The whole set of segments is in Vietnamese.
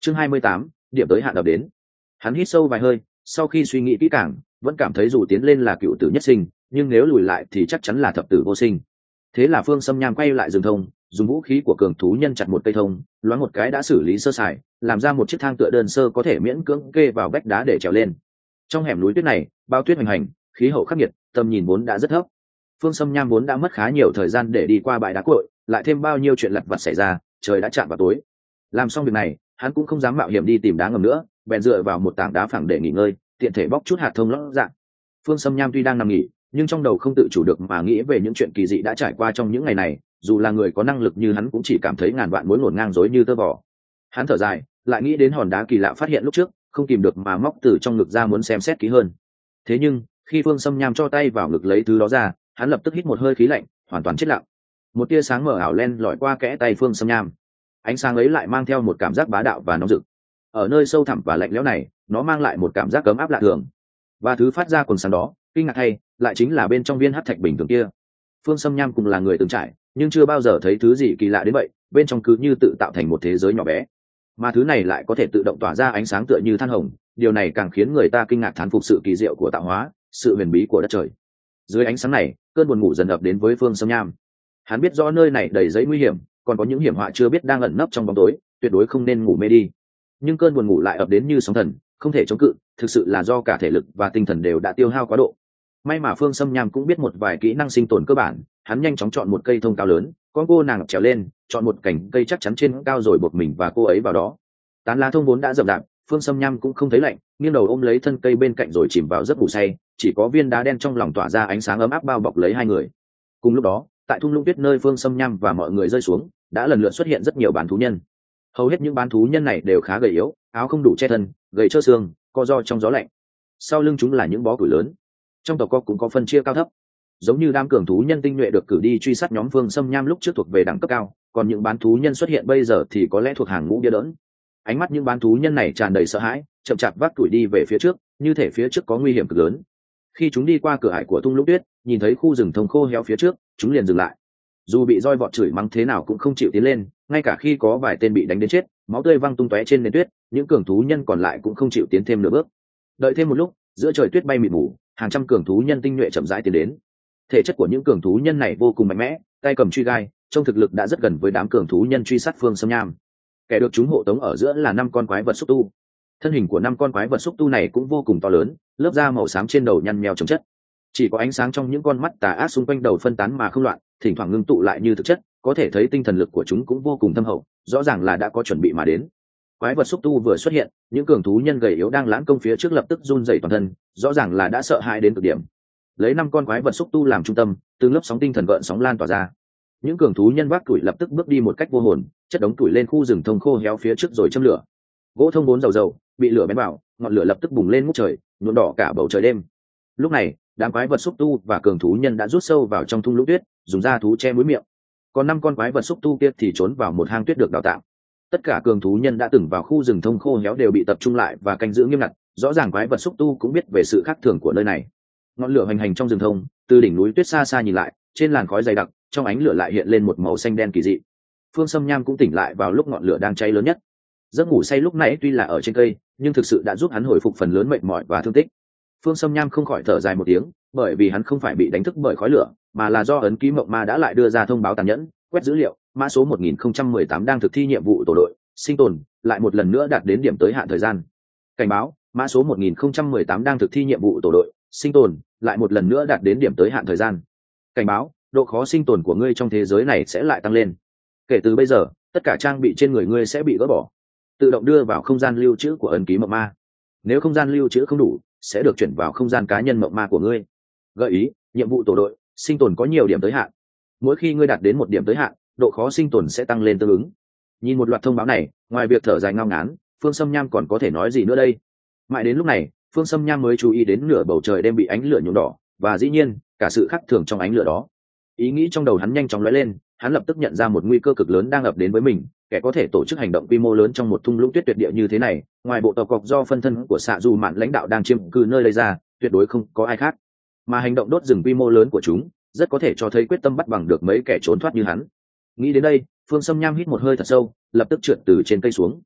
Chương 28, điểm tới hạn đập đến. Hắn hít sâu vài hơi, sau khi suy nghĩ kỹ càng, vẫn cảm thấy dù tiến lên là cựu tử nhất sinh, nhưng nếu lùi lại thì chắc chắn là thập tử vô sinh. Thế là Phương Sâm Nham quay lại rừng thông, dùng vũ khí của cường thú nhân chặt một cây thông, loáng một cái đã xử lý sơ sài, làm ra một chiếc thang tựa đơn sơ có thể miễn cưỡng kê vào vách đá để trèo lên. Trong hẻm núi tuyết này, bao tuyết hoành hành, khí hậu khắc nghiệt, tầm nhìn vốn đã rất thấp. Phương Sâm Nham vốn đã mất khá nhiều thời gian để đi qua bãi đá cội, lại thêm bao nhiêu chuyện lặt vặt xảy ra, trời đã chạm vào tối. Làm xong việc này, hắn cũng không dám mạo hiểm đi tìm đá ngầm nữa, bèn dựa vào một tảng đá phẳng để nghỉ ngơi, tiện thể bóc chút hạt thông lót dạng. Phương Sâm Nham tuy đang nằm nghỉ, nhưng trong đầu không tự chủ được mà nghĩ về những chuyện kỳ dị đã trải qua trong những ngày này, dù là người có năng lực như hắn cũng chỉ cảm thấy ngàn vạn mối ngổn ngang rối như tơ vò. Hắn thở dài, lại nghĩ đến hòn đá kỳ lạ phát hiện lúc trước, không kìm được mà móc từ trong ngực ra muốn xem xét kỹ hơn. Thế nhưng, khi Phương Sâm Nham cho tay vào ngực lấy thứ đó ra, hắn lập tức hít một hơi khí lạnh, hoàn toàn chết lặng. Một tia sáng mờ ảo len lỏi qua kẽ tay Phương Sâm Nham. Ánh sáng ấy lại mang theo một cảm giác bá đạo và nóng rực. Ở nơi sâu thẳm và lạnh lẽo này, nó mang lại một cảm giác ấm áp lạ thường. Và thứ phát ra quần sáng đó, kinh ngạc thay, lại chính là bên trong viên hắc thạch bình thường kia. Phương Sâm Nham cũng là người từng trải, nhưng chưa bao giờ thấy thứ gì kỳ lạ đến vậy, bên trong cứ như tự tạo thành một thế giới nhỏ bé. Mà thứ này lại có thể tự động tỏa ra ánh sáng tựa như than hồng, điều này càng khiến người ta kinh ngạc thán phục sự kỳ diệu của tạo hóa, sự huyền bí của đất trời. Dưới ánh sáng này, cơn buồn ngủ dần ập đến với Phương Sâm Nham. Hắn biết rõ nơi này đầy dẫy nguy hiểm, còn có những hiểm họa chưa biết đang ẩn nấp trong bóng tối, tuyệt đối không nên ngủ mê đi. Nhưng cơn buồn ngủ lại ập đến như sóng thần, không thể chống cự, thực sự là do cả thể lực và tinh thần đều đã tiêu hao quá độ. May mà Phương Sâm Nham cũng biết một vài kỹ năng sinh tồn cơ bản, hắn nhanh chóng chọn một cây thông cao lớn, con cô nàng trèo lên, chọn một cành cây chắc chắn trên cao rồi buộc mình và cô ấy vào đó. Tán lá thông vốn đã rậm rạp, Phương Sâm Nham cũng không thấy lạnh, nghiêng đầu ôm lấy thân cây bên cạnh rồi chìm vào giấc ngủ say, chỉ có viên đá đen trong lòng tỏa ra ánh sáng ấm áp bao bọc lấy hai người. Cùng lúc đó, tại thung lũng tuyết nơi Phương Sâm Nham và mọi người rơi xuống, đã lần lượt xuất hiện rất nhiều bán thú nhân. Hầu hết những bán thú nhân này đều khá gầy yếu, áo không đủ che thân, gầy trơ xương, co ro trong gió lạnh. Sau lưng chúng là những bó củi lớn. Trong tộc cũng có phân chia cao thấp. Giống như đám cường thú nhân tinh nhuệ được cử đi truy sát nhóm Phương Sâm Nham lúc trước thuộc về đẳng cấp cao, còn những bán thú nhân xuất hiện bây giờ thì có lẽ thuộc hàng ngũ bia đỡn. Ánh mắt những bán thú nhân này tràn đầy sợ hãi, chậm chạp vác củi đi về phía trước, như thể phía trước có nguy hiểm cực lớn. Khi chúng đi qua cửa ải của thung lũng tuyết, nhìn thấy khu rừng thông khô héo phía trước, chúng liền dừng lại. Dù bị roi vọt chửi mắng thế nào cũng không chịu tiến lên, ngay cả khi có vài tên bị đánh đến chết, máu tươi văng tung tóe trên nền tuyết, những cường thú nhân còn lại cũng không chịu tiến thêm nửa bước. Đợi thêm một lúc, giữa trời tuyết bay mịt mù, hàng trăm cường thú nhân tinh nhuệ chậm rãi tiến đến. Thể chất của những cường thú nhân này vô cùng mạnh mẽ, tay cầm truy gai, trong thực lực đã rất gần với đám cường thú nhân truy sát Phương Sâm Nham. Kẻ được chúng hộ tống ở giữa là 5 con quái vật xúc tu. Thân hình của 5 con quái vật xúc tu này cũng vô cùng to lớn, lớp da màu xám trên đầu nhăn nheo chồng chất. Chỉ có ánh sáng trong những con mắt tà ác xung quanh đầu phân tán mà không loạn, thỉnh thoảng ngưng tụ lại như thực chất, có thể thấy tinh thần lực của chúng cũng vô cùng thâm hậu, rõ ràng là đã có chuẩn bị mà đến. Quái vật xúc tu vừa xuất hiện, những cường thú nhân gầy yếu đang lãn công phía trước lập tức run rẩy toàn thân, rõ ràng là đã sợ hãi đến cực điểm. Lấy 5 con quái vật xúc tu làm trung tâm, từng lớp sóng tinh thần gợn sóng lan tỏa ra. Những cường thú nhân vác củi lập tức bước đi một cách vô hồn, chất đống củi lên khu rừng thông khô héo phía trước rồi châm lửa. Gỗ thông vốn dầu dầu, bị lửa bén vào, ngọn lửa lập tức bùng lên ngút trời, nhuộm đỏ cả bầu trời đêm. Lúc này, đám quái vật xúc tu và cường thú nhân đã rút sâu vào trong thung lũng tuyết, dùng da thú che mũi miệng. Còn 5 con quái vật xúc tu kia thì trốn vào một hang tuyết được đào tạo. Tất cả cường thú nhân đã từng vào khu rừng thông khô héo đều bị tập trung lại và canh giữ nghiêm ngặt, rõ ràng quái vật xúc tu cũng biết về sự khác thường của nơi này. Ngọn lửa hoành hành trong rừng thông, từ đỉnh núi tuyết xa xa nhìn lại, trên làn khói dày đặc, trong ánh lửa lại hiện lên một màu xanh đen kỳ dị. Phương Sâm Nham cũng tỉnh lại vào lúc ngọn lửa đang cháy lớn nhất. Giấc ngủ say lúc nãy tuy là ở trên cây, nhưng thực sự đã giúp hắn hồi phục phần lớn mệt mỏi và thương tích. Phương Sâm Nham không khỏi thở dài một tiếng, bởi vì hắn không phải bị đánh thức bởi khói lửa, mà là do ấn ký mộng ma đã lại đưa ra thông báo tàn nhẫn, quét dữ liệu, mã số 1018 đang thực thi nhiệm vụ tổ đội sinh tồn, lại một lần nữa đạt đến điểm tới hạn thời gian. Cảnh báo, mã số 1018 đang thực thi nhiệm vụ tổ đội sinh tồn, lại một lần nữa đạt đến điểm tới hạn thời gian. Cảnh báo, độ khó sinh tồn của ngươi trong thế giới này sẽ lại tăng lên. Kể từ bây giờ, tất cả trang bị trên người ngươi sẽ bị gỡ bỏ, tự động đưa vào không gian lưu trữ của ấn ký mộng ma. Nếu không gian lưu trữ không đủ, sẽ được chuyển vào không gian cá nhân mộng ma của ngươi. Gợi ý, nhiệm vụ tổ đội sinh tồn có nhiều điểm tới hạn. Mỗi khi ngươi đạt đến một điểm tới hạn, độ khó sinh tồn sẽ tăng lên tương ứng. Nhìn một loạt thông báo này, ngoài việc thở dài ngao ngán, Phương Sâm Nham còn có thể nói gì nữa đây? Mãi đến lúc này, Phương Sâm Nham mới chú ý đến nửa bầu trời đêm bị ánh lửa nhuộm đỏ, và dĩ nhiên, cả sự khác thường trong ánh lửa đó. Ý nghĩ trong đầu hắn nhanh chóng lóe lên, hắn lập tức nhận ra một nguy cơ cực lớn đang ập đến với mình. Kẻ có thể tổ chức hành động quy mô lớn trong một thung lũng tuyết tuyệt địa như thế này, ngoài bộ tộc cọc do phân thân của Sạ Dù Mạn lãnh đạo đang chiếm cư nơi đây ra, tuyệt đối không có ai khác. Mà hành động đốt rừng quy mô lớn của chúng, rất có thể cho thấy quyết tâm bắt bằng được mấy kẻ trốn thoát như hắn. Nghĩ đến đây, Phương Sâm Nham hít một hơi thật sâu, lập tức trượt từ trên cây xuống.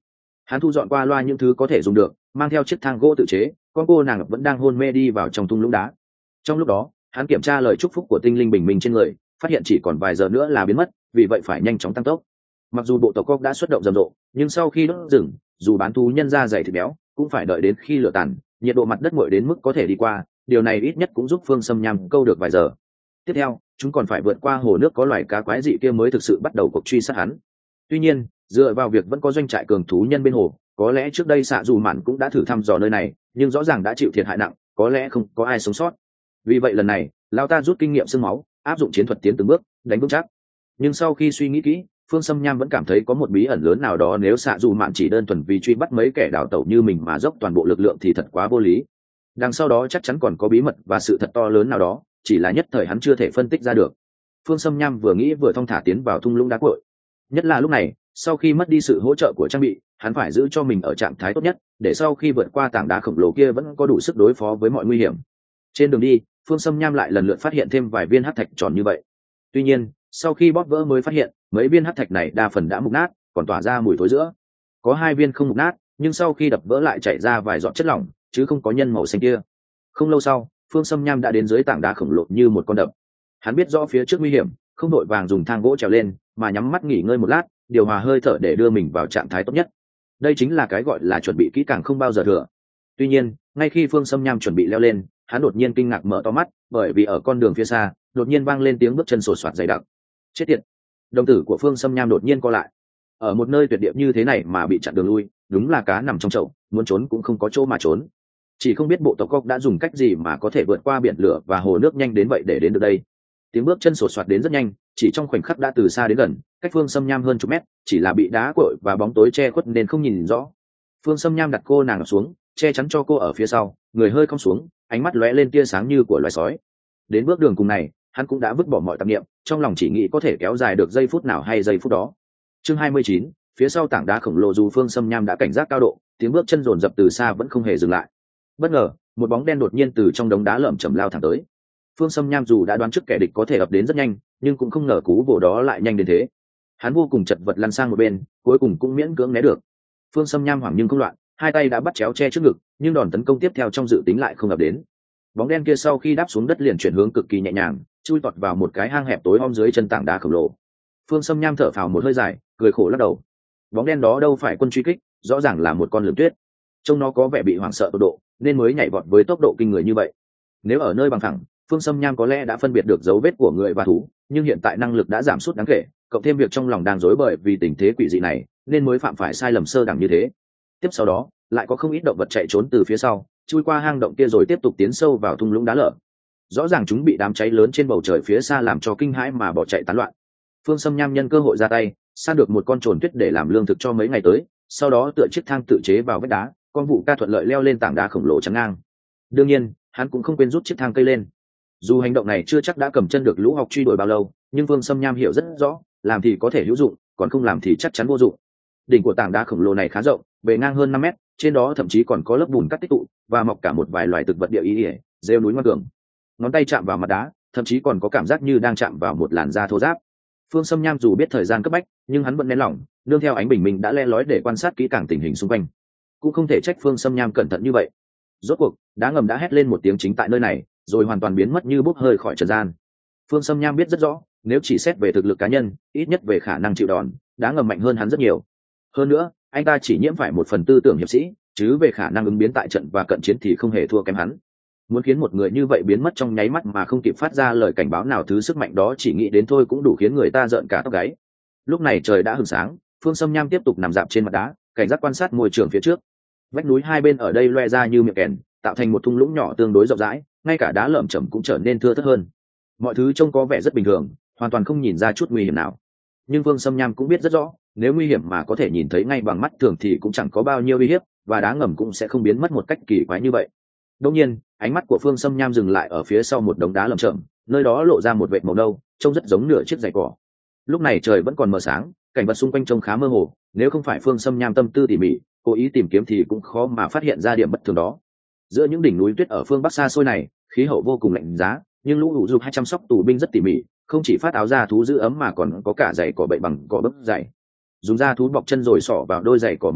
Hắn thu dọn qua loa những thứ có thể dùng được, mang theo chiếc thang gỗ tự chế, con cô nàng vẫn đang hôn mê đi vào trong thung lũng đá. Trong lúc đó hắn kiểm tra lời chúc phúc của tinh linh bình minh trên người, phát hiện chỉ còn vài giờ nữa là biến mất, vì vậy phải nhanh chóng tăng tốc. Mặc dù bộ tộc cóc đã xuất động rầm rộ, nhưng sau khi đốt rừng, dù bán thú nhân ra dày thịt béo cũng phải đợi đến khi lửa tàn, nhiệt độ mặt đất nguội đến mức có thể đi qua. Điều này ít nhất cũng giúp Phương Sâm Nham câu được vài giờ. Tiếp theo chúng còn phải vượt qua hồ nước có loài cá quái dị kia mới thực sự bắt đầu cuộc truy sát hắn. Tuy nhiên dựa vào việc vẫn có doanh trại cường thú nhân bên hồ, có lẽ trước đây xạ dù mạn cũng đã thử thăm dò nơi này, nhưng rõ ràng đã chịu thiệt hại nặng, có lẽ không có ai sống sót. Vì vậy lần này lao ta rút kinh nghiệm xương máu, áp dụng chiến thuật tiến từng bước đánh vững chắc. Nhưng sau khi suy nghĩ kỹ, Phương Sâm Nham vẫn cảm thấy có một bí ẩn lớn nào đó. Nếu xạ dù mạn chỉ đơn thuần vì truy bắt mấy kẻ đào tẩu như mình mà dốc toàn bộ lực lượng thì thật quá vô lý. Đằng sau đó chắc chắn còn có bí mật và sự thật to lớn nào đó, chỉ là nhất thời hắn chưa thể phân tích ra được. Phương Sâm Nham vừa nghĩ vừa thong thả tiến vào thung lũng đá cội. Nhất là lúc này, sau khi mất đi sự hỗ trợ của trang bị, hắn phải giữ cho mình ở trạng thái tốt nhất, để sau khi vượt qua tảng đá khổng lồ kia vẫn có đủ sức đối phó với mọi nguy hiểm. Trên đường đi, Phương Sâm Nham lại lần lượt phát hiện thêm vài viên hắc thạch tròn như vậy. Tuy nhiên sau khi bóp vỡ mới phát hiện mấy viên hắc thạch này đa phần đã mục nát, còn tỏa ra mùi thối giữa. Có 2 viên không mục nát, nhưng sau khi đập vỡ lại chảy ra vài giọt chất lỏng, chứ không có nhân màu xanh kia. Không lâu sau, Phương Sâm Nham đã đến dưới tảng đá khổng lồ như một con đập. Hắn biết rõ phía trước nguy hiểm, không đội vàng dùng thang gỗ trèo lên, mà nhắm mắt nghỉ ngơi một lát, điều hòa hơi thở để đưa mình vào trạng thái tốt nhất. Đây chính là cái gọi là chuẩn bị kỹ càng không bao giờ thừa. Tuy nhiên ngay khi Phương Sâm Nham chuẩn bị leo lên, hắn đột nhiên kinh ngạc mở to mắt, bởi vì ở con đường phía xa đột nhiên vang lên tiếng bước chân sột soạt dày đặc. Chết tiệt! Đồng tử của Phương Sâm Nham đột nhiên co lại. Ở một nơi tuyệt địa như thế này mà bị chặn đường lui, đúng là cá nằm trong chậu, muốn trốn cũng không có chỗ mà trốn. Chỉ không biết bộ tộc cóc đã dùng cách gì mà có thể vượt qua biển lửa và hồ nước nhanh đến vậy để đến được đây. Tiếng bước chân sột soạt đến rất nhanh, chỉ trong khoảnh khắc đã từ xa đến gần, cách Phương Sâm Nham hơn chục mét, chỉ là bị đá cội và bóng tối che khuất nên không nhìn rõ. Phương Sâm Nham đặt cô nàng xuống, che chắn cho cô ở phía sau, người hơi cong xuống, ánh mắt lóe lên tia sáng như của loài sói. Đến bước đường cùng này, hắn cũng đã vứt bỏ mọi tạp niệm, trong lòng chỉ nghĩ có thể kéo dài được giây phút nào hay giây phút đó. Chương 29, phía sau tảng đá khổng lồ, dù Phương Sâm Nham đã cảnh giác cao độ, tiếng bước chân dồn dập từ xa vẫn không hề dừng lại. Bất ngờ, một bóng đen đột nhiên từ trong đống đá lởm chởm lao thẳng tới. Phương Sâm Nham dù đã đoán trước kẻ địch có thể ập đến rất nhanh, nhưng cũng không ngờ cú vồ đó lại nhanh đến thế. Hắn vô cùng chật vật lăn sang một bên, cuối cùng cũng miễn cưỡng né được. Phương Sâm Nham hoảng nhưng không loạn, hai tay đã bắt chéo che trước ngực, nhưng đòn tấn công tiếp theo trong dự tính lại không ập đến. Bóng đen kia sau khi đáp xuống đất liền chuyển hướng cực kỳ nhẹ nhàng, chui tọt vào một cái hang hẹp tối om dưới chân tảng đá khổng lồ. Phương Sâm Nham thở phào một hơi dài, cười khổ lắc đầu. Bóng đen đó đâu phải quân truy kích, rõ ràng là một con lưỡng tuyết. Trông nó có vẻ bị hoảng sợ tột độ, nên mới nhảy vọt với tốc độ kinh người như vậy. Nếu ở nơi bằng phẳng, Phương Sâm Nham có lẽ đã phân biệt được dấu vết của người và thú, nhưng hiện tại năng lực đã giảm sút đáng kể, cộng thêm việc trong lòng đang rối bời vì tình thế quỷ dị này, nên mới phạm phải sai lầm sơ đẳng như thế. Tiếp sau đó, lại có không ít động vật chạy trốn từ phía sau, chui qua hang động kia rồi tiếp tục tiến sâu vào thung lũng đá lở. Rõ ràng chúng bị đám cháy lớn trên bầu trời phía xa làm cho kinh hãi mà bỏ chạy tán loạn. Phương Sâm Nham nhân cơ hội ra tay, săn được một con trồn tuyết để làm lương thực cho mấy ngày tới, sau đó tựa chiếc thang tự chế vào vách đá, con vụ ca thuận lợi leo lên tảng đá khổng lồ chắn ngang. Đương nhiên hắn cũng không quên rút chiếc thang cây lên. Dù hành động này chưa chắc đã cầm chân được lũ học truy đuổi bao lâu, nhưng Phương Sâm Nham hiểu rất rõ, làm thì có thể hữu dụng, còn không làm thì chắc chắn vô dụng. Đỉnh của tảng đá khổng lồ này khá rộng, bề ngang hơn 5 mét, trên đó thậm chí còn có lớp bùn cắt tích tụ và mọc cả một vài loài thực vật địa ý ỉa, rêu núi ngoan cường. Ngón tay chạm vào mặt đá, thậm chí còn có cảm giác như đang chạm vào một làn da thô ráp. Phương Sâm Nham dù biết thời gian cấp bách, nhưng hắn vẫn nén lòng, nương theo ánh bình minh đã le lói để quan sát kỹ càng tình hình xung quanh. Cũng không thể trách Phương Sâm Nham cẩn thận như vậy. Rốt cuộc đá ngầm đã hét lên một tiếng chính tại nơi này, rồi hoàn toàn biến mất như bốc hơi khỏi trần gian. Phương Sâm Nham biết rất rõ, nếu chỉ xét về thực lực cá nhân, ít nhất về khả năng chịu đòn, đá ngầm mạnh hơn hắn rất nhiều. Hơn nữa anh ta chỉ nhiễm phải 1/4 tư tưởng hiệp sĩ, chứ về khả năng ứng biến tại trận và cận chiến thì không hề thua kém hắn. Muốn khiến một người như vậy biến mất trong nháy mắt mà không kịp phát ra lời cảnh báo nào, thứ sức mạnh đó chỉ nghĩ đến thôi cũng đủ khiến người ta rợn cả tóc gáy. Lúc này trời đã hửng sáng, Phương Sâm Nham tiếp tục nằm dạp trên mặt đá, cảnh giác quan sát môi trường phía trước. Vách núi hai bên ở đây loe ra như miệng kèn, tạo thành một thung lũng nhỏ tương đối rộng rãi, ngay cả đá lởm chởm cũng trở nên thưa thớt hơn. Mọi thứ trông có vẻ rất bình thường, hoàn toàn không nhìn ra chút nguy hiểm nào. Nhưng Phương Sâm Nham cũng biết rất rõ, nếu nguy hiểm mà có thể nhìn thấy ngay bằng mắt thường thì cũng chẳng có bao nhiêu uy hiếp, và đá ngầm cũng sẽ không biến mất một cách kỳ quái như vậy. Đột nhiên ánh mắt của Phương Sâm Nham dừng lại ở phía sau một đống đá lởm chởm, nơi đó lộ ra một vệt màu nâu, trông rất giống nửa chiếc giày cỏ. Lúc này trời vẫn còn mờ sáng, cảnh vật xung quanh trông khá mơ hồ, nếu không phải Phương Sâm Nham tâm tư tỉ mỉ, cố ý tìm kiếm thì cũng khó mà phát hiện ra điểm bất thường đó. Giữa những đỉnh núi tuyết ở phương bắc xa xôi này, khí hậu vô cùng lạnh giá, nhưng lũ hữu dục hay chăm sóc tù binh rất tỉ mỉ, không chỉ phát áo da thú giữ ấm mà còn có cả giày cỏ bậy bằng cỏ bấc dày. Dùng da thú bọc chân rồi xỏ vào đôi giày cỏ mềm mại,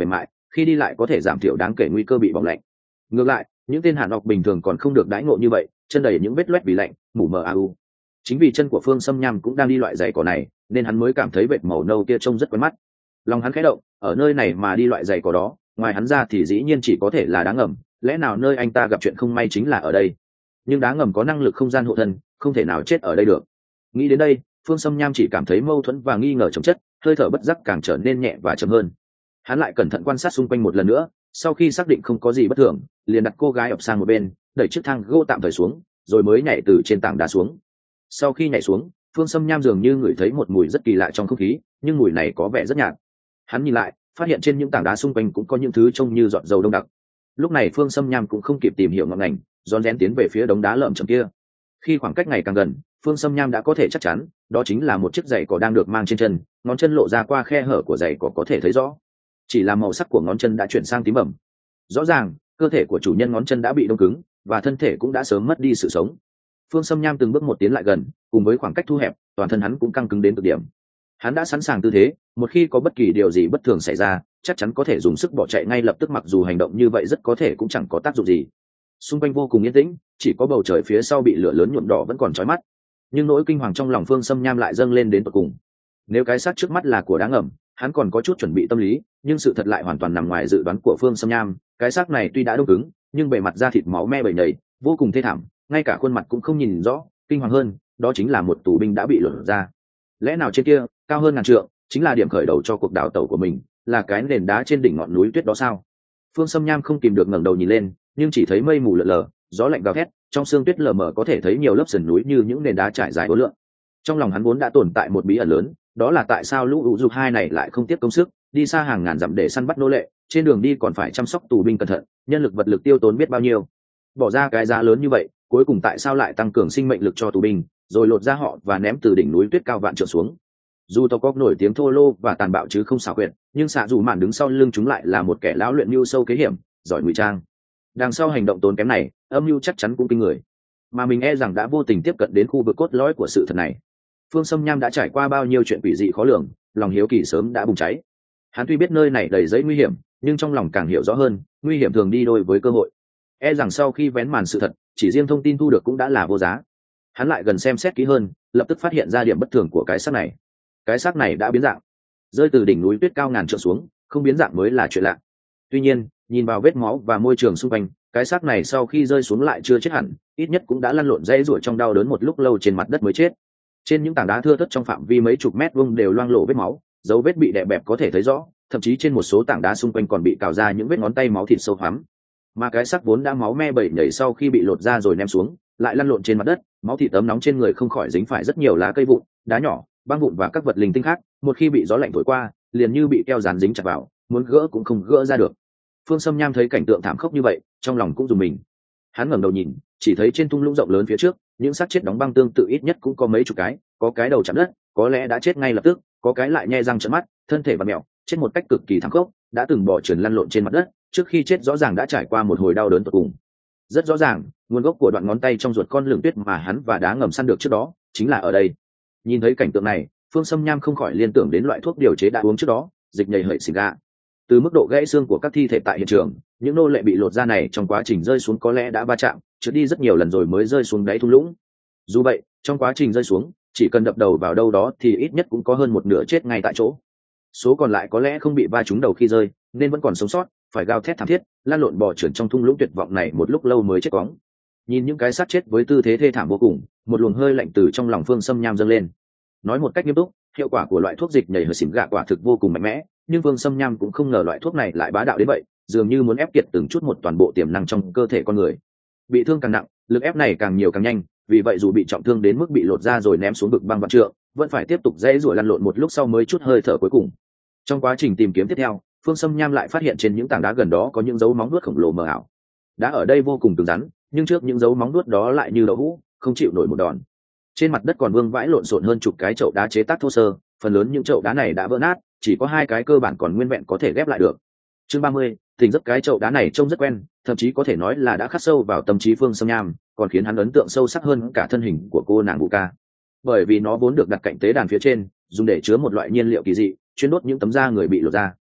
khi đi lại có thể giảm thiểu đáng kể nguy cơ bị bỏng lạnh. Ngược lại, những tên hàn học bình thường còn không được đãi ngộ như vậy, chân đầy những vết loét vì lạnh, mù mờ au. Chính vì chân của Phương Sâm Nham cũng đang đi loại giày cỏ này, nên hắn mới cảm thấy vệt màu nâu kia trông rất quen mắt. Lòng hắn khẽ động, ở nơi này mà đi loại giày cỏ đó, ngoài hắn ra thì dĩ nhiên chỉ có thể là đá ngầm, lẽ nào nơi anh ta gặp chuyện không may chính là ở đây? Nhưng đá ngầm có năng lực không gian hộ thân, không thể nào chết ở đây được. Nghĩ đến đây, Phương Sâm Nham chỉ cảm thấy mâu thuẫn và nghi ngờ chồng chất, hơi thở bất giác càng trở nên nhẹ và chậm hơn. Hắn lại cẩn thận quan sát xung quanh một lần nữa, sau khi xác định không có gì bất thường, liền đặt cô gái ập sang một bên, đẩy chiếc thang gỗ tạm thời xuống, rồi mới nhảy từ trên tảng đá xuống. Sau khi nhảy xuống, Phương Sâm Nham dường như ngửi thấy một mùi rất kỳ lạ trong không khí, nhưng mùi này có vẻ rất nhạt. Hắn nhìn lại, phát hiện trên những tảng đá xung quanh cũng có những thứ trông như giọt dầu đông đặc. Lúc này Phương Sâm Nham cũng không kịp tìm hiểu ngọn ngành, rón rén tiến về phía đống đá lởm chởm kia. Khi khoảng cách ngày càng gần, Phương Sâm Nham đã có thể chắc chắn, đó chính là một chiếc giày cỏ đang được mang trên chân, ngón chân lộ ra qua khe hở của giày cỏ có thể thấy rõ. Chỉ là màu sắc của ngón chân đã chuyển sang tím bầm. Rõ ràng, cơ thể của chủ nhân ngón chân đã bị đông cứng, và thân thể cũng đã sớm mất đi sự sống. Phương Sâm Nham từng bước một tiến lại gần, cùng với khoảng cách thu hẹp, toàn thân hắn cũng căng cứng đến cực điểm. Hắn đã sẵn sàng tư thế, một khi có bất kỳ điều gì bất thường xảy ra, chắc chắn có thể dùng sức bỏ chạy ngay lập tức, mặc dù hành động như vậy rất có thể cũng chẳng có tác dụng gì. Xung quanh vô cùng yên tĩnh, chỉ có bầu trời phía sau bị lửa lớn nhuộm đỏ vẫn còn chói mắt. Nhưng nỗi kinh hoàng trong lòng Phương Sâm Nham lại dâng lên đến tột cùng. Nếu cái xác trước mắt là của đá ngầm, hắn còn có chút chuẩn bị tâm lý, nhưng sự thật lại hoàn toàn nằm ngoài dự đoán của Phương Sâm Nham. Cái xác này tuy đã đông cứng, nhưng bề mặt da thịt máu me bầy nhầy, vô cùng thê thảm, ngay cả khuôn mặt cũng không nhìn rõ. Kinh hoàng hơn, đó chính là một tù binh đã bị lột ra. Lẽ nào trên kia, cao hơn ngàn trượng, chính là điểm khởi đầu cho cuộc đào tẩu của mình, là cái nền đá trên đỉnh ngọn núi tuyết đó sao? Phương Sâm Nham không kìm được ngẩng đầu nhìn lên, nhưng chỉ thấy mây mù lờ lờ, gió lạnh gào thét, trong sương tuyết lờ mờ có thể thấy nhiều lớp sườn núi như những nền đá trải dài uốn lượn. Trong lòng hắn vốn đã tồn tại một bí ẩn lớn, đó là tại sao lũ hữu dục hai này lại không tiếc công sức đi xa hàng ngàn dặm để săn bắt nô lệ, trên đường đi còn phải chăm sóc tù binh cẩn thận, nhân lực vật lực tiêu tốn biết bao nhiêu. Bỏ ra cái giá lớn như vậy, cuối cùng tại sao lại tăng cường sinh mệnh lực cho tù binh, rồi lột ra họ và ném từ đỉnh núi tuyết cao vạn trượng xuống? Dù tộc cóc nổi tiếng thô lô và tàn bạo chứ không xảo quyệt, nhưng xạ dù mạn đứng sau lưng chúng lại là một kẻ lão luyện mưu sâu kế hiểm, giỏi ngụy trang. Đằng sau hành động tốn kém này, âm mưu chắc chắn cũng kinh người, mà mình e rằng đã vô tình tiếp cận đến khu vực cốt lõi của sự thật này. Phương Sâm Nham đã trải qua bao nhiêu chuyện quỷ dị khó lường, lòng hiếu kỳ sớm đã bùng cháy. Hắn tuy biết nơi này đầy dẫy nguy hiểm, nhưng trong lòng càng hiểu rõ hơn, nguy hiểm thường đi đôi với cơ hội. E rằng sau khi vén màn sự thật, chỉ riêng thông tin thu được cũng đã là vô giá. Hắn lại gần xem xét kỹ hơn, lập tức phát hiện ra điểm bất thường của cái xác này. Cái xác này đã biến dạng, rơi từ đỉnh núi tuyết cao ngàn trượng xuống, không biến dạng mới là chuyện lạ. Tuy nhiên, nhìn vào vết máu và môi trường xung quanh, cái xác này sau khi rơi xuống lại chưa chết hẳn, ít nhất cũng đã lăn lộn dãy rủa trong đau đớn một lúc lâu trên mặt đất mới chết. Trên những tảng đá thưa thớt trong phạm vi mấy chục mét vuông đều loang lổ vết máu, dấu vết bị đè bẹp có thể thấy rõ, thậm chí trên một số tảng đá xung quanh còn bị cào ra những vết ngón tay máu thịt sâu hoắm. Mà cái xác vốn đã máu me bẩy nhảy sau khi bị lột ra rồi ném xuống, lại lăn lộn trên mặt đất, máu thịt ấm nóng trên người không khỏi dính phải rất nhiều lá cây vụn, đá nhỏ, băng vụn và các vật linh tinh khác, một khi bị gió lạnh thổi qua, liền như bị keo dán dính chặt vào, muốn gỡ cũng không gỡ ra được. Phương Sâm Nham thấy cảnh tượng thảm khốc như vậy, trong lòng cũng rùng mình. Hắn ngẩng đầu nhìn, chỉ thấy trên thung lũng rộng lớn phía trước, những xác chết đóng băng tương tự ít nhất cũng có mấy chục cái, có cái đầu chạm đất, có lẽ đã chết ngay lập tức, có cái lại nhe răng trợn mắt, thân thể vặn mèo, chết một cách cực kỳ thảm khốc, đã từng bò trườn lăn lộn trên mặt đất, trước khi chết rõ ràng đã trải qua một hồi đau đớn tột cùng. Rất rõ ràng, nguồn gốc của đoạn ngón tay trong ruột con lưỡng tuyết mà hắn và đá ngầm săn được trước đó, chính là ở đây. Nhìn thấy cảnh tượng này, Phương Sâm Nham không khỏi liên tưởng đến loại thuốc điều chế đã uống trước đó, dịch nhầy hợi xì gà. Từ mức độ gãy xương của các thi thể tại hiện trường, những nô lệ bị lột da này trong quá trình rơi xuống có lẽ đã va chạm, trượt đi rất nhiều lần rồi mới rơi xuống đáy thung lũng. Dù vậy, trong quá trình rơi xuống, chỉ cần đập đầu vào đâu đó thì ít nhất cũng có hơn một nửa chết ngay tại chỗ. Số còn lại có lẽ không bị va trúng đầu khi rơi, nên vẫn còn sống sót, phải gào thét thảm thiết, lan lộn bò trườn trong thung lũng tuyệt vọng này một lúc lâu mới chết quóng. Nhìn những cái xác chết với tư thế thê thảm vô cùng, một luồng hơi lạnh từ trong lòng Phương Sâm Nham dâng lên. Nói một cách nghiêm túc, hiệu quả của loại thuốc dịch nhảy hơi xỉm gạ quả thực vô cùng mạnh mẽ, nhưng Phương Sâm Nham cũng không ngờ loại thuốc này lại bá đạo đến vậy, dường như muốn ép kiệt từng chút một toàn bộ tiềm năng trong cơ thể con người. Bị thương càng nặng, lực ép này càng nhiều càng nhanh, vì vậy dù bị trọng thương đến mức bị lột ra rồi ném xuống vực băng vạn trượng, vẫn phải tiếp tục dãy rủa lăn lộn một lúc sau mới chút hơi thở cuối cùng. Trong quá trình tìm kiếm tiếp theo, Phương Sâm Nham lại phát hiện trên những tảng đá gần đó có những dấu móng vuốt khổng lồ mờ ảo. Đá ở đây vô cùng cứng rắn, nhưng trước những dấu móng vuốt đó lại như đậu hũ, không chịu nổi một đòn. Trên mặt đất còn vương vãi lộn xộn hơn chục cái chậu đá chế tác thô sơ, phần lớn những chậu đá này đã vỡ nát, chỉ có hai cái cơ bản còn nguyên vẹn có thể ghép lại được. Chương 30, thỉnh rất cái chậu đá này trông rất quen, thậm chí có thể nói là đã khắc sâu vào tâm trí Phương Sâm Nham, còn khiến hắn ấn tượng sâu sắc hơn cả thân hình của cô nàng Vũ Ca. Bởi vì nó vốn được đặt cạnh tế đàn phía trên, dùng để chứa một loại nhiên liệu kỳ dị, chuyên đốt những tấm da người bị lột ra.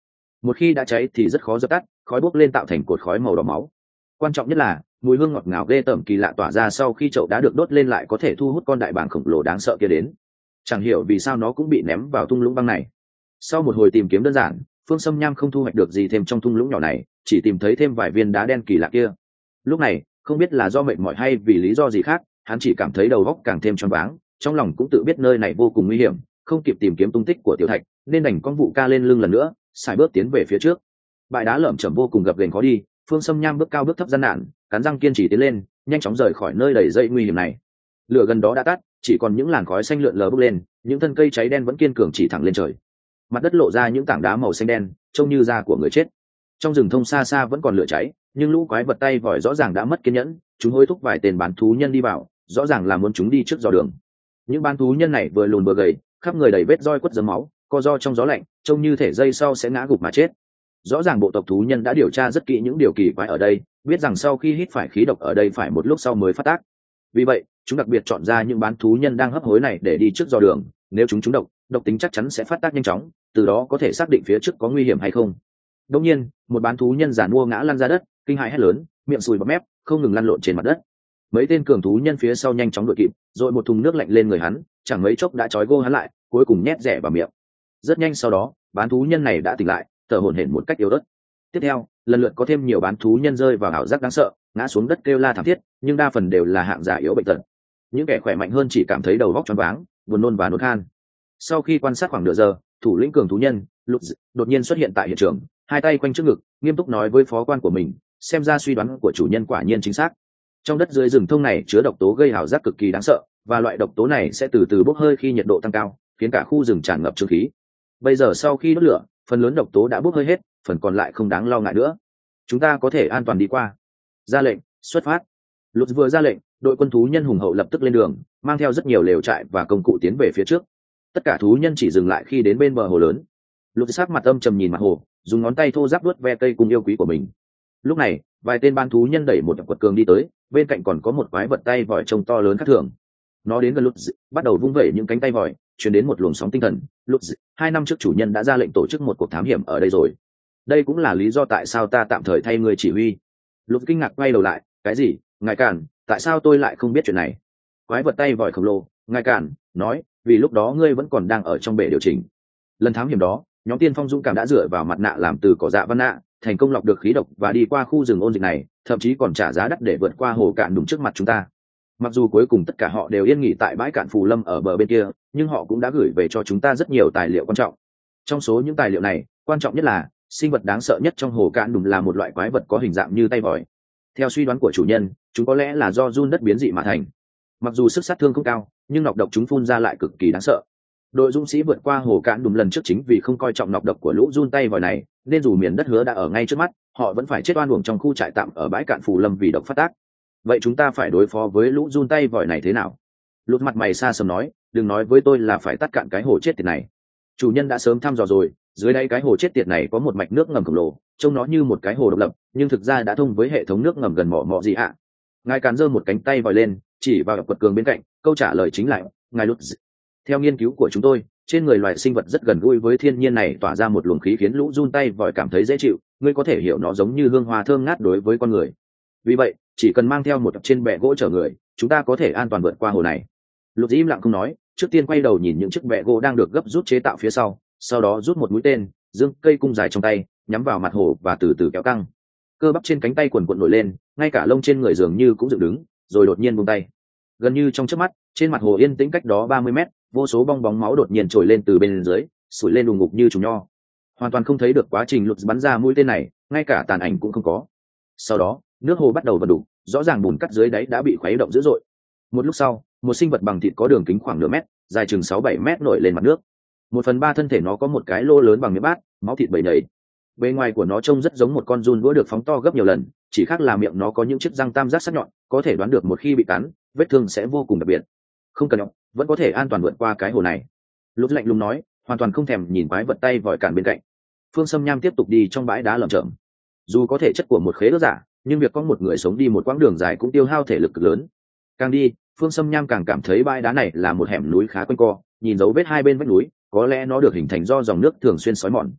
một khi đã cháy thì rất khó dập tắt, khói bốc lên tạo thành cột khói màu đỏ máu. Quan trọng nhất là mùi hương ngọt ngào ghê tởm kỳ lạ tỏa ra sau khi chậu đá được đốt lên lại có thể thu hút con đại bàng khổng lồ đáng sợ kia đến. Chẳng hiểu vì sao nó cũng bị ném vào thung lũng băng này. Sau một hồi tìm kiếm đơn giản, Phương Sâm Nham không thu hoạch được gì thêm trong thung lũng nhỏ này, chỉ tìm thấy thêm vài viên đá đen kỳ lạ kia. Lúc này không biết là do mệt mỏi hay vì lý do gì khác, hắn chỉ cảm thấy đầu óc càng thêm choáng váng, trong lòng cũng tự biết nơi này vô cùng nguy hiểm, không kịp tìm kiếm tung tích của tiểu thạch nên đành con vụ ca lên lưng lần nữa, xài bước tiến về phía trước. Bãi đá lởm chởm vô cùng gập ghềnh khó đi, Phương Sâm Nham bước cao bước thấp gian nan, cắn răng kiên trì tiến lên, nhanh chóng rời khỏi nơi đầy dây nguy hiểm này. Lửa gần đó đã tắt, chỉ còn những làn khói xanh lượn lờ bốc lên, những thân cây cháy đen vẫn kiên cường chỉ thẳng lên trời. Mặt đất lộ ra những tảng đá màu xanh đen, trông như da của người chết. Trong rừng thông xa xa vẫn còn lửa cháy, nhưng lũ quái vật tay vòi rõ ràng đã mất kiên nhẫn, chúng hối thúc vài tên bán thú nhân đi vào, rõ ràng là muốn chúng đi trước dò đường. Những bán thú nhân này vừa lùn vừa gầy, khắp người đầy vết roi quất dấm máu, co ro trong gió lạnh, trông như thể giây sau sẽ ngã gục mà chết. Rõ ràng bộ tộc thú nhân đã điều tra rất kỹ những điều kỳ quái ở đây, biết rằng sau khi hít phải khí độc ở đây phải một lúc sau mới phát tác. Vì vậy chúng đặc biệt chọn ra những bán thú nhân đang hấp hối này để đi trước dò đường, nếu chúng trúng độc, độc tính chắc chắn sẽ phát tác nhanh chóng, từ đó có thể xác định phía trước có nguy hiểm hay không. Đột nhiên một bán thú nhân giàn mua ngã lăn ra đất, kinh hãi hét lớn, miệng sùi bọt mép, không ngừng lăn lộn trên mặt đất. Mấy tên cường thú nhân phía sau nhanh chóng đuổi kịp, rồi một thùng nước lạnh lên người hắn, chẳng mấy chốc đã trói gô hắn lại, cuối cùng nhét rẻ vào miệng. Rất nhanh sau đó bán thú nhân này đã tỉnh lại, thở hổn hển một cách yếu ớt. Tiếp theo lần lượt có thêm nhiều bán thú nhân rơi vào ảo giác đáng sợ, ngã xuống đất kêu la thảm thiết, nhưng đa phần đều là hạng giả yếu bệnh tật. Những kẻ khỏe mạnh hơn chỉ cảm thấy đầu óc choáng váng, buồn nôn và nôn khan. Sau khi quan sát khoảng nửa giờ, thủ lĩnh cường thú nhân Lục đột nhiên xuất hiện tại hiện trường, hai tay quanh trước ngực, nghiêm túc nói với phó quan của mình, xem ra suy đoán của chủ nhân quả nhiên chính xác. Trong đất dưới rừng thông này chứa độc tố gây ảo giác cực kỳ đáng sợ, và loại độc tố này sẽ từ từ bốc hơi khi nhiệt độ tăng cao, khiến cả khu rừng tràn ngập trương khí. Bây giờ sau khi đốt lửa, phần lớn độc tố đã bốc hơi hết, phần còn lại không đáng lo ngại nữa. Chúng ta có thể an toàn đi qua. Ra lệnh, xuất phát. Lục vừa ra lệnh, đội quân thú nhân hùng hậu lập tức lên đường, mang theo rất nhiều lều trại và công cụ tiến về phía trước. Tất cả thú nhân chỉ dừng lại khi đến bên bờ hồ lớn. Lục sắc mặt âm trầm nhìn mặt hồ, dùng ngón tay thô ráp vuốt ve cây cung yêu quý của mình. Lúc này vài tên ban thú nhân đẩy một quật cường đi tới, bên cạnh còn có một quái vật tay vòi trông to lớn khác thường. Nó đến gần Lục, bắt đầu vung vẩy những cánh tay vòi, truyền đến một luồng sóng tinh thần. Lục, 2 năm trước chủ nhân đã ra lệnh tổ chức một cuộc thám hiểm ở đây rồi. Đây cũng là lý do tại sao ta tạm thời thay người chỉ huy. Lục kinh ngạc quay đầu lại, cái gì? Ngài Cản, tại sao tôi lại không biết chuyện này? Quái vật tay vòi khổng lồ, Ngài Cản nói, vì lúc đó ngươi vẫn còn đang ở trong bể điều chỉnh. Lần thám hiểm đó, nhóm tiên phong dũng cảm đã dựa vào mặt nạ làm từ cỏ dạ văn nạ, thành công lọc được khí độc và đi qua khu rừng ôn dịch này, thậm chí còn trả giá đắt để vượt qua hồ cạn đúng trước mặt chúng ta. Mặc dù cuối cùng tất cả họ đều yên nghỉ tại bãi cạn phù lâm ở bờ bên kia, nhưng họ cũng đã gửi về cho chúng ta rất nhiều tài liệu quan trọng. Trong số những tài liệu này, quan trọng nhất là sinh vật đáng sợ nhất trong hồ cạn đùm là một loại quái vật có hình dạng như tay vòi. Theo suy đoán của chủ nhân, chúng có lẽ là do giun đất biến dị mà thành. Mặc dù sức sát thương không cao, nhưng nọc độc chúng phun ra lại cực kỳ đáng sợ. Đội dũng sĩ vượt qua hồ cạn đùm lần trước chính vì không coi trọng nọc độc của lũ giun tay vòi này, nên dù miền đất hứa đã ở ngay trước mắt, họ vẫn phải chết oan uổng trong khu trại tạm ở bãi cạn phù lâm vì độc phát tác. Vậy chúng ta phải đối phó với lũ giun tay vòi này thế nào? Lút mặt mày xa sầm nói, đừng nói với tôi là phải tắt cạn cái hồ chết tiệt này. Chủ nhân đã sớm thăm dò rồi, dưới đây cái hồ chết tiệt này có một mạch nước ngầm khổng lồ, trông nó như một cái hồ độc lập, nhưng thực ra đã thông với hệ thống nước ngầm gần mỏ gì ạ? Ngài Càn giơ một cánh tay vòi lên, chỉ vào quật cường bên cạnh, câu trả lời chính là ngài Lút. Theo nghiên cứu của chúng tôi, trên người loài sinh vật rất gần gũi với thiên nhiên này tỏa ra một luồng khí khiến lũ giun tay vòi cảm thấy dễ chịu, ngươi có thể hiểu nó giống như hương hoa thơm ngát đối với con người. Vì vậy chỉ cần mang theo một tập trên bè gỗ chở người, chúng ta có thể an toàn vượt qua hồ này. Lục im lặng không nói, trước tiên quay đầu nhìn những chiếc bè gỗ đang được gấp rút chế tạo phía sau đó rút một mũi tên, giương cây cung dài trong tay, nhắm vào mặt hồ và từ từ kéo căng. Cơ bắp trên cánh tay quần quần nổi lên, ngay cả lông trên người dường như cũng dựng đứng, rồi đột nhiên buông tay. Gần như trong chớp mắt, trên mặt hồ yên tĩnh cách đó 30 mét, vô số bong bóng máu đột nhiên trồi lên từ bên dưới, sủi lên đùng ngục như trùng nho. Hoàn toàn không thấy được quá trình Lục bắn ra mũi tên này, ngay cả tàn ảnh cũng không có. Sau đó nước hồ bắt đầu vận đục, rõ ràng bùn cắt dưới đáy đã bị khuấy động dữ dội. Một lúc sau, một sinh vật bằng thịt có đường kính khoảng nửa mét, dài chừng 6-7 mét nổi lên mặt nước. 1/3 thân thể nó có một cái lỗ lớn bằng miếng bát, máu thịt bầy nhầy. Bề ngoài của nó trông rất giống một con giun đũa được phóng to gấp nhiều lần, chỉ khác là miệng nó có những chiếc răng tam giác sắc nhọn, có thể đoán được một khi bị cắn, vết thương sẽ vô cùng đặc biệt. Không cần nhọc, vẫn có thể an toàn vượt qua cái hồ này. Lục lạnh lùng nói, hoàn toàn không thèm nhìn quái vật tay vòi cản bên cạnh. Phương Sâm Nham tiếp tục đi trong bãi đá lởm chởm. Dù có thể chất của một khế ước giả, nhưng việc có một người sống đi một quãng đường dài cũng tiêu hao thể lực cực lớn. Càng đi, Phương Sâm Nham càng cảm thấy bãi đá này là một hẻm núi khá quanh co, nhìn dấu vết hai bên vách núi, có lẽ nó được hình thành do dòng nước thường xuyên xói mòn.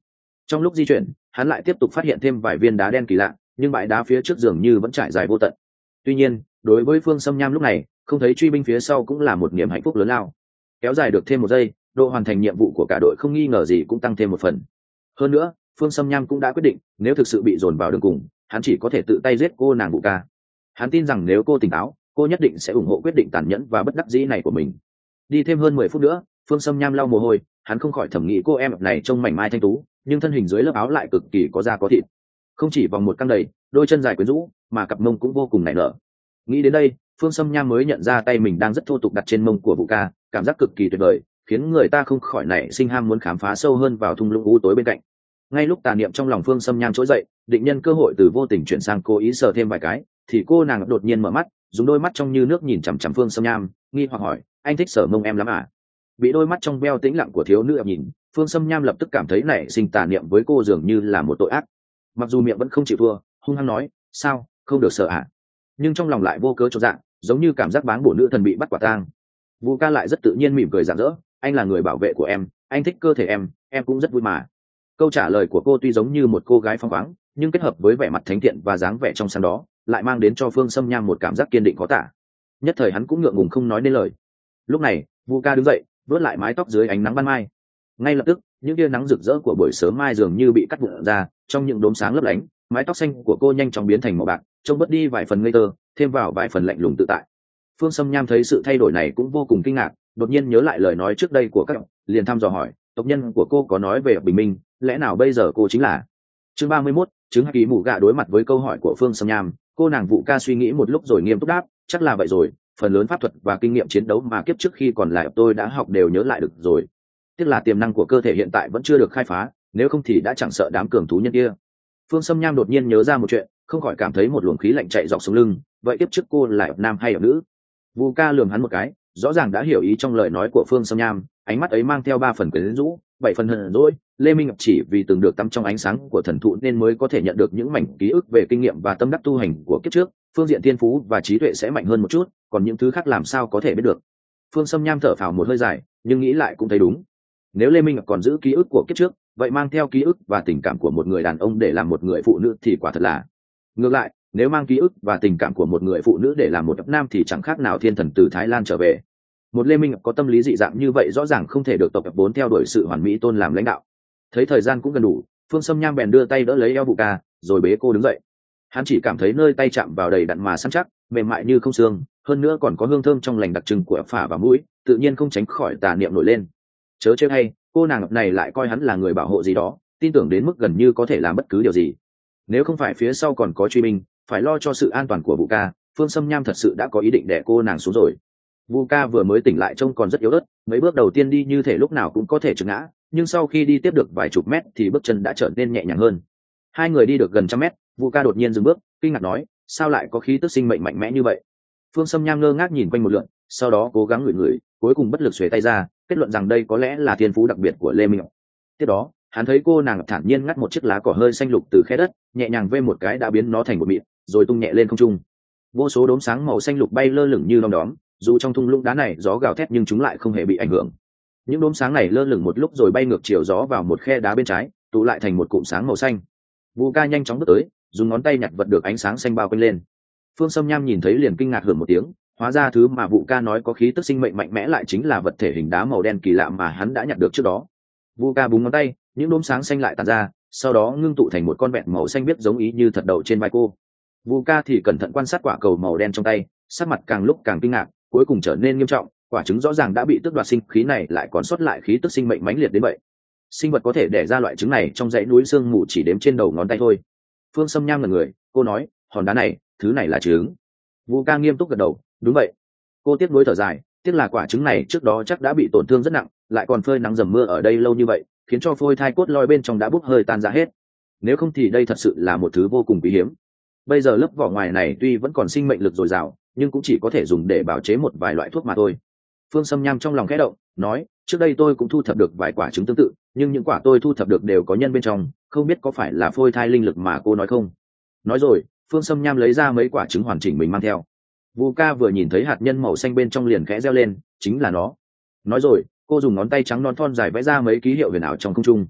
Trong lúc di chuyển hắn lại tiếp tục phát hiện thêm vài viên đá đen kỳ lạ, nhưng bãi đá phía trước dường như vẫn trải dài vô tận. Tuy nhiên đối với Phương Sâm Nham lúc này không thấy truy binh phía sau cũng là một niềm hạnh phúc lớn lao. Kéo dài được thêm một giây, độ hoàn thành nhiệm vụ của cả đội không nghi ngờ gì cũng tăng thêm một phần. Hơn nữa Phương Sâm Nham cũng đã quyết định nếu thực sự bị dồn vào đường cùng, hắn chỉ có thể tự tay giết cô nàng Vũ Ca. Hắn tin rằng nếu cô tỉnh táo, cô nhất định sẽ ủng hộ quyết định tàn nhẫn và bất đắc dĩ này của mình. Đi thêm hơn 10 phút nữa, Phương Sâm Nham lau mồ hôi, hắn không khỏi thẩm nghĩ cô em này trông mảnh mai thanh tú, nhưng thân hình dưới lớp áo lại cực kỳ có da có thịt. Không chỉ vòng một căng đầy, đôi chân dài quyến rũ, mà cặp mông cũng vô cùng nảy nở. Nghĩ đến đây, Phương Sâm Nham mới nhận ra tay mình đang rất thô tục đặt trên mông của Vũ Ca, cảm giác cực kỳ tuyệt vời, khiến người ta không khỏi nảy sinh ham muốn khám phá sâu hơn vào thung lũng u tối bên cạnh. Ngay lúc tà niệm trong lòng Phương Sâm Nham trỗi dậy, định nhân cơ hội từ vô tình chuyển sang cố ý sờ thêm vài cái, thì cô nàng đột nhiên mở mắt, dùng đôi mắt trong như nước nhìn chằm chằm Phương Sâm Nham, nghi hoặc hỏi: anh thích sờ mông em lắm à? Bị đôi mắt trong veo tĩnh lặng của thiếu nữ nhìn, Phương Sâm Nham lập tức cảm thấy nảy sinh tà niệm với cô dường như là một tội ác. Mặc dù miệng vẫn không chịu thua, hung hăng nói: sao không được sợ à? Nhưng trong lòng lại vô cớ chột dạ, giống như cảm giác báng bổ nữ thần bị bắt quả tang. Vũ Ca lại rất tự nhiên mỉm cười rạng rỡ: anh là người bảo vệ của em, anh thích cơ thể em cũng rất vui mà. Câu trả lời của cô tuy giống như một cô gái phóng khoáng, nhưng kết hợp với vẻ mặt thánh thiện và dáng vẻ trong sáng đó lại mang đến cho Phương Sâm Nham một cảm giác kiên định khó tả. Nhất thời hắn cũng ngượng ngùng không nói nên lời. Lúc này Vũ Ca đứng dậy, vớt lại mái tóc dưới ánh nắng ban mai. Ngay lập tức những tia nắng rực rỡ của buổi sớm mai dường như bị cắt vụn ra, trong những đốm sáng lấp lánh, mái tóc xanh của cô nhanh chóng biến thành màu bạc, trông bớt đi vài phần ngây thơ, thêm vào vài phần lạnh lùng tự tại. Phương Sâm Nham thấy sự thay đổi này cũng vô cùng kinh ngạc, đột nhiên nhớ lại lời nói trước đây của các liền thăm dò hỏi: tộc nhân của cô có nói về bình minh, lẽ nào bây giờ cô chính là? Chương 31, chứng hắc ký mù gạ. Đối mặt với câu hỏi của Phương Sâm Nham, cô nàng Vũ Ca suy nghĩ một lúc rồi nghiêm túc đáp: chắc là vậy rồi, phần lớn pháp thuật và kinh nghiệm chiến đấu mà kiếp trước khi còn lại tôi đã học đều nhớ lại được rồi. Tiếc là tiềm năng của cơ thể hiện tại vẫn chưa được khai phá, nếu không thì đã chẳng sợ đám cường thú nhân kia. Phương Sâm Nham đột nhiên nhớ ra một chuyện, không khỏi cảm thấy một luồng khí lạnh chạy dọc sống lưng. Vậy kiếp trước cô là nam hay nữ? Vũ Ca lườm hắn một cái, rõ ràng đã hiểu ý trong lời nói của Phương Sâm Nham, ánh mắt ấy mang theo 3 phần quyến rũ, 7 phần hờn dỗi. Lê Minh Ngọc chỉ vì từng được tắm trong ánh sáng của thần thụ nên mới có thể nhận được những mảnh ký ức về kinh nghiệm và tâm đắc tu hành của kiếp trước, phương diện thiên phú và trí tuệ sẽ mạnh hơn một chút, còn những thứ khác làm sao có thể biết được. Phương Sâm Nham thở phào một hơi dài, nhưng nghĩ lại cũng thấy đúng. Nếu Lê Minh Ngọc còn giữ ký ức của kiếp trước, vậy mang theo ký ức và tình cảm của một người đàn ông để làm một người phụ nữ thì quả thật là ngược lại. Nếu mang ký ức và tình cảm của một người phụ nữ để làm một độc nam thì chẳng khác nào thiên thần từ Thái Lan trở về. Một Lê Minh Ngọc có tâm lý dị dạng như vậy rõ ràng không thể được tộc tập vốn theo đuổi sự hoàn mỹ tôn làm lãnh đạo. Thấy thời gian cũng gần đủ, Phương Sâm Nham bèn đưa tay đỡ lấy eo Vũ Ca, rồi bế cô đứng dậy. Hắn chỉ cảm thấy nơi tay chạm vào đầy đặn mà săn chắc, mềm mại như không xương, hơn nữa còn có hương thơm trong lành đặc trưng của phả và mũi, tự nhiên không tránh khỏi tà niệm nổi lên. Chớ trêu hay, cô nàng này lại coi hắn là người bảo hộ gì đó, tin tưởng đến mức gần như có thể làm bất cứ điều gì. Nếu không phải phía sau còn có truy binh, phải lo cho sự an toàn của Vũ Ca, Phương Sâm Nham thật sự đã có ý định đè cô nàng xuống rồi. Vũ Ca vừa mới tỉnh lại trông còn rất yếu ớt, mấy bước đầu tiên đi như thể lúc nào cũng có thể trượt ngã, nhưng sau khi đi tiếp được vài chục mét thì bước chân đã trở nên nhẹ nhàng hơn. Hai người đi được gần 100 mét, Vũ Ca đột nhiên dừng bước, kinh ngạc nói: sao lại có khí tức sinh mệnh mạnh mẽ như vậy? Phương Sâm Nham ngơ ngác nhìn quanh một lượt, sau đó cố gắng ngửi ngửi, cuối cùng bất lực xuề tay ra, kết luận rằng đây có lẽ là thiên phú đặc biệt của Lê Minh Ngọc. Tiếp đó hắn thấy cô nàng thản nhiên ngắt một chiếc lá cỏ hơi xanh lục từ khe đất, nhẹ nhàng vê một cái đã biến nó thành một mịn, rồi tung nhẹ lên không trung. Vô số đốm sáng màu xanh lục bay lơ lửng như đom đóm, dù trong thung lũng đá này gió gào thét nhưng chúng lại không hề bị ảnh hưởng. Những đốm sáng này lơ lửng một lúc rồi bay ngược chiều gió vào một khe đá bên trái, tụ lại thành một cụm sáng màu xanh. Vũ Ca nhanh chóng bước tới, dùng ngón tay nhặt vật được ánh sáng xanh bao quanh lên. Phương Sâm Nham nhìn thấy liền kinh ngạc hưởng một tiếng, hóa ra thứ mà Vũ Ca nói có khí tức sinh mệnh mạnh mẽ lại chính là vật thể hình đá màu đen kỳ lạ mà hắn đã nhặt được trước đó. Vũ Ca búng ngón tay, những đốm sáng xanh lại tàn ra, sau đó ngưng tụ thành một con vẹn màu xanh biếc giống ý như thật đậu trên vai cô. Vũ Ca thì cẩn thận quan sát quả cầu màu đen trong tay, sắc mặt càng lúc càng kinh ngạc, cuối cùng trở nên nghiêm trọng. Quả trứng rõ ràng đã bị tước đoạt sinh khí này lại còn sót lại khí tức sinh mệnh mãnh liệt đến vậy. Sinh vật có thể đẻ ra loại trứng này trong dãy núi sương mù chỉ đếm trên đầu ngón tay thôi. Phương Sâm Nham là người, cô nói: hòn đá này, thứ này là trứng. Vũ Ca nghiêm túc gật đầu: đúng vậy. Cô tiếc nuối thở dài, tiếc là quả trứng này trước đó chắc đã bị tổn thương rất nặng, lại còn phơi nắng dầm mưa ở đây lâu như vậy, khiến cho phôi thai cốt loi bên trong đã bốc hơi tan ra hết. Nếu không thì đây thật sự là một thứ vô cùng quý hiếm. Bây giờ lớp vỏ ngoài này tuy vẫn còn sinh mệnh lực dồi dào, nhưng cũng chỉ có thể dùng để bào chế một vài loại thuốc mà thôi. Phương Sâm Nham trong lòng khẽ động, nói: trước đây tôi cũng thu thập được vài quả trứng tương tự, nhưng những quả tôi thu thập được đều có nhân bên trong, không biết có phải là phôi thai linh lực mà cô nói không? Nói rồi, Phương Sâm Nham lấy ra mấy quả trứng hoàn chỉnh mình mang theo. Vũ Ca vừa nhìn thấy hạt nhân màu xanh bên trong liền khẽ reo lên: chính là nó. Nói rồi, cô dùng ngón tay trắng non thon dài vẽ ra mấy ký hiệu huyền ảo trong không trung.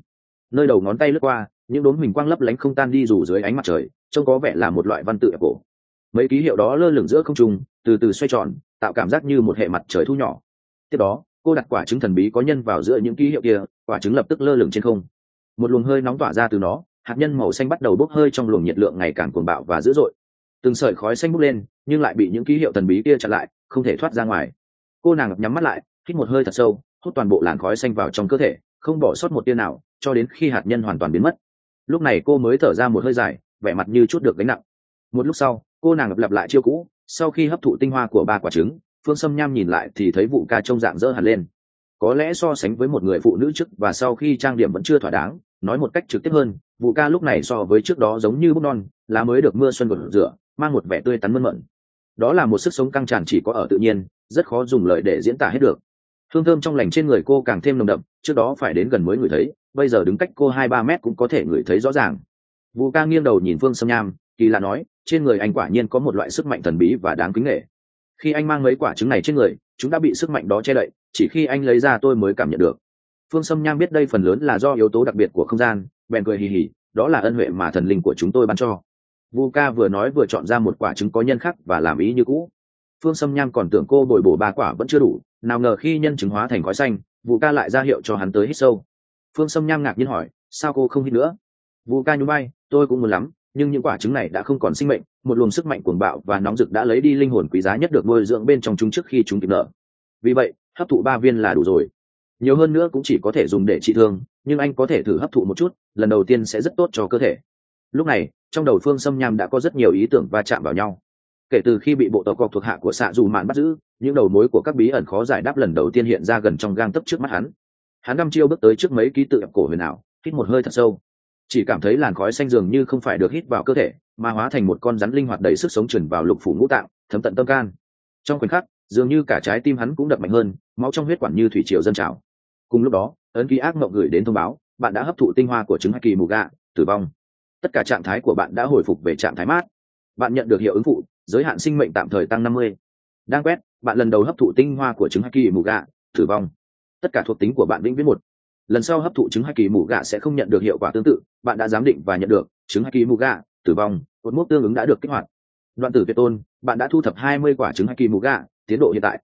nơi đầu ngón tay lướt qua, những đốm huỳnh quang lấp lánh không tan đi dù dưới ánh mặt trời, trông có vẻ là một loại văn tự cổ. Mấy ký hiệu đó lơ lửng giữa không trung, từ từ xoay tròn, tạo cảm giác như một hệ mặt trời thu nhỏ. Tiếp đó, cô đặt quả trứng thần bí có nhân vào giữa những ký hiệu kia, quả trứng lập tức lơ lửng trên không. Một luồng hơi nóng tỏa ra từ nó, hạt nhân màu xanh bắt đầu bốc hơi trong luồng nhiệt lượng ngày càng cuồng bạo và dữ dội. Từng sợi khói xanh bốc lên, nhưng lại bị những ký hiệu thần bí kia chặn lại, không thể thoát ra ngoài. Cô nàng nhắm mắt lại, hít một hơi thật sâu, hút toàn bộ làn khói xanh vào trong cơ thể, không bỏ sót một tia nào, cho đến khi hạt nhân hoàn toàn biến mất. Lúc này cô mới thở ra một hơi dài, vẻ mặt như chút được gánh nặng. Một lúc sau, cô nàng lặp lại chiêu cũ. Sau khi hấp thụ tinh hoa của 3 quả trứng, Phương Sâm Nham nhìn lại thì thấy Vụ Ca trông dạng dỡ hẳn lên. Có lẽ so sánh với một người phụ nữ trước và sau khi trang điểm vẫn chưa thỏa đáng, nói một cách trực tiếp hơn, Vụ Ca lúc này so với trước đó giống như búp non, lá mới được mưa xuân gột rửa, mang một vẻ tươi tắn mơn mởn. Đó là một sức sống căng tràn chỉ có ở tự nhiên, rất khó dùng lời để diễn tả hết được. Hương thơm trong lành trên người cô càng thêm nồng đậm, trước đó phải đến gần mới ngửi thấy, bây giờ đứng cách cô 2-3 mét cũng có thể ngửi thấy rõ ràng. Vụ Ca nghiêng đầu nhìn Phương Sâm Nham, kỳ lạ nói, trên người anh quả nhiên có một loại sức mạnh thần bí và đáng kính nể. Khi anh mang mấy quả trứng này trên người, chúng đã bị sức mạnh đó che đậy, chỉ khi anh lấy ra tôi mới cảm nhận được. Phương Sâm Nham biết đây phần lớn là do yếu tố đặc biệt của không gian, bèn cười hì hì, đó là ân huệ mà thần linh của chúng tôi ban cho. Vu Ca vừa nói vừa chọn ra một quả trứng có nhân khắc và làm ý như cũ. Phương Sâm Nham còn tưởng cô bồi bổ 3 quả vẫn chưa đủ, nào ngờ khi nhân trứng hóa thành khói xanh, Vu Ca lại ra hiệu cho hắn tới hít sâu. Phương Sâm Nham ngạc nhiên hỏi, sao cô không hít nữa? Vu Ca nhún vai, tôi cũng muốn lắm, nhưng những quả trứng này đã không còn sinh mệnh, một luồng sức mạnh cuồng bạo và nóng rực đã lấy đi linh hồn quý giá nhất được nuôi dưỡng bên trong chúng trước khi chúng kịp nở. Vì vậy, hấp thụ 3 viên là đủ rồi. Nhiều hơn nữa cũng chỉ có thể dùng để trị thương, nhưng anh có thể thử hấp thụ một chút, lần đầu tiên sẽ rất tốt cho cơ thể. Lúc này, trong đầu Phương Sâm Nham đã có rất nhiều ý tưởng va chạm vào nhau. Kể từ khi bị bộ tộc cọc thuộc hạ của Sạ Dù Mạn bắt giữ, những đầu mối của các bí ẩn khó giải đáp lần đầu tiên hiện ra gần trong gang tấc trước mắt hắn. Hắn đăm chiêu bước tới trước mấy ký tự cổ huyền ảo, hít một hơi thật sâu, chỉ cảm thấy làn khói xanh dường như không phải được hít vào cơ thể, mà hóa thành một con rắn linh hoạt đầy sức sống truyền vào lục phủ ngũ tạng, thấm tận tâm can. Trong khoảnh khắc, dường như cả trái tim hắn cũng đập mạnh hơn, máu trong huyết quản như thủy triều dâng trào. Cùng lúc đó, ấn ký ác mộng gửi đến thông báo, bạn đã hấp thụ tinh hoa của trứng Haki Muga, tử vong. Tất cả trạng thái của bạn đã hồi phục về trạng thái mát. Bạn nhận được hiệu ứng phụ, giới hạn sinh mệnh tạm thời tăng 50. Đang quét, bạn lần đầu hấp thụ tinh hoa của trứng Haki Muga, tử vong. Tất cả thuộc tính của bạn vĩnh viễn 1. Lần sau hấp thụ trứng Haki Muga sẽ không nhận được hiệu quả tương tự, bạn đã giám định và nhận được trứng Haki Muga, tử vong, cột mốc tương ứng đã được kích hoạt. Đoạn tử tuyệt tôn, bạn đã thu thập 20 quả trứng Haki Muga, tiến độ hiện tại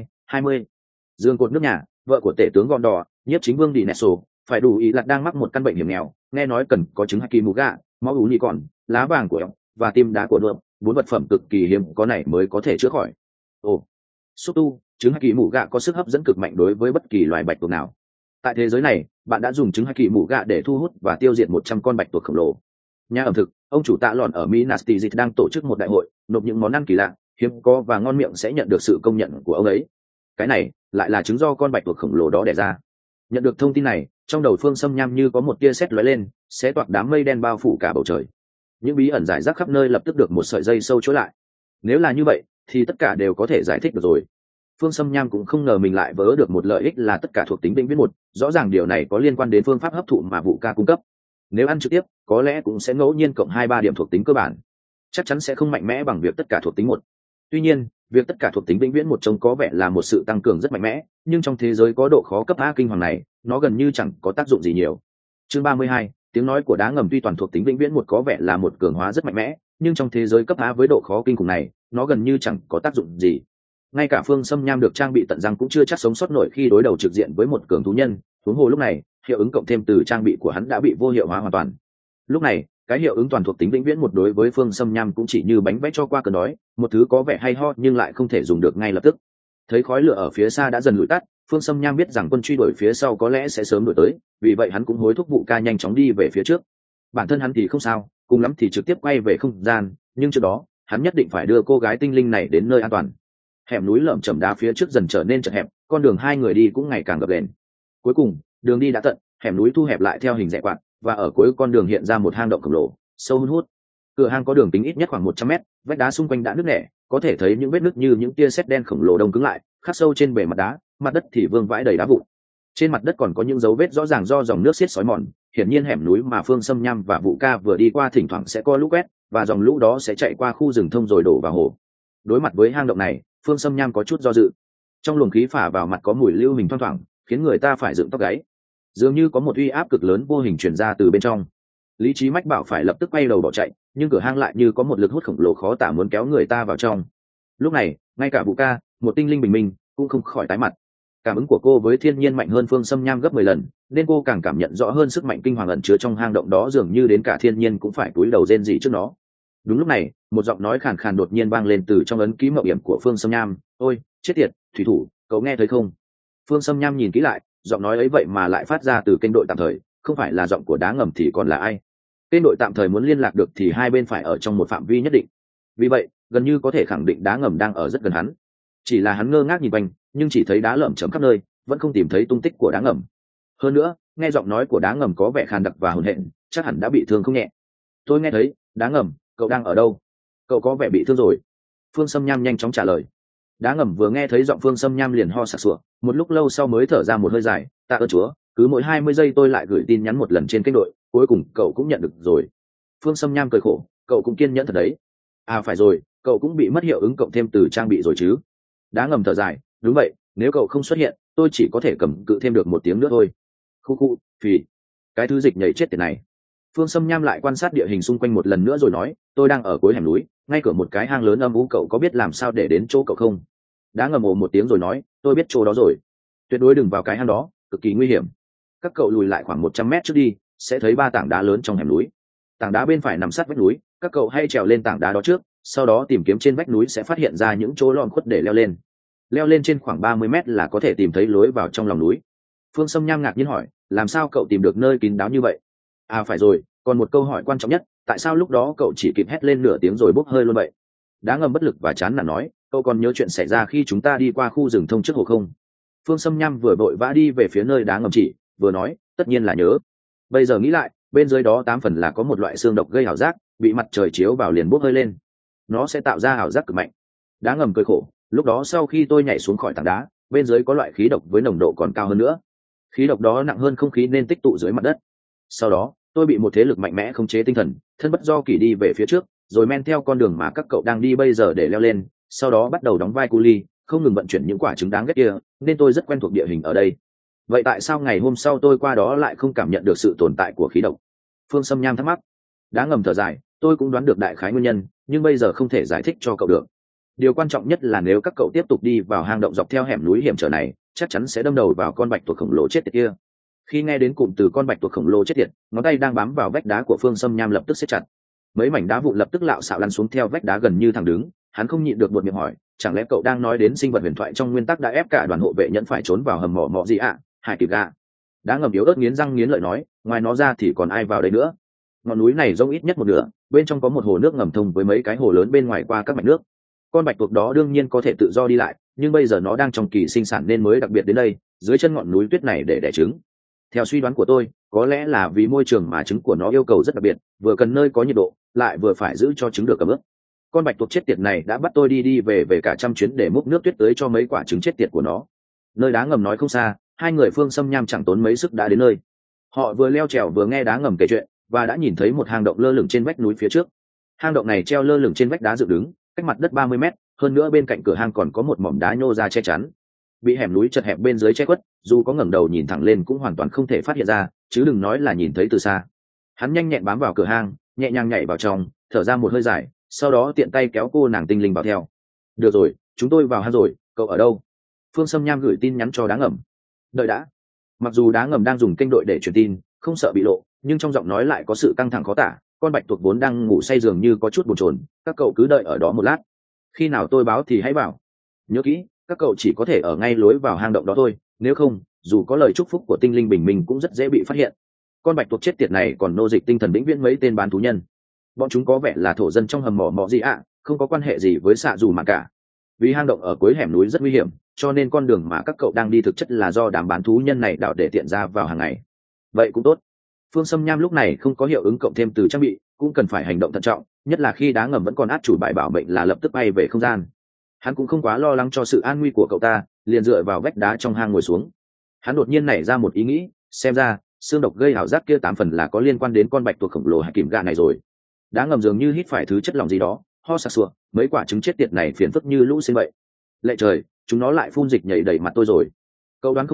20. Dương cột nước nhà, vợ của tể tướng gọn đỏ, nhiếp chính vương đi Neso, phải đủ ý là đang mắc một căn bệnh hiểm nghèo, nghe nói cần có trứng Haki Muga, máu ú nhị còn, lá vàng của ốc và tim đá của đượm, 4 vật phẩm cực kỳ hiếm có này mới có thể chữa khỏi. Ồ, xúc tu, trứng Haki Muga có sức hấp dẫn cực mạnh đối với bất kỳ loài bạch tuộc nào. Tại thế giới này, bạn đã dùng trứng Haki Muga để thu hút và tiêu diệt 100 con bạch tuộc khổng lồ. Nhà ẩm thực, ông chủ tạ lòn ở Minas Tirith đang tổ chức một đại hội, nộp những món ăn kỳ lạ, hiếm có và ngon miệng sẽ nhận được sự công nhận của ông ấy. Cái này lại là trứng do con bạch tuộc khổng lồ đó đẻ ra. Nhận được thông tin này, trong đầu Phương Sâm Nham như có một tia sét lóe lên, xé toạc đám mây đen bao phủ cả bầu trời. Những bí ẩn giải rác khắp nơi lập tức được một sợi dây sâu chối lại. Nếu là như vậy, thì tất cả đều có thể giải thích được rồi. Phương Sâm Nham cũng không ngờ mình lại vớ được một lợi ích là tất cả thuộc tính vĩnh viễn 1. Rõ ràng điều này có liên quan đến phương pháp hấp thụ mà Vụ Ca cung cấp. Nếu ăn trực tiếp, có lẽ cũng sẽ ngẫu nhiên cộng 2-3 điểm thuộc tính cơ bản, chắc chắn sẽ không mạnh mẽ bằng việc tất cả thuộc tính 1. Tuy nhiên, việc tất cả thuộc tính vĩnh viễn 1 trông có vẻ là một sự tăng cường rất mạnh mẽ, nhưng trong thế giới có độ khó cấp A kinh hoàng này, nó gần như chẳng có tác dụng gì nhiều. Chương 32, tiếng nói của đá ngầm. Tuy toàn thuộc tính vĩnh viễn 1 có vẻ là một cường hóa rất mạnh mẽ, nhưng trong thế giới cấp A với độ khó kinh khủng này, nó gần như chẳng có tác dụng gì. Ngay cả Phương Sâm Nham được trang bị tận răng cũng chưa chắc sống sót nổi khi đối đầu trực diện với một cường thú nhân, huống hồ lúc này, hiệu ứng cộng thêm từ trang bị của hắn đã bị vô hiệu hóa hoàn toàn. Lúc này, cái hiệu ứng toàn thuộc tính vĩnh viễn 1 đối với Phương Sâm Nham cũng chỉ như bánh vẽ cho qua cơn đói, một thứ có vẻ hay ho nhưng lại không thể dùng được ngay lập tức. Thấy khói lửa ở phía xa đã dần lụi tắt, Phương Sâm Nham biết rằng quân truy đuổi phía sau có lẽ sẽ sớm đuổi tới, vì vậy hắn cũng hối thúc Vụ Ca nhanh chóng đi về phía trước. Bản thân hắn thì không sao, cùng lắm thì trực tiếp quay về không gian, nhưng trước đó, hắn nhất định phải đưa cô gái tinh linh này đến nơi an toàn. Hẻm núi lởm chởm đá phía trước dần trở nên chật hẹp, con đường hai người đi cũng ngày càng gập ghềnh. Cuối cùng, đường đi đã tận, hẻm núi thu hẹp lại theo hình rẽ quạt, và ở cuối con đường hiện ra một hang động khổng lồ, sâu hun hút. Cửa hang có đường kính ít nhất khoảng 100 mét, vách đá xung quanh đã nứt nẻ, có thể thấy những vết nứt như những tia sét đen khổng lồ đông cứng lại, khắc sâu trên bề mặt đá, mặt đất thì vương vãi đầy đá vụn. Trên mặt đất còn có những dấu vết rõ ràng do dòng nước xiết xói mòn, hiển nhiên hẻm núi mà Phương Sâm Nham và Vụ Ca vừa đi qua thỉnh thoảng sẽ có lũ quét, và dòng lũ đó sẽ chạy qua khu rừng thông rồi đổ vào hồ. Đối mặt với hang động này, Phương Sâm Nham có chút do dự. Trong luồng khí phả vào mặt có mùi lưu huỳnh thoang thoảng, khiến người ta phải dựng tóc gáy. dường như có một uy áp cực lớn vô hình truyền ra từ bên trong. Lý trí mách bảo phải lập tức quay đầu bỏ chạy, nhưng cửa hang lại như có một lực hút khổng lồ khó tả muốn kéo người ta vào trong. Lúc này ngay cả Vũ Ca, một tinh linh bình minh, cũng không khỏi tái mặt. Cảm ứng của cô với thiên nhiên mạnh hơn Phương Sâm Nham gấp 10 lần, nên cô càng cảm nhận rõ hơn sức mạnh kinh hoàng ẩn chứa trong hang động đó, dường như đến cả thiên nhiên cũng phải cúi đầu rên rỉ trước nó. Đúng lúc này, một giọng nói khàn khàn đột nhiên vang lên từ trong ấn ký mộng hiểm của Phương Sâm Nham. Ôi chết tiệt, thủy thủ, cậu nghe thấy không? Phương Sâm Nham nhìn kỹ lại, giọng nói ấy vậy mà lại phát ra từ kênh đội tạm thời, không phải là giọng của đá ngầm thì còn là ai? Kênh đội tạm thời muốn liên lạc được thì hai bên phải ở trong một phạm vi nhất định, vì vậy gần như có thể khẳng định đá ngầm đang ở rất gần hắn. Chỉ là hắn ngơ ngác nhìn quanh, nhưng chỉ thấy đá lởm chởm khắp nơi, vẫn không tìm thấy tung tích của đá ngầm. Hơn nữa, nghe giọng nói của đá ngầm có vẻ khàn đặc và hồn hện, chắc hẳn đã bị thương không nhẹ. Tôi nghe thấy, đá ngầm, cậu đang ở đâu? Cậu có vẻ bị thương rồi. Phương Sâm Nham nhanh chóng trả lời. Đá ngầm vừa nghe thấy giọng Phương Sâm Nham liền ho sặc sụa, một lúc lâu sau mới thở ra một hơi dài. Tạ ơn Chúa, cứ mỗi 20 giây tôi lại gửi tin nhắn một lần trên kênh đội, cuối cùng cậu cũng nhận được rồi. Phương Sâm Nham cười khổ, cậu cũng kiên nhẫn thật đấy. À phải rồi, cậu cũng bị mất hiệu ứng cộng thêm từ trang bị rồi chứ? Đá ngầm thở dài, đúng vậy, nếu cậu không xuất hiện, tôi chỉ có thể cầm cự thêm được một tiếng nữa thôi. Khu khu, phì, cái thứ dịch nhảy chết tiệt này. Phương Sâm Nham lại quan sát địa hình xung quanh một lần nữa rồi nói, tôi đang ở cuối hẻm núi, ngay cửa một cái hang lớn âm u, cậu có biết làm sao để đến chỗ cậu không? Đá ngầm ồ một tiếng rồi nói, tôi biết chỗ đó rồi. Tuyệt đối đừng vào cái hang đó, cực kỳ nguy hiểm. Các cậu lùi lại khoảng 100 mét trước đi, sẽ thấy 3 tảng đá lớn trong hẻm núi. Tảng đá bên phải nằm sát vách núi, các cậu hãy trèo lên tảng đá đó trước, sau đó tìm kiếm trên vách núi sẽ phát hiện ra những chỗ lom khuất để leo lên. Leo lên trên khoảng 30 mét là có thể tìm thấy lối vào trong lòng núi. Phương Sâm Nham ngạc nhiên hỏi, làm sao cậu tìm được nơi kín đáo như vậy? À phải rồi, còn một câu hỏi quan trọng nhất, tại sao lúc đó cậu chỉ kịp hét lên nửa tiếng rồi bốc hơi luôn vậy? Đá ngầm bất lực và chán nản nói, cậu còn nhớ chuyện xảy ra khi chúng ta đi qua khu rừng thông trước hồ không? Phương Sâm Nham vừa vội vã đi về phía nơi đá ngầm chỉ, vừa nói, tất nhiên là nhớ. Bây giờ nghĩ lại, bên dưới đó 8 phần là có một loại xương độc gây ảo giác, bị mặt trời chiếu vào liền bốc hơi lên. Nó sẽ tạo ra ảo giác cực mạnh. Đá ngầm cười khổ, lúc đó sau khi tôi nhảy xuống khỏi tảng đá, bên dưới có loại khí độc với nồng độ còn cao hơn nữa. Khí độc đó nặng hơn không khí nên tích tụ dưới mặt đất. Sau đó, tôi bị một thế lực mạnh mẽ khống chế tinh thần, thân bất do kỷ đi về phía trước, rồi men theo con đường mà các cậu đang đi bây giờ để leo lên, sau đó bắt đầu đóng vai cu ly, không ngừng vận chuyển những quả trứng đáng ghét kia, nên tôi rất quen thuộc địa hình ở đây. Vậy tại sao ngày hôm sau tôi qua đó lại không cảm nhận được sự tồn tại của khí độc? Phương Sâm Nham thắc mắc. Đá ngầm thở dài, tôi cũng đoán được đại khái nguyên nhân, nhưng bây giờ không thể giải thích cho cậu được. Điều quan trọng nhất là nếu các cậu tiếp tục đi vào hang động dọc theo hẻm núi hiểm trở này, chắc chắn sẽ đâm đầu vào con bạch tuộc khổng lồ chết tiệt kia. Khi nghe đến cụm từ con bạch tuộc khổng lồ chết tiệt, ngón tay đang bám vào vách đá của Phương Sâm Nham lập tức siết chặt. Mấy mảnh đá vụn lập tức lạo xạo lăn xuống theo vách đá gần như thẳng đứng. Hắn không nhịn được buột miệng hỏi, chẳng lẽ cậu đang nói đến sinh vật huyền thoại trong nguyên tắc đã ép cả đoàn hộ vệ nhẫn phải trốn vào hầm mỏ mọ gì ạ? Hải kịp gà. Đá ngầm yếu ớt nghiến răng nghiến lợi nói, ngoài nó ra thì còn ai vào đây nữa? Ngọn núi này rộng ít nhất một nửa, bên trong có một hồ nước ngầm thông với mấy cái hồ lớn bên ngoài qua các mạch nước. Con bạch tuộc đó đương nhiên có thể tự do đi lại, nhưng bây giờ nó đang trong kỳ sinh sản nên mới đặc biệt đến đây, dưới chân ngọn núi tuyết này để đẻ trứng. Theo suy đoán của tôi, có lẽ là vì môi trường mà trứng của nó yêu cầu rất đặc biệt, vừa cần nơi có nhiệt độ, lại vừa phải giữ cho trứng được ẩm ướt. Con bạch tuộc chết tiệt này đã bắt tôi đi về cả trăm chuyến để múc nước tuyết tới cho mấy quả trứng chết tiệt của nó. Nơi đá ngầm nói không xa, hai người Phương Sâm Nham chẳng tốn mấy sức đã đến nơi. Họ vừa leo trèo vừa nghe đá ngầm kể chuyện, và đã nhìn thấy một hang động lơ lửng trên vách núi phía trước. Hang động này treo lơ lửng trên vách đá dựng đứng, cách mặt đất 30 mét, hơn nữa bên cạnh cửa hang còn có một mỏm đá nhô ra che chắn. Bị hẻm núi chật hẹp bên dưới che khuất, dù có ngẩng đầu nhìn thẳng lên cũng hoàn toàn không thể phát hiện ra, chứ đừng nói là nhìn thấy từ xa. Hắn nhanh nhẹn bám vào cửa hang, nhẹ nhàng nhảy vào trong, thở ra một hơi dài, sau đó tiện tay kéo cô nàng tinh linh vào theo. Được rồi, chúng tôi vào hang rồi, cậu ở đâu? Phương Sâm Nham gửi tin nhắn cho đá ngầm. Đợi đã. Mặc dù đá ngầm đang dùng kênh đội để truyền tin, không sợ bị lộ, nhưng trong giọng nói lại có sự căng thẳng khó tả. Con bạch tuộc vốn đang ngủ say dường như có chút bồn chồn, các cậu cứ đợi ở đó một lát. Khi nào tôi báo thì hãy bảo. Nhớ kỹ, các cậu chỉ có thể ở ngay lối vào hang động đó thôi, nếu không, dù có lời chúc phúc của tinh linh bình minh cũng rất dễ bị phát hiện. Con bạch tuộc chết tiệt này còn nô dịch tinh thần vĩnh viễn mấy tên bán thú nhân. Bọn chúng có vẻ là thổ dân trong hầm mỏ mọ gì ạ, không có quan hệ gì với xạ dù mà cả. Vì hang động ở cuối hẻm núi rất nguy hiểm, cho nên con đường mà các cậu đang đi thực chất là do đám bán thú nhân này đào để tiện ra vào hàng ngày. Vậy cũng tốt. Phương Sâm Nham lúc này không có hiệu ứng cộng thêm từ trang bị, cũng cần phải hành động thận trọng, nhất là khi đá ngầm vẫn còn át chủ bài bảo mệnh là lập tức bay về không gian. Hắn cũng không quá lo lắng cho sự an nguy của cậu ta, liền dựa vào vách đá trong hang ngồi xuống. Hắn đột nhiên nảy ra một ý nghĩ, xem ra xương độc gây ảo giác kia 8 phần là có liên quan đến con bạch tuộc khổng lồ hay kìm gạ này rồi. Đá ngầm dường như hít phải thứ chất lỏng gì đó, ho sặc sụa, mấy quả trứng chết tiệt này phiền phức như lũ sinh vậy. Lệ trời, chúng nó lại phun dịch nhảy đầy mặt tôi rồi. Cậu đoán không sai,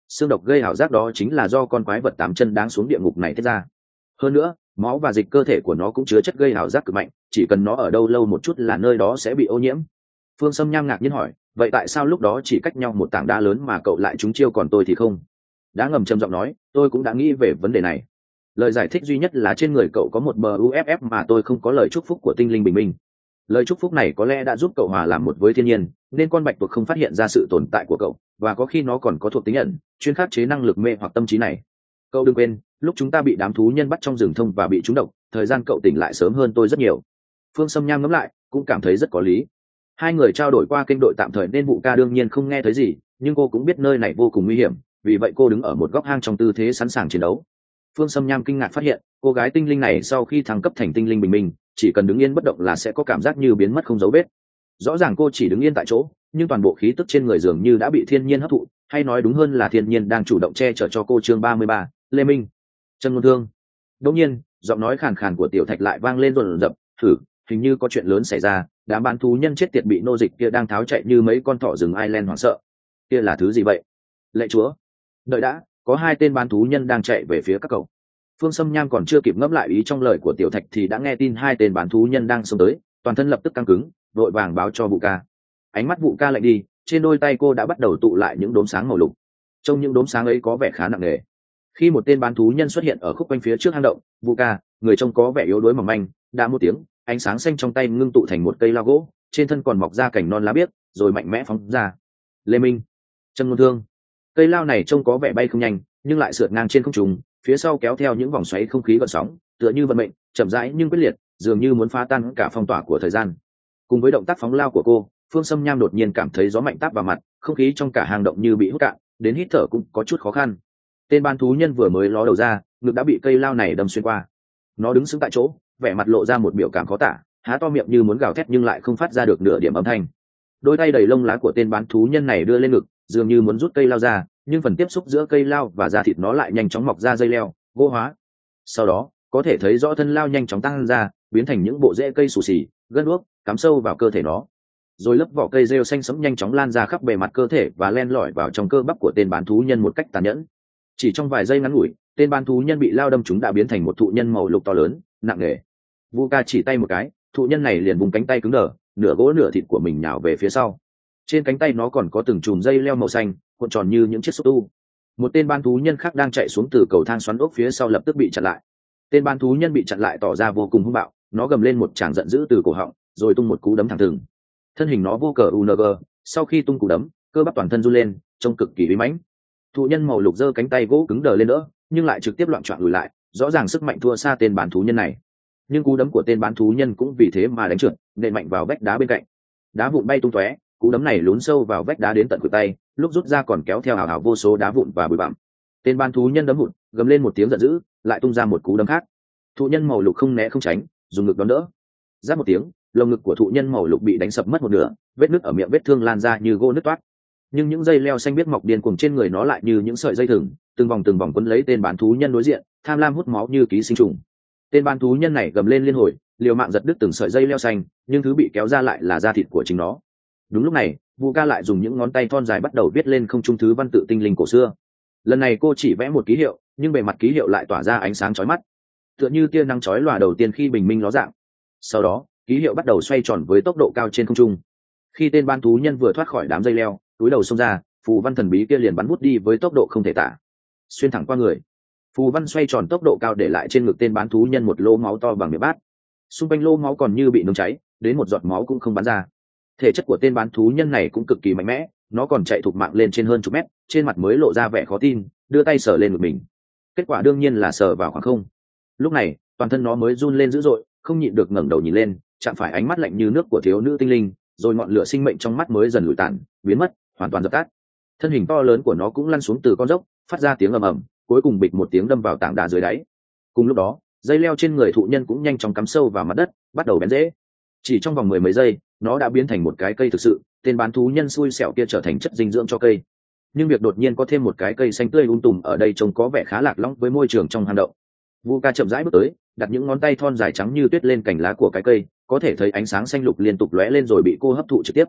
xương độc gây ảo giác đó chính là do con quái vật 8 chân đáng xuống địa ngục này tiết ra. Hơn nữa, máu và dịch cơ thể của nó cũng chứa chất gây ảo giác cực mạnh, chỉ cần nó ở đâu lâu một chút là nơi đó sẽ bị ô nhiễm. Phương Sâm Nham ngạc nhiên hỏi, vậy tại sao lúc đó chỉ cách nhau một tảng đá lớn mà cậu lại trúng chiêu còn tôi thì không? Đá ngầm trầm giọng nói, tôi cũng đã nghĩ về vấn đề này. Lời giải thích duy nhất là trên người cậu có một buff mà tôi không có lời chúc phúc của tinh linh bình minh. Lời chúc phúc này có lẽ đã giúp cậu hòa làm một với thiên nhiên, nên con bạch tuộc không phát hiện ra sự tồn tại của cậu, và có khi nó còn có thuộc tính ẩn, chuyên khắc chế năng lực mê hoặc tâm trí này. Cậu đừng quên, lúc chúng ta bị đám thú nhân bắt trong rừng thông và bị trúng độc, thời gian cậu tỉnh lại sớm hơn tôi rất nhiều. Phương Sâm Nham ngẫm lại, cũng cảm thấy rất có lý. Hai người trao đổi qua kênh đội tạm thời nên Vụ Ca đương nhiên không nghe thấy gì, nhưng cô cũng biết nơi này vô cùng nguy hiểm, vì vậy cô đứng ở một góc hang trong tư thế sẵn sàng chiến đấu. Phương Sâm Nham kinh ngạc phát hiện, cô gái tinh linh này sau khi thăng cấp thành tinh linh bình minh, chỉ cần đứng yên bất động là sẽ có cảm giác như biến mất không dấu vết. Rõ ràng cô chỉ đứng yên tại chỗ, nhưng toàn bộ khí tức trên người dường như đã bị thiên nhiên hấp thụ, hay nói đúng hơn là thiên nhiên đang chủ động che chở cho cô. Chương 33, Lê Minh. Trần Ngôn Thương. Đột nhiên, giọng nói khàn khàn của Tiểu Thạch lại vang lên rồn rập, "Thử, hình như có chuyện lớn xảy ra, đám bán thú nhân chết tiệt bị nô dịch kia đang tháo chạy như mấy con thỏ rừng Ireland hoảng sợ." "Kia là thứ gì vậy?" "Lệ chúa." "Đợi đã, có hai tên bán thú nhân đang chạy về phía các cậu." Phương Sâm Nham còn chưa kịp ngẫm lại ý trong lời của Tiểu Thạch thì đã nghe tin hai tên bán thú nhân đang xông tới, toàn thân lập tức căng cứng, vội vàng báo cho Vụ Ca. Ánh mắt Vụ Ca lạnh đi, trên đôi tay cô đã bắt đầu tụ lại những đốm sáng màu lục. Trong những đốm sáng ấy có vẻ khá nặng nề. Khi một tên bán thú nhân xuất hiện ở khúc quanh phía trước hang động, Vụ Ca, người trông có vẻ yếu đuối mỏng manh, đã một tiếng, ánh sáng xanh trong tay ngưng tụ thành một cây lao gỗ, trên thân còn mọc ra cành non lá biếc, rồi mạnh mẽ phóng ra. Lê Minh, Trần Ngôn Thương. Cây lao này trông có vẻ bay không nhanh, nhưng lại sượt ngang trên không trung, phía sau kéo theo những vòng xoáy không khí gợn sóng, tựa như vận mệnh, chậm rãi nhưng quyết liệt, dường như muốn phá tan cả phong tỏa của thời gian. Cùng với động tác phóng lao của cô, Phương Sâm Nham đột nhiên cảm thấy gió mạnh táp vào mặt, không khí trong cả hang động như bị hút cạn, đến hít thở cũng có chút khó khăn. Tên ban thú nhân vừa mới ló đầu ra, ngực đã bị cây lao này đâm xuyên qua. Nó đứng sững tại chỗ, vẻ mặt lộ ra một biểu cảm khó tả, há to miệng như muốn gào thét nhưng lại không phát ra được nửa điểm âm thanh. Đôi tay đầy lông lá của tên bán thú nhân này đưa lên ngực, dường như muốn rút cây lao ra, nhưng phần tiếp xúc giữa cây lao và da thịt nó lại nhanh chóng mọc ra dây leo, gỗ hóa. Sau đó, có thể thấy rõ thân lao nhanh chóng tăng ra, biến thành những bộ rễ cây xù xì, gân guốc, cắm sâu vào cơ thể nó. Rồi lớp vỏ cây rêu xanh sẫm nhanh chóng lan ra khắp bề mặt cơ thể và len lỏi vào trong cơ bắp của tên bán thú nhân một cách tàn nhẫn. Chỉ trong vài giây ngắn ngủi, tên bán thú nhân bị lao đâm chúng đã biến thành một thụ nhân màu lục to lớn, nặng nề. Vu Ca chỉ tay một cái, thụ nhân này liền vùng cánh tay cứng đờ, nửa gỗ nửa thịt của mình nhào về phía sau. Trên cánh tay nó còn có từng chùm dây leo màu xanh, cuộn tròn như những chiếc xúc tu. Một tên bán thú nhân khác đang chạy xuống từ cầu thang xoắn ốc phía sau lập tức bị chặn lại. Tên bán thú nhân bị chặn lại tỏ ra vô cùng hung bạo, nó gầm lên một tràng giận dữ từ cổ họng, rồi tung một cú đấm thẳng thừng. Thân hình nó vô cờ UNG, sau khi tung cú đấm, cơ bắp toàn thân run lên, trông cực kỳ uy mãnh. Thụ nhân màu lục giơ cánh tay gỗ cứng đờ lên đỡ, nhưng lại trực tiếp loạn trọn lùi lại, rõ ràng sức mạnh thua xa tên bán thú nhân này. Nhưng cú đấm của tên bán thú nhân cũng vì thế mà đánh trượt, nện mạnh vào vách đá bên cạnh. Đá vụn bay tung tóe, cú đấm này lún sâu vào vách đá đến tận khuỷu tay, lúc rút ra còn kéo theo hào hào vô số đá vụn và bụi bặm. Tên bán thú nhân đấm vụn, gầm lên một tiếng giận dữ, lại tung ra một cú đấm khác. Thụ nhân màu lục không né không tránh, dùng ngực đón đỡ. Rát một tiếng, lồng ngực của thụ nhân màu lục bị đánh sập mất một nửa, vết nứt ở miệng vết thương lan ra như gỗ nứt toát. Nhưng những dây leo xanh biếc mọc điên cuồng trên người nó lại như những sợi dây thừng, từng vòng quấn lấy tên bán thú nhân đối diện, tham lam hút máu như ký sinh trùng. Tên bán thú nhân này gầm lên liên hồi, liều mạng giật đứt từng sợi dây leo xanh, nhưng thứ bị kéo ra lại là da thịt của chính nó. Đúng lúc này, Vu Ca lại dùng những ngón tay thon dài bắt đầu viết lên không trung thứ văn tự tinh linh cổ xưa. Lần này cô chỉ vẽ một ký hiệu, nhưng bề mặt ký hiệu lại tỏa ra ánh sáng chói mắt, tựa như tia nắng chói lòa đầu tiên khi bình minh ló dạng. Sau đó, ký hiệu bắt đầu xoay tròn với tốc độ cao trên không trung. Khi tên bán thú nhân vừa thoát khỏi đám dây leo, túi đầu xông ra, phù văn thần bí kia liền bắn vút đi với tốc độ không thể tả, xuyên thẳng qua người. Phù văn xoay tròn tốc độ cao để lại trên ngực tên bán thú nhân một lỗ máu to bằng miệng bát. Xung quanh lỗ máu còn như bị nung cháy, đến một giọt máu cũng không bắn ra. Thể chất của tên bán thú nhân này cũng cực kỳ mạnh mẽ, nó còn chạy thục mạng lên trên hơn chục mét, trên mặt mới lộ ra vẻ khó tin, đưa tay sờ lên ngực mình. Kết quả đương nhiên là sờ vào khoảng không. Lúc này, toàn thân nó mới run lên dữ dội, không nhịn được ngẩng đầu nhìn lên, chạm phải ánh mắt lạnh như nước của thiếu nữ tinh linh, rồi ngọn lửa sinh mệnh trong mắt mới dần lùi tàn, biến mất, hoàn toàn dập tắt. Thân hình to lớn của nó cũng lăn xuống từ con dốc, phát ra tiếng ầm ầm, cuối cùng bịch một tiếng đâm vào tảng đá dưới đáy. Cùng lúc đó, dây leo trên người thụ nhân cũng nhanh chóng cắm sâu vào mặt đất, bắt đầu bén rễ. Chỉ trong vòng mười mấy giây, nó đã biến thành một cái cây thực sự, tên bán thú nhân xui xẻo kia trở thành chất dinh dưỡng cho cây. Nhưng việc đột nhiên có thêm một cái cây xanh tươi tùm ở đây trông có vẻ khá lạc lõng với môi trường trong hang động. Vu Ca chậm rãi bước tới, đặt những ngón tay thon dài trắng như tuyết lên cành lá của cái cây, có thể thấy ánh sáng xanh lục liên tục lóe lên rồi bị cô hấp thụ trực tiếp.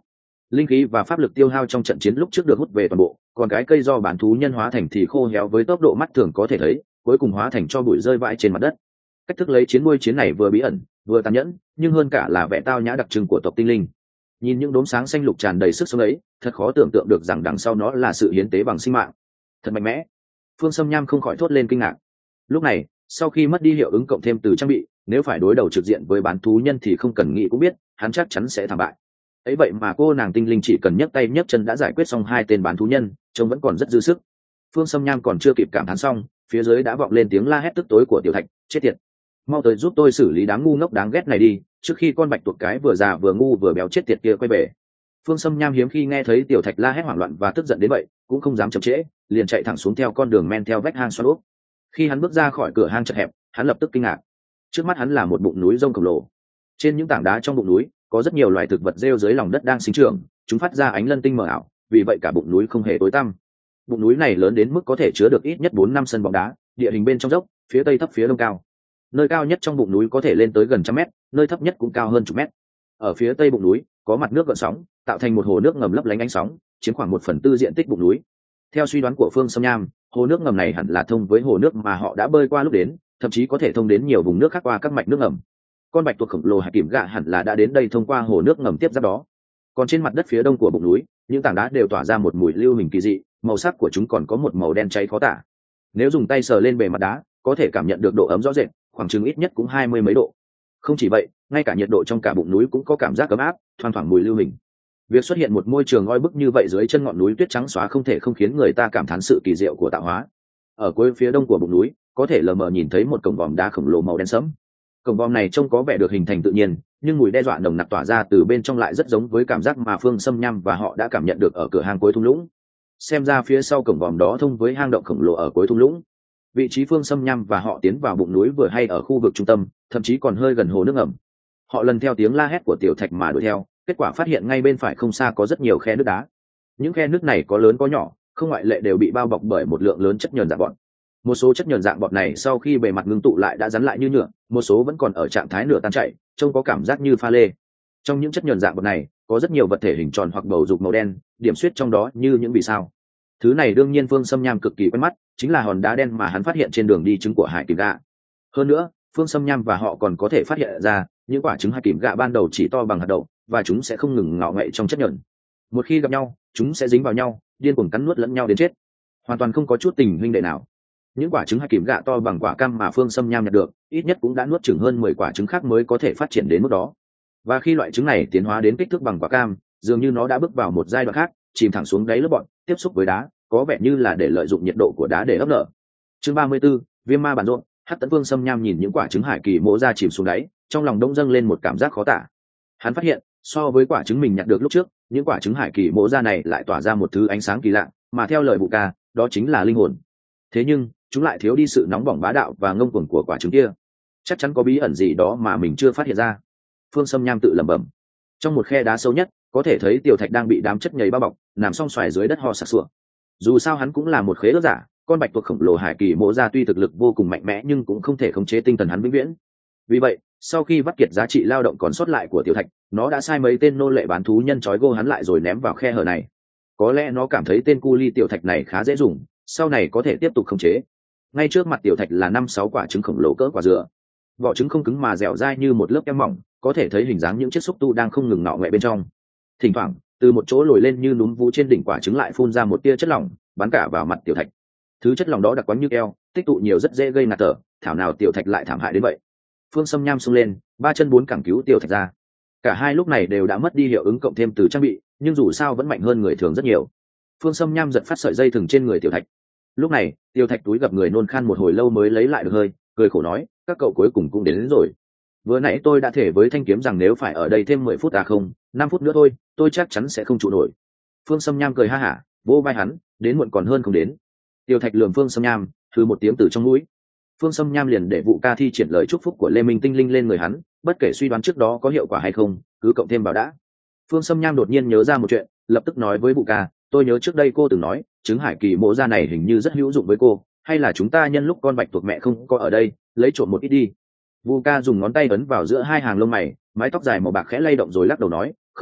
linh khí và pháp lực tiêu hao trong trận chiến lúc trước được hút về toàn bộ, còn cái cây do bản thú nhân hóa thành thì khô héo với tốc độ mắt thường có thể thấy, cuối cùng hóa thành cho bụi rơi vãi trên mặt đất. Cách thức lấy chiến nuôi chiến này vừa bí ẩn vừa tàn nhẫn, nhưng hơn cả là vẻ tao nhã đặc trưng của tộc tinh linh. Nhìn những đốm sáng xanh lục tràn đầy sức sống ấy, thật khó tưởng tượng được rằng đằng sau nó là sự hiến tế bằng sinh mạng. Thật mạnh mẽ. Phương Sâm Nham không khỏi thốt lên kinh ngạc. Lúc này, sau khi mất đi hiệu ứng cộng thêm từ trang bị, nếu phải đối đầu trực diện với bán thú nhân thì không cần nghĩ cũng biết hắn chắc chắn sẽ thảm bại. Ấy vậy mà cô nàng tinh linh chỉ cần nhấc tay nhấc chân đã giải quyết xong hai tên bán thú nhân, trông vẫn còn rất dư sức. Phương Sâm Nham còn chưa kịp cảm thán xong, phía dưới đã vọng lên tiếng la hét tức tối của Tiểu Thạch. Chết tiệt, mau tới giúp tôi xử lý đám ngu ngốc đáng ghét này đi, trước khi con bạch tuộc cái vừa già vừa ngu vừa béo chết tiệt kia quay về. Phương Sâm Nham hiếm khi nghe thấy Tiểu Thạch la hét hoảng loạn và tức giận đến vậy, cũng không dám chậm trễ, liền chạy thẳng xuống theo con đường men theo vách hang xoắn úp. Khi hắn bước ra khỏi cửa hang chật hẹp, hắn lập tức kinh ngạc. Trước mắt hắn là một bụng núi rông khổng lồ. Trên những tảng đá trong bụng núi có rất nhiều loài thực vật rêu dưới lòng đất đang sinh trưởng, chúng phát ra ánh lân tinh mờ ảo, vì vậy cả bụng núi không hề tối tăm. Bụng núi này lớn đến mức có thể chứa được ít nhất 4-5 sân bóng đá, địa hình bên trong dốc, phía tây thấp phía đông cao. Nơi cao nhất trong bụng núi có thể lên tới gần 100 mét, nơi thấp nhất cũng cao hơn chục mét. Ở phía tây bụng núi có mặt nước gợn sóng, tạo thành một hồ nước ngầm lấp lánh ánh sóng, chiếm khoảng 1/4 diện tích bụng núi. Theo suy đoán của Phương Sâm Nham, hồ nước ngầm này hẳn là thông với hồ nước mà họ đã bơi qua lúc đến, thậm chí có thể thông đến nhiều vùng nước khác qua các mạch nước ngầm. Con bạch tuộc khổng lồ hải kìm gạ hẳn là đã đến đây thông qua hồ nước ngầm tiếp giáp đó. Còn trên mặt đất phía đông của bụng núi, những tảng đá đều tỏa ra một mùi lưu huỳnh kỳ dị, màu sắc của chúng còn có một màu đen cháy khó tả. Nếu dùng tay sờ lên bề mặt đá, có thể cảm nhận được độ ấm rõ rệt, khoảng chừng ít nhất cũng 20 mấy độ. Không chỉ vậy, ngay cả nhiệt độ trong cả bụng núi cũng có cảm giác ấm áp, thoang thoảng mùi lưu huỳnh. Việc xuất hiện một môi trường oi bức như vậy dưới chân ngọn núi tuyết trắng xóa không thể không khiến người ta cảm thán sự kỳ diệu của tạo hóa. Ở cuối phía đông của bụng núi, có thể lờ mờ nhìn thấy một cổng vòm đá khổng lồ màu đen sẫm. Cổng vòm này trông có vẻ được hình thành tự nhiên, nhưng mùi đe dọa nồng nặc tỏa ra từ bên trong lại rất giống với cảm giác mà Phương Sâm Nham và họ đã cảm nhận được ở cửa hang cuối thung lũng. Xem ra phía sau cổng vòm đó thông với hang động khổng lồ ở cuối thung lũng. Vị trí Phương Sâm Nham và họ tiến vào bụng núi vừa hay ở khu vực trung tâm, thậm chí còn hơi gần hồ nước ngầm. Họ lần theo tiếng la hét của Tiểu Thạch mà đuổi theo, kết quả phát hiện ngay bên phải không xa có rất nhiều khe nước đá. Những khe nước này có lớn có nhỏ, không ngoại lệ đều bị bao bọc bởi một lượng lớn chất nhờn dạng bọt. Một số chất nhờn dạng bọt này sau khi bề mặt ngưng tụ lại đã rắn lại như nhựa, một số vẫn còn ở trạng thái nửa tan chảy, trông có cảm giác như pha lê. Trong những chất nhờn dạng bọt này có rất nhiều vật thể hình tròn hoặc bầu dục màu đen, điểm xuyết trong đó như những vì sao. Thứ này đương nhiên Phương Sâm Nham cực kỳ quen mắt, chính là hòn đá đen mà hắn phát hiện trên đường đi trứng của hải kìm gạ. Hơn nữa, Phương Sâm Nham và họ còn có thể phát hiện ra những quả trứng hải kìm gạ ban đầu chỉ to bằng hạt đậu, và chúng sẽ không ngừng ngọ ngậy trong chất nhờn. Một khi gặp nhau, chúng sẽ dính vào nhau, điên cuồng cắn nuốt lẫn nhau đến chết, hoàn toàn không có chút tình huynh đệ nào. Những quả trứng hải kìm gạ to bằng quả cam mà Phương Sâm Nham nhặt được, ít nhất cũng đã nuốt chừng hơn 10 quả trứng khác mới có thể phát triển đến mức đó. Và khi loại trứng này tiến hóa đến kích thước bằng quả cam, dường như nó đã bước vào một giai đoạn khác, chìm thẳng xuống đáy lớp bọt, tiếp xúc với đá, có vẻ như là để lợi dụng nhiệt độ của đá để ấp nở. Chương 34, viêm ma bản rộn. Hắc Tấn Phương Sâm Nham nhìn những quả trứng hải kỳ mỗ ra chìm xuống đáy, trong lòng đông dâng lên một cảm giác khó tả. Hắn phát hiện, so với quả trứng mình nhặt được lúc trước, những quả trứng hải kỳ mỗ ra này lại tỏa ra một thứ ánh sáng kỳ lạ, mà theo lời Vụ Ca, đó chính là linh hồn. Thế nhưng, chúng lại thiếu đi sự nóng bỏng bá đạo và ngông cuồng của quả trứng kia. Chắc chắn có bí ẩn gì đó mà mình chưa phát hiện ra. Phương Sâm Nham tự lẩm bẩm. Trong một khe đá sâu nhất, có thể thấy Tiểu Thạch đang bị đám chất nhầy bao bọc, nằm song xoài dưới đất ho sặc sụa. Dù sao hắn cũng là một khế ước giả, con bạch tuộc khổng lồ hải kỳ mỗ ra tuy thực lực vô cùng mạnh mẽ nhưng cũng không thể khống chế tinh thần hắn vĩnh viễn. Vì vậy, sau khi vắt kiệt giá trị lao động còn sót lại của Tiểu Thạch, nó đã sai mấy tên nô lệ bán thú nhân trói gô hắn lại rồi ném vào khe hở này. Có lẽ nó cảm thấy tên cu li Tiểu Thạch này khá dễ dùng, sau này có thể tiếp tục khống chế. Ngay trước mặt Tiểu Thạch là 5-6 quả trứng khổng lồ cỡ quả dừa. Vỏ trứng không cứng mà dẻo dai như một lớp kem mỏng, có thể thấy hình dáng những chiếc xúc tu đang không ngừng ngọ ngoẹ bên trong. Thỉnh thoảng, từ một chỗ lồi lên như núm vú trên đỉnh quả trứng lại phun ra một tia chất lỏng, bắn cả vào mặt Tiểu Thạch. Thứ chất lỏng đó đặc quánh như keo, tích tụ nhiều rất dễ gây ngạt thở, thảo nào Tiểu Thạch lại thảm hại đến vậy. Phương Sâm Nham xông lên, 3 chân 4 cẳng cứu Tiểu Thạch ra. Cả hai lúc này đều đã mất đi hiệu ứng cộng thêm từ trang bị, nhưng dù sao vẫn mạnh hơn người thường rất nhiều. Phương Sâm Nham giật phát sợi dây thừng trên người Tiểu Thạch. Lúc này, Tiểu Thạch túi gặp người nôn khan một hồi lâu mới lấy lại được hơi, cười khổ nói, các cậu cuối cùng cũng đến rồi. Vừa nãy tôi đã thể với Thanh Kiếm rằng nếu phải ở đây thêm 10 phút không, 5 phút nữa thôi, tôi chắc chắn sẽ không trụ nổi. Phương Sâm Nham cười ha hả, vỗ vai hắn, đến muộn còn hơn không đến. Tiểu Thạch lườm Phương Sâm Nham, hừ một tiếng từ trong mũi. Phương Sâm Nham liền để Vụ Ca thi triển lời chúc phúc của Lê Minh Tinh Linh lên người hắn, bất kể suy đoán trước đó có hiệu quả hay không, cứ cộng thêm vào đã. Phương Sâm Nham đột nhiên nhớ ra một chuyện, lập tức nói với Vụ Ca, tôi nhớ trước đây cô từng nói, trứng hải kỳ mỗ ra này hình như rất hữu dụng với cô, hay là chúng ta nhân lúc con bạch tuộc mẹ không có ở đây, lấy trộm một ít đi. Vụ Ca dùng ngón tay ấn vào giữa hai hàng lông mày, mái tóc dài màu bạc khẽ lay động rồi lắc đầu nói, không được,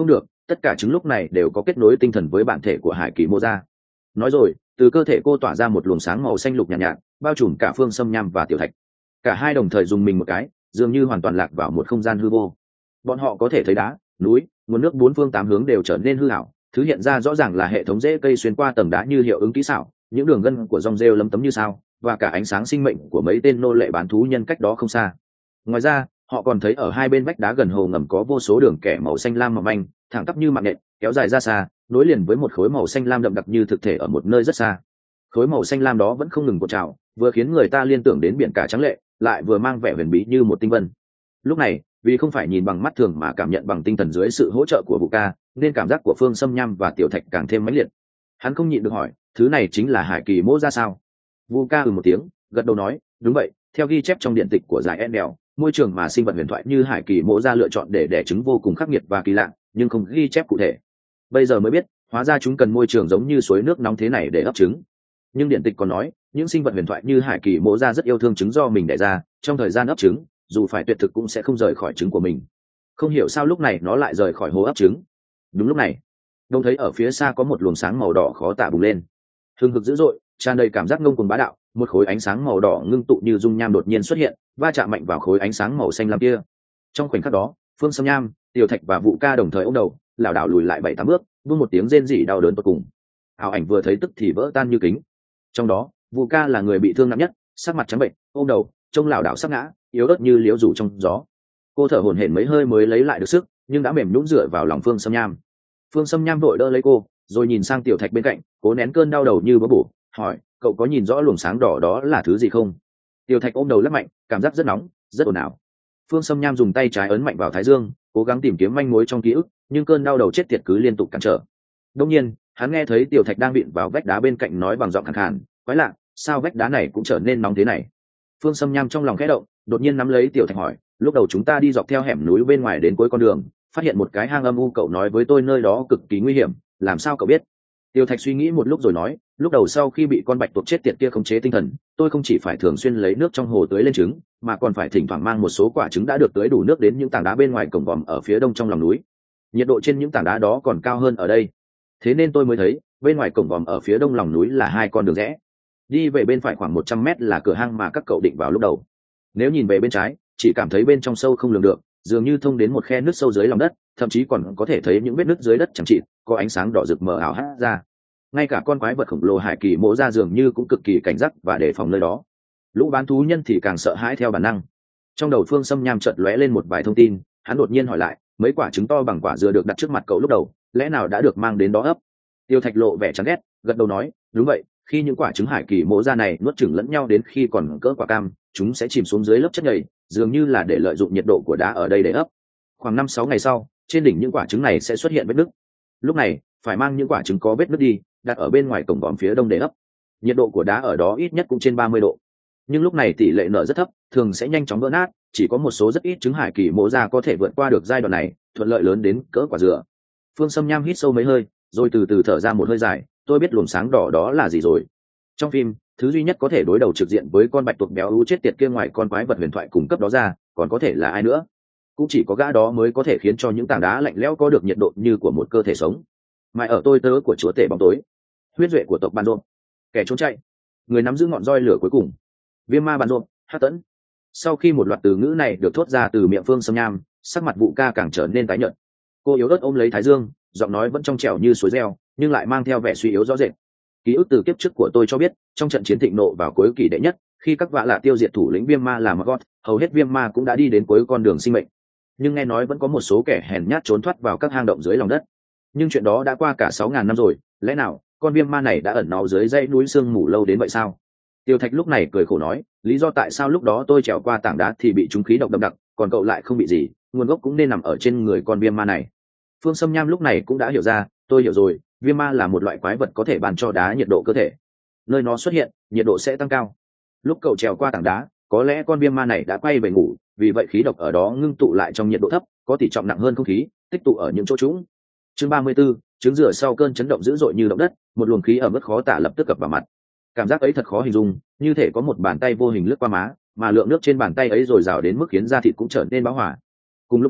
tất cả trứng lúc này đều có kết nối tinh thần với bản thể của hải kỳ mô ra. Nói rồi, từ cơ thể cô tỏa ra một luồng sáng màu xanh lục nhạt nhạt, bao trùm cả Phương Sâm Nham và Tiểu Thạch. Cả hai đồng thời dùng mình một cái, dường như hoàn toàn lạc vào một không gian hư vô. Bọn họ có thể thấy đá, núi, nguồn nước bốn phương tám hướng đều trở nên hư ảo, thứ hiện ra rõ ràng là hệ thống rễ cây xuyên qua tầng đá như hiệu ứng kỹ xảo, những đường gân của rong rêu lấm tấm như sao, và cả ánh sáng sinh mệnh của mấy tên nô lệ bán thú nhân cách đó không xa. Ngoài ra, họ còn thấy ở hai bên vách đá gần hồ ngầm có vô số đường kẻ màu xanh lam mỏng manh, thẳng tắp như mạng nhện, kéo dài ra xa, nối liền với một khối màu xanh lam đậm đặc như thực thể ở một nơi rất xa. Khối màu xanh lam đó vẫn không ngừng cuộn trào, vừa khiến người ta liên tưởng đến biển cả trắng lệ, lại vừa mang vẻ huyền bí như một tinh vân. Lúc này, vì không phải nhìn bằng mắt thường mà cảm nhận bằng tinh thần dưới sự hỗ trợ của Vũ Ca, nên cảm giác của Phương Sâm Nham và Tiểu Thạch càng thêm mãnh liệt. Hắn không nhịn được hỏi, thứ này chính là hải kỳ mô ra sao? Vũ Ca một tiếng, gật đầu nói, đúng vậy, theo ghi chép trong điện tịch của giải Endel, môi trường mà sinh vật huyền thoại như hải kỳ mô ra lựa chọn để đẻ trứng vô cùng khắc nghiệt và kỳ lạ, nhưng không ghi chép cụ thể. Bây giờ mới biết, hóa ra chúng cần môi trường giống như suối nước nóng thế này để ấp trứng. Nhưng điện tịch còn nói, những sinh vật huyền thoại như hải kỳ mô ra rất yêu thương trứng do mình đẻ ra, trong thời gian ấp trứng, dù phải tuyệt thực cũng sẽ không rời khỏi trứng của mình. Không hiểu sao lúc này nó lại rời khỏi hố ấp trứng. Đúng lúc này, đông thấy ở phía xa có một luồng sáng màu đỏ khó tả bùng lên, hừng hực dữ dội, tràn đầy cảm giác ngông cuồng bá đạo. Một khối ánh sáng màu đỏ ngưng tụ như dung nham đột nhiên xuất hiện, va chạm mạnh vào khối ánh sáng màu xanh lam kia. Trong khoảnh khắc đó, Phương Sâm Nham, Tiểu Thạch và Vũ Ca đồng thời ôm đầu, lảo đảo lùi lại 7-8 bước, buông một tiếng rên rỉ đau đớn tột cùng. Ảo ảnh vừa thấy tức thì vỡ tan như kính. Trong đó, Vũ Ca là người bị thương nặng nhất, sắc mặt trắng bệnh, ôm đầu, trông lảo đảo sắp ngã, yếu ớt như liễu rủ trong gió. Cô thở hổn hển mấy hơi mới lấy lại được sức, nhưng đã mềm nhũn dựa vào lòng Phương Sâm Nham. Phương Sâm Nham vội đỡ lấy cô, rồi nhìn sang Tiểu Thạch bên cạnh, cố nén cơn đau đầu như bỡ bổ, hỏi, cậu có nhìn rõ luồng sáng đỏ đó là thứ gì không? Tiểu Thạch ôm đầu lắc mạnh, cảm giác rất nóng, rất ồn ào. Phương Sâm Nham dùng tay trái ấn mạnh vào thái dương, cố gắng tìm kiếm manh mối trong ký ức, nhưng cơn đau đầu chết tiệt cứ liên tục cản trở. Đột nhiên, hắn nghe thấy Tiểu Thạch đang vịn vào vách đá bên cạnh nói bằng giọng khàn khàn, quái lạ, sao vách đá này cũng trở nên nóng thế này? Phương Sâm Nham trong lòng khẽ động, đột nhiên nắm lấy Tiểu Thạch hỏi, lúc đầu chúng ta đi dọc theo hẻm núi bên ngoài đến cuối con đường, phát hiện một cái hang âm u, cậu nói với tôi nơi đó cực kỳ nguy hiểm, làm sao cậu biết? Tiểu Thạch suy nghĩ một lúc rồi nói, lúc đầu sau khi bị con bạch tuộc chết tiệt kia khống chế tinh thần, tôi không chỉ phải thường xuyên lấy nước trong hồ tưới lên trứng, mà còn phải thỉnh thoảng mang một số quả trứng đã được tưới đủ nước đến những tảng đá bên ngoài cổng vòm ở phía đông trong lòng núi. Nhiệt độ trên những tảng đá đó còn cao hơn ở đây, thế nên tôi mới thấy bên ngoài cổng vòm ở phía đông lòng núi là hai con đường rẽ. Đi về bên phải khoảng 100 mét là cửa hang mà các cậu định vào lúc đầu. Nếu nhìn về bên trái, chỉ cảm thấy bên trong sâu không lường được, dường như thông đến một khe nứt sâu dưới lòng đất, thậm chí còn có thể thấy những vết nứt dưới đất chẳng chịt, có ánh sáng đỏ rực mờ ảo hắt ra. Ngay cả con quái vật khổng lồ hải kỳ mộ ra dường như cũng cực kỳ cảnh giác và đề phòng nơi đó. Lũ bán thú nhân thì càng sợ hãi theo bản năng. Trong đầu Phương Sâm Nham chợt lóe lên một vài thông tin, hắn đột nhiên hỏi lại, mấy quả trứng to bằng quả dừa được đặt trước mặt cậu lúc đầu, lẽ nào đã được mang đến đó ấp? Tiêu Thạch lộ vẻ chán ghét, gật đầu nói, đúng vậy, khi những quả trứng hải kỳ mộ ra này nuốt chửng lẫn nhau đến khi còn cỡ quả cam, chúng sẽ chìm xuống dưới lớp chất nhầy, dường như là để lợi dụng nhiệt độ của đá ở đây để ấp. Khoảng 5-6 ngày sau, trên đỉnh những quả trứng này sẽ xuất hiện vết nứt. Lúc này, phải mang những quả trứng có vết nứt đi, đặt ở bên ngoài cổng vòm phía đông để ấp. Nhiệt độ của đá ở đó ít nhất cũng trên 30 độ. Nhưng lúc này tỷ lệ nở rất thấp, thường sẽ nhanh chóng vỡ nát, chỉ có một số rất ít trứng hải kỳ mộ ra có thể vượt qua được giai đoạn này, thuận lợi lớn đến cỡ quả dừa. Phương Sâm Nham hít sâu mấy hơi, rồi từ từ thở ra một hơi dài, tôi biết luồng sáng đỏ đó là gì rồi. Trong phim, thứ duy nhất có thể đối đầu trực diện với con bạch tuộc béo ú chết tiệt kia ngoài con quái vật huyền thoại cung cấp đó ra, còn có thể là ai nữa? Cũng chỉ có gã đó mới có thể khiến cho những tảng đá lạnh lẽo có được nhiệt độ như của một cơ thể sống. Mãi ở tôi tớ của chúa tể bóng tối, huyết duệ của tộc Ban Rộp, kẻ trốn chạy, người nắm giữ ngọn roi lửa cuối cùng, viêm ma Ban Rộp, Hắc Tẫn. Sau khi một loạt từ ngữ này được thốt ra từ miệng Phương Sâm Nham, sắc mặt Vũ Ca càng trở nên tái nhợt. Cô yếu ớt ôm lấy thái dương, giọng nói vẫn trong trẻo như suối reo, nhưng lại mang theo vẻ suy yếu rõ rệt. Ký ức từ kiếp trước của tôi cho biết, trong trận chiến thịnh nộ vào cuối kỷ đệ nhất, khi các vạ lạ tiêu diệt thủ lĩnh viêm ma là Maggot, hầu hết viêm ma cũng đã đi đến cuối con đường sinh mệnh. Nhưng nghe nói vẫn có một số kẻ hèn nhát trốn thoát vào các hang động dưới lòng đất. Nhưng chuyện đó đã qua cả 6.000 năm rồi, lẽ nào con viêm ma này đã ẩn náu dưới dãy núi sương mù lâu đến vậy sao? Tiêu Thạch lúc này cười khổ nói, lý do tại sao lúc đó tôi trèo qua tảng đá thì bị trúng khí độc đậm đặc, còn cậu lại không bị gì, nguồn gốc cũng nên nằm ở trên người con viêm ma này. Phương Sâm Nham lúc này cũng đã hiểu ra, tôi hiểu rồi, viêm ma là một loại quái vật có thể ban cho đá nhiệt độ cơ thể. Nơi nó xuất hiện, nhiệt độ sẽ tăng cao. Lúc cậu trèo qua tảng đá, có lẽ con viêm ma này đã quay về ngủ, vì vậy khí độc ở đó ngưng tụ lại trong nhiệt độ thấp, có tỷ trọng nặng hơn không khí, tích tụ ở những chỗ trũng. Chương 34, trứng rửa sau cơn chấn động dữ dội như động đất, một luồng khí ẩm ướt khó tả lập tức cập vào mặt. Cảm giác ấy thật khó hình dung, như thể có một bàn tay vô hình lướt qua má, mà lượng nước trên bàn tay ấy dồi dào đến mức khiến da thịt cũng trở nên bão hỏa. Cùng lúc đó,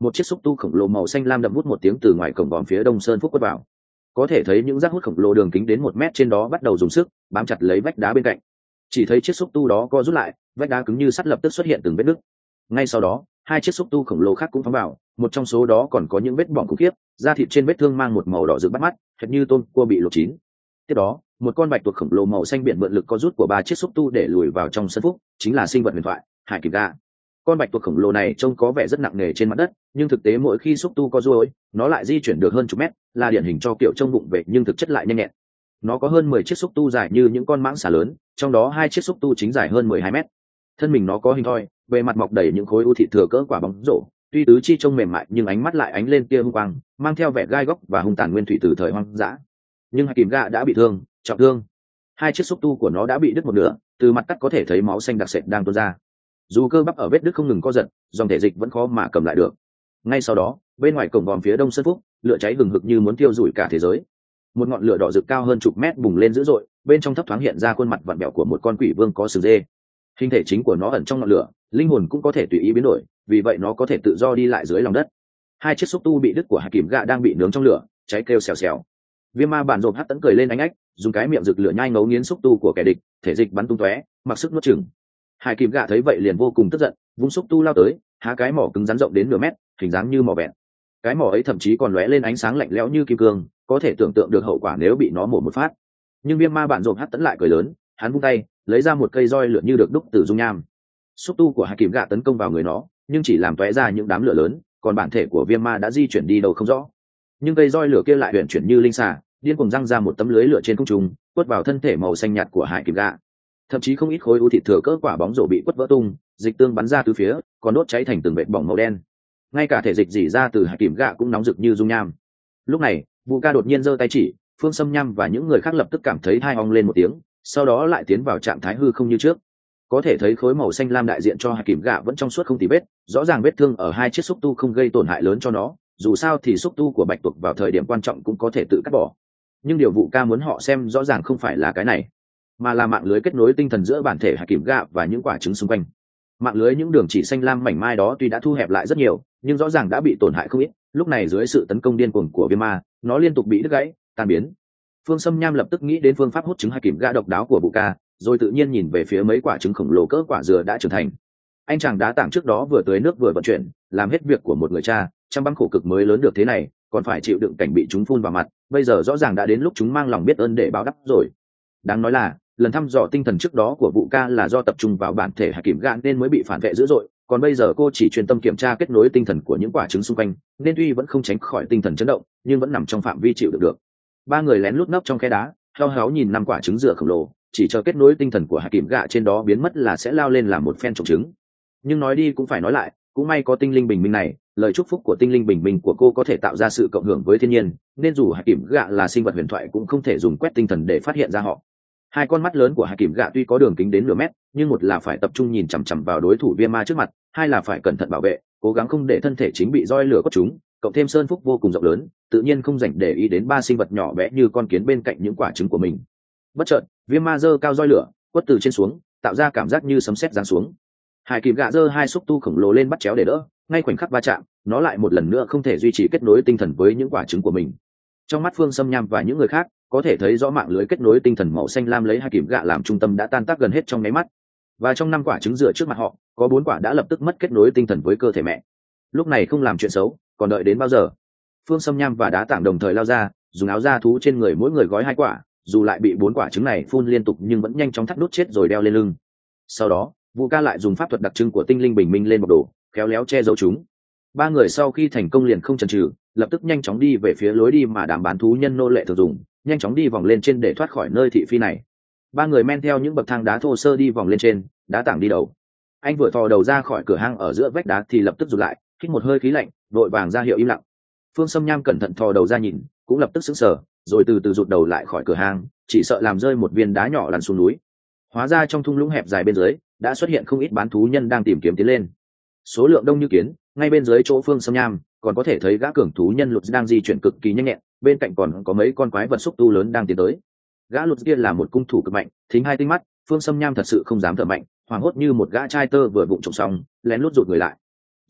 một chiếc xúc tu khổng lồ màu xanh lam đậm hút một tiếng từ ngoài cổng vòm phía đông sơn phúc quất vào. Có thể thấy những rác hút khổng lồ đường kính đến 1 mét trên đó bắt đầu dùng sức bám chặt lấy vách đá bên cạnh. Chỉ thấy chiếc xúc tu đó co rút lại, vách đá cứng như sắt lập tức xuất hiện từng vết nứt. Ngay sau đó, hai chiếc xúc tu khổng lồ khác cũng phóng vào, một trong số đó còn có những vết bỏng khủng khiếp, da thịt trên vết thương mang một màu đỏ rực bắt mắt, hệt như tôm cua bị luộc chín. Tiếp đó, một con bạch tuộc khổng lồ màu xanh biển mượn lực co rút của 3 chiếc xúc tu để lùi vào trong sân phúc, chính là sinh vật huyền thoại, hải kìm gạ. Con bạch tuộc khổng lồ này trông có vẻ rất nặng nề trên mặt đất, nhưng thực tế mỗi khi xúc tu co duỗi, nó lại di chuyển được hơn chục mét, là điển hình cho kiểu trông bụng vệ nhưng thực chất lại nhanh nhẹn. Nó có hơn 10 chiếc xúc tu dài như những con mãng xà lớn, trong đó 2 chiếc xúc tu chính dài hơn 12 mét. Thân mình nó có hình thoi, bề mặt mọc đầy những khối u thịt thừa cỡ quả bóng rổ, tuy tứ chi trông mềm mại nhưng ánh mắt lại ánh lên tia hung quang, mang theo vẻ gai góc và hung tàn nguyên thủy từ thời hoang dã. Nhưng hải kìm gạ đã bị thương, trọng thương. 2 chiếc xúc tu của nó đã bị đứt một nửa, từ mặt cắt có thể thấy máu xanh đặc sệt đang tuôn ra. Dù cơ bắp ở vết đứt không ngừng co giật, dòng thể dịch vẫn khó mà cầm lại được. Ngay sau đó, bên ngoài cổng vòm phía đông sân phúc, lửa cháy hừng hực như muốn thiêu rụi cả thế giới. Một ngọn lửa đỏ rực cao hơn chục mét bùng lên dữ dội, bên trong thấp thoáng hiện ra khuôn mặt vặn vẹo của một con quỷ vương có sừng dê. Hình thể chính của nó ẩn trong ngọn lửa, linh hồn cũng có thể tùy ý biến đổi, vì vậy nó có thể tự do đi lại dưới lòng đất. 2 chiếc xúc tu bị đứt của hải kìm gạ đang bị nướng trong lửa, cháy kêu xèo xèo. Viêm ma bản rộp hắt tấn cười lên ánh ách, dùng cái miệng rực lửa nhai ngấu nghiến xúc tu của kẻ địch, thể dịch bắn tung tóe, mặc sức nuốt chửng. Hải kìm gạ thấy vậy liền vô cùng tức giận, vung xúc tu lao tới, há cái mỏ cứng rắn rộng đến nửa mét, hình dáng như mỏ bẹn. Cái mỏ ấy thậm chí còn lóe lên ánh sáng lạnh lẽo như kim cương, có thể tưởng tượng được hậu quả nếu bị nó mổ một phát. Nhưng viêm ma bản rộp hắt tấn lại cười lớn, hắn vung tay lấy ra một cây roi lửa như được đúc từ dung nham. Xúc tu của hải kìm gạ tấn công vào người nó, nhưng chỉ làm tóe ra những đám lửa lớn, còn bản thể của viêm ma đã di chuyển đi đâu không rõ. Nhưng cây roi lửa kia lại huyền chuyển như linh xà, điên cuồng răng ra một tấm lưới lửa trên không trung, quất vào thân thể màu xanh nhạt của hải kìm gạ. Thậm chí không ít khối u thịt thừa cỡ quả bóng rổ bị quất vỡ tung, dịch tương bắn ra từ phía, còn đốt cháy thành từng vệt bỏng màu đen. Ngay cả thể dịch rỉ ra từ hải kìm gạ cũng nóng rực như dung nham. Lúc này, Vu Ca đột nhiên giơ tay chỉ, Phương Sâm Nham và những người khác lập tức cảm thấy thai ong lên một tiếng, sau đó lại tiến vào trạng thái hư không như trước. Có thể thấy khối màu xanh lam đại diện cho hải kìm gạ vẫn trong suốt không tì vết, rõ ràng vết thương ở 2 chiếc xúc tu không gây tổn hại lớn cho nó, dù sao thì xúc tu của bạch tuộc vào thời điểm quan trọng cũng có thể tự cắt bỏ. Nhưng điều Vu Ca muốn họ xem rõ ràng không phải là cái này, mà là mạng lưới kết nối tinh thần giữa bản thể hải kìm gạ và những quả trứng xung quanh. Mạng lưới những đường chỉ xanh lam mảnh mai đó tuy đã thu hẹp lại rất nhiều, nhưng rõ ràng đã bị tổn hại không ít. Lúc này dưới sự tấn công điên cuồng của viêm ma, nó liên tục bị đứt gãy, tan biến. Phương Sâm Nham lập tức nghĩ đến phương pháp hút trứng hải kìm gạ độc đáo của Vu Ca, rồi tự nhiên nhìn về phía mấy quả trứng khổng lồ cỡ quả dừa đã trưởng thành. Anh chàng đá tảng trước đó vừa tưới nước vừa vận chuyển, làm hết việc của một người cha, chăm băm khổ cực mới lớn được thế này, còn phải chịu đựng cảnh bị chúng phun vào mặt, bây giờ rõ ràng đã đến lúc chúng mang lòng biết ơn để báo đáp rồi. Đáng nói là, lần thăm dò tinh thần trước đó của Vu Ca là do tập trung vào bản thể hải kìm gạ nên mới bị phản vệ dữ dội, còn bây giờ cô chỉ chuyên tâm kiểm tra kết nối tinh thần của những quả trứng xung quanh, nên tuy vẫn không tránh khỏi tinh thần chấn động, nhưng vẫn nằm trong phạm vi chịu được. Ba người lén lút nấp trong khe đá, heo héo nhìn 5 quả trứng dừa khổng lồ, chỉ chờ kết nối tinh thần của hải kìm gạ trên đó biến mất là sẽ lao lên làm một phen trồng trứng. Nhưng nói đi cũng phải nói lại, cũng may có tinh linh bình minh này, lời chúc phúc của tinh linh bình minh của cô có thể tạo ra sự cộng hưởng với thiên nhiên, nên dù hải kìm gạ là sinh vật huyền thoại cũng không thể dùng quét tinh thần để phát hiện ra họ. 2 con mắt lớn của hải kìm gạ tuy có đường kính đến nửa mét, nhưng một là phải tập trung nhìn chằm chằm vào đối thủ viêm ma trước mặt, 2 là phải cẩn thận bảo vệ, cố gắng không để thân thể chính bị roi lửa quất chúng, cộng thêm sơn phúc vô cùng rộng lớn, tự nhiên không dành để ý đến 3 sinh vật nhỏ bé như con kiến bên cạnh những quả trứng của mình. Bất chợt, viêm ma giơ cao roi lửa, quất từ trên xuống, tạo ra cảm giác như sấm sét giáng xuống. Hải kìm gạ giơ 2 xúc tu khổng lồ lên bắt chéo để đỡ, ngay khoảnh khắc va chạm, nó lại một lần nữa không thể duy trì kết nối tinh thần với những quả trứng của mình. Trong mắt Phương Sâm Nham và những người khác, có thể thấy rõ mạng lưới kết nối tinh thần màu xanh lam lấy hải kìm gạ làm trung tâm đã tan tác gần hết trong nháy mắt. Và trong 5 quả trứng dựa trước mặt họ, có 4 quả đã lập tức mất kết nối tinh thần với cơ thể mẹ. Lúc này không làm chuyện xấu, còn đợi đến bao giờ? Phương Sâm Nham và Đá Tảng đồng thời lao ra, dùng áo da thú trên người mỗi người gói 2 quả, dù lại bị 4 quả trứng này phun liên tục nhưng vẫn nhanh chóng thắt nút chết rồi đeo lên lưng. Sau đó, Vu Ca lại dùng pháp thuật đặc trưng của tinh linh bình minh lên bọc đồ, khéo léo che giấu chúng. 3 người sau khi thành công liền không chần chừ, lập tức nhanh chóng đi về phía lối đi mà đám bán thú nhân nô lệ thường dùng, nhanh chóng đi vòng lên trên để thoát khỏi nơi thị phi này. 3 người men theo những bậc thang đá thô sơ đi vòng lên trên, Đá Tảng đi đầu. Anh vừa thò đầu ra khỏi cửa hang ở giữa vách đá thì lập tức rụt lại, hít một hơi khí lạnh, vội vàng ra hiệu im lặng. Phương Sâm Nham cẩn thận thò đầu ra nhìn, cũng lập tức sững sờ, rồi từ từ rụt đầu lại khỏi cửa hang, chỉ sợ làm rơi một viên đá nhỏ lăn xuống núi. Hóa ra trong thung lũng hẹp dài bên dưới đã xuất hiện không ít bán thú nhân đang tìm kiếm tiến lên, số lượng đông như kiến. Ngay bên dưới chỗ Phương Sâm Nham còn có thể thấy gã cường thú nhân Lục đang di chuyển cực kỳ nhanh nhẹn, bên cạnh còn có mấy con quái vật xúc tu lớn đang tiến tới. Gã Lục kia là một cung thủ cực mạnh, thính 2 tinh mắt, Phương Sâm Nham thật sự không dám thở mạnh, hoảng hốt như một gã trai tơ vừa vụng trộm xong, lén lút rụt người lại.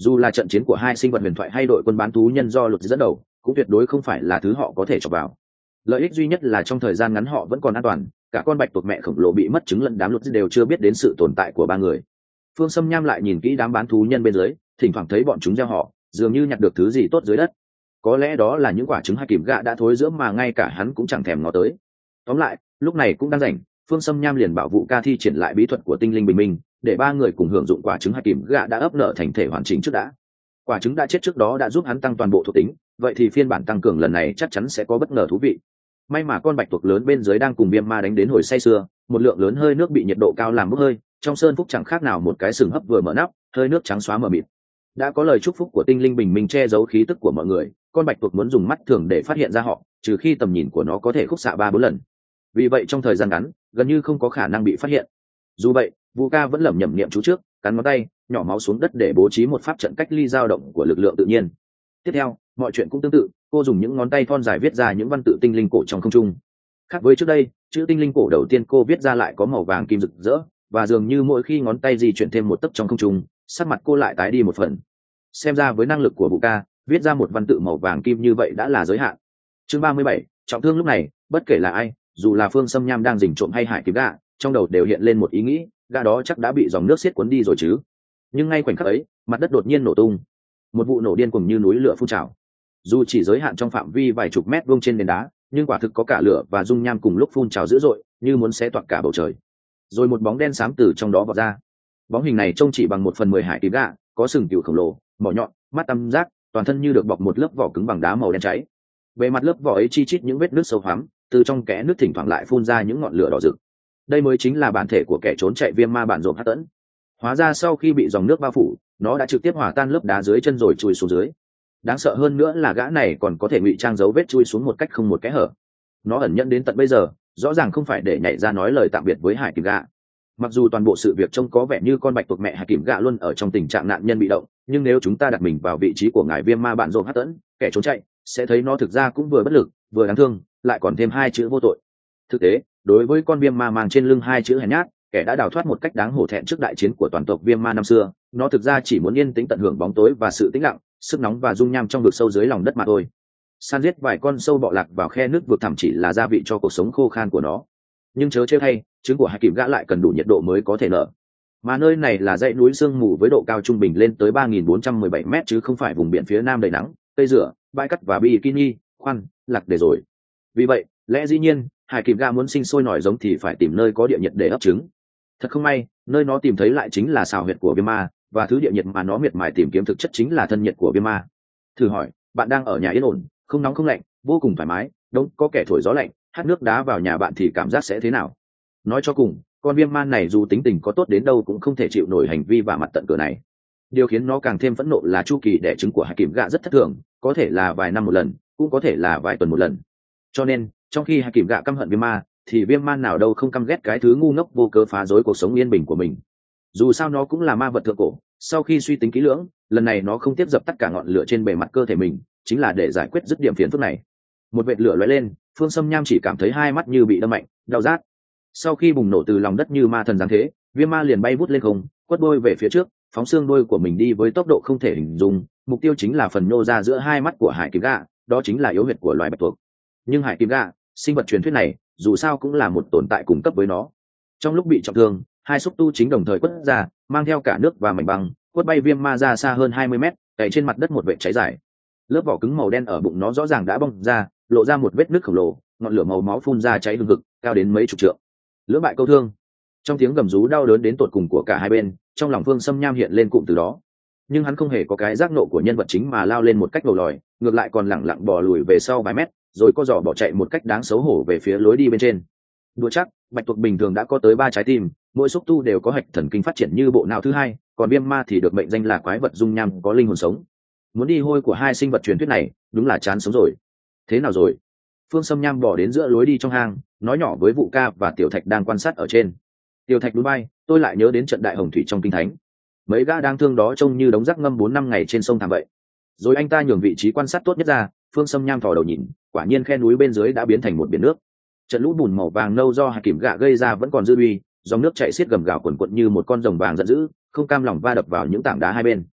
Dù là trận chiến của hai sinh vật huyền thoại hay đội quân bán thú nhân do Luật dẫn đầu, cũng tuyệt đối không phải là thứ họ có thể chọc vào. Lợi ích duy nhất là trong thời gian ngắn họ vẫn còn an toàn, cả con bạch tuộc mẹ khổng lồ bị mất trứng lẫn đám Luật đều chưa biết đến sự tồn tại của ba người. Phương Sâm Nham lại nhìn kỹ đám bán thú nhân bên dưới, thỉnh thoảng thấy bọn chúng gieo họ, dường như nhặt được thứ gì tốt dưới đất. Có lẽ đó là những quả trứng hai kìm gạ đã thối giữa mà ngay cả hắn cũng chẳng thèm ngó tới. Tóm lại, lúc này cũng đang rảnh, Phương Sâm Nham liền bảo Vụ Ca thi triển lại bí thuật của tinh linh bình minh, để ba người cùng hưởng dụng quả trứng hai kìm gạ đã ấp nở thành thể hoàn chỉnh trước đã. Quả trứng đã chết trước đó đã giúp hắn tăng toàn bộ thuộc tính, vậy thì phiên bản tăng cường lần này chắc chắn sẽ có bất ngờ thú vị. May mà con bạch tuộc lớn bên dưới đang cùng viêm ma đánh đến hồi say sưa, một lượng lớn hơi nước bị nhiệt độ cao làm bốc hơi, trong sơn phúc chẳng khác nào một cái sừng hấp vừa mở nắp, hơi nước trắng xóa mờ mịt. Đã có lời chúc phúc của tinh linh bình minh che giấu khí tức của mọi người, con bạch tuộc muốn dùng mắt thường để phát hiện ra họ, trừ khi tầm nhìn của nó có thể khúc xạ 3-4 lần. Vì vậy trong thời gian ngắn, gần như không có khả năng bị phát hiện. Dù vậy, Vu Ca vẫn lẩm nhẩm niệm chú trước, cắn ngón tay, nhỏ máu xuống đất để bố trí một pháp trận cách ly dao động của lực lượng tự nhiên. Tiếp theo, mọi chuyện cũng tương tự, cô dùng những ngón tay thon dài viết ra những văn tự tinh linh cổ trong không trung. Khác với trước đây, chữ tinh linh cổ đầu tiên cô viết ra lại có màu vàng kim rực rỡ, và dường như mỗi khi ngón tay di chuyển thêm một tấc trong không trung, sắc mặt cô lại tái đi một phần. Xem ra với năng lực của Vu Ca, viết ra một văn tự màu vàng kim như vậy đã là giới hạn. Chương 37, trọng thương lúc này, bất kể là ai, dù là Phương Sâm Nham đang rình trộm hay Hải Kiếm Gạ, trong đầu đều hiện lên một ý nghĩ, gã đó chắc đã bị dòng nước xiết cuốn đi rồi chứ. Nhưng ngay khoảnh khắc ấy, mặt đất đột nhiên nổ tung, một vụ nổ điên cuồng như núi lửa phun trào. Dù chỉ giới hạn trong phạm vi vài chục mét vuông trên nền đá, nhưng quả thực có cả lửa và dung nham cùng lúc phun trào dữ dội, như muốn xé toạc cả bầu trời. Rồi một bóng đen xám từ trong đó vọt ra. Bóng hình này trông chỉ bằng 1/10 Hải Kiếm Gạ, có sừng cừu khổng lồ, mỏ nhọn, mắt tam giác, toàn thân như được bọc một lớp vỏ cứng bằng đá màu đen cháy. Bề mặt lớp vỏ ấy chi chít những vết nước sâu hoắm, từ trong kẽ nước thỉnh thoảng lại phun ra những ngọn lửa đỏ rực. Đây mới chính là bản thể của kẻ trốn chạy viêm ma bản rộp hắc tẫn. Hóa ra sau khi bị dòng nước bao phủ, nó đã trực tiếp hòa tan lớp đá dưới chân rồi chui xuống dưới. Đáng sợ hơn nữa là gã này còn có thể ngụy trang dấu vết chui xuống một cách không một kẽ hở. Nó ẩn nhẫn đến tận bây giờ, rõ ràng không phải để nhảy ra nói lời tạm biệt với Hải Kìm Gạ. Mặc dù toàn bộ sự việc trông có vẻ như con bạch tuộc mẹ Hải Kìm Gạ luôn ở trong tình trạng nạn nhân bị động, nhưng nếu chúng ta đặt mình vào vị trí của ngài viêm ma bản rộp hắc tẫn, kẻ trốn chạy, sẽ thấy nó thực ra cũng vừa bất lực, vừa đáng thương, lại còn thêm hai chữ vô tội. Thực tế, đối với con viêm ma mang trên lưng hai chữ hèn nhát, kẻ đã đào thoát một cách đáng hổ thẹn trước đại chiến của toàn tộc viêm ma năm xưa, nó thực ra chỉ muốn yên tĩnh tận hưởng bóng tối và sự tĩnh lặng, sức nóng và dung nham trong vực sâu dưới lòng đất mà thôi. San giết vài con sâu bọ lạc vào khe nước vực thẳm chỉ là gia vị cho cuộc sống khô khan của nó. Nhưng chớ trêu thay, trứng của Hải Kìm Gạ lại cần đủ nhiệt độ mới có thể nở. Mà nơi này là dãy núi sương mù với độ cao trung bình lên tới 3.417 m chứ không phải vùng biển phía nam đầy nắng, cây rửa, bãi cắt và bikini, khoan, lạc để rồi. Vì vậy, lẽ dĩ nhiên, Hải Kìm Gạ muốn sinh sôi nổi giống thì phải tìm nơi có địa nhiệt để ấp trứng. Thật không may, nơi nó tìm thấy lại chính là sào huyệt của viêm ma, và thứ địa nhiệt mà nó miệt mài tìm kiếm thực chất chính là thân nhiệt của viêm ma. Thử hỏi, bạn đang ở nhà yên ổn, không nóng không lạnh, vô cùng thoải mái, đâu có kẻ thổi gió lạnh, hắt nước đá vào nhà bạn thì cảm giác sẽ thế nào? Nói cho cùng, con viêm ma này dù tính tình có tốt đến đâu cũng không thể chịu nổi hành vi và mặt tận cửa này. Điều khiến nó càng thêm phẫn nộ là chu kỳ đẻ trứng của Hải Kìm Gạ rất thất thường, có thể là vài năm một lần, cũng có thể là vài tuần một lần. Cho nên, trong khi Hải Kìm Gạ căm hận viêm ma, thì viêm ma nào đâu không căm ghét cái thứ ngu ngốc vô cớ phá rối cuộc sống yên bình của mình. Dù sao nó cũng là ma vật thượng cổ, sau khi suy tính kỹ lưỡng, lần này nó không tiếp dập tắt cả ngọn lửa trên bề mặt cơ thể mình, chính là để giải quyết dứt điểm phiền phức này. Một vệt lửa lóe lên, Phương Sâm Nham chỉ cảm thấy hai mắt như bị đâm mạnh, đau rát. Sau khi bùng nổ từ lòng đất như ma thần giáng thế, viêm ma liền bay vút lên không, quất đôi về phía trước, phóng xương đôi của mình đi với tốc độ không thể hình dung, mục tiêu chính là phần nhô ra giữa hai mắt của Hải Kìm Gạ, đó chính là yếu huyệt của loài bạch tuộc. Nhưng Hải Kìm Gạ, sinh vật truyền thuyết này, dù sao cũng là một tồn tại cùng cấp với nó. Trong lúc bị trọng thương, hai xúc tu chính đồng thời quất ra, mang theo cả nước và mảnh băng, quất bay viêm ma ra xa hơn 20 mét, cày trên mặt đất một vệt cháy dài. Lớp vỏ cứng màu đen ở bụng nó rõ ràng đã bong ra, lộ ra một vết nứt khổng lồ, ngọn lửa màu máu phun ra cháy hừng hực, cao đến mấy chục trượng. Lưỡng bại câu thương. Trong tiếng gầm rú đau đớn đến tột cùng của cả hai bên, trong lòng Phương Sâm Nham hiện lên cụm từ đó. Nhưng hắn không hề có cái giác nộ của nhân vật chính mà lao lên một cách đầu lòi, ngược lại còn lẳng lặng bò lùi về sau vài mét, rồi co giò bỏ chạy một cách đáng xấu hổ về phía lối đi bên trên. Đùa chắc, bạch tuộc bình thường đã có tới 3 trái tim, mỗi xúc tu đều có hạch thần kinh phát triển như bộ não thứ hai, còn viêm ma thì được mệnh danh là quái vật dung nham có linh hồn sống. Muốn đi hôi của hai sinh vật truyền thuyết này, đúng là chán sống rồi. Thế nào rồi? Phương Sâm Nham bỏ đến giữa lối đi trong hang, nói nhỏ với Vụ Ca và Tiểu Thạch đang quan sát ở trên. Tiểu Thạch núi bay, tôi lại nhớ đến trận đại hồng thủy trong kinh thánh. Mấy gã đang thương đó trông như đống rác ngâm 4-5 ngày trên sông thảm vậy. Rồi anh ta nhường vị trí quan sát tốt nhất ra, Phương Sâm Nham thò đầu nhìn, quả nhiên khe núi bên dưới đã biến thành một biển nước. Trận lũ bùn màu vàng nâu do Hải Kìm Gạ gây ra vẫn còn dư uy, dòng nước chảy xiết gầm gào quần quật như một con rồng vàng giận dữ, không cam lòng va đập vào những tảng đá hai bên.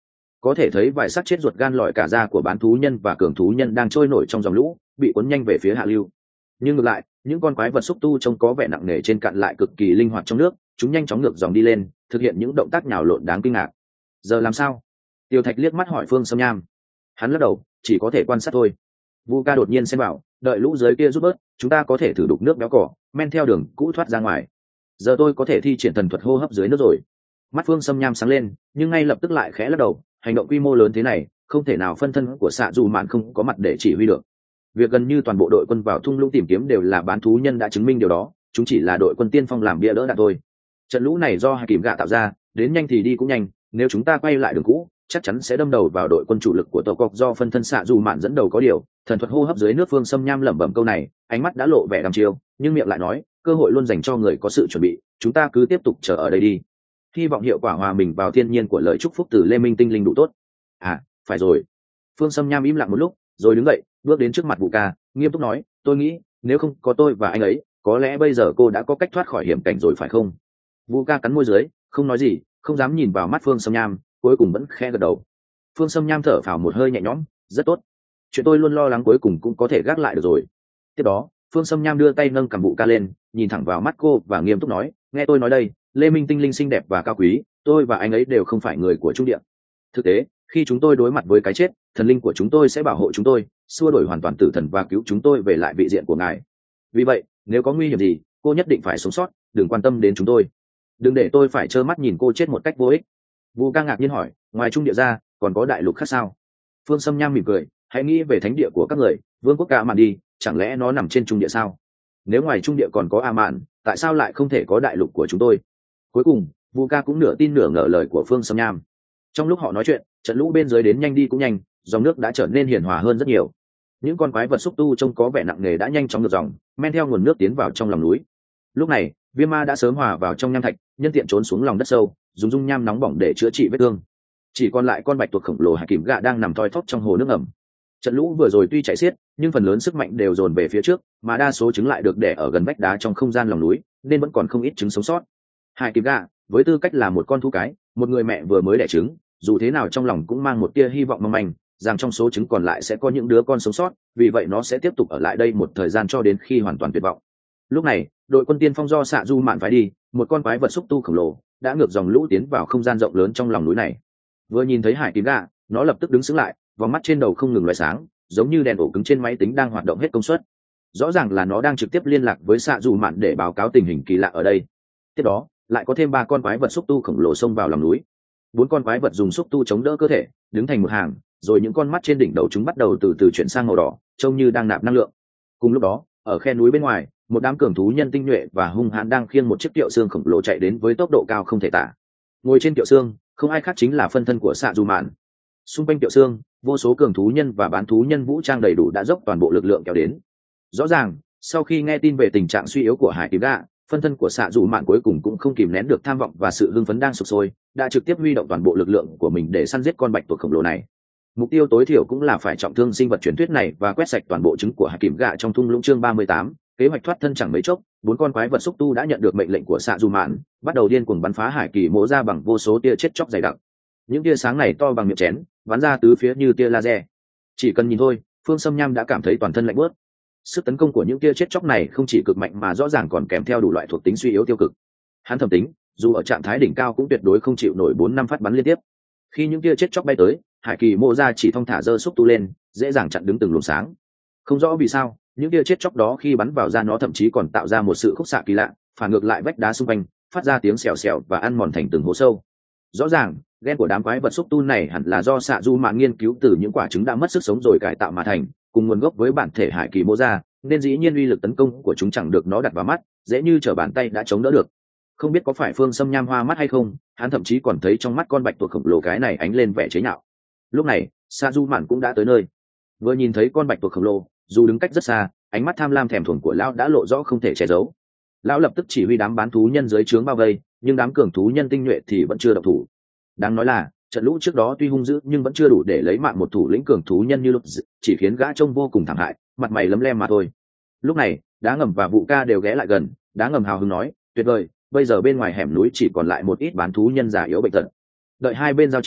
có thể thấy vài xác chết ruột gan lòi cả da của bán thú nhân và cường thú nhân đang trôi nổi trong dòng lũ, bị cuốn nhanh về phía hạ lưu. Nhưng ngược lại, những con quái vật xúc tu trông có vẻ nặng nề trên cạn lại cực kỳ linh hoạt trong nước, chúng nhanh chóng ngược dòng đi lên, thực hiện những động tác nhào lộn đáng kinh ngạc. Giờ làm sao? Tiêu Thạch liếc mắt hỏi Phương Sâm Nham. Hắn lắc đầu, chỉ có thể quan sát thôi. Vu Ca đột nhiên xen vào, đợi lũ dưới kia rút bớt, chúng ta có thể thử đục nước béo cỏ, men theo đường cũ thoát ra ngoài. Giờ tôi có thể thi triển thần thuật hô hấp dưới nước rồi. Mắt Phương Sâm Nham sáng lên, nhưng ngay lập tức lại khẽ lắc đầu, hành động quy mô lớn thế này, không thể nào phân thân của xạ dù mạn không có mặt để chỉ huy được. Việc gần như toàn bộ đội quân vào thung lũng tìm kiếm đều là bán thú nhân đã chứng minh điều đó, chúng chỉ là đội quân tiên phong làm bia đỡ đạn thôi. Trận lũ này do hai kìm gạ tạo ra, đến nhanh thì đi cũng nhanh, nếu chúng ta quay lại đường cũ, chắc chắn sẽ đâm đầu vào đội quân chủ lực của tổ cọc do phân thân xạ dù mạn dẫn đầu có điều. Thần thuật hô hấp dưới nước. Phương Sâm Nham lẩm bẩm câu này, ánh mắt đã lộ vẻ đăm chiêu, nhưng miệng lại nói, cơ hội luôn dành cho người có sự chuẩn bị, chúng ta cứ tiếp tục chờ ở đây đi. Hy vọng hiệu quả hòa mình vào thiên nhiên của lời chúc phúc từ Lê Minh tinh linh đủ tốt. À, phải rồi. Phương Sâm Nham im lặng một lúc, rồi đứng dậy, bước đến trước mặt Vu Ca, nghiêm túc nói, tôi nghĩ nếu không có tôi và anh ấy, có lẽ bây giờ cô đã có cách thoát khỏi hiểm cảnh rồi phải không? Vu Ca cắn môi dưới, không nói gì, không dám nhìn vào mắt Phương Sâm Nham, cuối cùng vẫn khẽ gật đầu. Phương Sâm Nham thở phào một hơi nhẹ nhõm, rất tốt, chuyện tôi luôn lo lắng cuối cùng cũng có thể gác lại được rồi. Tiếp đó, Phương Sâm Nham đưa tay nâng cằm Vu Ca lên, nhìn thẳng vào mắt cô và nghiêm túc nói, nghe tôi nói đây, Lê Minh tinh linh xinh đẹp và cao quý, tôi và anh ấy đều không phải người của Trung Địa. Thực tế, khi chúng tôi đối mặt với cái chết, thần linh của chúng tôi sẽ bảo hộ chúng tôi, xua đuổi hoàn toàn tử thần và cứu chúng tôi về lại vị diện của ngài. Vì vậy, nếu có nguy hiểm gì, cô nhất định phải sống sót, đừng quan tâm đến chúng tôi. Đừng để tôi phải trơ mắt nhìn cô chết một cách vô ích. Vu Ca ngạc nhiên hỏi, ngoài Trung Địa ra, còn có đại lục khác sao? Phương Sâm Nham mỉm cười, hãy nghĩ về thánh địa của các người, vương quốc Cả Mạn đi, chẳng lẽ nó nằm trên Trung Địa sao? Nếu ngoài Trung Địa còn có A Mạn, tại sao lại không thể có đại lục của chúng tôi? Cuối cùng, Vu Ca cũng nửa tin nửa ngờ lời của Phương Sâm Nham. Trong lúc họ nói chuyện, trận lũ bên dưới đến nhanh đi cũng nhanh, dòng nước đã trở nên hiền hòa hơn rất nhiều. Những con quái vật xúc tu trông có vẻ nặng nề đã nhanh chóng ngược dòng, men theo nguồn nước tiến vào trong lòng núi. Lúc này, Viêm Ma đã sớm hòa vào trong nham thạch, nhân tiện trốn xuống lòng đất sâu, dùng dung nham nóng bỏng để chữa trị vết thương. Chỉ còn lại con bạch tuộc khổng lồ Hải Kìm Gạ đang nằm thoi thóp trong hồ nước ẩm. Trận lũ vừa rồi tuy chạy xiết, nhưng phần lớn sức mạnh đều dồn về phía trước, mà đa số trứng lại được đẻ ở gần vách đá trong không gian lòng núi, nên vẫn còn không ít trứng sống sót. Hải Kìm Gạ, với tư cách là một con thú cái, một người mẹ vừa mới đẻ trứng, dù thế nào trong lòng cũng mang một tia hy vọng mong manh rằng trong số trứng còn lại sẽ có những đứa con sống sót, vì vậy nó sẽ tiếp tục ở lại đây một thời gian cho đến khi hoàn toàn tuyệt vọng. Lúc này, đội quân tiên phong do xạ du mạn phái đi, một con quái vật xúc tu khổng lồ đã ngược dòng lũ tiến vào không gian rộng lớn trong lòng núi này. Vừa nhìn thấy Hải Kìm Gạ, nó lập tức đứng sững lại, vòng mắt trên đầu không ngừng loé sáng, giống như đèn ổ cứng trên máy tính đang hoạt động hết công suất. Rõ ràng là nó đang trực tiếp liên lạc với xạ du mạn để báo cáo tình hình kỳ lạ ở đây. Tiếp đó, lại có thêm 3 con quái vật xúc tu khổng lồ xông vào lòng núi. 4 con quái vật dùng xúc tu chống đỡ cơ thể, đứng thành một hàng, rồi những con mắt trên đỉnh đầu chúng bắt đầu từ từ chuyển sang màu đỏ, trông như đang nạp năng lượng. Cùng lúc đó, ở khe núi bên ngoài, một đám cường thú nhân tinh nhuệ và hung hãn đang khiêng một chiếc kiệu xương khổng lồ chạy đến với tốc độ cao không thể tả. Ngồi trên kiệu xương, không ai khác chính là phân thân của xạ dù mạn. Xung quanh kiệu xương, vô số cường thú nhân và bán thú nhân vũ trang đầy đủ đã dốc toàn bộ lực lượng kéo đến. Rõ ràng, sau khi nghe tin về tình trạng suy yếu của Hải Kìm Gạ, phân thân của xạ dù mạn cuối cùng cũng không kìm nén được tham vọng và sự hưng phấn đang sục sôi, đã trực tiếp huy động toàn bộ lực lượng của mình để săn giết con bạch tuộc khổng lồ này. Mục tiêu tối thiểu cũng là phải trọng thương sinh vật truyền thuyết này và quét sạch toàn bộ trứng của Hải Kìm Gạ trong thung lũng. Chương 38, kế hoạch thoát thân chẳng mấy chốc, 4 con quái vật xúc tu đã nhận được mệnh lệnh của xạ dù mạn, bắt đầu điên cuồng bắn phá hải kỳ mỗ ra bằng vô số tia chết chóc dày đặc. Những tia sáng này to bằng miệng chén, bắn ra tứ phía như tia laser. Chỉ cần nhìn thôi, Phương Sâm Nham đã cảm thấy toàn thân lạnh buốt. Sức tấn công của những tia chết chóc này không chỉ cực mạnh mà rõ ràng còn kèm theo đủ loại thuộc tính suy yếu tiêu cực. Hắn thầm tính, dù ở trạng thái đỉnh cao cũng tuyệt đối không chịu nổi 4-5 phát bắn liên tiếp. Khi những tia chết chóc bay tới, hải kỳ mộ ra chỉ thong thả giơ xúc tu lên, dễ dàng chặn đứng từng luồng sáng. Không rõ vì sao, những tia chết chóc đó khi bắn vào da nó thậm chí còn tạo ra một sự khúc xạ kỳ lạ, phản ngược lại vách đá xung quanh, phát ra tiếng xèo xèo và ăn mòn thành từng hố sâu. Rõ ràng, gen của đám quái vật xúc tu này hẳn là do xạ du mạn nghiên cứu từ những quả trứng đã mất sức sống rồi cải tạo mà thành, cùng nguồn gốc với bản thể hải kỳ mô ra, nên dĩ nhiên uy lực tấn công của chúng chẳng được nó đặt vào mắt, dễ như trở bàn tay đã chống đỡ được. Không biết có phải Phương Sâm Nham hoa mắt hay không, hắn thậm chí còn thấy trong mắt con bạch tuộc khổng lồ cái này ánh lên vẻ chế nhạo. Lúc này, xạ du mạn cũng đã tới nơi. Vừa nhìn thấy con bạch tuộc khổng lồ, dù đứng cách rất xa, ánh mắt tham lam thèm thuồng của lão đã lộ rõ không thể che giấu. Lão lập tức chỉ huy đám bán thú nhân dưới trướng bao vây, nhưng đám cường thú nhân tinh nhuệ thì vẫn chưa động thủ. Đáng nói là trận lũ trước đó tuy hung dữ nhưng vẫn chưa đủ để lấy mạng một thủ lĩnh cường thú nhân như lúc, chỉ khiến gã trông vô cùng thảm hại, mặt mày lấm lem mà thôi. Lúc này, Đá Ngầm và Vụ Ca đều ghé lại gần. Đá Ngầm hào hứng nói, tuyệt vời, bây giờ bên ngoài hẻm núi chỉ còn lại một ít bán thú nhân già yếu bệnh tật. Đợi hai bên giao chiến,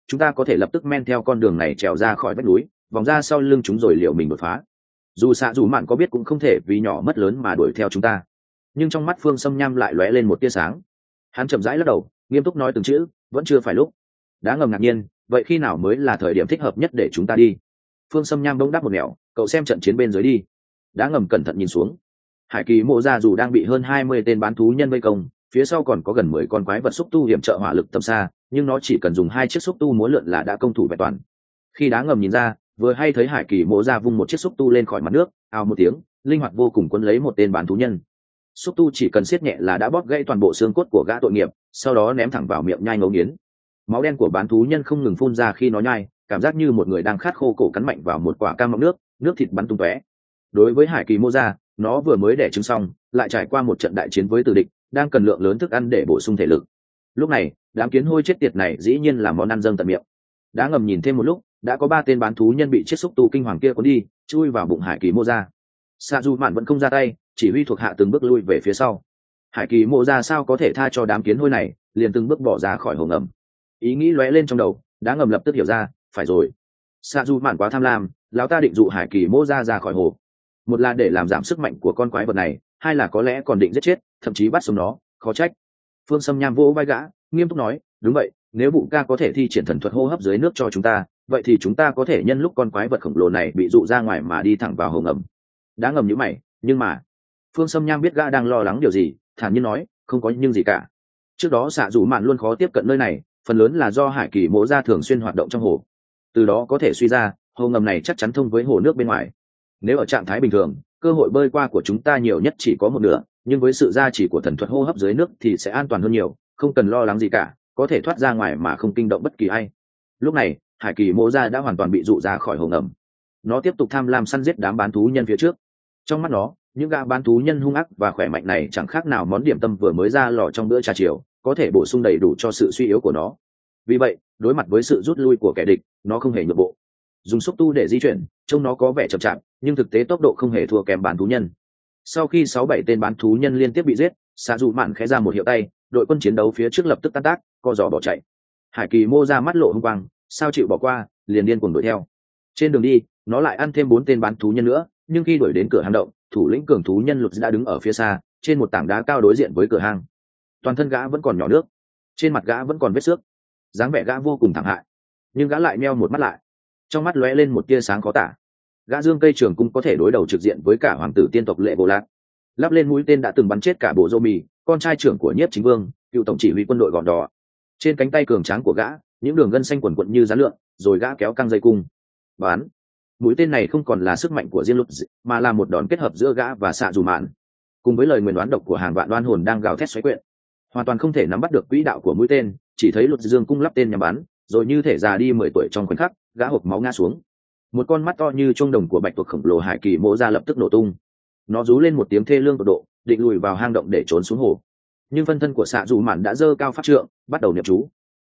chúng ta có thể lập tức men theo con đường này trèo ra khỏi vách núi, vòng ra sau lưng chúng rồi liệu mình đột phá. Dù xạ dù mạn có biết cũng không thể vì nhỏ mất lớn mà đuổi theo chúng ta. Nhưng trong mắt Phương Sâm Nham lại lóe lên một tia sáng. Hắn chậm rãi lắc đầu, nghiêm túc nói từng chữ, vẫn chưa phải lúc. Đá ngầm ngạc nhiên, vậy khi nào mới là thời điểm thích hợp nhất để chúng ta đi? Phương Sâm Nham bỗng đáp một nẻo, cậu xem trận chiến bên dưới đi. Đá ngầm cẩn thận nhìn xuống. Hải Kỳ Mộ Gia dù đang bị hơn 20 tên bán thú nhân vây công, phía sau còn có gần 10 con quái vật xúc tu hiểm trợ hỏa lực tầm xa, nhưng nó chỉ cần dùng 2 chiếc xúc tu múa lượn là đã công thủ vẹn toàn. Khi Đá ngầm nhìn ra, vừa hay thấy Hải Kỳ Mộ Gia vung một chiếc xúc tu lên khỏi mặt nước, ào một tiếng, linh hoạt vô cùng cuốn lấy một tên bán thú nhân. Xúc tu chỉ cần siết nhẹ là đã bóp gãy toàn bộ xương cốt của gã tội nghiệp, sau đó ném thẳng vào miệng nhai ngấu nghiến. Máu đen của bán thú nhân không ngừng phun ra khi nó nhai, cảm giác như một người đang khát khô cổ cắn mạnh vào một quả cam mọng nước, nước thịt bắn tung tóe. Đối với Hải Kỳ Mô Gia, nó vừa mới đẻ trứng xong, lại trải qua một trận đại chiến với tử địch, đang cần lượng lớn thức ăn để bổ sung thể lực. Lúc này, đám kiến hôi chết tiệt này dĩ nhiên là món ăn dâng tận miệng. Đá ngầm nhìn thêm một lúc, đã có 3 tên bán thú nhân bị chiếc xúc tu kinh hoàng kia cuốn đi, chui vào bụng Hải Kỳ Mô Gia. Sa Du Mạn vẫn không ra tay, chỉ huy thuộc hạ từng bước lui về phía sau. Hải Kỳ Mô Gia sao có thể tha cho đám kiến hôi này, liền từng bước bỏ ra khỏi hồ ngầm. Ý nghĩ lóe lên trong đầu, Đá ngầm lập tức hiểu ra, phải rồi. Sa Du Mạn quá tham lam, lão ta định dụ Hải Kỳ Mô Gia ra khỏi hồ. Một là để làm giảm sức mạnh của con quái vật này, hai là có lẽ còn định giết chết, thậm chí bắt sống nó, khó trách. Phương Sâm Nham vỗ vai gã, nghiêm túc nói, đúng vậy, nếu Vũ Ca có thể thi triển thần thuật hô hấp dưới nước cho chúng ta, vậy thì chúng ta có thể nhân lúc con quái vật khổng lồ này bị dụ ra ngoài mà đi thẳng vào hồ ngầm. Đá ngầm nhíu mày, nhưng mà Phương Sâm Nham biết gã đang lo lắng điều gì, thản nhiên nói, không có nhưng gì cả. Trước đó Xạ Dù Mạn luôn khó tiếp cận nơi này, phần lớn là do Hải Kỳ Mộ Gia thường xuyên hoạt động trong hồ. Từ đó có thể suy ra, hồ ngầm này chắc chắn thông với hồ nước bên ngoài. Nếu ở trạng thái bình thường, cơ hội bơi qua của chúng ta nhiều nhất chỉ có một nửa, nhưng với sự gia trì của thần thuật hô hấp dưới nước thì sẽ an toàn hơn nhiều, không cần lo lắng gì cả, có thể thoát ra ngoài mà không kinh động bất kỳ ai. Lúc này, Hải Kỳ Mộ Gia đã hoàn toàn bị dụ ra khỏi hồ ngầm. Nó tiếp tục tham lam săn giết đám bán thú nhân phía trước. Trong mắt nó, những gã bán thú nhân hung ác và khỏe mạnh này chẳng khác nào món điểm tâm vừa mới ra lò trong bữa trà chiều, có thể bổ sung đầy đủ cho sự suy yếu của nó. Vì vậy, đối mặt với sự rút lui của kẻ địch, nó không hề nhượng bộ. Dùng xúc tu để di chuyển, trông nó có vẻ chậm chạp, nhưng thực tế tốc độ không hề thua kém bán thú nhân. Sau khi 6-7 tên bán thú nhân liên tiếp bị giết, Sa Du Mạn khẽ ra một hiệu tay, đội quân chiến đấu phía trước lập tức tan tác, co giò bỏ chạy. Hải Kỳ Mô Gia mắt lộ hung quang, sao chịu bỏ qua, liền điên cuồng đuổi theo. Trên đường đi, nó lại ăn thêm 4 tên bán thú nhân nữa, nhưng khi đuổi đến cửa hang động, thủ lĩnh cường thú nhân Lục đã đứng ở phía xa, trên một tảng đá cao đối diện với cửa hang. Toàn thân gã vẫn còn nhỏ nước, trên mặt gã vẫn còn vết xước, dáng vẻ gã vô cùng thảm hại. Nhưng gã lại meo một mắt lại, trong mắt lóe lên một tia sáng khó tả. Gã dương cây trường cung có thể đối đầu trực diện với cả hoàng tử tiên tộc Lệ Bộ Lạc, lắp lên mũi tên đã từng bắn chết cả bộ Dô Mì, con trai trưởng của Nhiếp Chính Vương, cựu tổng chỉ huy quân đội Gòn Đỏ. Trên cánh tay cường tráng của gã, những đường gân xanh quần quận như rắn lượn, rồi gã kéo căng dây cung bắn. Mũi tên này không còn là sức mạnh của riêng Lục, mà là một đòn kết hợp giữa gã và Xạ Dù Mạn, cùng với lời nguyền đoán độc của hàng vạn oan hồn đang gào thét xoáy quyện. Hoàn toàn không thể nắm bắt được quỹ đạo của mũi tên, chỉ thấy Lục dương cung lắp tên nhắm bắn, rồi như thể già đi 10 tuổi trong khoảnh khắc, gã hộc máu ngã xuống. Một con mắt to như chuông đồng của bạch tuộc khổng lồ Hải Kỳ Mộ Gia lập tức nổ tung. Nó rú lên một tiếng thê lương tột độ, định lùi vào hang động để trốn xuống hồ. Nhưng phân thân của Xạ Dù Mạn đã giơ cao pháp trượng, bắt đầu niệm chú.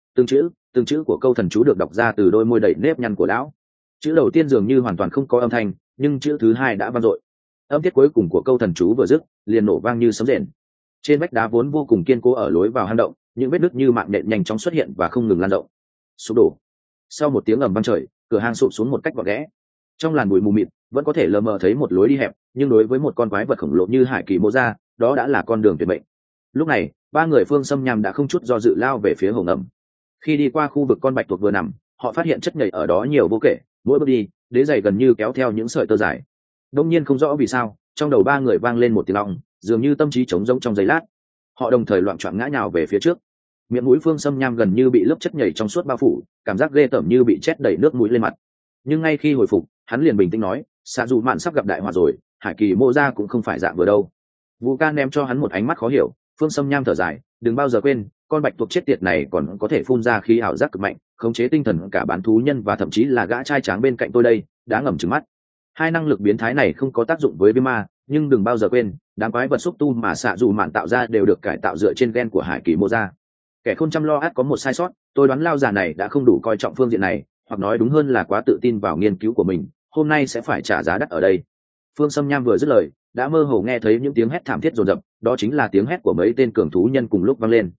Từng chữ của câu thần chú được đọc ra từ đôi môi đầy nếp nhăn của lão. Chữ đầu tiên dường như hoàn toàn không có âm thanh, nhưng chữ thứ hai đã vang dội. Âm tiết cuối cùng của câu thần chú vừa dứt, liền nổ vang như sấm rền. Trên vách đá vốn vô cùng kiên cố ở lối vào hang động, những vết nứt như mạng nhện nhanh chóng xuất hiện và không ngừng lan rộng. Sụp đổ. Sau một tiếng ầm vang trời, cửa hang sụp xuống một cách gọn ghẽ. Trong làn bụi mù mịt, vẫn có thể lờ mờ thấy một lối đi hẹp, nhưng đối với một con quái vật khổng lồ như Hải Kỳ Mộ Gia, đó đã là con đường tuyệt mệnh. Lúc này, 3 người Phương Sâm Nham đã không chút do dự lao về phía hồ ngầm. Khi đi qua khu vực con bạch tuộc vừa nằm, họ phát hiện chất nhầy ở đó nhiều vô kể, mỗi bước đi, đế giày gần như kéo theo những sợi tơ dài. Đông nhiên không rõ vì sao, trong đầu 3 người vang lên một tiếng long, dường như tâm trí trống rỗng trong giây lát. Họ đồng thời loạng choạng ngã nhào về phía trước. Miệng mũi Phương Sâm Nham gần như bị lớp chất nhầy trong suốt bao phủ, cảm giác ghê tởm như bị chét đầy nước mũi lên mặt. Nhưng ngay khi hồi phục, hắn liền bình tĩnh nói, Xạ Dù Mạn sắp gặp đại họa rồi, Hải Kỳ Mộ Gia cũng không phải dạng vừa đâu. Vũ Ca ném cho hắn một ánh mắt khó hiểu. Phương Sâm Nham thở dài, đừng bao giờ quên, con bạch tuộc chết tiệt này còn có thể phun ra khí ảo giác cực mạnh, khống chế tinh thần cả bán thú nhân và thậm chí là gã trai tráng bên cạnh tôi đây. Đã ngầm trừng mắt. Hai năng lực biến thái này không có tác dụng với viêm ma, nhưng đừng bao giờ quên, đám quái vật xúc tu mà Xạ Dù Mạn tạo ra đều được cải tạo dựa trên gen của Hải Kỳ Mộ Gia. Kẻ không chăm lo ắt có một sai sót, tôi đoán lao già này đã không đủ coi trọng phương diện này, hoặc nói đúng hơn là quá tự tin vào nghiên cứu của mình, hôm nay sẽ phải trả giá đắt ở đây. Phương Sâm Nham vừa dứt lời, đã mơ hồ nghe thấy những tiếng hét thảm thiết dồn dập, đó chính là tiếng hét của mấy tên cường thú nhân cùng lúc vang lên.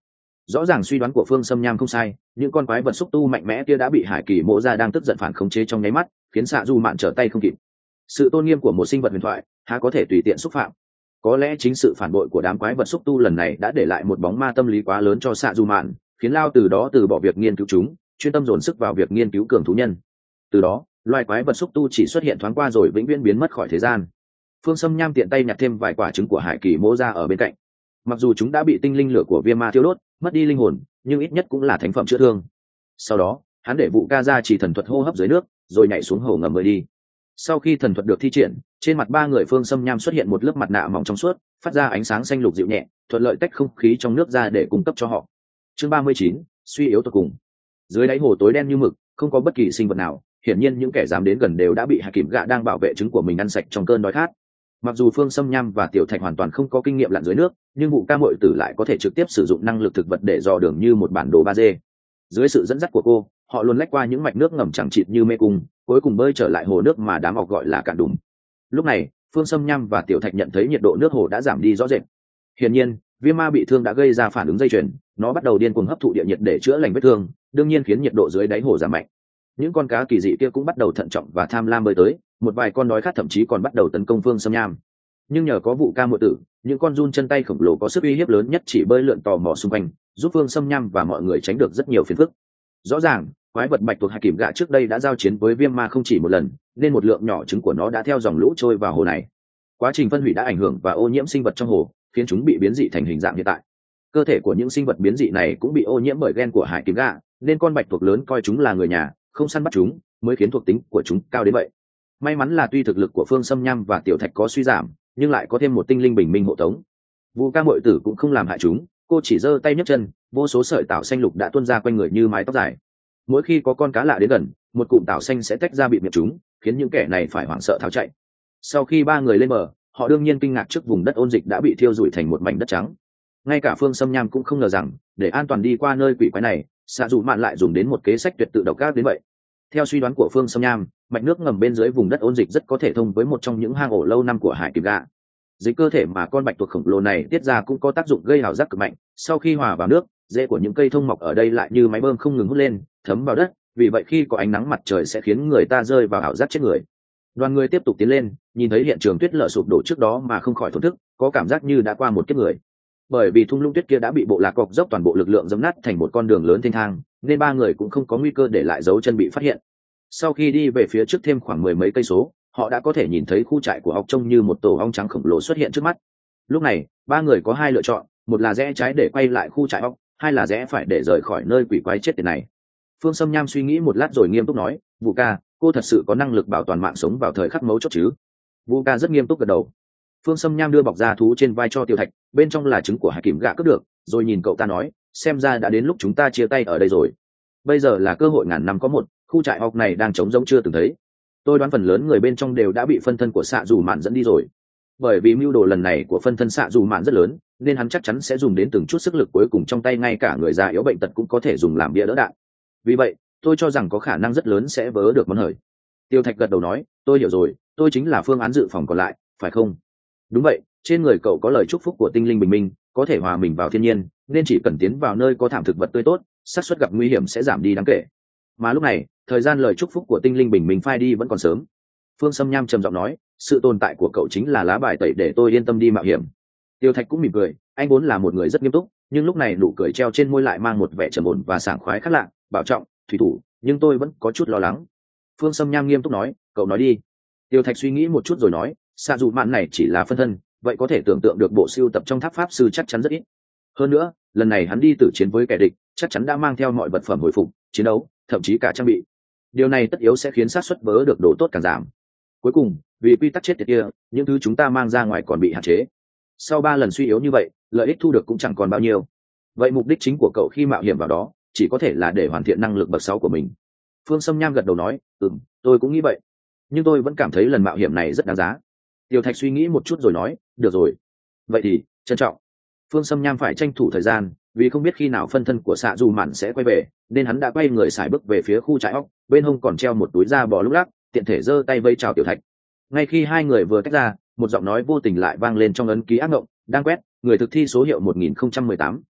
Rõ ràng suy đoán của Phương Sâm Nham không sai, những con quái vật xúc tu mạnh mẽ kia đã bị Hải Kỳ Mộ Ra đang tức giận phản khống chế trong nháy mắt, khiến Sạ Du Mạn trở tay không kịp. Sự tôn nghiêm của một sinh vật huyền thoại há có thể tùy tiện xúc phạm. Có lẽ chính sự phản bội của đám quái vật xúc tu lần này đã để lại một bóng ma tâm lý quá lớn cho Sạ Du Mạn, khiến Lao từ đó từ bỏ việc nghiên cứu chúng, chuyên tâm dồn sức vào việc nghiên cứu cường thú nhân. Từ đó, loài quái vật xúc tu chỉ xuất hiện thoáng qua rồi vĩnh viễn biến mất khỏi thế gian. Phương Sâm Nham tiện tay nhặt thêm vài quả trứng của Hải Kỳ Mộ Ra ở bên cạnh. Mặc dù chúng đã bị tinh linh lửa của viêm ma thiêu đốt, mất đi linh hồn, nhưng ít nhất cũng là thánh phẩm chữa thương. Sau đó, hắn để vụ ca ra chỉ thần thuật hô hấp dưới nước, rồi nhảy xuống hồ ngầm mới đi. Sau khi thần thuật được thi triển, trên mặt ba người Phương Sâm Nham xuất hiện một lớp mặt nạ mỏng trong suốt, phát ra ánh sáng xanh lục dịu nhẹ, thuận lợi tách không khí trong nước ra để cung cấp cho họ. Chương 39, suy yếu tột cùng. Dưới đáy hồ tối đen như mực, không có bất kỳ sinh vật nào, hiển nhiên những kẻ dám đến gần đều đã bị Hạ Kìm Gạ đang bảo vệ trứng của mình ăn sạch trong cơn đói khát. Mặc dù Phương Sâm Nham và Tiểu Thạch hoàn toàn không có kinh nghiệm lặn dưới nước, nhưng vụ ca muội tử lại có thể trực tiếp sử dụng năng lực thực vật để dò đường như một bản đồ 3D. Dưới sự dẫn dắt của cô, họ luôn lách qua những mạch nước ngầm chẳng chịt như mê cung, cuối cùng bơi trở lại hồ nước mà đám ọc gọi là cạn đùm. Lúc này, Phương Sâm Nham và Tiểu Thạch nhận thấy nhiệt độ nước hồ đã giảm đi rõ rệt. Hiển nhiên, viêm ma bị thương đã gây ra phản ứng dây chuyền, nó bắt đầu điên cuồng hấp thụ địa nhiệt để chữa lành vết thương, đương nhiên khiến nhiệt độ dưới đáy hồ giảm mạnh. Những con cá kỳ dị kia cũng bắt đầu thận trọng và tham lam bơi tới, một vài con đói khát thậm chí còn bắt đầu tấn công Phương Sâm Nham. Nhưng nhờ có vụ ca muội tử, những con giun chân tay khổng lồ có sức uy hiếp lớn nhất chỉ bơi lượn tò mò xung quanh, giúp Phương Sâm Nham và mọi người tránh được rất nhiều phiền phức. Rõ ràng, quái vật bạch tuộc Hạ Kìm Gạ trước đây đã giao chiến với viêm ma không chỉ một lần, nên một lượng nhỏ trứng của nó đã theo dòng lũ trôi vào hồ này. Quá trình phân hủy đã ảnh hưởng và ô nhiễm sinh vật trong hồ, khiến chúng bị biến dị thành hình dạng hiện tại. Cơ thể của những sinh vật biến dị này cũng bị ô nhiễm bởi gen của Hạ Kìm Gạ, nên con bạch tuộc lớn coi chúng là người nhà, không săn bắt chúng, mới khiến thuộc tính của chúng cao đến vậy. May mắn là tuy thực lực của Phương Sâm Nham và Tiểu Thạch có suy giảm, nhưng lại có thêm một tinh linh bình minh hộ tống. Vụ ca muội tử cũng không làm hại chúng, cô chỉ giơ tay nhấc chân, vô số sợi tảo xanh lục đã tuôn ra quanh người như mái tóc dài. Mỗi khi có con cá lạ đến gần, một cụm tảo xanh sẽ tách ra bịt miệng chúng, khiến những kẻ này phải hoảng sợ tháo chạy. Sau khi ba người lên bờ, họ đương nhiên kinh ngạc trước vùng đất ôn dịch đã bị thiêu rụi thành một mảnh đất trắng. Ngay cả Phương Sâm Nham cũng không ngờ rằng, để an toàn đi qua nơi quỷ quái này, Sạ Dù Mạn lại dùng đến một kế sách tuyệt tự độc ác đến vậy. Theo suy đoán của Phương Sâm Nham, mạch nước ngầm bên dưới vùng đất ôn dịch rất có thể thông với một trong những hang ổ lâu năm của Hải Kìm Gạ. Dịch cơ thể mà con bạch tuộc khổng lồ này tiết ra cũng có tác dụng gây ảo giác cực mạnh. Sau khi hòa vào nước, rễ của những cây thông mọc ở đây lại như máy bơm không ngừng hút lên, thấm vào đất. Vì vậy khi có ánh nắng mặt trời sẽ khiến người ta rơi vào ảo giác chết người. Đoàn người tiếp tục tiến lên, nhìn thấy hiện trường tuyết lở sụp đổ trước đó mà không khỏi thổn thức, có cảm giác như đã qua một kiếp người. Bởi vì thung lũng tuyết kia đã bị bộ lạc cọc dốc toàn bộ lực lượng dẫm nát thành một con đường lớn thênh thang, nên ba người cũng không có nguy cơ để lại dấu chân bị phát hiện. Sau khi đi về phía trước thêm khoảng 10 mấy cây số, họ đã có thể nhìn thấy khu trại của ọc trông như một tổ ong trắng khổng lồ xuất hiện trước mắt. Lúc này, ba người có hai lựa chọn, một là rẽ trái để quay lại khu trại ong, hai là rẽ phải để rời khỏi nơi quỷ quái chết tiệt này. Phương Sâm Nham suy nghĩ một lát rồi nghiêm túc nói, Vu ca, cô thật sự có năng lực bảo toàn mạng sống vào thời khắc mấu chốt chứ? Vu ca rất nghiêm túc gật đầu. Phương Sâm Nham đưa bọc da thú trên vai cho Tiểu Thạch, bên trong là trứng của Hạ Kìm Gạ cướp được, rồi nhìn cậu ta nói, xem ra đã đến lúc chúng ta chia tay ở đây rồi. Bây giờ là cơ hội ngàn năm có một, khu trại ọc này đang trống rỗng chưa từng thấy. Tôi đoán phần lớn người bên trong đều đã bị phân thân của Sạ Dù Mạn dẫn đi rồi. Bởi vì mưu đồ lần này của phân thân Sạ Dù Mạn rất lớn, nên hắn chắc chắn sẽ dùng đến từng chút sức lực cuối cùng trong tay, ngay cả người già yếu bệnh tật cũng có thể dùng làm bia đỡ đạn. Vì vậy, tôi cho rằng có khả năng rất lớn sẽ vớ được món hời. Tiêu Thạch gật đầu nói, tôi hiểu rồi, tôi chính là phương án dự phòng còn lại, phải không? Đúng vậy, trên người cậu có lời chúc phúc của tinh linh bình minh, có thể hòa mình vào thiên nhiên, nên chỉ cần tiến vào nơi có thảm thực vật tươi tốt, xác suất gặp nguy hiểm sẽ giảm đi đáng kể. Mà lúc này, thời gian lời chúc phúc của tinh linh bình minh phai đi vẫn còn sớm. Phương Sâm Nham trầm giọng nói, sự tồn tại của cậu chính là lá bài tẩy để tôi yên tâm đi mạo hiểm. Tiêu Thạch cũng mỉm cười, anh vốn là một người rất nghiêm túc, nhưng lúc này nụ cười treo trên môi lại mang một vẻ trầm ổn và sảng khoái khác lạ, bảo trọng, thủy thủ, nhưng tôi vẫn có chút lo lắng. Phương Sâm Nham nghiêm túc nói, cậu nói đi. Tiêu Thạch suy nghĩ một chút rồi nói, Sạ Dù Mạn này chỉ là phân thân, vậy có thể tưởng tượng được bộ sưu tập trong tháp pháp sư chắc chắn rất ít. Hơn nữa, lần này hắn đi tử chiến với kẻ địch, chắc chắn đã mang theo mọi vật phẩm hồi phục, chiến đấu, thậm chí cả trang bị. Điều này tất yếu sẽ khiến xác suất vớ được đồ tốt càng giảm. Cuối cùng, vì quy tắc chết tiệt kia, những thứ chúng ta mang ra ngoài còn bị hạn chế. Sau 3 lần suy yếu như vậy, lợi ích thu được cũng chẳng còn bao nhiêu. Vậy mục đích chính của cậu khi mạo hiểm vào đó, chỉ có thể là để hoàn thiện năng lực bậc 6 của mình. Phương Sâm Nham gật đầu nói, tôi cũng nghĩ vậy. Nhưng tôi vẫn cảm thấy lần mạo hiểm này rất đáng giá. Tiêu Thạch suy nghĩ một chút rồi nói, được rồi. Vậy thì, trân trọng. Phương Sâm Nham phải tranh thủ thời gian, vì không biết khi nào phân thân của Sạ Dù Mạn sẽ quay về, nên hắn đã quay người sải bước về phía khu trại ốc, bên hông còn treo một túi da bò lúc lắc, tiện thể giơ tay vẫy chào Tiểu Thạch. Ngay khi hai người vừa tách ra, một giọng nói vô tình lại vang lên trong ấn ký ác ngộng, đang quét, người thực thi số hiệu 1018,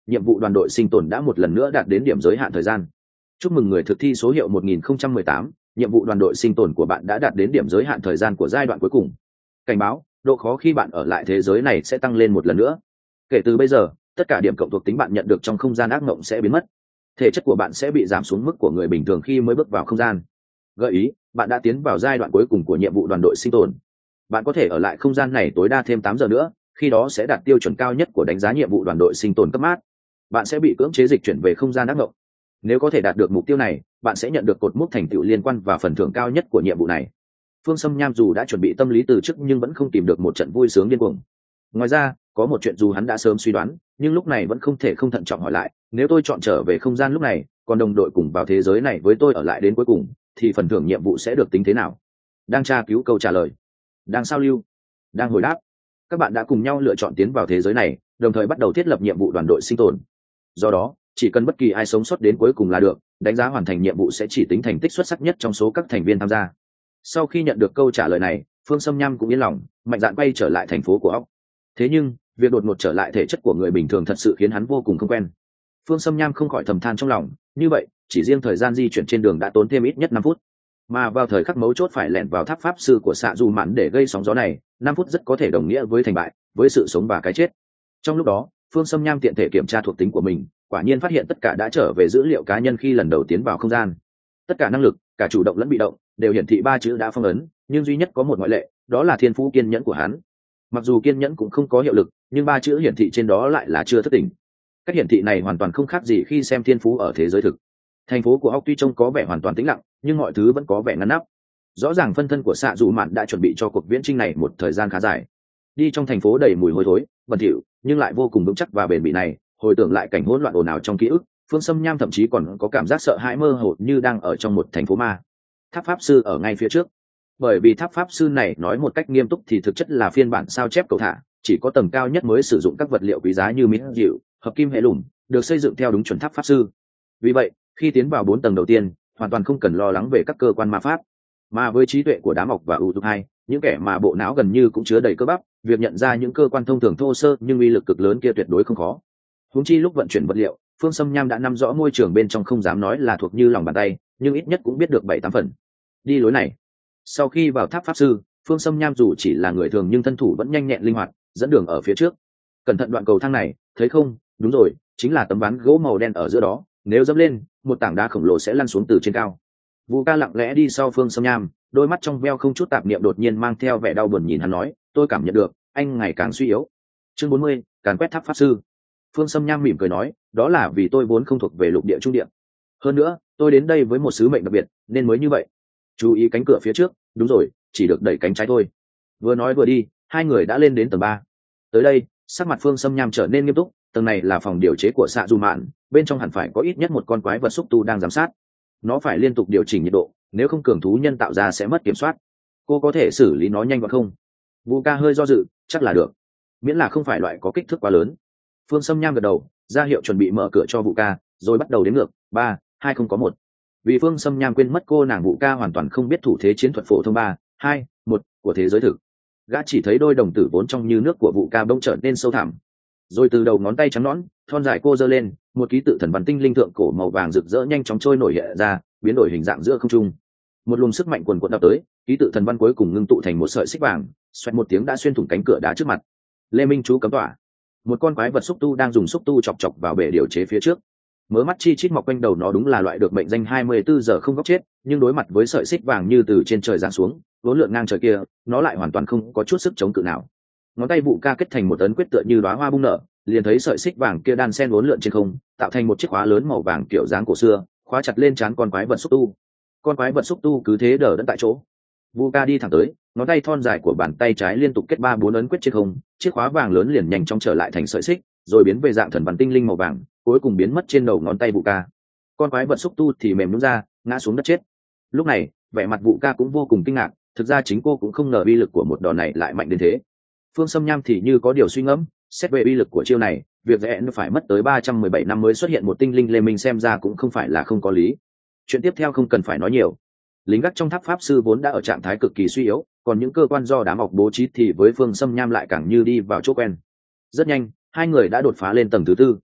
nhiệm vụ đoàn đội sinh tồn đã một lần nữa đạt đến điểm giới hạn thời gian. Chúc mừng người thực thi số hiệu 1018, nhiệm vụ đoàn đội sinh tồn của bạn đã đạt đến điểm giới hạn thời gian của giai đoạn cuối cùng. Cảnh báo, độ khó khi bạn ở lại thế giới này sẽ tăng lên một lần nữa. Kể từ bây giờ, tất cả điểm cộng thuộc tính bạn nhận được trong không gian ác mộng sẽ biến mất. Thể chất của bạn sẽ bị giảm xuống mức của người bình thường khi mới bước vào không gian. Gợi ý, bạn đã tiến vào giai đoạn cuối cùng của nhiệm vụ đoàn đội sinh tồn. Bạn có thể ở lại không gian này tối đa thêm 8 giờ nữa, khi đó sẽ đạt tiêu chuẩn cao nhất của đánh giá nhiệm vụ đoàn đội sinh tồn cấp mát. Bạn sẽ bị cưỡng chế dịch chuyển về không gian ác mộng. Nếu có thể đạt được mục tiêu này, bạn sẽ nhận được cột mốc thành tựu liên quan và phần thưởng cao nhất của nhiệm vụ này. Phương Sâm Nham dù đã chuẩn bị tâm lý từ trước nhưng vẫn không tìm được một trận vui sướng điên cuồng. Ngoài ra, có một chuyện dù hắn đã sớm suy đoán, nhưng lúc này vẫn không thể không thận trọng hỏi lại, nếu tôi chọn trở về không gian lúc này, còn đồng đội cùng vào thế giới này với tôi ở lại đến cuối cùng, thì phần thưởng nhiệm vụ sẽ được tính thế nào? Đang tra cứu câu trả lời, đang sao lưu, đang hồi đáp. Các bạn đã cùng nhau lựa chọn tiến vào thế giới này, đồng thời bắt đầu thiết lập nhiệm vụ đoàn đội sinh tồn. Do đó, chỉ cần bất kỳ ai sống sót đến cuối cùng là được, đánh giá hoàn thành nhiệm vụ sẽ chỉ tính thành tích xuất sắc nhất trong số các thành viên tham gia. Sau khi nhận được câu trả lời này, Phương Sâm Nham cũng yên lòng, mạnh dạn quay trở lại thành phố của óc. Thế nhưng, việc đột ngột trở lại thể chất của người bình thường thật sự khiến hắn vô cùng không quen. Phương Sâm Nham không khỏi thầm than trong lòng, như vậy, chỉ riêng thời gian di chuyển trên đường đã tốn thêm ít nhất 5 phút. Mà vào thời khắc mấu chốt phải lẻn vào tháp pháp sư của xạ dù mạn để gây sóng gió này, 5 phút rất có thể đồng nghĩa với thành bại, với sự sống và cái chết. Trong lúc đó, Phương Sâm Nham tiện thể kiểm tra thuộc tính của mình, quả nhiên phát hiện tất cả đã trở về dữ liệu cá nhân khi lần đầu tiến vào không gian. Tất cả năng lực, cả chủ động lẫn bị động, đều hiển thị 3 chữ đã phong ấn, nhưng duy nhất có một ngoại lệ, đó là thiên phú kiên nhẫn của hắn. Mặc dù kiên nhẫn cũng không có hiệu lực, nhưng 3 chữ hiển thị trên đó lại là chưa thất tỉnh. Cách hiển thị này hoàn toàn không khác gì khi xem thiên phú ở thế giới thực. Thành phố của óc tuy trông có vẻ hoàn toàn tĩnh lặng, nhưng mọi thứ vẫn có vẻ ngăn nắp. Rõ ràng phân thân của xạ dù mạn đã chuẩn bị cho cuộc viễn chinh này một thời gian khá dài. Đi trong thành phố đầy mùi hôi thối, bẩn thỉu, nhưng lại vô cùng vững chắc và bền bỉ này, hồi tưởng lại cảnh hỗn loạn ồn ào trong ký ức, Phương Sâm Nham thậm chí còn có cảm giác sợ hãi mơ hồ như đang ở trong một thành phố ma. Tháp pháp sư ở ngay phía trước. Bởi vì tháp pháp sư này nói một cách nghiêm túc thì thực chất là phiên bản sao chép cầu thả, chỉ có tầng cao nhất mới sử dụng các vật liệu quý giá như mít dịu, hợp kim hệ lùm, được xây dựng theo đúng chuẩn tháp pháp sư. Vì vậy, khi tiến vào 4 tầng đầu tiên, hoàn toàn không cần lo lắng về các cơ quan ma pháp. Mà với trí tuệ của đám ọc và ưu tục hai, những kẻ mà bộ não gần như cũng chứa đầy cơ bắp, việc nhận ra những cơ quan thông thường thô sơ nhưng uy lực cực lớn kia tuyệt đối không khó. Huống chi lúc vận chuyển vật liệu, Phương Sâm Nham đã nắm rõ môi trường bên trong, không dám nói là thuộc như lòng bàn tay, nhưng ít nhất cũng biết được 7-8 phần. Đi lối này. Sau khi vào tháp pháp sư, Phương Sâm Nham dù chỉ là người thường nhưng thân thủ vẫn nhanh nhẹn linh hoạt, dẫn đường ở phía trước. Cẩn thận đoạn cầu thang này, thấy không? Đúng rồi, chính là tấm ván gỗ màu đen ở giữa đó, nếu dẫm lên, một tảng đá khổng lồ sẽ lăn xuống từ trên cao. Vu Ca lặng lẽ đi sau Phương Sâm Nham, đôi mắt trong veo không chút tạp niệm đột nhiên mang theo vẻ đau buồn nhìn hắn nói, tôi cảm nhận được, anh ngày càng suy yếu. Chương 40, càn quét tháp pháp sư. Phương Sâm Nham mỉm cười nói, đó là vì tôi vốn không thuộc về lục địa trung địa. Hơn nữa, tôi đến đây với một sứ mệnh đặc biệt, nên mới như vậy. Chú ý cánh cửa phía trước, đúng rồi, chỉ được đẩy cánh trái thôi. Vừa nói vừa đi, hai người đã lên đến tầng 3. Tới đây, sắc mặt Phương Sâm Nham trở nên nghiêm túc, tầng này là phòng điều chế của xạ dù mạn, bên trong hẳn phải có ít nhất một con quái vật xúc tu đang giám sát. Nó phải liên tục điều chỉnh nhiệt độ, nếu không cường thú nhân tạo ra sẽ mất kiểm soát. Cô có thể xử lý nó nhanh hoặc không? Vu Ca hơi do dự, chắc là được, miễn là không phải loại có kích thước quá lớn. Phương Sâm Nham gật đầu, ra hiệu chuẩn bị mở cửa cho Vu Ca, rồi bắt đầu đếm ngược, 3, 2 không có 1. Vì Phương Sâm Nham quên mất cô nàng Vu Ca hoàn toàn không biết thủ thế chiến thuật phổ thông 3, 2, 1 của thế giới thực. Gã chỉ thấy đôi đồng tử vốn trong như nước của Vu Ca bỗng trở nên sâu thẳm, rồi từ đầu ngón tay trắng nõn thon dài cô giơ lên, một ký tự thần văn tinh linh thượng cổ màu vàng rực rỡ nhanh chóng trôi nổi hiện ra, biến đổi hình dạng giữa không trung. Một luồng sức mạnh cuồn cuộn đập tới, ký tự thần văn cuối cùng ngưng tụ thành một sợi xích vàng, xoẹt một tiếng đã xuyên thủng cánh cửa đá trước mặt. Lê Minh chú cấm tỏa. Một con quái vật xúc tu đang dùng xúc tu chọc chọc vào bể điều chế phía trước. Mớ mắt chi chít mọc quanh đầu nó, đúng là loại được mệnh danh 24 giờ không góc chết, nhưng đối mặt với sợi xích vàng như từ trên trời giáng xuống, vốn lượn ngang trời kia, nó lại hoàn toàn không có chút sức chống cự nào. Ngón tay Vu Ca kết thành một ấn quyết tựa như đóa hoa bung nở, liền thấy sợi xích vàng kia đan sen uốn lượn trên không, tạo thành một chiếc khóa lớn màu vàng kiểu dáng cổ xưa, khóa chặt lên trán con quái vật xúc tu. Con quái vật xúc tu cứ thế đờ đẫn tại chỗ. Vu Ca đi thẳng tới, ngón tay thon dài của bàn tay trái liên tục kết 3-4 ấn quyết trên không, chiếc khóa vàng lớn liền nhanh chóng trở lại thành sợi xích, rồi biến về dạng thần văn tinh linh màu vàng, cuối cùng biến mất trên đầu ngón tay Vu Ca. Con quái vật xúc tu thì mềm nhũn ra, ngã xuống đất chết. Lúc này, vẻ mặt Vu Ca cũng vô cùng kinh ngạc, thực ra chính cô cũng không ngờ uy lực của một đòn này lại mạnh đến thế. Phương Sâm Nham thì như có điều suy ngẫm, xét về uy lực của chiêu này, việc vẽ nó phải mất tới 317 năm mới xuất hiện một tinh linh Lê Minh xem ra cũng không phải là không có lý. Chuyện tiếp theo không cần phải nói nhiều. Lính gác trong tháp pháp sư vốn đã ở trạng thái cực kỳ suy yếu, còn những cơ quan do đám ọc bố trí thì với Phương Sâm Nham lại càng như đi vào chỗ quen. Rất nhanh, hai người đã đột phá lên tầng thứ 4.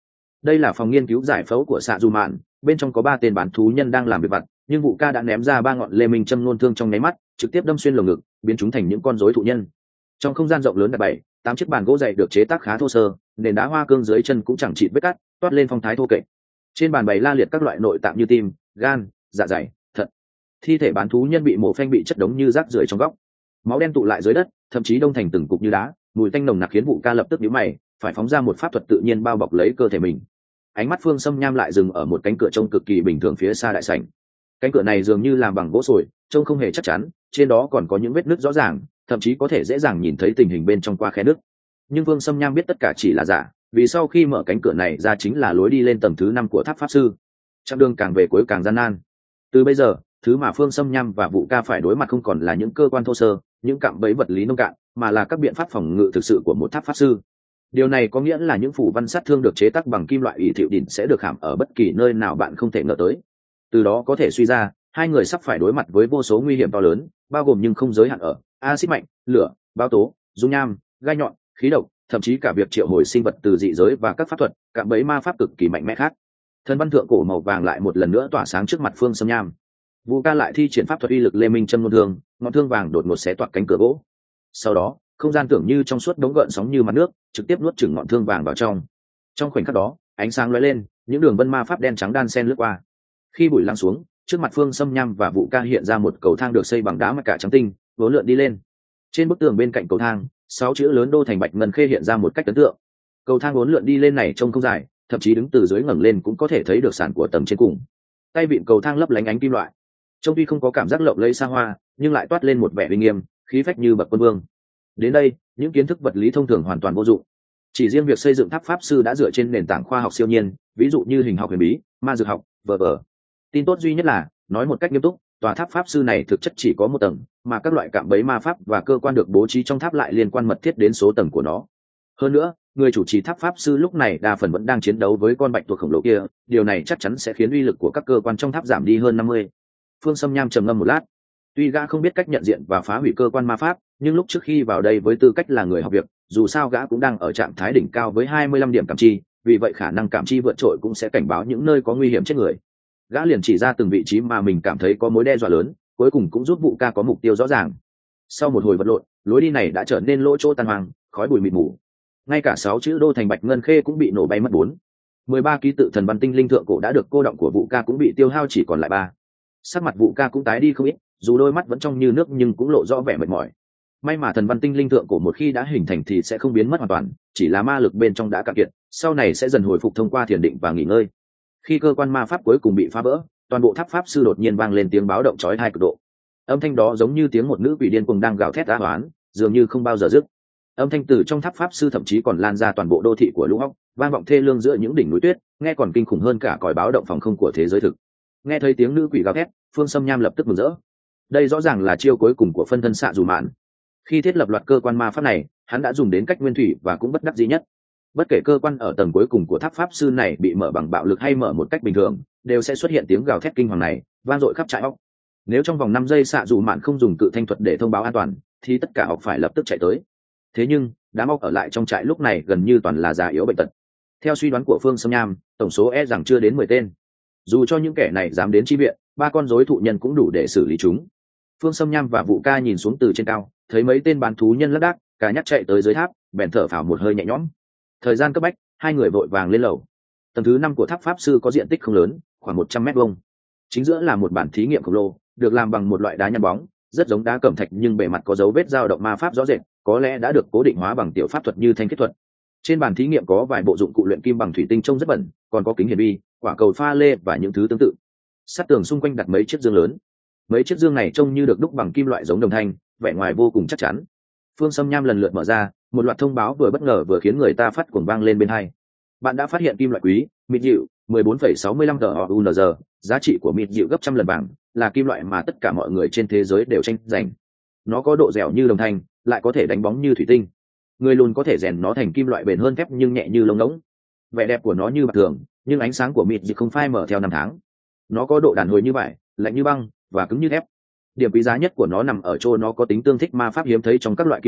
Đây là phòng nghiên cứu giải phẫu của xạ dù mạn, bên trong có 3 tên bán thú nhân đang làm việc vặt, nhưng vụ ca đã ném ra 3 ngọn lê minh châm ngôn thương trong nháy mắt, trực tiếp đâm xuyên lồng ngực, biến chúng thành những con rối thụ nhân. Trong không gian rộng lớn đặt 7, 8 chiếc bàn gỗ dày được chế tác khá thô sơ, nền đá hoa cương dưới chân cũng chẳng chịt vết cắt, toát lên phong thái thô kệch. Trên bàn bày la liệt các loại nội tạng như tim, gan, dạ dày, thận. Thi thể bán thú nhân bị mổ phanh bị chất đống như rác rưởi trong góc, máu đen tụ lại dưới đất, thậm chí đông thành từng cục như đá, mùi tanh nồng nặc khiến vụ ca lập tức nhíu mày, phải phóng ra một pháp thuật tự nhiên bao bọc lấy cơ thể mình. Ánh mắt Phương Sâm Nham lại dừng ở một cánh cửa trông cực kỳ bình thường phía xa đại sảnh. Cánh cửa này dường như làm bằng gỗ sồi, trông không hề chắc chắn, trên đó còn có những vết nứt rõ ràng, thậm chí có thể dễ dàng nhìn thấy tình hình bên trong qua khe nứt. Nhưng Phương Sâm Nham biết tất cả chỉ là giả, vì sau khi mở cánh cửa này ra chính là lối đi lên tầng thứ 5 của tháp pháp sư. Chặng đường càng về cuối càng gian nan. Từ bây giờ, thứ mà Phương Sâm Nham và Vũ Ca phải đối mặt không còn là những cơ quan thô sơ, những cạm bẫy vật lý nông cạn, mà là các biện pháp phòng ngự thực sự của một tháp pháp sư. Điều này có nghĩa là những phủ văn sát thương được chế tác bằng kim loại ỷ thiệu đỉnh sẽ được khảm ở bất kỳ nơi nào bạn không thể ngờ tới. Từ đó có thể suy ra, hai người sắp phải đối mặt với vô số nguy hiểm to lớn, bao gồm nhưng không giới hạn ở axit mạnh, lửa, báo tố, dung nham, gai nhọn, khí độc, thậm chí cả việc triệu hồi sinh vật từ dị giới và các pháp thuật, cạm bẫy ma pháp cực kỳ mạnh mẽ khác. Thần văn thượng cổ màu vàng lại một lần nữa tỏa sáng trước mặt Phương Sâm Nham. Vũ Ca lại thi triển pháp thuật uy lực lê minh châm ngôn thương, ngọn thương vàng đột ngột xé toạc cánh cửa gỗ. Sau đó, không gian tưởng như trong suốt đống gợn sóng như mặt nước, trực tiếp nuốt chửng ngọn thương vàng vào trong. Trong khoảnh khắc đó, ánh sáng lóe lên, những đường vân ma pháp đen trắng đan xen lướt qua. Khi bụi lắng xuống, trước mặt Phương Sâm Nham và Vũ Ca hiện ra một cầu thang được xây bằng đá mạch cả trắng tinh, vốn lượn đi lên. Trên bức tường bên cạnh cầu thang, 6 chữ lớn đô thành bạch ngân khê hiện ra một cách ấn tượng. Cầu thang vốn lượn đi lên này trông không dài, thậm chí đứng từ dưới ngẩng lên cũng có thể thấy được sàn của tầng trên cùng. Tay vịn cầu thang lấp lánh ánh kim loại, trông tuy không có cảm giác lộng lẫy xa hoa, nhưng lại toát lên một vẻ uy nghiêm, khí phách như bậc quân vương. Đến đây, những kiến thức vật lý thông thường hoàn toàn vô dụng. Chỉ riêng việc xây dựng tháp pháp sư đã dựa trên nền tảng khoa học siêu nhiên, ví dụ như hình học huyền bí, ma dược học, v.v. Tin tốt duy nhất là, nói một cách nghiêm túc, tòa tháp pháp sư này thực chất chỉ có một tầng, mà các loại cạm bẫy ma pháp và cơ quan được bố trí trong tháp lại liên quan mật thiết đến số tầng của nó. Hơn nữa, người chủ trì tháp pháp sư lúc này đa phần vẫn đang chiến đấu với con bạch tuộc khổng lồ kia, điều này chắc chắn sẽ khiến uy lực của các cơ quan trong tháp giảm đi hơn 50. Phương Sâm Nham trầm ngâm một lát. Tuy gã không biết cách nhận diện và phá hủy cơ quan ma pháp, nhưng lúc trước khi vào đây với tư cách là người học việc, dù sao gã cũng đang ở trạng thái đỉnh cao với 25 điểm cảm chi, vì vậy khả năng cảm chi vượt trội cũng sẽ cảnh báo những nơi có nguy hiểm chết người. Gã liền chỉ ra từng vị trí mà mình cảm thấy có mối đe dọa lớn, cuối cùng cũng giúp Vũ Ca có mục tiêu rõ ràng. Sau một hồi vật lộn, lối đi này đã trở nên lỗ chỗ tàn hoang, khói bụi mịt mù. Ngay cả 6 chữ đô thành bạch ngân khê cũng bị nổ bay mất 13 ký tự thần văn tinh linh thượng cổ đã được cô động của Vũ Ca cũng bị tiêu hao chỉ còn lại 3. Sắc mặt Vũ Ca cũng tái đi không ít, dù đôi mắt vẫn trong như nước nhưng cũng lộ rõ vẻ mệt mỏi. May mà thần văn tinh linh thượng cổ một khi đã hình thành thì sẽ không biến mất hoàn toàn, chỉ là ma lực bên trong đã cạn kiệt, sau này sẽ dần hồi phục thông qua thiền định và nghỉ ngơi. Khi cơ quan ma pháp cuối cùng bị phá vỡ, toàn bộ tháp pháp sư đột nhiên vang lên tiếng báo động chói tai cực độ. Âm thanh đó giống như tiếng một nữ quỷ điên cuồng đang gào thét á oán, dường như không bao giờ dứt. Âm thanh từ trong tháp pháp sư thậm chí còn lan ra toàn bộ đô thị của Lũ Hóc, vang vọng thê lương giữa những đỉnh núi tuyết, nghe còn kinh khủng hơn cả còi báo động phòng không của thế giới thực. Nghe thấy tiếng nữ quỷ gào thét, Phương Sâm Nham lập tức mừng rỡ. Đây rõ ràng là chiêu cuối cùng của phân thân xạ dù mạn. Khi thiết lập loạt cơ quan ma pháp này, hắn đã dùng đến cách nguyên thủy và cũng bất đắc dĩ nhất. Bất kể cơ quan ở tầng cuối cùng của tháp pháp sư này bị mở bằng bạo lực hay mở một cách bình thường, đều sẽ xuất hiện tiếng gào thét kinh hoàng này, vang dội khắp trại óc. Nếu trong vòng 5 giây xạ dù mạn không dùng cự thanh thuật để thông báo an toàn, thì tất cả óc phải lập tức chạy tới. Thế nhưng, đám óc ở lại trong trại lúc này gần như toàn là già yếu bệnh tật. Theo suy đoán của Phương Sâm Nham, tổng số rằng chưa đến 10 tên. Dù cho những kẻ này dám đến chi viện, 3 con rối thụ nhân cũng đủ để xử lý chúng. Phương Sâm Nham và Vũ Ca nhìn xuống từ trên cao, thấy mấy tên bán thú nhân lác đác, cả nhắc chạy tới dưới tháp, bèn thở phào một hơi nhẹ nhõm. Thời gian cấp bách, hai người vội vàng lên lầu. Tầng thứ 5 của tháp pháp sư có diện tích không lớn, khoảng 100 mét vuông. Chính giữa là một bản thí nghiệm khổng lồ, được làm bằng một loại đá nhăn bóng, rất giống đá cẩm thạch nhưng bề mặt có dấu vết dao động ma pháp rõ rệt, có lẽ đã được cố định hóa bằng tiểu pháp thuật như thanh kết thuật. Trên bàn thí nghiệm có vài bộ dụng cụ luyện kim bằng thủy tinh trông rất bẩn, còn có kính hiển vi, quả cầu pha lê và những thứ tương tự. Sát tường xung quanh đặt mấy chiếc dương lớn. Mấy chiếc dương này trông như được đúc bằng kim loại giống đồng thanh, vẻ ngoài vô cùng chắc chắn. Phương Sâm Nham lần lượt mở ra, một loạt thông báo vừa bất ngờ vừa khiến người ta phát cuồng vang lên bên tai. Bạn đã phát hiện kim loại quý, mịt dịu, 14,65 TOUNZ, giá trị của mịt dịu gấp trăm lần vàng, là kim loại mà tất cả mọi người trên thế giới đều tranh giành. Nó có độ dẻo như đồng thanh, lại có thể đánh bóng như thủy tinh. Người lùn có thể rèn nó thành kim loại bền hơn thép nhưng nhẹ như lông ngỗng. Vẻ đẹp của nó như bạc thường, nhưng ánh sáng của mịt dịu không phai mờ theo năm tháng. Nó có độ đàn hồi như vải, lạnh như băng và cứng như thép. Điểm quý giá nhất của nó nằm ở chỗ nó có tính tương thích ma pháp hiếm thấy trong các loại kim loại,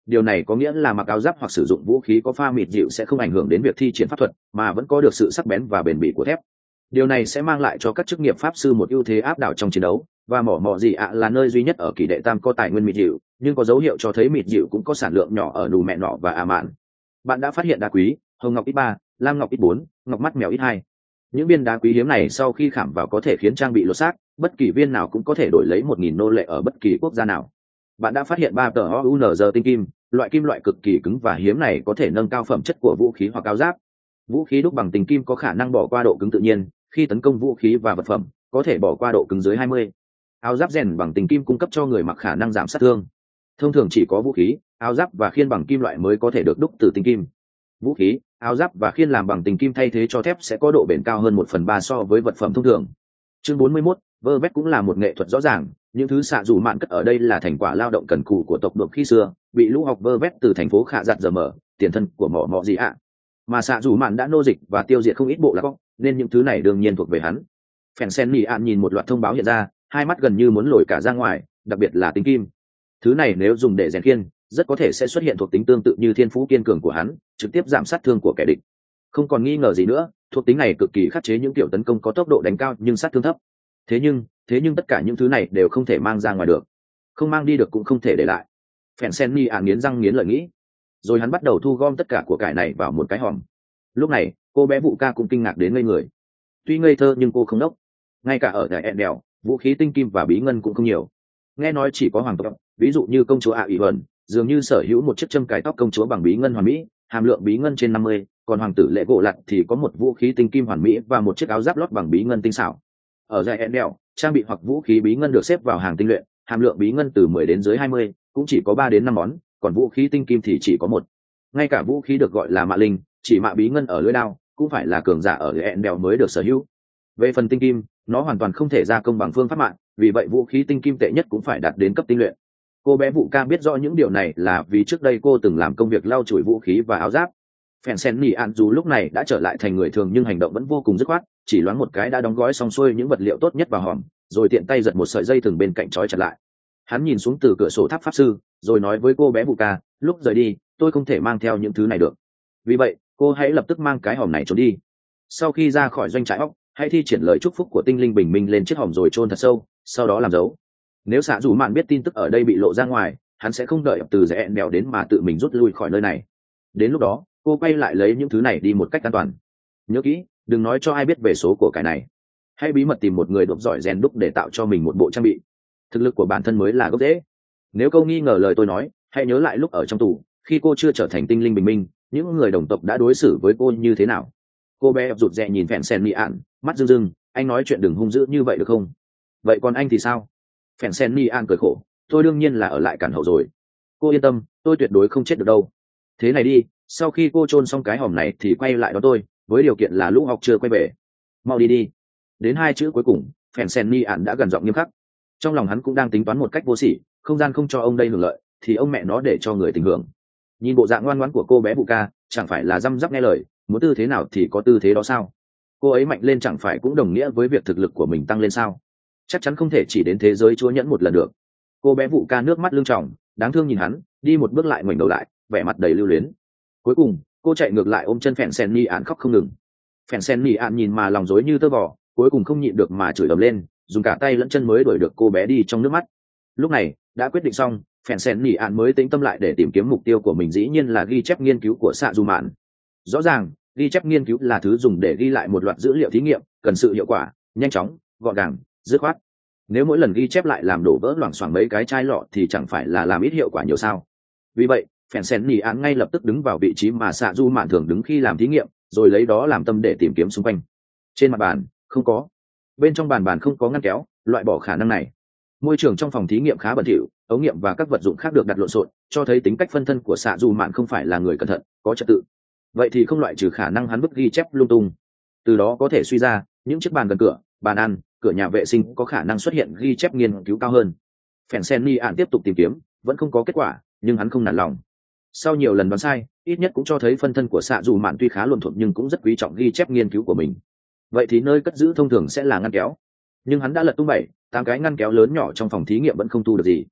Điều này có nghĩa là mặc áo giáp hoặc sử dụng vũ khí có pha mịt dịu sẽ không ảnh hưởng đến việc thi triển pháp thuật, mà vẫn có được sự sắc bén và bền bỉ của thép. Điều này sẽ mang lại cho các chức nghiệp pháp sư một ưu thế áp đảo trong chiến đấu, và mỏ gì ạ là nơi duy nhất ở kỳ đệ tam có tài nguyên mịt dịu, nhưng có dấu hiệu cho thấy mịt dịu cũng có sản lượng nhỏ ở nù mẹ nọ và ả mạn. Bạn đã phát hiện đá quý, hồng ngọc x3, lam ngọc x4, ngọc mắt mèo x2. Những viên đá quý hiếm này sau khi khảm vào có thể khiến trang bị lột xác, bất kỳ viên nào cũng có thể đổi lấy 1.000 nô lệ ở bất kỳ quốc gia nào. Bạn đã phát hiện 3 tờ OUNZ tinh kim, loại kim loại cực kỳ cứng và hiếm này có thể nâng cao phẩm chất của vũ khí hoặc áo giáp. Vũ khí đúc bằng tinh kim có khả năng bỏ qua độ cứng tự nhiên, khi tấn công vũ khí và vật phẩm, có thể bỏ qua độ cứng dưới 20. Áo giáp rèn bằng tinh kim cung cấp cho người mặc khả năng giảm sát thương. Thông thường chỉ có vũ khí, áo giáp và khiên bằng kim loại mới có thể được đúc từ tinh kim. Vũ khí, áo giáp và khiên làm bằng tinh kim thay thế cho thép sẽ có độ bền cao hơn 1/3 so với vật phẩm thông thường. Chương 41, vơ vét cũng là một nghệ thuật rõ ràng. Những thứ xạ dù mạn cất ở đây là thành quả lao động cần cù của tộc đột khi xưa, bị lũ học vơ vét từ thành phố Khạ Giặt giờ mở, tiền thân của mỏ gì ạ. Mà xạ dù mạn đã nô dịch và tiêu diệt không ít bộ lạc góc, nên những thứ này đương nhiên thuộc về hắn. Phèn sen nỉ ạn nhìn một loạt thông báo hiện ra, hai mắt gần như muốn lồi cả ra ngoài, đặc biệt là tinh kim. Thứ này nếu dùng để rèn khiên, rất có thể sẽ xuất hiện thuộc tính tương tự như thiên phú kiên cường của hắn, trực tiếp giảm sát thương của kẻ địch. Không còn nghi ngờ gì nữa, thuộc tính này cực kỳ khắc chế những kiểu tấn công có tốc độ đánh cao nhưng sát thương thấp. Thế nhưng tất cả những thứ này đều không thể mang ra ngoài được, không mang đi được cũng không thể để lại. Phèn sen ni nghiến răng nghiến lợi nghĩ, rồi hắn bắt đầu thu gom tất cả của cải này vào một cái hòm. Lúc này cô bé vụ ca cũng kinh ngạc đến ngây người. Tuy ngây thơ nhưng cô không đốc. Ngay cả ở đại ẹn đèo, vũ khí tinh kim và bí ngân cũng không nhiều. Nghe nói chỉ có hoàng tộc, ví dụ như công chúa ạ ỷ vần dường như sở hữu một chiếc châm cài tóc công chúa bằng bí ngân hoàn mỹ, hàm lượng bí ngân trên 50, còn hoàng tử lệ gỗ lặt thì có một vũ khí tinh kim hoàn mỹ và một chiếc áo giáp lót bằng bí ngân tinh xảo. Ở dải ẹn đèo, trang bị hoặc vũ khí bí ngân được xếp vào hàng tinh luyện, hàm lượng bí ngân từ 10 đến dưới 20, cũng chỉ có 3 đến 5 món, còn vũ khí tinh kim thì chỉ có một. Ngay cả vũ khí được gọi là mạ linh, chỉ mạ bí ngân ở lưỡi đao, cũng phải là cường giả ở ẹn đèo mới được sở hữu. Về phần tinh kim, nó hoàn toàn không thể gia công bằng phương pháp mạng, vì vậy vũ khí tinh kim tệ nhất cũng phải đạt đến cấp tinh luyện. Cô bé vụ ca biết rõ những điều này là vì trước đây cô từng làm công việc lau chùi vũ khí và áo giáp. Phèn sen nỉ ạn dù lúc này đã trở lại thành người thường nhưng hành động vẫn vô cùng dứt khoát, chỉ loáng một cái đã đóng gói xong xuôi những vật liệu tốt nhất vào hòm, rồi tiện tay giật một sợi dây thừng bên cạnh trói chặt lại. Hắn nhìn xuống từ cửa sổ tháp pháp sư, rồi nói với cô bé vụ ca, lúc rời đi tôi không thể mang theo những thứ này được, vì vậy cô hãy lập tức mang cái hòm này trốn đi. Sau khi ra khỏi doanh trại óc, hãy thi triển lời chúc phúc của tinh linh bình minh lên chiếc hòm rồi chôn thật sâu, sau đó làm dấu. Nếu xạ dù mạn biết tin tức ở đây bị lộ ra ngoài, hắn sẽ không đợi từ rẽ đèo đến mà tự mình rút lui khỏi nơi này. Đến lúc đó cô quay lại lấy những thứ này đi một cách an toàn. Nhớ kỹ, đừng nói cho ai biết về số của cái này. Hãy bí mật tìm một người đột giỏi rèn đúc để tạo cho mình một bộ trang bị. Thực lực của bản thân mới là gốc rễ. Nếu cô nghi ngờ lời tôi nói, hãy nhớ lại lúc ở trong tù, khi cô chưa trở thành tinh linh bình minh, những người đồng tộc đã đối xử với cô như thế nào. Cô bé rụt rè nhìn Phèn sen mị ạn, mắt rưng rưng. Anh nói chuyện đừng hung dữ như vậy được không? Vậy còn anh thì sao? Phèn sen mị ạn cười khổ, tôi đương nhiên là ở lại cản hậu rồi. Cô yên tâm, tôi tuyệt đối không chết được đâu. Thế này đi, sau khi cô chôn xong cái hòm này thì quay lại đó tôi, với điều kiện là lũ học chưa quay về. Mau đi đi. Đến 2 chữ cuối cùng, Phèn sen mị ạn đã gần giọng nghiêm khắc. Trong lòng hắn cũng đang tính toán một cách vô sỉ, không gian không cho ông đây hưởng lợi thì ông mẹ nó để cho người tình hưởng. Nhìn bộ dạng ngoan ngoãn của cô bé bụ ca, chẳng phải là răm rắp nghe lời, muốn tư thế nào thì có tư thế đó sao? Cô ấy mạnh lên chẳng phải cũng đồng nghĩa với việc thực lực của mình tăng lên sao? Chắc chắn không thể chỉ đến thế giới chúa nhẫn một lần được. Cô bé vụ ca nước mắt lưng tròng, đáng thương nhìn hắn, đi một bước lại ngoảnh đầu lại, vẻ mặt đầy lưu luyến. Cuối cùng cô chạy ngược lại ôm chân Phèn sen ni ạn khóc không ngừng. Phèn sen ni ạn nhìn mà lòng rối như tơ vò, cuối cùng không nhịn được mà chửi ầm lên, dùng cả tay lẫn chân mới đuổi được cô bé đi trong nước mắt. Lúc này đã quyết định xong, Phèn sen ni ạn mới tĩnh tâm lại để tìm kiếm mục tiêu của mình, dĩ nhiên là ghi chép nghiên cứu của xạ dù mạn. Rõ ràng ghi chép nghiên cứu là thứ dùng để ghi lại một loạt dữ liệu thí nghiệm, cần sự hiệu quả nhanh chóng, gọn gàng, dứt khoát. Nếu mỗi lần ghi chép lại làm đổ vỡ loảng xoảng mấy cái chai lọ thì chẳng phải là làm ít hiệu quả nhiều sao? Vì vậy Phèn sen nỉ ạn ngay lập tức đứng vào vị trí mà xạ du mạn thường đứng khi làm thí nghiệm, rồi lấy đó làm tâm để tìm kiếm xung quanh. Trên mặt bàn không có, bên trong bàn không có ngăn kéo, loại bỏ khả năng này. Môi trường trong phòng thí nghiệm khá bẩn thỉu, ống nghiệm và các vật dụng khác được đặt lộn xộn, cho thấy tính cách phân thân của xạ du mạn không phải là người cẩn thận, có trật tự. Vậy thì không loại trừ khả năng hắn vứt ghi chép lung tung. Từ đó có thể suy ra những chiếc bàn gần cửa, bàn ăn, cửa nhà vệ sinh có khả năng xuất hiện ghi chép nghiên cứu cao hơn. Phèn sen ni ạn tiếp tục tìm kiếm, vẫn không có kết quả, nhưng hắn không nản lòng. Sau nhiều lần đoán sai, ít nhất cũng cho thấy phân thân của xạ dù mạn tuy khá luồn thuộm nhưng cũng rất quý trọng ghi chép nghiên cứu của mình. Vậy thì nơi cất giữ thông thường sẽ là ngăn kéo, nhưng hắn đã lật tung 7, 8 cái ngăn kéo lớn nhỏ trong phòng thí nghiệm vẫn không thu được gì.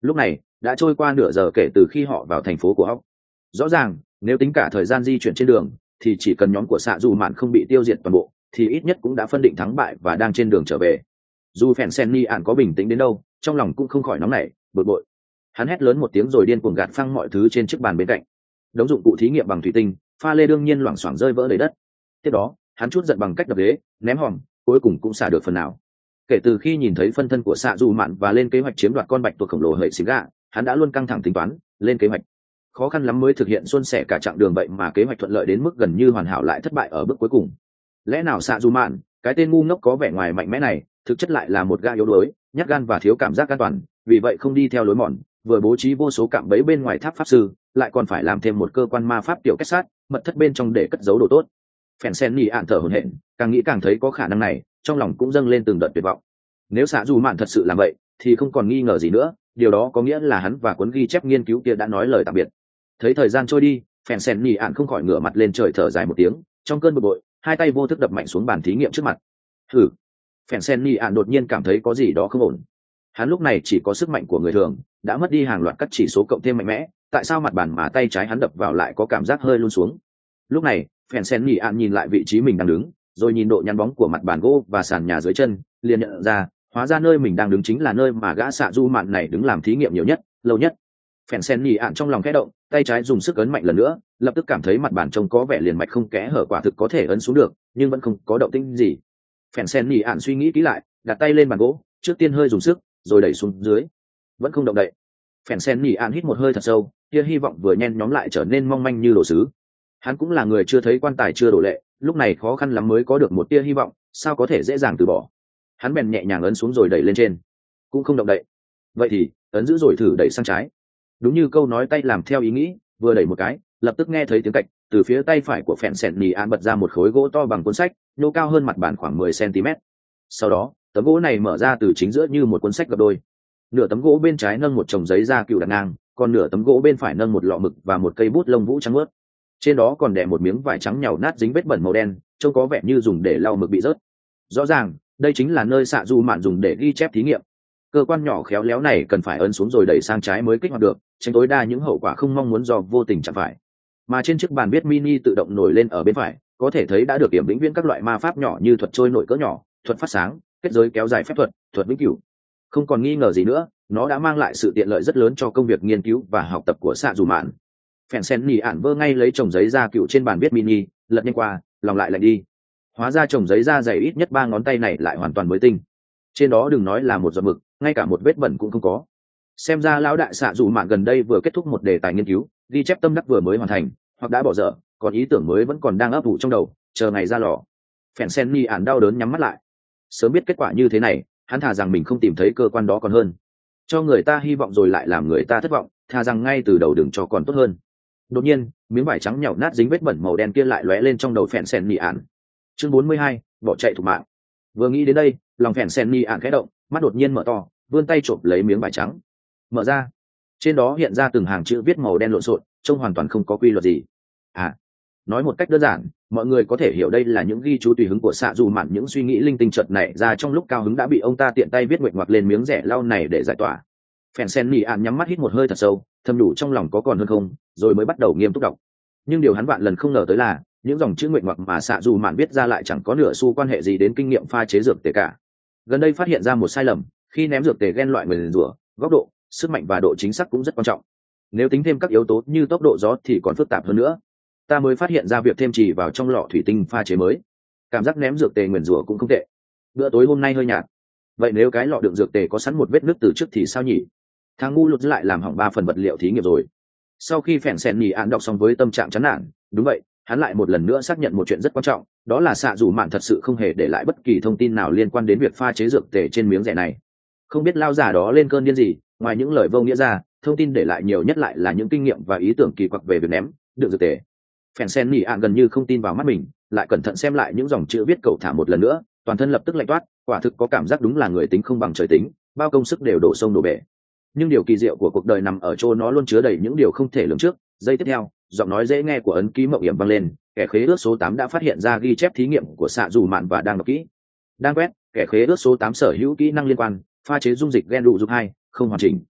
Lúc này đã trôi qua nửa giờ kể từ khi họ vào thành phố của óc. Rõ ràng nếu tính cả thời gian di chuyển trên đường thì chỉ cần nhóm của xạ dù mạn không bị tiêu diệt toàn bộ thì ít nhất cũng đã phân định thắng bại và đang trên đường trở về. Dù phèn sen ni ạn có bình tĩnh đến đâu trong lòng cũng không khỏi nóng nảy bực bội. Hắn hét lớn một tiếng rồi điên cuồng gạt phăng mọi thứ trên chiếc bàn bên cạnh. Đống dụng cụ thí nghiệm bằng thủy tinh pha lê đương nhiên loảng xoảng rơi vỡ đầy đất. Tiếp đó hắn trút giận bằng cách đập ghế ném hòm, cuối cùng cũng xả được phần nào. Kể từ khi nhìn thấy phân thân của xạ dù mạn và lên kế hoạch chiếm đoạt con bạch tuộc khổng lồ hệ xím gà, hắn đã luôn căng thẳng tính toán lên kế hoạch. Khó khăn lắm mới thực hiện suôn sẻ cả chặng đường, vậy mà kế hoạch thuận lợi đến mức gần như hoàn hảo lại thất bại ở bước cuối cùng. Lẽ nào xạ dù mạn, cái tên ngu ngốc có vẻ ngoài mạnh mẽ này, thực chất lại là một gã yếu đuối, nhát gan và thiếu cảm giác an toàn, vì vậy không đi theo lối mòn, vừa bố trí vô số cạm bẫy bên ngoài tháp pháp sư, lại còn phải làm thêm một cơ quan ma pháp tiểu kết sát, mật thất bên trong để cất giấu đồ tốt. Phèn sen nhì ạn thở hổn hển, càng nghĩ càng thấy có khả năng này, trong lòng cũng dâng lên từng đợt tuyệt vọng. Nếu xạ dù mạn thật sự làm vậy thì không còn nghi ngờ gì nữa, điều đó có nghĩa là hắn và cuốn ghi chép nghiên cứu kia đã nói lời tạm biệt. Thấy thời gian trôi đi, phèn sen nhì ạn không khỏi ngửa mặt lên trời thở dài một tiếng, trong cơn bực bội hai tay vô thức đập mạnh xuống bàn thí nghiệm trước mặt. Hừ. Phèn sen nhì ạn đột nhiên cảm thấy có gì đó không ổn. Hắn lúc này chỉ có sức mạnh của người thường, đã mất đi hàng loạt các chỉ số cộng thêm mạnh mẽ, tại sao mặt bàn mà tay trái hắn đập vào lại có cảm giác hơi lún xuống. Lúc này phèn sen nhì ạn nhìn lại vị trí mình đang đứng, rồi nhìn độ nhăn bóng của mặt bàn gỗ và sàn nhà dưới chân, liền nhận ra hóa ra nơi mình đang đứng chính là nơi mà gã xạ du mạn này đứng làm thí nghiệm nhiều nhất, lâu nhất. Phèn sen nhì ạn trong lòng khẽ động, tay trái dùng sức ấn mạnh lần nữa, lập tức cảm thấy mặt bàn trông có vẻ liền mạch không kẽ hở, quả thực có thể ấn xuống được, nhưng vẫn không có động tĩnh gì. Phèn sen nhì ạn suy nghĩ kỹ lại, đặt tay lên bàn gỗ, trước tiên hơi dùng sức, rồi đẩy xuống dưới, vẫn không động đậy. Phèn sen nhì ạn hít một hơi thật sâu, tia hy vọng vừa nhen nhóm lại trở nên mong manh như đồ sứ. Hắn cũng là người chưa thấy quan tài chưa đổ lệ, lúc này khó khăn lắm mới có được một tia hy vọng, sao có thể dễ dàng từ bỏ. Hắn bèn nhẹ nhàng ấn xuống rồi đẩy lên trên, cũng không động đậy. Vậy thì ấn giữ rồi thử đẩy sang trái. Đúng như câu nói, tay làm theo ý nghĩ, vừa đẩy một cái, lập tức nghe thấy tiếng cạch, từ phía tay phải của phèn sẹn nỉ an bật ra một khối gỗ to bằng cuốn sách, nhô cao hơn mặt bàn khoảng 10 cm. Sau đó tấm gỗ này mở ra từ chính giữa như một cuốn sách gập đôi. Nửa tấm gỗ bên trái nâng một chồng giấy da cựu đặt ngang, còn nửa tấm gỗ bên phải nâng một lọ mực và một cây bút lông vũ trắng mướt. Trên đó còn đè một miếng vải trắng nhàu nát dính vết bẩn màu đen, trông có vẻ như dùng để lau mực bị rớt. Rõ ràng đây chính là nơi xạ du mạn dùng để ghi chép thí nghiệm. Cơ quan nhỏ khéo léo này cần phải ấn xuống rồi đẩy sang trái mới kích hoạt được, tránh tối đa những hậu quả không mong muốn do vô tình chạm phải. Mà trên chiếc bàn viết mini tự động nổi lên ở bên phải, có thể thấy đã được điểm vĩnh viễn các loại ma pháp nhỏ như thuật trôi nổi cỡ nhỏ, thuật phát sáng, kết giới kéo dài phép thuật, thuật vĩnh cửu. Không còn nghi ngờ gì nữa, nó đã mang lại sự tiện lợi rất lớn cho công việc nghiên cứu và học tập của xạ dù mạn. Phèn sen nhì ản vơ ngay lấy chồng giấy da cựu trên bàn viết mini, lật nhanh qua, lòng lại lạnh đi. Hóa ra chồng giấy da dày ít nhất 3 ngón tay này lại hoàn toàn mới tinh. Trên đó đừng nói là một giọt mực, ngay cả một vết bẩn cũng không có. Xem ra lão đại xạ dù mạn gần đây vừa kết thúc một đề tài nghiên cứu, ghi chép tâm đắc vừa mới hoàn thành, hoặc đã bỏ dở, còn ý tưởng mới vẫn còn đang ấp ủ trong đầu, chờ ngày ra lò. Phèn sen nhì ản đau đớn nhắm mắt lại. Sớm biết kết quả như thế này, hắn thà rằng mình không tìm thấy cơ quan đó còn hơn. Cho người ta hy vọng rồi lại làm người ta thất vọng, thà rằng ngay từ đầu đừng cho còn tốt hơn. Đột nhiên miếng vải trắng nhàu nát dính vết bẩn màu đen kia lại lóe lên trong đầu phèn sen nhì ản. Chương 42, bỏ chạy thủ mạng. Vừa nghĩ đến đây, lòng phèn sen nhì ản khẽ động, mắt đột nhiên mở to, vươn tay chộp lấy miếng vải trắng. Mở ra, trên đó hiện ra từng hàng chữ viết màu đen lộn xộn, trông hoàn toàn không có quy luật gì. Nói một cách đơn giản, mọi người có thể hiểu đây là những ghi chú tùy hứng của xạ dù mạn, những suy nghĩ linh tinh chợt nảy ra trong lúc cao hứng đã bị ông ta tiện tay viết nguệch ngoạc lên miếng rẻ lau này để giải tỏa. Phèn sen nhì ạn nhắm mắt hít một hơi thật sâu, thầm đủ trong lòng có còn hơn không, rồi mới bắt đầu nghiêm túc đọc. Nhưng điều hắn vạn lần không ngờ tới là những dòng chữ nguệch ngoạc mà xạ dù mạn viết ra lại chẳng có nửa xu quan hệ gì đến kinh nghiệm pha chế dược tề cả. Gần đây phát hiện ra một sai lầm, khi ném dược tề gen loại nguyền rủa, góc độ, sức mạnh và độ chính xác cũng rất quan trọng. Nếu tính thêm các yếu tố như tốc độ gió thì còn phức tạp hơn nữa. Ta mới phát hiện ra việc thêm trì vào trong lọ thủy tinh pha chế mới, cảm giác ném dược tề nguyền rủa cũng không tệ. Bữa tối hôm nay hơi nhạt, vậy nếu cái lọ đựng dược tề có sẵn một vết nứt từ trước thì sao nhỉ? Thằng ngu lụt lại làm hỏng 3 phần vật liệu thí nghiệm rồi. Sau khi phèn sen nhì ạn đọc xong với tâm trạng chán nản, đúng vậy, hắn lại một lần nữa xác nhận một chuyện rất quan trọng, đó là xạ dù mạn thật sự không hề để lại bất kỳ thông tin nào liên quan đến việc pha chế dược tề trên miếng rẻ này. Không biết lao giả đó lên cơn điên gì, ngoài những lời vô nghĩa ra, thông tin để lại nhiều nhất lại là những kinh nghiệm và ý tưởng kỳ quặc về việc ném đựng dược tề. Phèn sen nhì ạn gần như không tin vào mắt mình, lại cẩn thận xem lại những dòng chữ viết cậu thả một lần nữa, toàn thân lập tức lạnh toát, quả thực có cảm giác đúng là người tính không bằng trời tính, bao công sức đều đổ sông đổ bể. Nhưng điều kỳ diệu của cuộc đời nằm ở chỗ nó luôn chứa đầy những điều không thể lường trước. Giây tiếp theo, giọng nói dễ nghe của ấn ký mậu hiểm vang lên, kẻ khế ước số 8 đã phát hiện ra ghi chép thí nghiệm của xạ dù mạn và đang đọc kỹ. Đang quét, kẻ khế ước số 8 sở hữu kỹ năng liên quan, pha chế dung dịch gen đủ dục 2, không hoàn chỉnh.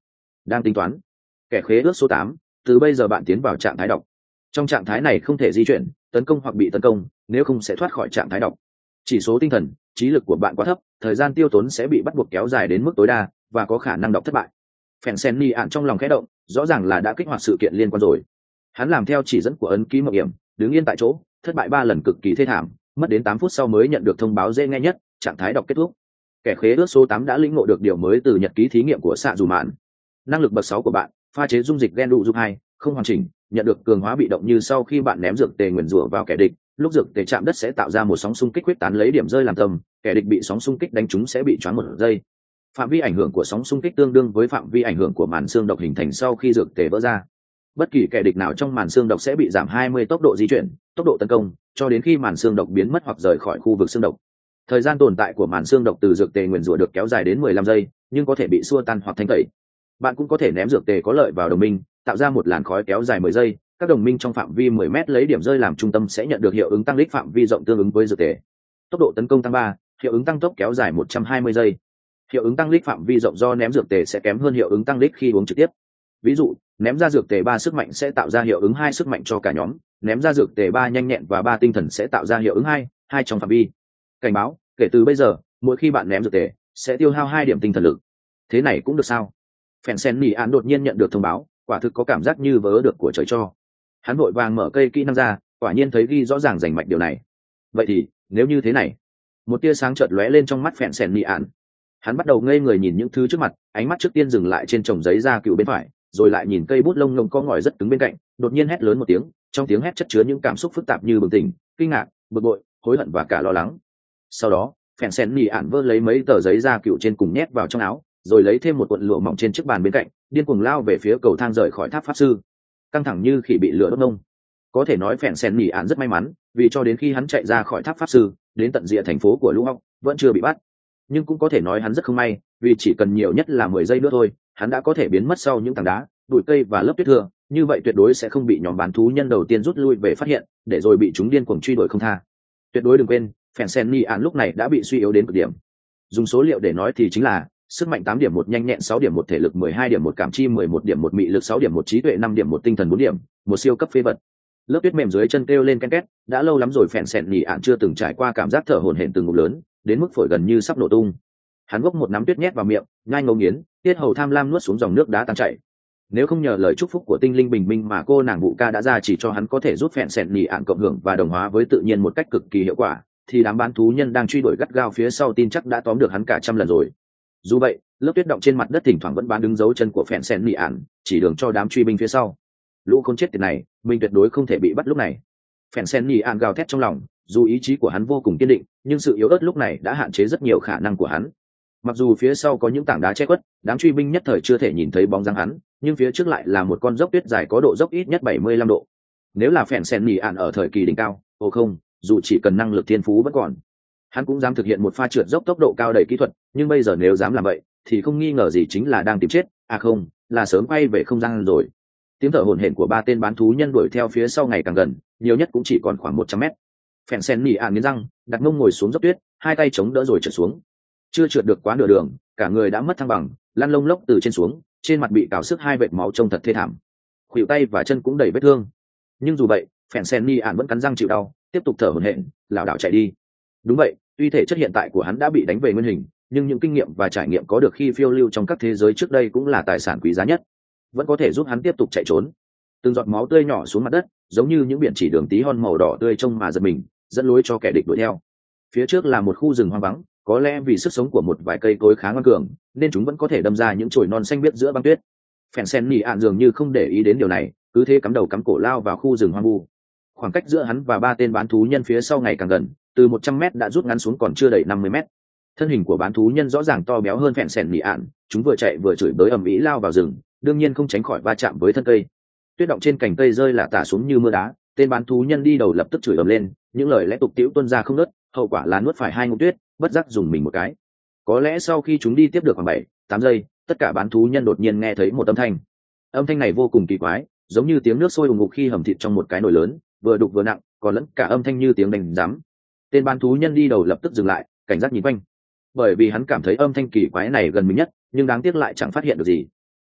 Đang tính toán. Kẻ khế ước số 8, từ bây giờ bạn tiến vào trạng thái đọc. Trong trạng thái này không thể di chuyển, tấn công hoặc bị tấn công, nếu không sẽ thoát khỏi trạng thái đọc. Chỉ số tinh thần, trí lực của bạn quá thấp, thời gian tiêu tốn sẽ bị bắt buộc kéo dài đến mức tối đa và có khả năng đọc thất bại. Phèn sen ni ạn trong lòng khẽ động, rõ ràng là đã kích hoạt sự kiện liên quan rồi. Hắn làm theo chỉ dẫn của ấn ký mộng hiểm, đứng yên tại chỗ, thất bại 3 lần cực kỳ thê thảm, mất đến 8 phút sau mới nhận được thông báo dễ nghe nhất, trạng thái đọc kết thúc. Kẻ khế ước số 8 đã lĩnh ngộ được điều mới từ nhật ký thí nghiệm của xạ dù mạn. Năng lực bậc 6 của bạn, pha chế dung dịch gen đủ giúp 2, không hoàn chỉnh, nhận được cường hóa bị động như sau khi bạn ném dược tề nguyền rủa vào kẻ địch, lúc dược tề chạm đất sẽ tạo ra một sóng xung kích quyết tán lấy điểm rơi làm tâm, kẻ địch bị sóng xung kích đánh trúng sẽ bị choáng 1 giây. Phạm vi ảnh hưởng của sóng xung kích tương đương với phạm vi ảnh hưởng của màn xương độc hình thành sau khi dược tề vỡ ra. Bất kỳ kẻ địch nào trong màn xương độc sẽ bị giảm 20 tốc độ di chuyển, tốc độ tấn công, cho đến khi màn xương độc biến mất hoặc rời khỏi khu vực xương độc. Thời gian tồn tại của màn xương độc từ dược tề nguyền rủa được kéo dài đến 15 giây, nhưng có thể bị xua tan hoặc thanh tẩy. Bạn cũng có thể ném dược tề có lợi vào đồng minh, tạo ra một làn khói kéo dài 10 giây. Các đồng minh trong phạm vi 10 mét lấy điểm rơi làm trung tâm sẽ nhận được hiệu ứng tăng lích phạm vi rộng tương ứng với dược tề. Tốc độ tấn công tăng 3, hiệu ứng tăng tốc kéo dài 120 giây. Hiệu ứng tăng lích phạm vi rộng do ném dược tề sẽ kém hơn hiệu ứng tăng lích khi uống trực tiếp. Ví dụ, ném ra dược tề 3 sức mạnh sẽ tạo ra hiệu ứng 2 sức mạnh cho cả nhóm, ném ra dược tề 3 nhanh nhẹn và 3 tinh thần sẽ tạo ra hiệu ứng 2 trong phạm vi. Cảnh báo, kể từ bây giờ, mỗi khi bạn ném dược tề, sẽ tiêu hao 2 điểm tinh thần lực. Thế này cũng được sao? Phèn sen nỉ án đột nhiên nhận được thông báo, quả thực có cảm giác như vớ được của trời cho. Hắn vội vàng mở cây kỹ năng ra, quả nhiên thấy ghi rõ ràng rành mạch điều này. Vậy thì, nếu như thế này, một tia sáng chợt lóe lên trong mắt phèn sen nỉ án. Hắn bắt đầu ngây người nhìn những thứ trước mặt, ánh mắt trước tiên dừng lại trên chồng giấy da cựu bên phải, rồi lại nhìn cây bút lông lông có ngòi rất cứng bên cạnh, đột nhiên hét lớn một tiếng, trong tiếng hét chất chứa những cảm xúc phức tạp như bừng tỉnh, kinh ngạc, bực bội, hối hận và cả lo lắng. Sau đó, phèn sen nỉ ạn vơ lấy mấy tờ giấy da cựu trên cùng nhét vào trong áo, rồi lấy thêm một cuộn lụa mỏng trên chiếc bàn bên cạnh, điên cuồng lao về phía cầu thang rời khỏi tháp pháp sư, căng thẳng như khỉ bị lửa đốt ngông. Có thể nói phèn sen nỉ ạn rất may mắn, vì cho đến khi hắn chạy ra khỏi tháp pháp sư, đến tận rìa thành phố của lũ óc, vẫn chưa bị bắt. Nhưng cũng có thể nói hắn rất không may, vì chỉ cần nhiều nhất là 10 giây nữa thôi, hắn đã có thể biến mất sau những tảng đá, bụi cây và lớp tuyết thừa, như vậy tuyệt đối sẽ không bị nhóm bán thú nhân đầu tiên rút lui về phát hiện, để rồi bị chúng điên cuồng truy đuổi không tha. Tuyệt đối đừng quên, phèn sen nỉ ạn lúc này đã bị suy yếu đến cực điểm. Dùng số liệu để nói thì chính là sức mạnh 8 điểm 1 nhanh nhẹn 6 điểm 1 thể lực 12 điểm 1 cảm chi 11 điểm 1 mị lực 6 điểm 1 trí tuệ 5 điểm 1 tinh thần 4 điểm, một siêu cấp phế vật. Lớp tuyết mềm dưới chân kêu lên ken két, đã lâu lắm rồi phèn sen nỉ ạn chưa từng trải qua cảm giác thở hổn hển từng ngụm lớn, đến mức phổi gần như sắp nổ tung. Hắn gốc một nắm tuyết nhét vào miệng, nhai ngấu nghiến, tiết hầu tham lam nuốt xuống dòng nước đá tan chảy. Nếu không nhờ lời chúc phúc của tinh linh bình minh mà cô nàng vụ ca đã ra chỉ cho hắn có thể giúp phèn sen nỉ ạn cộng hưởng và đồng hóa với tự nhiên một cách cực kỳ hiệu quả, thì đám bán thú nhân đang truy đuổi gắt gao phía sau tin chắc đã tóm được hắn cả trăm lần rồi. Dù vậy, lớp tuyết động trên mặt đất thỉnh thoảng vẫn bán đứng dấu chân của phèn sen nỉ ạn, chỉ đường cho đám truy binh phía sau. Lũ khốn chết tiệt này, mình tuyệt đối không thể bị bắt lúc này. Phèn sen nỉ ạn gào thét trong lòng, dù ý chí của hắn vô cùng kiên định, nhưng sự yếu ớt lúc này đã hạn chế rất nhiều khả năng của hắn. Mặc dù phía sau có những tảng đá che khuất, đám truy binh nhất thời chưa thể nhìn thấy bóng dáng hắn, nhưng phía trước lại là một con dốc tuyết dài có độ dốc ít nhất 75 độ. Nếu là phèn sen nỉ ạn ở thời kỳ đỉnh cao, không, dù chỉ cần năng lực thiên phú vẫn còn, hắn cũng dám thực hiện một pha trượt dốc tốc độ cao đầy kỹ thuật, nhưng bây giờ nếu dám làm vậy thì không nghi ngờ gì chính là đang tìm chết, không, là sớm quay về không gian rồi. Tiếng thở hổn hển của 3 tên bán thú nhân đuổi theo phía sau ngày càng gần, nhiều nhất cũng chỉ còn khoảng 100 mét. Phèn sen nỉ ạn nghiến răng, đặt mông ngồi xuống dốc tuyết, hai tay chống đỡ rồi trượt xuống. Chưa trượt được quá nửa đường, cả người đã mất thăng bằng, lăn lông lốc từ trên xuống, trên mặt bị cào sức 2 vệt máu trông thật thê thảm. Khuỷu tay và chân cũng đầy vết thương. Nhưng dù vậy, phèn sen nỉ ạn vẫn cắn răng chịu đau, tiếp tục thở hổn hển, lảo đảo chạy đi. Đúng vậy, tuy thể chất hiện tại của hắn đã bị đánh về nguyên hình, nhưng những kinh nghiệm và trải nghiệm có được khi phiêu lưu trong các thế giới trước đây cũng là tài sản quý giá nhất, vẫn có thể giúp hắn tiếp tục chạy trốn. Từng giọt máu tươi nhỏ xuống mặt đất, giống như những biển chỉ đường tí hon màu đỏ tươi trông mà giật mình, dẫn lối cho kẻ địch đuổi theo. Phía trước là một khu rừng hoang vắng, có lẽ vì sức sống của một vài cây cối khá ngoan cường, nên chúng vẫn có thể đâm ra những chồi non xanh biếc giữa băng tuyết. Phèn sen nỉ ạn dường như không để ý đến điều này, cứ thế cắm đầu cắm cổ lao vào khu rừng hoang vu. Khoảng cách giữa hắn và 3 tên bán thú nhân phía sau ngày càng gần, từ 100 mét đã rút ngắn xuống còn chưa đầy 50 mét. Thân hình của bán thú nhân rõ ràng to béo hơn phèn sen nỉ ạn, chúng vừa chạy vừa chửi bới ầm ĩ lao vào rừng, đương nhiên không tránh khỏi va chạm với thân cây. Tuyết động trên cành cây rơi là tả xuống như mưa đá, tên bán thú nhân đi đầu lập tức chửi ầm lên, những lời lẽ tục tĩu tuôn ra không ngớt, hậu quả là nuốt phải 2 ngụm tuyết, bất giác dùng mình một cái. Có lẽ sau khi chúng đi tiếp được khoảng 7-8 giây, tất cả bán thú nhân đột nhiên nghe thấy một âm thanh. Âm thanh này vô cùng kỳ quái, giống như tiếng nước sôi ùn ùn khi hầm thịt trong một cái nồi lớn, vừa đục vừa nặng, còn lẫn cả âm thanh như tiếng đánh giám. Tên bán thú nhân đi đầu lập tức dừng lại, cảnh giác nhìn quanh, bởi vì hắn cảm thấy âm thanh kỳ quái này gần mình nhất, nhưng đáng tiếc lại chẳng phát hiện được gì.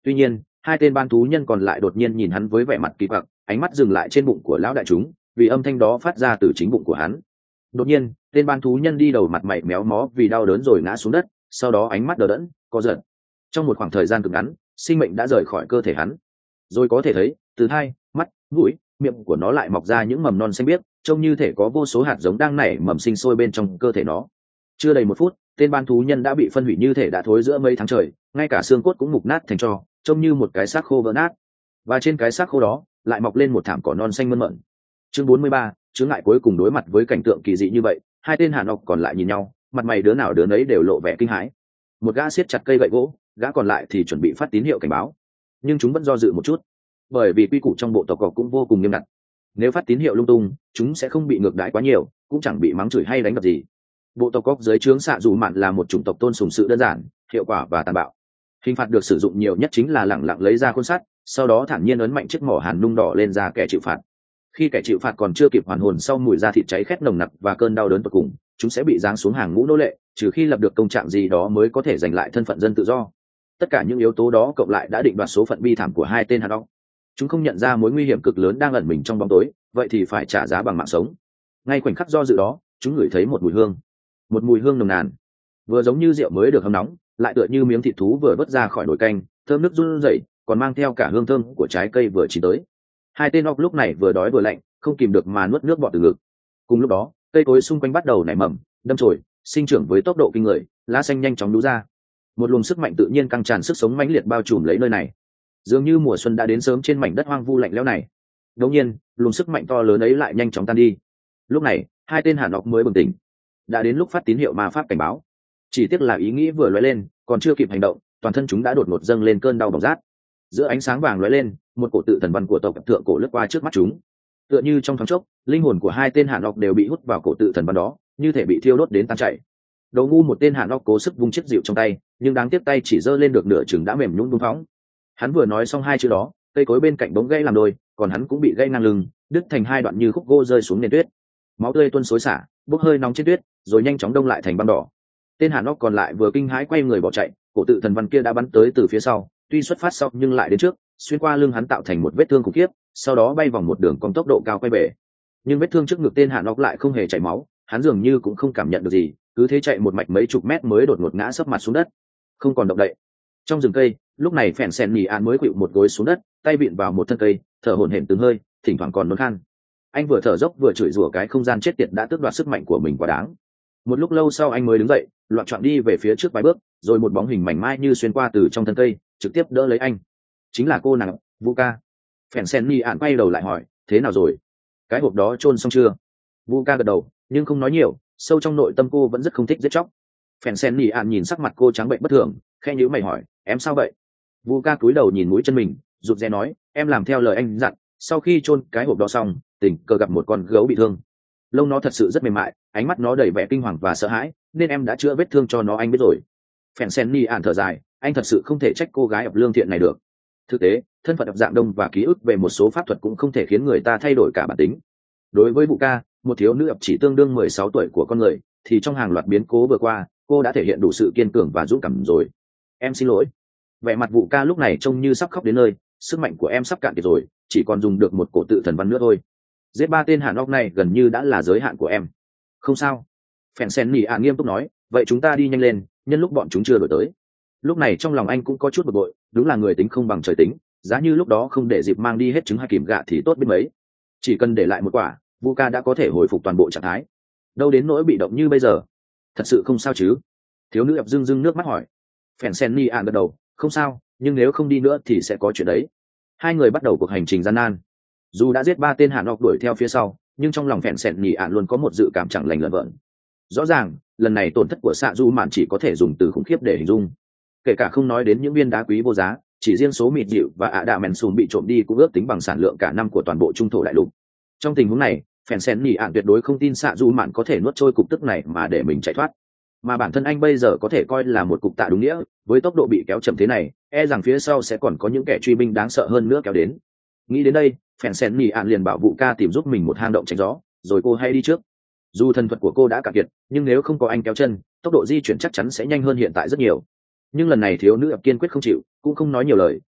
Tuy nhiên hai tên ban thú nhân còn lại đột nhiên nhìn hắn với vẻ mặt kỳ quặc, ánh mắt dừng lại trên bụng của lão đại chúng, vì âm thanh đó phát ra từ chính bụng của hắn. Đột nhiên tên ban thú nhân đi đầu mặt mày méo mó vì đau đớn rồi ngã xuống đất, sau đó ánh mắt đờ đẫn co giật. Trong một khoảng thời gian cực ngắn, sinh mệnh đã rời khỏi cơ thể hắn. Rồi có thể thấy từ hai mắt, mũi, miệng của nó lại mọc ra những mầm non xanh biếc, trông như thể có vô số hạt giống đang nảy mầm sinh sôi bên trong cơ thể nó. Chưa đầy 1 phút, tên ban thú nhân đã bị phân hủy như thể đã thối giữa mấy tháng trời, ngay cả xương cốt cũng mục nát thành tro, trông như một cái xác khô vỡ nát. Và trên cái xác khô đó lại mọc lên một thảm cỏ non xanh mơn mởn. Chương 43, chướng ngại cuối cùng. Đối mặt với cảnh tượng kỳ dị như vậy, hai tên Hàn Ngọc còn lại nhìn nhau, mặt mày đứa nào đứa nấy đều lộ vẻ kinh hãi. Một gã siết chặt cây gậy gỗ, gã còn lại thì chuẩn bị phát tín hiệu cảnh báo, nhưng chúng vẫn do dự một chút, bởi vì quy củ trong bộ tộc cọc cũng vô cùng nghiêm ngặt. Nếu phát tín hiệu lung tung, chúng sẽ không bị ngược đãi quá nhiều, cũng chẳng bị mắng chửi hay đánh đập gì. Bộ tộc cọc dưới trướng xạ dù mạn là một chủng tộc tôn sùng sự đơn giản, hiệu quả và tàn bạo. Hình phạt được sử dụng nhiều nhất chính là lẳng lặng lấy ra côn sắt, sau đó thản nhiên ấn mạnh chiếc mỏ hàn nung đỏ lên da kẻ chịu phạt. Khi kẻ chịu phạt còn chưa kịp hoàn hồn sau mùi da thịt cháy khét nồng nặc và cơn đau đớn tột cùng, chúng sẽ bị giáng xuống hàng ngũ nô lệ, trừ khi lập được công trạng gì đó mới có thể giành lại thân phận dân tự do. Tất cả những yếu tố đó cộng lại đã định đoạt số phận bi thảm của hai tên Hàn Ong. Chúng không nhận ra mối nguy hiểm cực lớn đang ẩn mình trong bóng tối, vậy thì phải trả giá bằng mạng sống. Ngay khoảnh khắc do dự đó, chúng ngửi thấy một mùi hương nồng nàn, vừa giống như rượu mới được hâm nóng, lại tựa như miếng thịt thú vừa vớt ra khỏi nồi canh, thơm nước run rẩy, còn mang theo cả hương thơm của trái cây vừa chín tới. Hai tên ong lúc này vừa đói vừa lạnh, không kìm được mà nuốt nước bọt từ ngực. Cùng lúc đó, cây cối xung quanh bắt đầu nảy mầm, đâm chồi, sinh trưởng với tốc độ kinh người, lá xanh nhanh chóng lú ra. Một luồng sức mạnh tự nhiên căng tràn sức sống mãnh liệt bao trùm lấy nơi này. Dường như mùa xuân đã đến sớm trên mảnh đất hoang vu lạnh lẽo này. Đột nhiên, luồng sức mạnh to lớn ấy lại nhanh chóng tan đi. Lúc này, hai tên Hàn Ngọc mới bừng tỉnh. Đã đến lúc phát tín hiệu ma pháp cảnh báo. Chỉ tiếc là ý nghĩ vừa lóe lên, còn chưa kịp hành động, toàn thân chúng đã đột ngột dâng lên cơn đau bỏng rát. Giữa ánh sáng vàng lóe lên, một cổ tự thần văn của tộc thượng cổ lướt qua trước mắt chúng. Tựa như trong thoáng chốc, linh hồn của hai tên Hàn Ngọc đều bị hút vào cổ tự thần văn đó, như thể bị thiêu đốt đến tan chảy. Đầu ngu một tên Hàn Ngọc cố sức vung chiếc dịu trong tay, nhưng đáng tiếc tay chỉ giơ lên được nửa chừng đã mềm nhũn bung phóng. Hắn vừa nói xong hai chữ đó, cây cối bên cạnh bỗng gãy làm đôi, còn hắn cũng bị gãy ngang lưng, đứt thành hai đoạn như khúc gỗ rơi xuống nền tuyết. Máu tươi tuôn xối xả, bốc hơi nóng trên tuyết, rồi nhanh chóng đông lại thành băng đỏ. Tên Hàn Ngọc còn lại vừa kinh hãi quay người bỏ chạy, cổ tự thần văn kia đã bắn tới từ phía sau, tuy xuất phát sau nhưng lại đến trước, xuyên qua lưng hắn tạo thành một vết thương khủng khiếp, sau đó bay vòng một đường cong tốc độ cao quay về. Nhưng vết thương trước ngực tên Hàn Ngọc lại không hề chảy máu, hắn dường như cũng không cảm nhận được gì, cứ thế chạy một mạch mấy chục mét mới đột ngột ngã sấp mặt xuống đất, không còn động đậy. Trong rừng cây, lúc này Phèn Sen Nhì An mới khuỵu một gối xuống đất, tay vịn vào một thân cây, thở hổn hển từng hơi, thỉnh thoảng còn nôn khan. Anh vừa thở dốc vừa chửi rủa cái không gian chết tiệt đã tước đoạt sức mạnh của mình quá đáng. Một lúc lâu sau anh mới đứng dậy, loạng choạng đi về phía trước vài bước, rồi một bóng hình mảnh mai như xuyên qua từ trong thân cây, trực tiếp đỡ lấy anh. Chính là cô nàng Vuka. Phèn Sen Nhì An quay đầu lại hỏi, thế nào rồi? Cái hộp đó chôn xong chưa? Vuka gật đầu, nhưng không nói nhiều, sâu trong nội tâm cô vẫn rất không thích giết chóc. Phèn Sen Nhì An nhìn sắc mặt cô trắng bệnh bất thường, khe nhíu mày hỏi, em sao vậy? Vuka cúi đầu nhìn mũi chân mình, rụt rè nói, em làm theo lời anh dặn, sau khi chôn cái hộp đó xong, tình cờ gặp một con gấu bị thương. Lông nó thật sự rất mềm mại, ánh mắt nó đầy vẻ kinh hoàng và sợ hãi, nên em đã chữa vết thương cho nó, anh biết rồi. Phèn Sen Nhì An thở dài, anh thật sự không thể trách cô gái ập lương thiện này được. Thực tế, thân phận ập dạng đông và ký ức về một số pháp thuật cũng không thể khiến người ta thay đổi cả bản tính. Đối với Vuka, một thiếu nữ ập chỉ tương đương 16 tuổi của con người, thì trong hàng loạt biến cố vừa qua, cô đã thể hiện đủ sự kiên cường và dũng cảm rồi. Em xin lỗi. Vẻ mặt Vuka lúc này trông như sắp khóc đến nơi, sức mạnh của em sắp cạn kiệt rồi, chỉ còn dùng được một cổ tự thần văn nữa thôi. Giết 3 tên Hàn Ngọc này gần như đã là giới hạn của em. Không sao. Phèn Sen Nhì An nghiêm túc nói, vậy chúng ta đi nhanh lên, nhân lúc bọn chúng chưa đổi tới. Lúc này trong lòng anh cũng có chút bực bội, đúng là người tính không bằng trời tính, giá như lúc đó không để dịp mang đi hết trứng hai kìm gạ thì tốt biết mấy. Chỉ cần để lại một quả, Vuka đã có thể hồi phục toàn bộ trạng thái. Đâu đến nỗi bị động như bây giờ. Thật sự không sao chứ? Thiếu nữ ập rưng rưng nước mắt hỏi. Phèn Sen Nhì An gật đầu, không sao, nhưng nếu không đi nữa thì sẽ có chuyện đấy. Hai người bắt đầu cuộc hành trình gian nan. Dù đã giết 3 tên Hàn Ngọc đuổi theo phía sau, nhưng trong lòng Phèn Sen Nhì An luôn có một dự cảm chẳng lành lợn vợn. Rõ ràng, lần này tổn thất của xạ du mạn chỉ có thể dùng từ khủng khiếp để hình dung. Kể cả không nói đến những viên đá quý vô giá, chỉ riêng số mịt dịu và ạ đạ mèn sùn bị trộm đi cũng ước tính bằng sản lượng cả năm của toàn bộ trung thổ đại lục. Trong tình huống này, Phèn Sen Nhì An tuyệt đối không tin xạ du mạn có thể nuốt trôi cục tức này mà để mình chạy thoát. Mà bản thân anh bây giờ có thể coi là một cục tạ đúng nghĩa, với tốc độ bị kéo chậm thế này, e rằng phía sau sẽ còn có những kẻ truy binh đáng sợ hơn nữa kéo đến. Nghĩ đến đây, Phèn Sen Nhì An liền bảo Vuka tìm giúp mình một hang động tránh gió, rồi cô hay đi trước. Dù thần thuật của cô đã cạn kiệt, nhưng nếu không có anh kéo chân, tốc độ di chuyển chắc chắn sẽ nhanh hơn hiện tại rất nhiều. Nhưng lần này thiếu nữ ập kiên quyết không chịu, cũng không nói nhiều lời,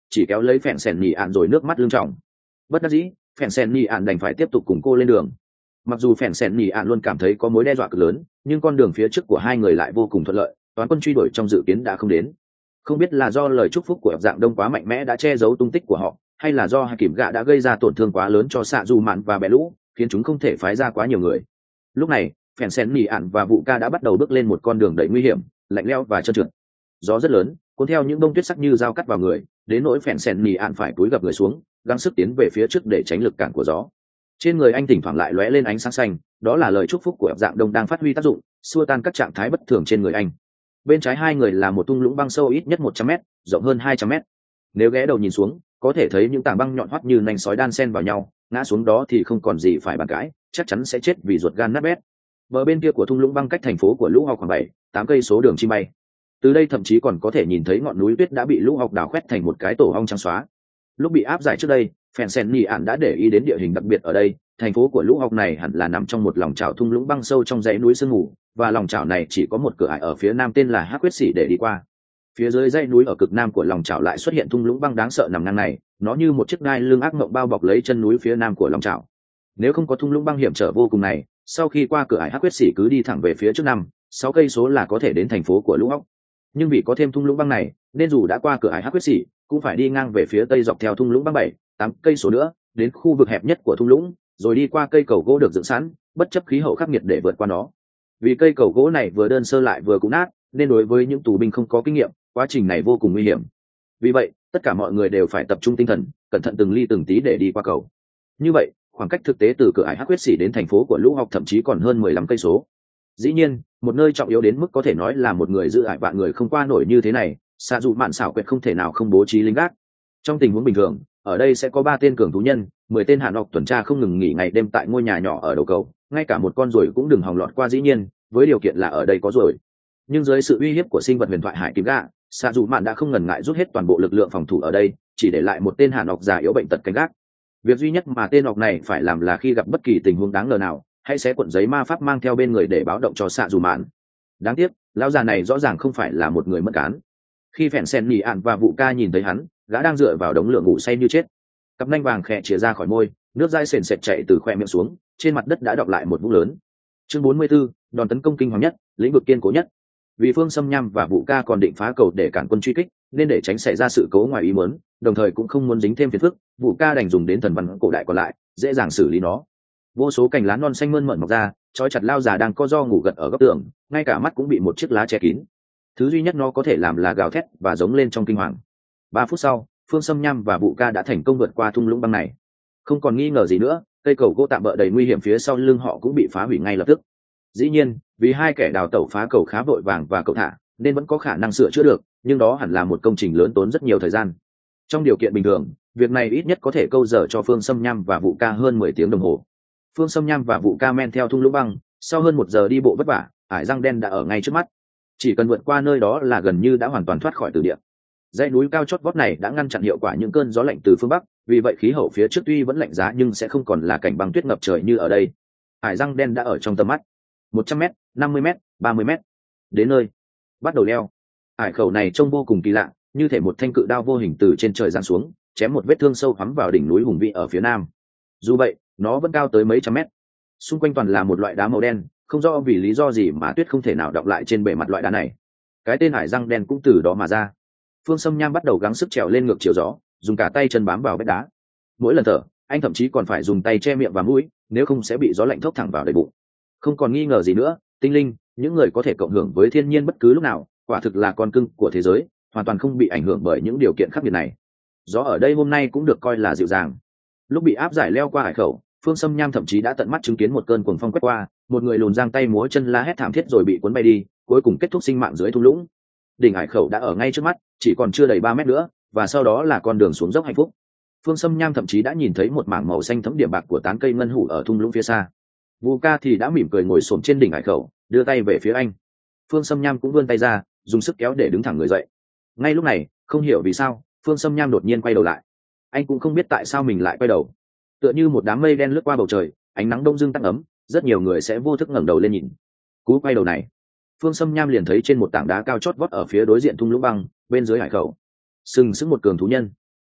chỉ kéo lấy phèn sèn nhì ạn rồi nước mắt lưng tròng. Bất đắc dĩ, phèn sèn nhì ạn đành phải tiếp tục cùng cô lên đường. Mặc dù phèn sèn nhì ạn luôn cảm thấy có mối đe dọa cực lớn, nhưng con đường phía trước của hai người lại vô cùng thuận lợi, toán quân truy đuổi trong dự kiến đã không đến. Không biết là do lời chúc phúc của dạng đông quá mạnh mẽ đã che giấu tung tích của họ, hay là do hai kìm gạ đã gây ra tổn thương quá lớn cho xạ dù mạn và bè lũ, khiến chúng không thể phái ra quá nhiều người. Lúc này phèn sen nỉ ạn và vụ ca đã bắt đầu bước lên một con đường đầy nguy hiểm, lạnh lẽo và trơn trượt. Gió rất lớn cuốn theo những bông tuyết sắc như dao cắt vào người, đến nỗi phèn sen nỉ ạn phải cúi gập người xuống, gắng sức tiến về phía trước để tránh lực cản của gió. Trên người anh thỉnh thoảng lại lóe lên ánh sáng xanh, đó là lời chúc phúc của dạng đông đang phát huy tác dụng, xua tan các trạng thái bất thường trên người anh. Bên trái hai người là một thung lũng băng sâu ít nhất 100 m, rộng hơn 200 m. Nếu ghé đầu nhìn xuống, có thể thấy những tảng băng nhọn hoắt như nanh sói đan xen vào nhau, ngã xuống đó thì không còn gì phải bàn cãi, chắc chắn sẽ chết vì ruột gan nát bét. Bờ bên kia của thung lũng băng cách thành phố của lũ học khoảng 7-8 cây số đường chim bay. Từ đây thậm chí còn có thể nhìn thấy ngọn núi tuyết đã bị lũ học đào khoét thành một cái tổ ong trắng xóa. Lúc bị áp giải trước đây, phèn sen nỉ ạn đã để ý đến địa hình đặc biệt ở đây. Thành phố của lũ học này hẳn là nằm trong một lòng chảo thung lũng băng sâu trong dãy núi sương mù, và lòng chảo này chỉ có một cửa ải ở phía nam tên là Hắc Huyết Sĩ để đi qua. Phía dưới dãy núi ở cực nam của lòng chảo lại xuất hiện thung lũng băng đáng sợ nằm ngang này, nó như một chiếc đai lưng ác mộng bao bọc lấy chân núi phía nam của lòng chảo. Nếu không có thung lũng băng hiểm trở vô cùng này, sau khi qua cửa ải Hắc Huyết Sĩ cứ đi thẳng về phía trước 5-6 cây số là có thể đến thành phố của lũ ốc. Nhưng vì có thêm thung lũng băng này, nên dù đã qua cửa ải Hắc Huyết Sĩ, cũng phải đi ngang về phía tây dọc theo thung lũng băng 7-8 cây số nữa, đến khu vực hẹp nhất của thung lũng, rồi đi qua cây cầu gỗ được dựng sẵn, bất chấp khí hậu khắc nghiệt để vượt qua nó. Vì cây cầu gỗ này vừa đơn sơ lại vừa cũ nát, nên đối với những tù binh không có kinh nghiệm, quá trình này vô cùng nguy hiểm. Vì vậy, tất cả mọi người đều phải tập trung tinh thần, cẩn thận từng ly từng tí để đi qua cầu. Như vậy, khoảng cách thực tế từ cửa ải Hắc Huyết Sĩ đến thành phố của lũ học thậm chí còn hơn 15 cây số. Dĩ nhiên, một nơi trọng yếu đến mức có thể nói là một người giữ ải vạn người không qua nổi như thế này, xạ dụ mạn xảo quyệt không thể nào không bố trí lính gác. Trong tình huống bình thường, ở đây sẽ có 3 tên cường thú nhân, 10 tên hàn học tuần tra không ngừng nghỉ ngày đêm tại ngôi nhà nhỏ ở đầu cầu, ngay cả một con ruồi cũng đừng hòng lọt qua, dĩ nhiên với điều kiện là ở đây có ruồi. Nhưng dưới sự uy hiếp của sinh vật huyền thoại hải kim gạ, xạ dù mạn đã không ngần ngại rút hết toàn bộ lực lượng phòng thủ ở đây, chỉ để lại một tên hàn học già yếu bệnh tật canh gác. Việc duy nhất mà tên học này phải làm là khi gặp bất kỳ tình huống đáng ngờ nào, hãy xé cuộn giấy ma pháp mang theo bên người để báo động cho xạ dù mạn. Đáng tiếc, lão già này rõ ràng không phải là một người mất cán. Khi phèn sen nỉ ạn và vụ ca nhìn thấy hắn, gã đang dựa vào đống lửa ngủ say như chết, cặp nanh vàng khẽ chìa ra khỏi môi, nước dãi sền sệt chảy từ khoe miệng xuống, trên mặt đất đã đọng lại một vũng lớn. Chương 44, đòn tấn công kinh hoàng nhất, lĩnh vực kiên cố nhất. Vì Phương Sâm Nham và Vũ Ca còn định phá cầu để cản quân truy kích, nên để tránh xảy ra sự cố ngoài ý muốn, đồng thời cũng không muốn dính thêm phiền phức, Vũ Ca đành dùng đến thần văn cổ đại còn lại, dễ dàng xử lý nó. Vô số cành lá non xanh mơn mởn mọc ra, trói chặt lao già đang co ro ngủ gật ở góc tường, ngay cả mắt cũng bị một chiếc lá che kín. Thứ duy nhất nó có thể làm là gào thét và giống lên trong kinh hoàng. 3 phút sau, Phương Sâm Nham và Vũ Ca đã thành công vượt qua thung lũng băng này. Không còn nghi ngờ gì nữa, cây cầu gỗ tạm bợ đầy nguy hiểm phía sau lưng họ cũng bị phá hủy ngay lập tức. Dĩ nhiên, vì hai kẻ đào tẩu phá cầu khá vội vàng và cậu thả, nên vẫn có khả năng sửa chữa được, nhưng đó hẳn là một công trình lớn tốn rất nhiều thời gian. Trong điều kiện bình thường, việc này ít nhất có thể câu giờ cho Phương Sâm Nham và Vũ Ca hơn 10 tiếng đồng hồ. Phương Sâm Nham và Vũ Ca men theo thung lũng băng, sau hơn 1 giờ đi bộ vất vả, ải răng đen đã ở ngay trước mắt. Chỉ cần vượt qua nơi đó là gần như đã hoàn toàn thoát khỏi tử địa. Dãy núi cao chót vót này đã ngăn chặn hiệu quả những cơn gió lạnh từ phương bắc, vì vậy khí hậu phía trước tuy vẫn lạnh giá nhưng sẽ không còn là cảnh băng tuyết ngập trời như ở đây. Ải răng đen đã ở trong tầm mắt. 100m, 50m, 30m. Đến nơi, bắt đầu leo. Ải khẩu này trông vô cùng kỳ lạ, như thể một thanh cự đao vô hình từ trên trời giáng xuống, chém một vết thương sâu hoắm vào đỉnh núi hùng vĩ ở phía nam. Dù vậy, nó vẫn cao tới mấy trăm mét. Xung quanh toàn là một loại đá màu đen, không rõ vì lý do gì mà tuyết không thể nào đọng lại trên bề mặt loại đá này. Cái tên ải răng đen cũng từ đó mà ra. Phương Sâm Nham bắt đầu gắng sức trèo lên ngược chiều gió, dùng cả tay chân bám vào vách đá. Mỗi lần thở, anh thậm chí còn phải dùng tay che miệng và mũi, nếu không sẽ bị gió lạnh thốc thẳng vào đầy bụng. Không còn nghi ngờ gì nữa, tinh linh, những người có thể cộng hưởng với thiên nhiên bất cứ lúc nào, quả thực là con cưng của thế giới, hoàn toàn không bị ảnh hưởng bởi những điều kiện khắc nghiệt này. Gió ở đây hôm nay cũng được coi là dịu dàng. Lúc bị áp giải leo qua hải khẩu, Phương Sâm Nham thậm chí đã tận mắt chứng kiến một cơn cuồng phong quét qua, một người lùn giang tay múa chân la hét thảm thiết rồi bị cuốn bay đi, cuối cùng kết thúc sinh mạng dưới thung lũng. Đỉnh hải khẩu đã ở ngay trước mắt, chỉ còn chưa đầy 3 mét nữa, và sau đó là con đường xuống dốc hạnh phúc. Phương Sâm Nham thậm chí đã nhìn thấy một mảng màu xanh thẫm điểm bạc của tán cây ngân hủ ở thung lũng phía xa. Vu Ca thì đã mỉm cười ngồi xổm trên đỉnh hải khẩu, đưa tay về phía anh. Phương Sâm Nham cũng vươn tay ra, dùng sức kéo để đứng thẳng người dậy. Ngay lúc này, không hiểu vì sao, Phương Sâm Nham đột nhiên quay đầu lại. Anh cũng không biết tại sao mình lại quay đầu. Tựa như một đám mây đen lướt qua bầu trời, ánh nắng đông dương tắt ấm, rất nhiều người sẽ vô thức ngẩng đầu lên nhìn. Cú quay đầu này, Phương Sâm Nham liền thấy trên một tảng đá cao chót vót ở phía đối diện thung lũng băng, bên dưới hải khẩu, sừng sững một cường thú nhân.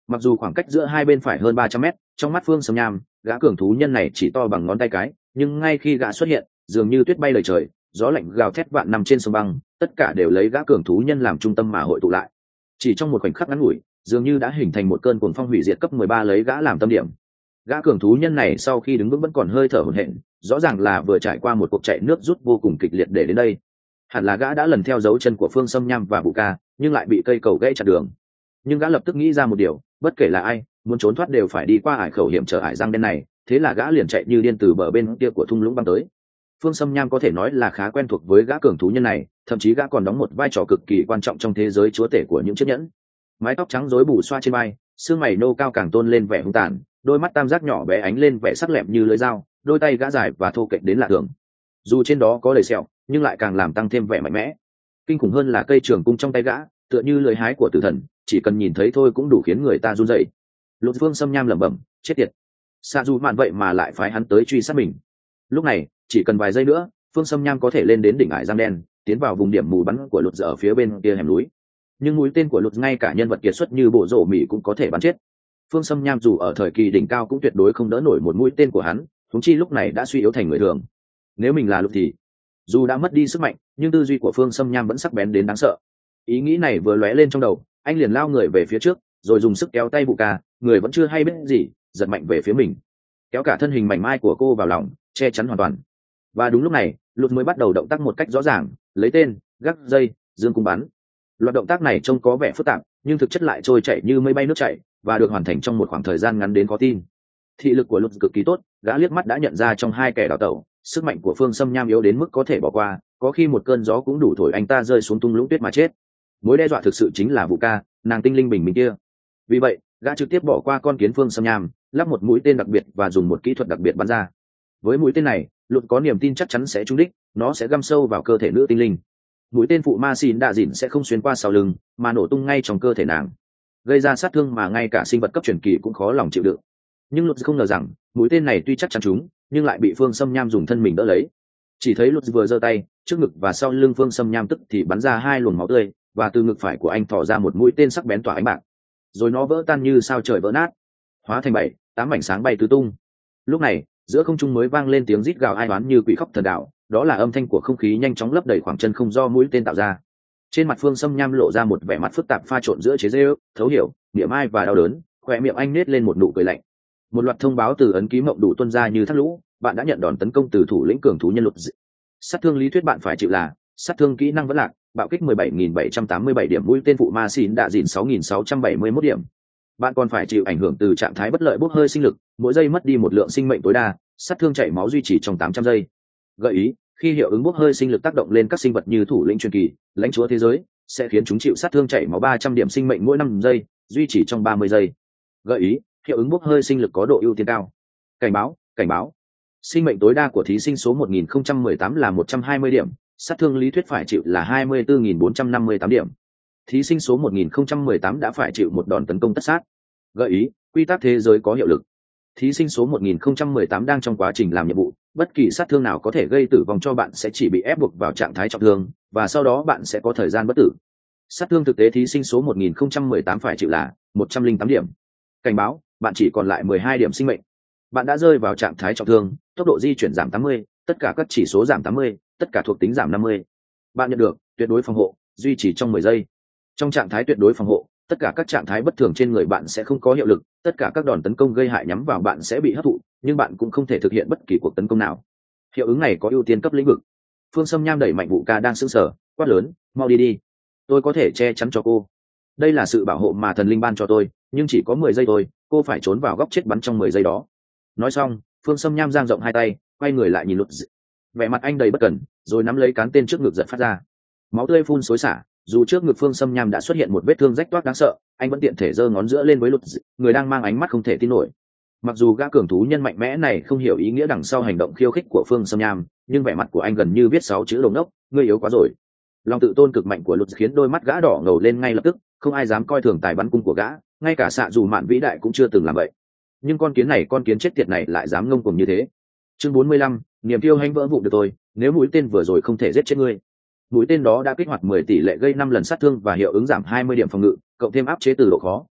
Mặc dù khoảng cách giữa hai bên phải hơn 300 mét, trong mắt Phương Sâm Nham, gã cường thú nhân này chỉ to bằng ngón tay cái, nhưng ngay khi gã xuất hiện, dường như tuyết bay lời trời, gió lạnh gào thét vạn năm trên sông băng, tất cả đều lấy gã cường thú nhân làm trung tâm mà hội tụ lại. Chỉ trong một khoảnh khắc ngắn ngủi, dường như đã hình thành một cơn cuồng phong hủy diệt cấp 13 lấy gã làm tâm điểm. Gã cường thú nhân này sau khi đứng vững vẫn còn hơi thở hổn hển, rõ ràng là vừa trải qua một cuộc chạy nước rút vô cùng kịch liệt để đến đây. Hẳn là gã đã lần theo dấu chân của Phương Sâm Nham và Vũ Ca, nhưng lại bị cây cầu gãy chặn đường. Nhưng gã lập tức nghĩ ra một điều, bất kể là ai, muốn trốn thoát đều phải đi qua ải khẩu hiểm trở ải răng đen này, thế là gã liền chạy như điên từ bờ bên kia của thung lũng băng tới. Phương Sâm Nham có thể nói là khá quen thuộc với gã cường thú nhân này, thậm chí gã còn đóng một vai trò cực kỳ quan trọng trong thế giới chúa tể của những chiếc nhẫn. Mái tóc trắng rối bù xoa trên vai, xương mày nô cao càng tôn lên vẻ hung tàn, đôi mắt tam giác nhỏ bé ánh lên vẻ sắc lẹm như lưỡi dao, đôi tay gã dài và thô kệch đến lạ thường. Dù trên đó có đầy sẹo, nhưng lại càng làm tăng thêm vẻ mạnh mẽ. Kinh khủng hơn là cây trường cung trong tay gã, tựa như lưỡi hái của tử thần, chỉ cần nhìn thấy thôi cũng đủ khiến người ta run rẩy. Lục Phương Sâm Nham lẩm bẩm, chết tiệt. Sa Du Mạn vậy mà lại phái hắn tới truy sát mình. Lúc này, chỉ cần vài giây nữa, Phương Sâm Nham có thể lên đến đỉnh ải răng đen, tiến vào vùng điểm mù bắn của Lục ở phía bên kia hẻm núi. Nhưng mũi tên của Lục ngay cả nhân vật kiệt xuất như Bộ Rổ Mị cũng có thể bắn chết. Phương Sâm Nham dù ở thời kỳ đỉnh cao cũng tuyệt đối không đỡ nổi một mũi tên của hắn, huống chi lúc này đã suy yếu thành người thường. Nếu mình là Lục thì, dù đã mất đi sức mạnh, nhưng tư duy của Phương Sâm Nham vẫn sắc bén đến đáng sợ. Ý nghĩ này vừa lóe lên trong đầu, anh liền lao người về phía trước, rồi dùng sức kéo tay Bụ Ca, người vẫn chưa hay biết gì, giật mạnh về phía mình, kéo cả thân hình mảnh mai của cô vào lòng, che chắn hoàn toàn. Và đúng lúc này, Lục mới bắt đầu động tác một cách rõ ràng, lấy tên, gác dây, dương cung bắn. Loạt động tác này trông có vẻ phức tạp, nhưng thực chất lại trôi chảy như mây bay nước chảy, và được hoàn thành trong một khoảng thời gian ngắn đến khó tin. Thị lực của Lục cực kỳ tốt, gã liếc mắt đã nhận ra trong hai kẻ đào tẩu, sức mạnh của Phương Sâm Nham yếu đến mức có thể bỏ qua, có khi một cơn gió cũng đủ thổi anh ta rơi xuống tung lũng tuyết mà chết. Mối đe dọa thực sự chính là Vũ Ca, nàng tinh linh bình minh kia. Vì vậy, gã trực tiếp bỏ qua con kiến Phương Sâm Nham, lắp một mũi tên đặc biệt và dùng một kỹ thuật đặc biệt bắn ra. Với mũi tên này, Lục có niềm tin chắc chắn sẽ trúng đích, nó sẽ găm sâu vào cơ thể nữ tinh linh. Mũi tên phụ ma xin đạ dịn sẽ không xuyên qua sau lưng, mà nổ tung ngay trong cơ thể nàng, gây ra sát thương mà ngay cả sinh vật cấp truyền kỳ cũng khó lòng chịu đựng. Nhưng Lục không ngờ rằng mũi tên này tuy chắc chắn trúng, nhưng lại bị Phương Sâm Nham dùng thân mình đỡ lấy. Chỉ thấy Lục vừa giơ tay, trước ngực và sau lưng Phương Sâm Nham tức thì bắn ra hai luồng máu tươi, và từ ngực phải của anh thò ra một mũi tên sắc bén tỏa ánh bạc, rồi nó vỡ tan như sao trời vỡ nát, hóa thành 7-8 mảnh sáng bay tứ tung. Lúc này, giữa không trung mới vang lên tiếng rít gào ai oán như quỷ khóc thần đạo, đó là âm thanh của không khí nhanh chóng lấp đầy khoảng chân không do mũi tên tạo ra. Trên mặt Phương Sâm Nham lộ ra một vẻ mặt phức tạp pha trộn giữa chế giễu, thấu hiểu, niềm ai và đau đớn, khóe miệng anh nết lên một nụ cười lạnh. Một loạt thông báo từ ấn ký mộng đủ tuôn ra như thác lũ, bạn đã nhận đòn tấn công từ thủ lĩnh cường thú nhân Lục. Sát thương lý thuyết bạn phải chịu là sát thương kỹ năng vẫn lạc, bạo kích 17.787 điểm, mũi tên phụ ma xỉn đạ dịn 6.671 điểm. Bạn còn phải chịu ảnh hưởng từ trạng thái bất lợi bốc hơi sinh lực, mỗi giây mất đi một lượng sinh mệnh tối đa, sát thương chảy máu duy trì trong 800 giây. Gợi ý, khi hiệu ứng bốc hơi sinh lực tác động lên các sinh vật như thủ lĩnh truyền kỳ, lãnh chúa thế giới, sẽ khiến chúng chịu sát thương chảy máu 300 điểm sinh mệnh mỗi 5 giây, duy trì trong 30 giây. Gợi ý, hiệu ứng bốc hơi sinh lực có độ ưu tiên cao. Cảnh báo, cảnh báo. Sinh mệnh tối đa của thí sinh số 1018 là 120 điểm, sát thương lý thuyết phải chịu là 24.458 điểm. Thí sinh số 1018 đã phải chịu một đòn tấn công tất sát. Gợi ý, quy tắc thế giới có hiệu lực. Thí sinh số 1018 đang trong quá trình làm nhiệm vụ, bất kỳ sát thương nào có thể gây tử vong cho bạn sẽ chỉ bị ép buộc vào trạng thái trọng thương, và sau đó bạn sẽ có thời gian bất tử. Sát thương thực tế thí sinh số 1018 phải chịu là 108 điểm. Cảnh báo, bạn chỉ còn lại 12 điểm sinh mệnh. Bạn đã rơi vào trạng thái trọng thương, tốc độ di chuyển giảm 80, tất cả các chỉ số giảm 80, tất cả thuộc tính giảm 50. Bạn nhận được tuyệt đối phòng hộ, duy trì trong 10 giây. Trong trạng thái tuyệt đối phòng hộ, tất cả các trạng thái bất thường trên người bạn sẽ không có hiệu lực, tất cả các đòn tấn công gây hại nhắm vào bạn sẽ bị hấp thụ, nhưng bạn cũng không thể thực hiện bất kỳ cuộc tấn công nào. Hiệu ứng này có ưu tiên cấp lĩnh vực. Phương Sâm Nham đẩy mạnh Vũ Ca đang sững sờ, quát lớn, mau đi đi, tôi có thể che chắn cho cô. Đây là sự bảo hộ mà thần linh ban cho tôi, nhưng chỉ có 10 giây thôi, cô phải trốn vào góc chết bắn trong 10 giây đó. Nói xong, Phương Sâm Nham giang rộng hai tay, quay người lại nhìn Lục. Vẻ mặt anh đầy bất cẩn, rồi nắm lấy cán tên trước ngực giật phát ra. Máu tươi phun xối xả, dù trước ngực Phương Sâm Nham đã xuất hiện một vết thương rách toác đáng sợ, anh vẫn tiện thể giơ ngón giữa lên với Lục, người đang mang ánh mắt không thể tin nổi. Mặc dù gã cường thú nhân mạnh mẽ này không hiểu ý nghĩa đằng sau hành động khiêu khích của Phương Sâm Nham, nhưng vẻ mặt của anh gần như viết 6 chữ đồng đốc, ngươi yếu quá rồi. Lòng tự tôn cực mạnh của Lục khiến đôi mắt gã đỏ ngầu lên ngay lập tức, không ai dám coi thường tài bắn cung của gã, ngay cả xạ dù mạn vĩ đại cũng chưa từng làm vậy. Nhưng con kiến chết tiệt này lại dám ngông cuồng như thế. Chương 45, niềm kiêu hãnh vỡ vụn được tôi, nếu mũi tên vừa rồi không thể giết chết ngươi. Mũi tên đó đã kích hoạt 10 tỷ lệ gây 5 lần sát thương và hiệu ứng giảm 20 điểm phòng ngự, cộng thêm áp chế từ độ khó,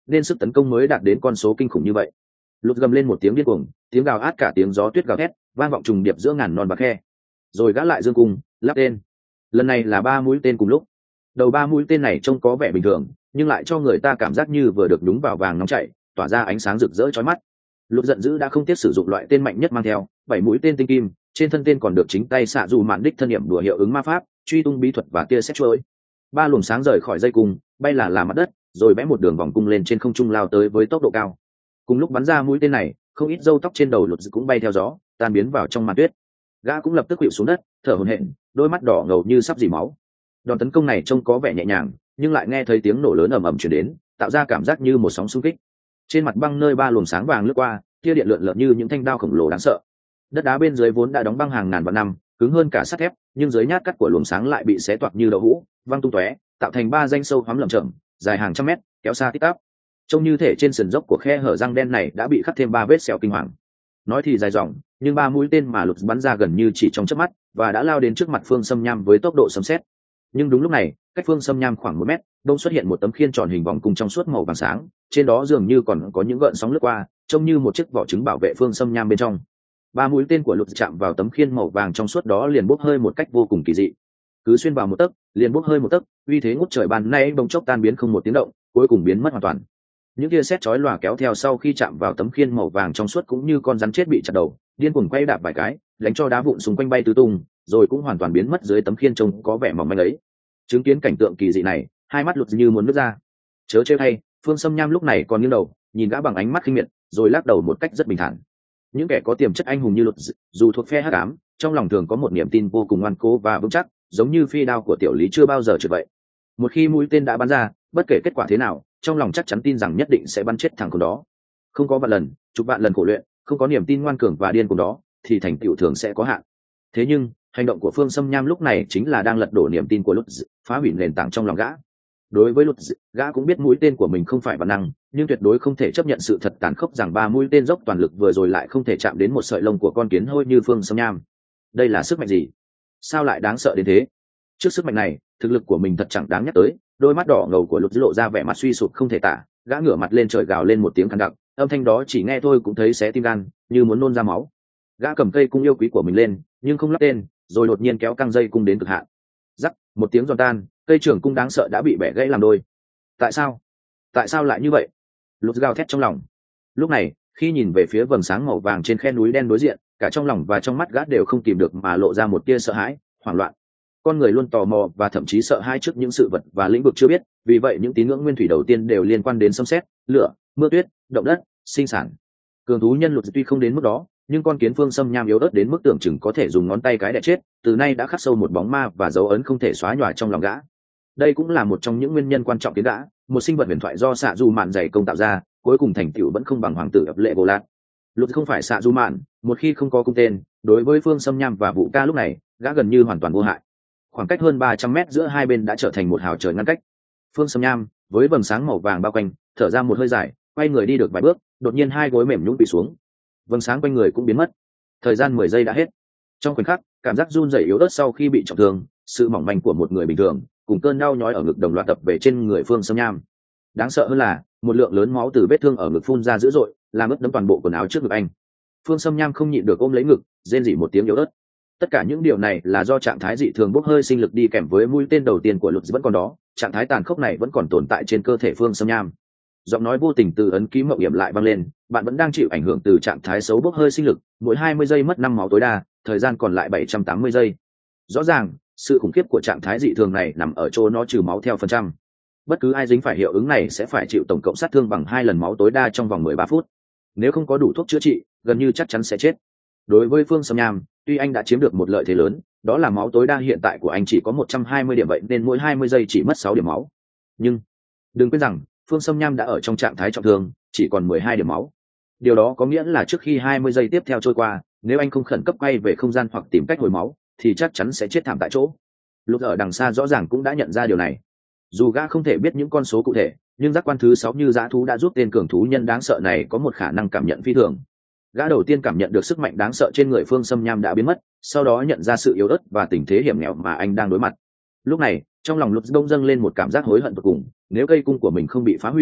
nên sức tấn công mới đạt đến con số kinh khủng như vậy. Lục gầm lên một tiếng điên cuồng, tiếng gào át cả tiếng gió tuyết gào thét vang vọng trùng điệp giữa ngàn non bạc khe. Rồi gã lại dương cung lắp tên. Lần này là 3 mũi tên cùng lúc. Đầu 3 mũi tên này trông có vẻ bình thường, nhưng lại cho người ta cảm giác như vừa được nhúng vào vàng nóng chảy, tỏa ra ánh sáng rực rỡ chói mắt. Lục giận dữ đã không tiếc sử dụng loại tên mạnh nhất mang theo, 7 mũi tên tinh kim, trên thân tên còn được chính tay xạ dù mạn đích thân nghiệm đùa hiệu ứng ma pháp, truy tung bí thuật và tia sét trôi. 3 luồng sáng rời khỏi dây cung, bay là mặt đất, rồi vẽ một đường vòng cung lên trên không trung lao tới với tốc độ cao. Cùng lúc bắn ra mũi tên này, không ít râu tóc trên đầu Lục cũng bay theo gió, tan biến vào trong màn tuyết. Gã cũng lập tức khuỵu xuống đất, thở hổn hển, đôi mắt đỏ ngầu như sắp rỉ máu. Đòn tấn công này trông có vẻ nhẹ nhàng, nhưng lại nghe thấy tiếng nổ lớn ầm ầm truyền đến, tạo ra cảm giác như một sóng xung kích. Trên mặt băng nơi 3 luồng sáng vàng lướt qua, tia điện lượn lợn như những thanh đao khổng lồ đáng sợ. Đất đá bên dưới vốn đã đóng băng hàng ngàn vạn năm, cứng hơn cả sắt thép, nhưng dưới nhát cắt của luồng sáng lại bị xé toạc như đậu hũ, văng tung tóe, tạo thành 3 rãnh sâu hoắm lởm chởm, dài hàng trăm mét, kéo xa tít tắp. Trông như thể trên sườn dốc của khe hở răng đen này đã bị khắc thêm 3 vết sẹo kinh hoàng. Nói thì dài dòng, nhưng 3 mũi tên mà Lục bắn ra gần như chỉ trong chớp mắt, và đã lao đến trước mặt Phương Sâm Nham với tốc độ sấm sét. Nhưng đúng lúc này, cách Phương Sâm Nham khoảng 1 mét, đông xuất hiện một tấm khiên tròn hình vòng cung trong suốt màu vàng sáng, trên đó dường như còn có những gợn sóng lướt qua, trông như một chiếc vỏ trứng bảo vệ Phương Sâm Nham bên trong. 3 mũi tên của Lục chạm vào tấm khiên màu vàng trong suốt đó liền bốc hơi một cách vô cùng kỳ dị. Cứ xuyên vào một tấc, liền bốc hơi một tấc, uy thế ngút trời ban nay bỗng chốc tan biến không một tiếng động, cuối cùng biến mất hoàn toàn. Những tia sét chói lòa kéo theo sau khi chạm vào tấm khiên màu vàng trong suốt cũng như con rắn chết bị chặt đầu, điên cuồng quay đạp vài cái, đánh cho đá vụn xung quanh bay tứ tung, rồi cũng hoàn toàn biến mất dưới tấm khiên trông có vẻ mỏng manh ấy. Chứng kiến cảnh tượng kỳ dị này, hai mắt Lục như muốn nứt ra. Chớ trêu thay, Phương Sâm Nham lúc này còn nghiêng đầu, nhìn gã bằng ánh mắt khinh miệt, rồi lắc đầu một cách rất bình thản. Những kẻ có tiềm chất anh hùng như Lục, dù thuộc phe hắc ám, trong lòng thường có một niềm tin vô cùng ngoan cố và vững chắc, giống như phi đao của tiểu lý chưa bao giờ trượt vậy. Một khi mũi tên đã bắn ra, bất kể kết quả thế nào, trong lòng chắc chắn tin rằng nhất định sẽ bắn chết thằng con đó. Không có vạn lần, chục vạn lần khổ luyện, không có niềm tin ngoan cường và điên cuồng đó, thì thành tựu thường sẽ có hạn. Thế nhưng hành động của Phương Sâm Nham lúc này chính là đang lật đổ niềm tin của Lục, phá hủy nền tảng trong lòng gã. Đối với Lục, gã cũng biết mũi tên của mình không phải bản năng, nhưng tuyệt đối không thể chấp nhận sự thật tàn khốc rằng 3 mũi tên dốc toàn lực vừa rồi lại không thể chạm đến một sợi lông của con kiến hôi như Phương Sâm Nham. Đây là sức mạnh gì? Sao lại đáng sợ đến thế? Trước sức mạnh này, thực lực của mình thật chẳng đáng nhắc tới. Đôi mắt đỏ ngầu của Lục lộ ra vẻ mặt suy sụp không thể tả, gã ngửa mặt lên trời gào lên một tiếng khàn đặc, âm thanh đó chỉ nghe thôi cũng thấy xé tim gan, như muốn nôn ra máu. Gã cầm cây cung yêu quý của mình lên, nhưng không lắp tên, rồi đột nhiên kéo căng dây cung đến cực hạn. Rắc, một tiếng giòn tan, cây trường cung đáng sợ đã bị bẻ gãy làm đôi. Tại sao? Tại sao lại như vậy? Lục gào thét trong lòng. Lúc này, khi nhìn về phía vầng sáng màu vàng trên khe núi đen đối diện, cả trong lòng và trong mắt gã đều không kìm được mà lộ ra một tia sợ hãi, hoảng loạn. Con người luôn tò mò và thậm chí sợ hãi trước những sự vật và lĩnh vực chưa biết, vì vậy những tín ngưỡng nguyên thủy đầu tiên đều liên quan đến sấm sét, lửa, mưa tuyết, động đất, sinh sản. Cường thú nhân Lục tuy không đến mức đó, nhưng con kiến Phương Sâm Nham yếu ớt đến mức tưởng chừng có thể dùng ngón tay cái đè chết, từ nay đã khắc sâu một bóng ma và dấu ấn không thể xóa nhòa trong lòng gã. Đây cũng là một trong những nguyên nhân quan trọng khiến gã, một sinh vật huyền thoại do xạ du mạn dày công tạo ra, cuối cùng thành tựu vẫn không bằng hoàng tử ập lệ Gô Lạt. Lục không phải xạ du mạn, một khi không có cung tên, đối với Phương Sâm Nham và Vũ Ca lúc này, gã gần như hoàn toàn vô hại. Khoảng cách hơn 300 mét giữa hai bên đã trở thành một hào trời ngăn cách. Phương Sâm Nham với vầng sáng màu vàng bao quanh, thở ra một hơi dài, quay người đi được vài bước, đột nhiên hai gối mềm nhũn quỳ xuống. Vầng sáng quanh người cũng biến mất. Thời gian 10 giây đã hết. Trong khoảnh khắc, cảm giác run rẩy yếu ớt sau khi bị trọng thương, sự mỏng manh của một người bình thường, cùng cơn đau nhói ở ngực đồng loạt tập về trên người Phương Sâm Nham. Đáng sợ hơn là, một lượng lớn máu từ vết thương ở ngực phun ra dữ dội, làm ướt đẫm toàn bộ quần áo trước ngực anh. Phương Sâm Nham không nhịn được ôm lấy ngực, rên rỉ một tiếng yếu ớt. Tất cả những điều này là do trạng thái dị thường bốc hơi sinh lực đi kèm với mũi tên đầu tiên của Lục vẫn còn đó, trạng thái tàn khốc này vẫn còn tồn tại trên cơ thể Phương Sâm Nham. Giọng nói vô tình từ ấn ký mộng hiểm lại vang lên, bạn vẫn đang chịu ảnh hưởng từ trạng thái xấu bốc hơi sinh lực, mỗi 20 giây mất 5 máu tối đa, thời gian còn lại 780 giây. Rõ ràng, sự khủng khiếp của trạng thái dị thường này nằm ở chỗ nó trừ máu theo phần trăm. Bất cứ ai dính phải hiệu ứng này sẽ phải chịu tổng cộng sát thương bằng 2 lần máu tối đa trong vòng 13 phút. Nếu không có đủ thuốc chữa trị, gần như chắc chắn sẽ chết. Đối với Phương Sâm Nham, tuy anh đã chiếm được một lợi thế lớn, đó là máu tối đa hiện tại của anh chỉ có 120 điểm vậy nên mỗi 20 giây chỉ mất 6 điểm máu. Nhưng đừng quên rằng, Phương Sâm Nham đã ở trong trạng thái trọng thương, chỉ còn 12 điểm máu. Điều đó có nghĩa là trước khi 20 giây tiếp theo trôi qua, nếu anh không khẩn cấp quay về không gian hoặc tìm cách hồi máu, thì chắc chắn sẽ chết thảm tại chỗ. Lục ở đằng xa rõ ràng cũng đã nhận ra điều này. Dù gã không thể biết những con số cụ thể, nhưng giác quan thứ 6 như dã thú đã giúp tên cường thú nhân đáng sợ này có một khả năng cảm nhận phi thường. Gã đầu tiên cảm nhận được sức mạnh đáng sợ trên người Phương Sâm Nham đã biến mất, sau đó nhận ra sự yếu ớt và tình thế hiểm nghèo mà anh đang đối mặt. Lúc này, trong lòng Lục đông dâng lên một cảm giác hối hận tột cùng, nếu cây cung của mình không bị phá hủy,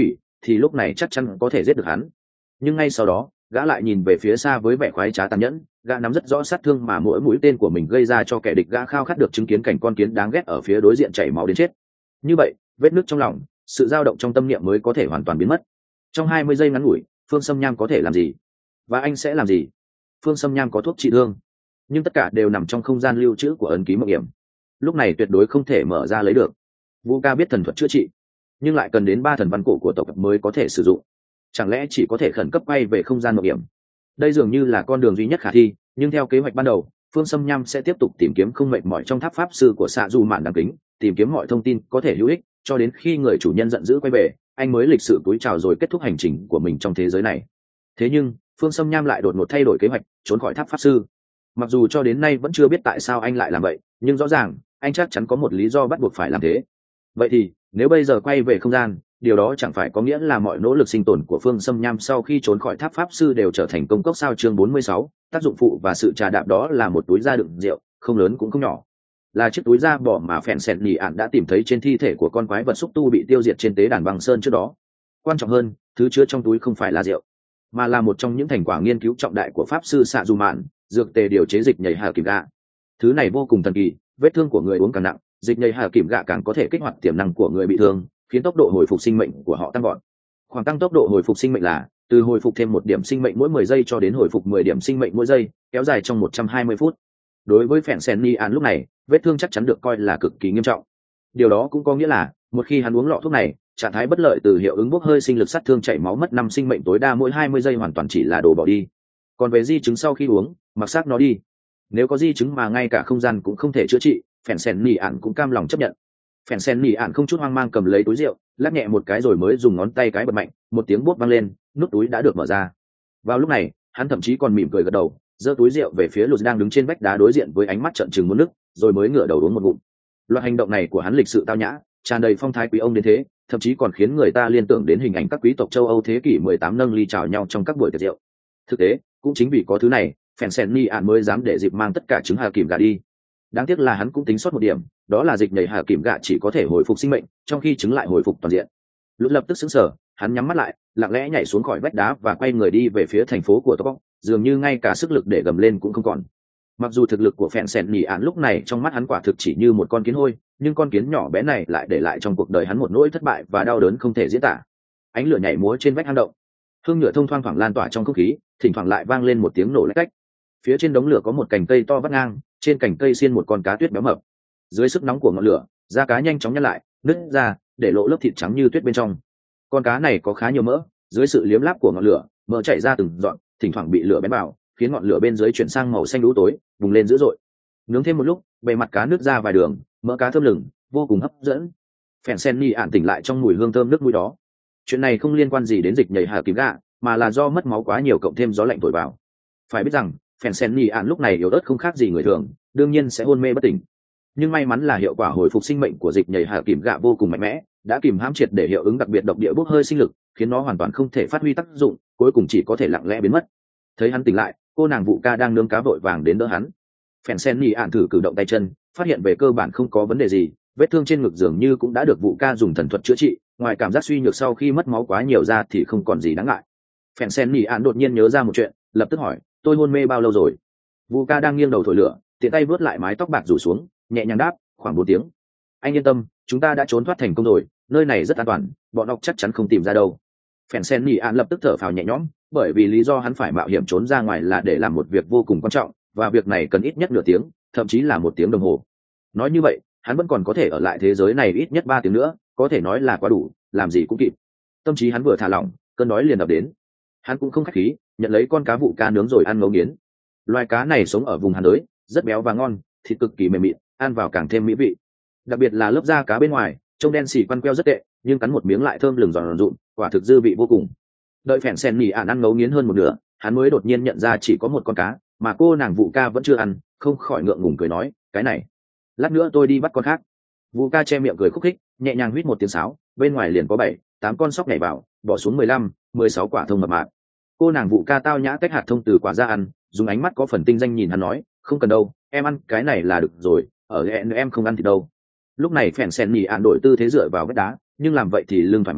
thì lúc này chắc chắn có thể giết được hắn. Nhưng ngay sau đó gã lại nhìn về phía xa với vẻ khoái trá tàn nhẫn, gã nắm rất rõ sát thương mà mỗi mũi tên của mình gây ra cho kẻ địch. Gã khao khát được chứng kiến cảnh con kiến đáng ghét ở phía đối diện chảy máu đến chết. Như vậy vết nứt trong lòng, sự dao động trong tâm niệm mới có thể hoàn toàn biến mất. Trong 20 giây ngắn ngủi, Phương Sâm Nham có thể làm gì và anh sẽ làm gì? Phương Sâm Nham có thuốc trị thương, nhưng tất cả đều nằm trong không gian lưu trữ của ấn ký mộng hiểm, lúc này tuyệt đối không thể mở ra lấy được. Vu Ca biết thần thuật chữa trị, nhưng lại cần đến 3 thần văn cổ của tộc mới có thể sử dụng. Chẳng lẽ chỉ có thể khẩn cấp quay về không gian mộng hiểm? Đây dường như là con đường duy nhất khả thi, nhưng theo kế hoạch ban đầu, Phương Sâm Nham sẽ tiếp tục tìm kiếm không mệt mỏi trong tháp pháp sư của xạ dù mạn đáng kính, tìm kiếm mọi thông tin có thể hữu ích, cho đến khi người chủ nhân giận dữ quay về, anh mới lịch sự túi chào rồi kết thúc hành trình của mình trong thế giới này. Thế nhưng Phương Sâm Nham lại đột ngột thay đổi kế hoạch, trốn khỏi tháp pháp sư. Mặc dù cho đến nay vẫn chưa biết tại sao anh lại làm vậy, nhưng rõ ràng anh chắc chắn có một lý do bắt buộc phải làm thế. Vậy thì nếu bây giờ quay về không gian, điều đó chẳng phải có nghĩa là mọi nỗ lực sinh tồn của Phương Sâm Nham sau khi trốn khỏi tháp pháp sư đều trở thành công cốc sao? Chương 46, tác dụng phụ và sự trà đạp. Đó là một túi da đựng rượu, không lớn cũng không nhỏ, là chiếc túi da bỏ mà phèn sẹn nhì ạn đã tìm thấy trên thi thể của con quái vật xúc tu bị tiêu diệt trên tế đàn băng sơn trước đó. Quan trọng hơn, thứ chứa trong túi không phải là rượu, mà là một trong những thành quả nghiên cứu trọng đại của pháp sư xạ dù mạn, dược tề điều chế dịch nhảy hà kìm gạ. Thứ này vô cùng thần kỳ, vết thương của người uống càng nặng, dịch nhảy hà kìm gạ càng có thể kích hoạt tiềm năng của người bị thương, khiến tốc độ hồi phục sinh mệnh của họ tăng gọn. Khoảng tăng tốc độ hồi phục sinh mệnh là từ hồi phục thêm 1 điểm sinh mệnh mỗi 10 giây cho đến hồi phục 10 điểm sinh mệnh mỗi giây, kéo dài trong 120 phút. Đối với phèn sen ni an lúc này, vết thương chắc chắn được coi là cực kỳ nghiêm trọng. Điều đó cũng có nghĩa là một khi hắn uống lọ thuốc này, trạng thái bất lợi từ hiệu ứng bốc hơi sinh lực sát thương chảy máu mất 5 sinh mệnh tối đa mỗi 20 giây hoàn toàn chỉ là đồ bỏ đi. Còn về di chứng sau khi uống, mặc xác nó đi. Nếu có di chứng mà ngay cả không gian cũng không thể chữa trị, phèn sen ni ạn cũng cam lòng chấp nhận. Phèn sen ni ạn không chút hoang mang cầm lấy túi rượu, lắc nhẹ một cái rồi mới dùng ngón tay cái bật mạnh, một tiếng bốp vang lên, nút túi đã được mở ra. Vào lúc này hắn thậm chí còn mỉm cười gật đầu, giơ túi rượu về phía Lục đang đứng trên vách đá đối diện với ánh mắt trợn trừng muốn nức, rồi mới ngửa đầu uống một ngụm. Loạt hành động này của hắn lịch sự tao nhã, tràn đầy phong thái quý ông đến thế, thậm chí còn khiến người ta liên tưởng đến hình ảnh các quý tộc châu Âu thế kỷ 18 nâng ly chào nhau trong các buổi tiệc rượu. Thực tế, cũng chính vì có thứ này, phèn sen ni ạn mới dám để dịp mang tất cả trứng hà kìm gà đi. Đáng tiếc là hắn cũng tính sót một điểm, đó là dịch nhảy hà kìm gà chỉ có thể hồi phục sinh mệnh, trong khi trứng lại hồi phục toàn diện. Lục lập tức sững sờ, hắn nhắm mắt lại, lặng lẽ nhảy xuống khỏi vách đá và quay người đi về phía thành phố của Tokyo, dường như ngay cả sức lực để gầm lên cũng không còn. Mặc dù thực lực của phèn sẹn nhì ạn lúc này trong mắt hắn quả thực chỉ như một con kiến hôi, nhưng con kiến nhỏ bé này lại để lại trong cuộc đời hắn một nỗi thất bại và đau đớn không thể diễn tả. Ánh lửa nhảy múa trên vách hang động, hương nhựa thông thoang thoảng lan tỏa trong không khí, thỉnh thoảng lại vang lên một tiếng nổ lách cách. Phía trên đống lửa có một cành cây to vắt ngang, trên cành cây xiên một con cá tuyết béo mập. Dưới sức nóng của ngọn lửa, da cá nhanh chóng nhăn lại, nứt ra, để lộ lớp thịt trắng như tuyết bên trong. Con cá này có khá nhiều mỡ, dưới sự liếm láp của ngọn lửa, mỡ chảy ra từng giọt, thỉnh thoảng bị lửa bén vào, khiến ngọn lửa bên dưới chuyển sang màu xanh đũ tối, bùng lên dữ dội. Nướng thêm một lúc, bề mặt cá nứt ra vài đường, mỡ cá thơm lừng, vô cùng hấp dẫn. Phèn sen ni ạn tỉnh lại trong mùi hương thơm nước mũi đó. Chuyện này không liên quan gì đến dịch nhảy hà kìm gạ, mà là do mất máu quá nhiều cộng thêm gió lạnh thổi vào. Phải biết rằng phèn sen ni ạn lúc này yếu ớt không khác gì người thường, đương nhiên sẽ hôn mê bất tỉnh. Nhưng may mắn là hiệu quả hồi phục sinh mệnh của dịch nhảy hà kìm gạ vô cùng mạnh mẽ, đã kìm hãm triệt để hiệu ứng đặc biệt độc địa bốc hơi sinh lực, khiến nó hoàn toàn không thể phát huy tác dụng, cuối cùng chỉ có thể lặng lẽ biến mất. Thấy hắn tỉnh lại, cô nàng vụ ca đang nướng cá vội vàng đến đỡ hắn. Phèn sen nhì ạn thử cử động tay chân, phát hiện về cơ bản không có vấn đề gì, vết thương trên ngực dường như cũng đã được vụ ca dùng thần thuật chữa trị, ngoài cảm giác suy nhược sau khi mất máu quá nhiều ra thì không còn gì đáng ngại. Phèn sen nhì ạn đột nhiên nhớ ra một chuyện, lập tức hỏi, tôi hôn mê bao lâu rồi? Vụ ca đang nghiêng đầu thổi lửa, tiện tay vớt lại mái tóc bạc rủ xuống, nhẹ nhàng đáp, khoảng 4 tiếng. Anh yên tâm, chúng ta đã trốn thoát thành công rồi, nơi này rất an toàn, bọn ọc chắc chắn không tìm ra đâu. Phèn sen nhì ạn lập tức thở phào nhẹ nhõm, bởi vì lý do hắn phải mạo hiểm trốn ra ngoài là để làm một việc vô cùng quan trọng, và việc này cần ít nhất nửa tiếng, thậm chí là 1 tiếng đồng hồ. Nói như vậy, hắn vẫn còn có thể ở lại thế giới này ít nhất 3 tiếng nữa, có thể nói là quá đủ, làm gì cũng kịp. Tâm trí hắn vừa thả lỏng, cơn đói liền ập đến. Hắn cũng không khách khí, nhận lấy con cá vụ ca nướng rồi ăn ngấu nghiến. Loài cá này sống ở vùng Hàn Đới, rất béo và ngon, thịt cực kỳ mềm mịn, ăn vào càng thêm mỹ vị. Đặc biệt là lớp da cá bên ngoài, trông đen xì quăn queo rất tệ, nhưng cắn một miếng lại thơm lừng giòn rụm, quả thực dư vị vô cùng. Đợi phèn sen nhì ạn ăn ngấu nghiến hơn một nửa, hắn mới đột nhiên nhận ra chỉ có một con cá, mà cô nàng vụ ca vẫn chưa ăn, không khỏi ngượng ngùng cười nói, cái này, lát nữa tôi đi bắt con khác. Vụ ca che miệng cười khúc khích, nhẹ nhàng huýt một tiếng sáo, bên ngoài liền có 7-8 con sóc nhảy vào, bỏ xuống 15-16 quả thông mập mạp. Cô nàng vụ ca tao nhã tách hạt thông từ quả ra ăn, dùng ánh mắt có phần tinh danh nhìn hắn nói, không cần đâu, em ăn cái này là được rồi, ở em không ăn thì đâu. Lúc này phèn sen nhì ạn đổi tư thế dựa vào vách đá, nhưng làm vậy thì lưng thoải mái,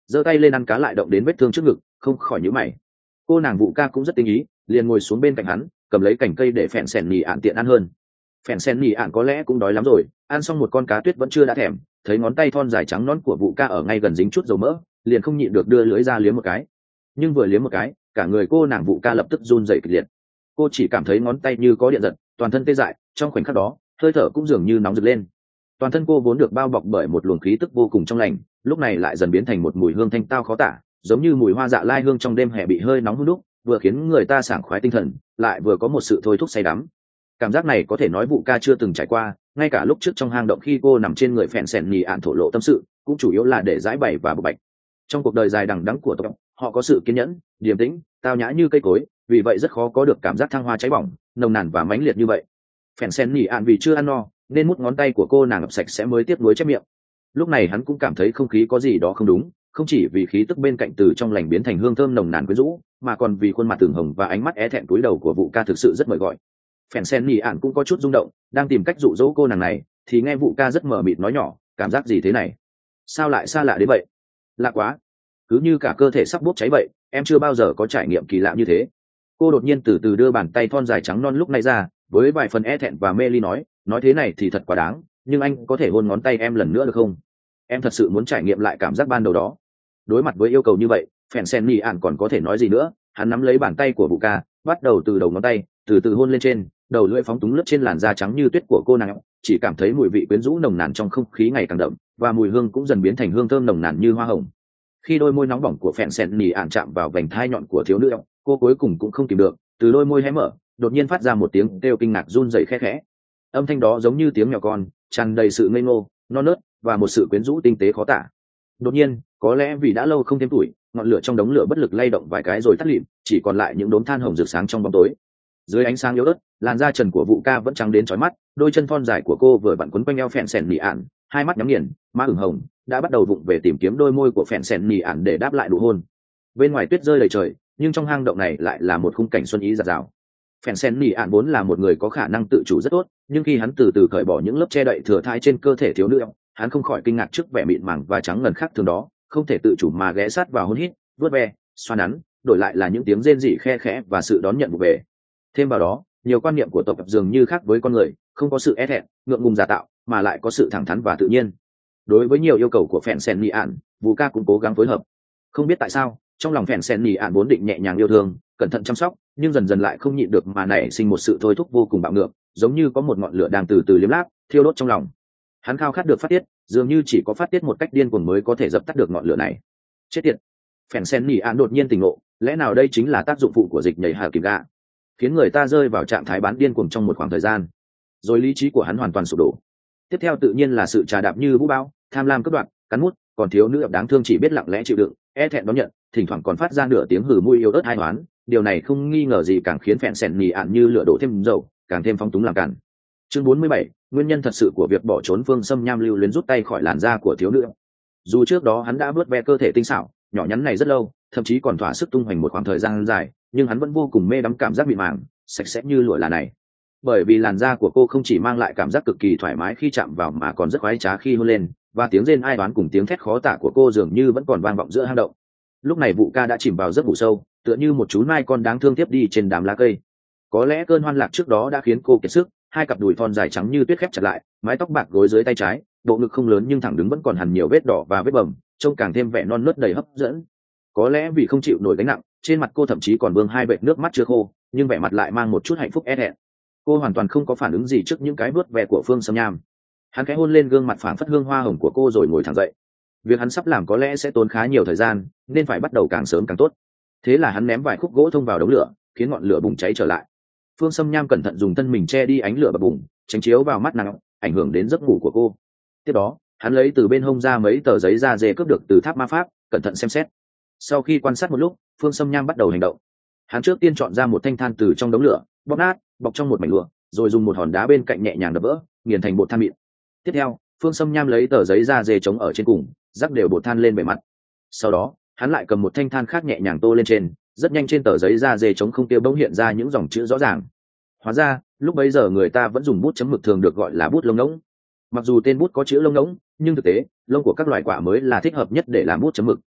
giơ tay lên ăn cá lại động đến vết thương trước ngực, không khỏi nhíu mày. Cô nàng Vụ Ca cũng rất tinh ý, liền ngồi xuống bên cạnh hắn, cầm lấy cành cây để phèn sèn nhì ạn tiện ăn hơn. Phèn sèn nhì ạn có lẽ cũng đói lắm rồi, ăn xong một con cá tuyết vẫn chưa đã thèm, thấy ngón tay thon dài trắng nõn của Vụ Ca ở ngay gần dính chút dầu mỡ, liền không nhịn được đưa lưỡi ra liếm một cái. Nhưng vừa liếm một cái, cả người cô nàng Vụ Ca lập tức run rẩy kịch liệt. Cô chỉ cảm thấy ngón tay như có điện giật, toàn thân tê dại, trong khoảnh khắc đó, hơi thở cũng dường như nóng rực lên. Toàn thân cô vốn được bao bọc bởi một luồng khí tức vô cùng trong lành, lúc này lại dần biến thành một mùi hương thanh tao khó tả, giống như mùi hoa dạ lai hương trong đêm hè bị hơi nóng hun đúc, vừa khiến người ta sảng khoái tinh thần, lại vừa có một sự thôi thúc say đắm. Cảm giác này có thể nói Vụ Ca chưa từng trải qua, ngay cả lúc trước trong hang động khi cô nằm trên người phèn sèn nhì ạn thổ lộ tâm sự, cũng chủ yếu là để giải bày và bộc bạch. Trong cuộc đời dài đằng đẵng của tộc, họ có sự kiên nhẫn, điềm tĩnh, tao nhã như cây cối, vì vậy rất khó có được cảm giác thăng hoa cháy bỏng, nồng nàn và mãnh liệt như vậy. Phèn sèn nhì ạn vì chưa ăn no, nên mút ngón tay của cô nàng ập sạch sẽ mới tiếp nối chép miệng. Lúc này hắn cũng cảm thấy không khí có gì đó không đúng, không chỉ vì khí tức bên cạnh từ trong lành biến thành hương thơm nồng nàn quyến rũ, mà còn vì khuôn mặt tưởng hồng và ánh mắt é thẹn cúi đầu của Vụ Ca thực sự rất mời gọi. Phèn sen nhì ạn cũng có chút rung động, đang tìm cách dụ dỗ cô nàng này, thì nghe Vụ Ca rất mờ mịt nói nhỏ, cảm giác gì thế này, sao lại xa lạ đến vậy, lạ quá, cứ như cả cơ thể sắp bốc cháy vậy, em chưa bao giờ có trải nghiệm kỳ lạ như thế. Cô đột nhiên từ từ đưa bàn tay thon dài trắng non lúc này ra, với vài phần e thẹn và mê ly nói thế này thì thật quá đáng, nhưng anh có thể hôn ngón tay em lần nữa được không? Em thật sự muốn trải nghiệm lại cảm giác ban đầu đó. Đối mặt với yêu cầu như vậy, phèn sen nhì ạn còn có thể nói gì nữa. Hắn nắm lấy bàn tay của Vụ Ca, bắt đầu từ đầu ngón tay từ từ hôn lên trên, đầu lưỡi phóng túng lướt trên làn da trắng như tuyết của cô nàng, chỉ cảm thấy mùi vị quyến rũ nồng nàn trong không khí ngày càng đậm, và mùi hương cũng dần biến thành hương thơm nồng nàn như hoa hồng. Khi đôi môi nóng bỏng của phèn sen nhì ạn chạm vào vành thai nhọn của thiếu nữ, cô cuối cùng cũng không kìm được, từ đôi môi hé mở, đột nhiên phát ra một tiếng kêu kinh ngạc run rẩy khẽ khẽ. Âm thanh đó giống như tiếng mèo con, tràn đầy sự ngây ngô, non nớt và một sự quyến rũ tinh tế khó tả. Đột nhiên, có lẽ vì đã lâu không thêm tuổi, ngọn lửa trong đống lửa bất lực lay động vài cái rồi tắt lịm, chỉ còn lại những đốm than hồng rực sáng trong bóng tối. Dưới ánh sáng yếu ớt, làn da trần của Vụ Ca vẫn trắng đến chói mắt, đôi chân thon dài của cô vừa vặn quấn quanh eo phèn sèn nhì ạn, hai mắt nhắm nghiền, má ửng hồng, đã bắt đầu vụng về tìm kiếm đôi môi của phèn sèn nhì ạn để đáp lại nụ hôn. Bên ngoài tuyết rơi đầy trời, nhưng trong hang động này lại là một khung cảnh xuân ý rạng rào. Phèn sen nhì ạn vốn là một người có khả năng tự chủ rất tốt, nhưng khi hắn từ từ cởi bỏ những lớp che đậy thừa thãi trên cơ thể thiếu nữ, hắn không khỏi kinh ngạc trước vẻ mịn màng và trắng ngần khác thường đó, không thể tự chủ mà ghé sát vào hôn hít, vuốt ve, xoa nắn, đổi lại là những tiếng rên rỉ khe khẽ và sự đón nhận vụ về. Thêm vào đó, nhiều quan niệm của tộc dường như khác với con người, không có sự e thẹn, ngượng ngùng giả tạo, mà lại có sự thẳng thắn và tự nhiên. Đối với nhiều yêu cầu của phèn sen nhì ạn, Vụ Ca cũng cố gắng phối hợp. Không biết tại sao, trong lòng phèn sen nhì ạn vốn định nhẹ nhàng yêu thương, cẩn thận chăm sóc, nhưng dần dần lại không nhịn được mà nảy sinh một sự thôi thúc vô cùng bạo ngược, giống như có một ngọn lửa đang từ từ liếm láp, thiêu đốt trong lòng. Hắn khao khát được phát tiết, dường như chỉ có phát tiết một cách điên cuồng mới có thể dập tắt được ngọn lửa này. Chết tiệt! Phèn sen nhì ạn đột nhiên tỉnh ngộ, lẽ nào đây chính là tác dụng phụ của dịch nhảy hà kìm gạ, khiến người ta rơi vào trạng thái bán điên cuồng trong một khoảng thời gian, rồi lý trí của hắn hoàn toàn sụp đổ. Tiếp theo tự nhiên là sự trà đạp như vũ bão, tham lam cướp đoạt, cắn mút, còn thiếu nữ đáng thương chỉ biết lặng lẽ chịu đựng, e thẹn đón nhận, thỉnh thoảng còn phát ra nửa tiếng hừ mùi yếu ớt hai oán. Điều này không nghi ngờ gì càng khiến phèn sèn nhì ạn như lửa đổ thêm dầu, càng thêm phóng túng làm cản. Chương 47, nguyên nhân thật sự của việc bỏ trốn. Phương Sâm Nham lưu luyến rút tay khỏi làn da của thiếu nữ. Dù trước đó hắn đã vớt ve cơ thể tinh xảo nhỏ nhắn này rất lâu, thậm chí còn thỏa sức tung hoành một khoảng thời gian dài, nhưng hắn vẫn vô cùng mê đắm cảm giác mịn màng, sạch sẽ như lụa là này. Bởi vì làn da của cô không chỉ mang lại cảm giác cực kỳ thoải mái khi chạm vào mà còn rất khoái trá khi hôn lên, và tiếng rên ai oán cùng tiếng thét khó tả của cô dường như vẫn còn vang vọng giữa hang động. Lúc này Vụ Ca đã chìm vào giấc ngủ sâu, tựa như một chú nai con đáng thương tiếp đi trên đám lá cây. Có lẽ cơn hoan lạc trước đó đã khiến cô kiệt sức, hai cặp đùi thon dài trắng như tuyết khép chặt lại, mái tóc bạc gối dưới tay trái, bộ ngực không lớn nhưng thẳng đứng vẫn còn hằn nhiều vết đỏ và vết bầm, trông càng thêm vẻ non nớt đầy hấp dẫn. Có lẽ vì không chịu nổi gánh nặng, trên mặt cô thậm chí còn vương hai vệt nước mắt chưa khô, nhưng vẻ mặt lại mang một chút hạnh phúc e thẹn. Cô hoàn toàn không có phản ứng gì trước những cái vuốt ve của Phương Sâm Nham. Hắn khẽ hôn lên gương mặt phảng phất hương hoa hồng của cô rồi ngồi thẳng dậy. Việc hắn sắp làm có lẽ sẽ tốn khá nhiều thời gian, nên phải bắt đầu càng sớm càng tốt. Thế là hắn ném vài khúc gỗ thông vào đống lửa, khiến ngọn lửa bùng cháy trở lại. Phương Sâm Nham cẩn thận dùng thân mình che đi ánh lửa bập bùng, tránh chiếu vào mắt nàng, ảnh hưởng đến giấc ngủ của cô. Tiếp đó, hắn lấy từ bên hông ra mấy tờ giấy da dê cướp được từ tháp ma pháp, cẩn thận xem xét. Sau khi quan sát một lúc, Phương Sâm Nham bắt đầu hành động. Hắn trước tiên chọn ra một thanh than từ trong đống lửa, bóp nát, bọc trong một mảnh lụa, rồi dùng một hòn đá bên cạnh nhẹ nhàng đập vỡ, nghiền thành bột than mịn. Tiếp theo, Phương Sâm Nham lấy tờ giấy da dê chống ở trên cùng, rắc đều bột than lên bề mặt. Sau đó, hắn lại cầm một thanh than khác nhẹ nhàng tô lên trên, rất nhanh trên tờ giấy da dê chống không kia bỗng hiện ra những dòng chữ rõ ràng. Hóa ra, lúc bấy giờ người ta vẫn dùng bút chấm mực thường được gọi là bút lông ngỗng. Mặc dù tên bút có chữ lông ngỗng, nhưng thực tế, lông của các loài quả mới là thích hợp nhất để làm bút chấm mực.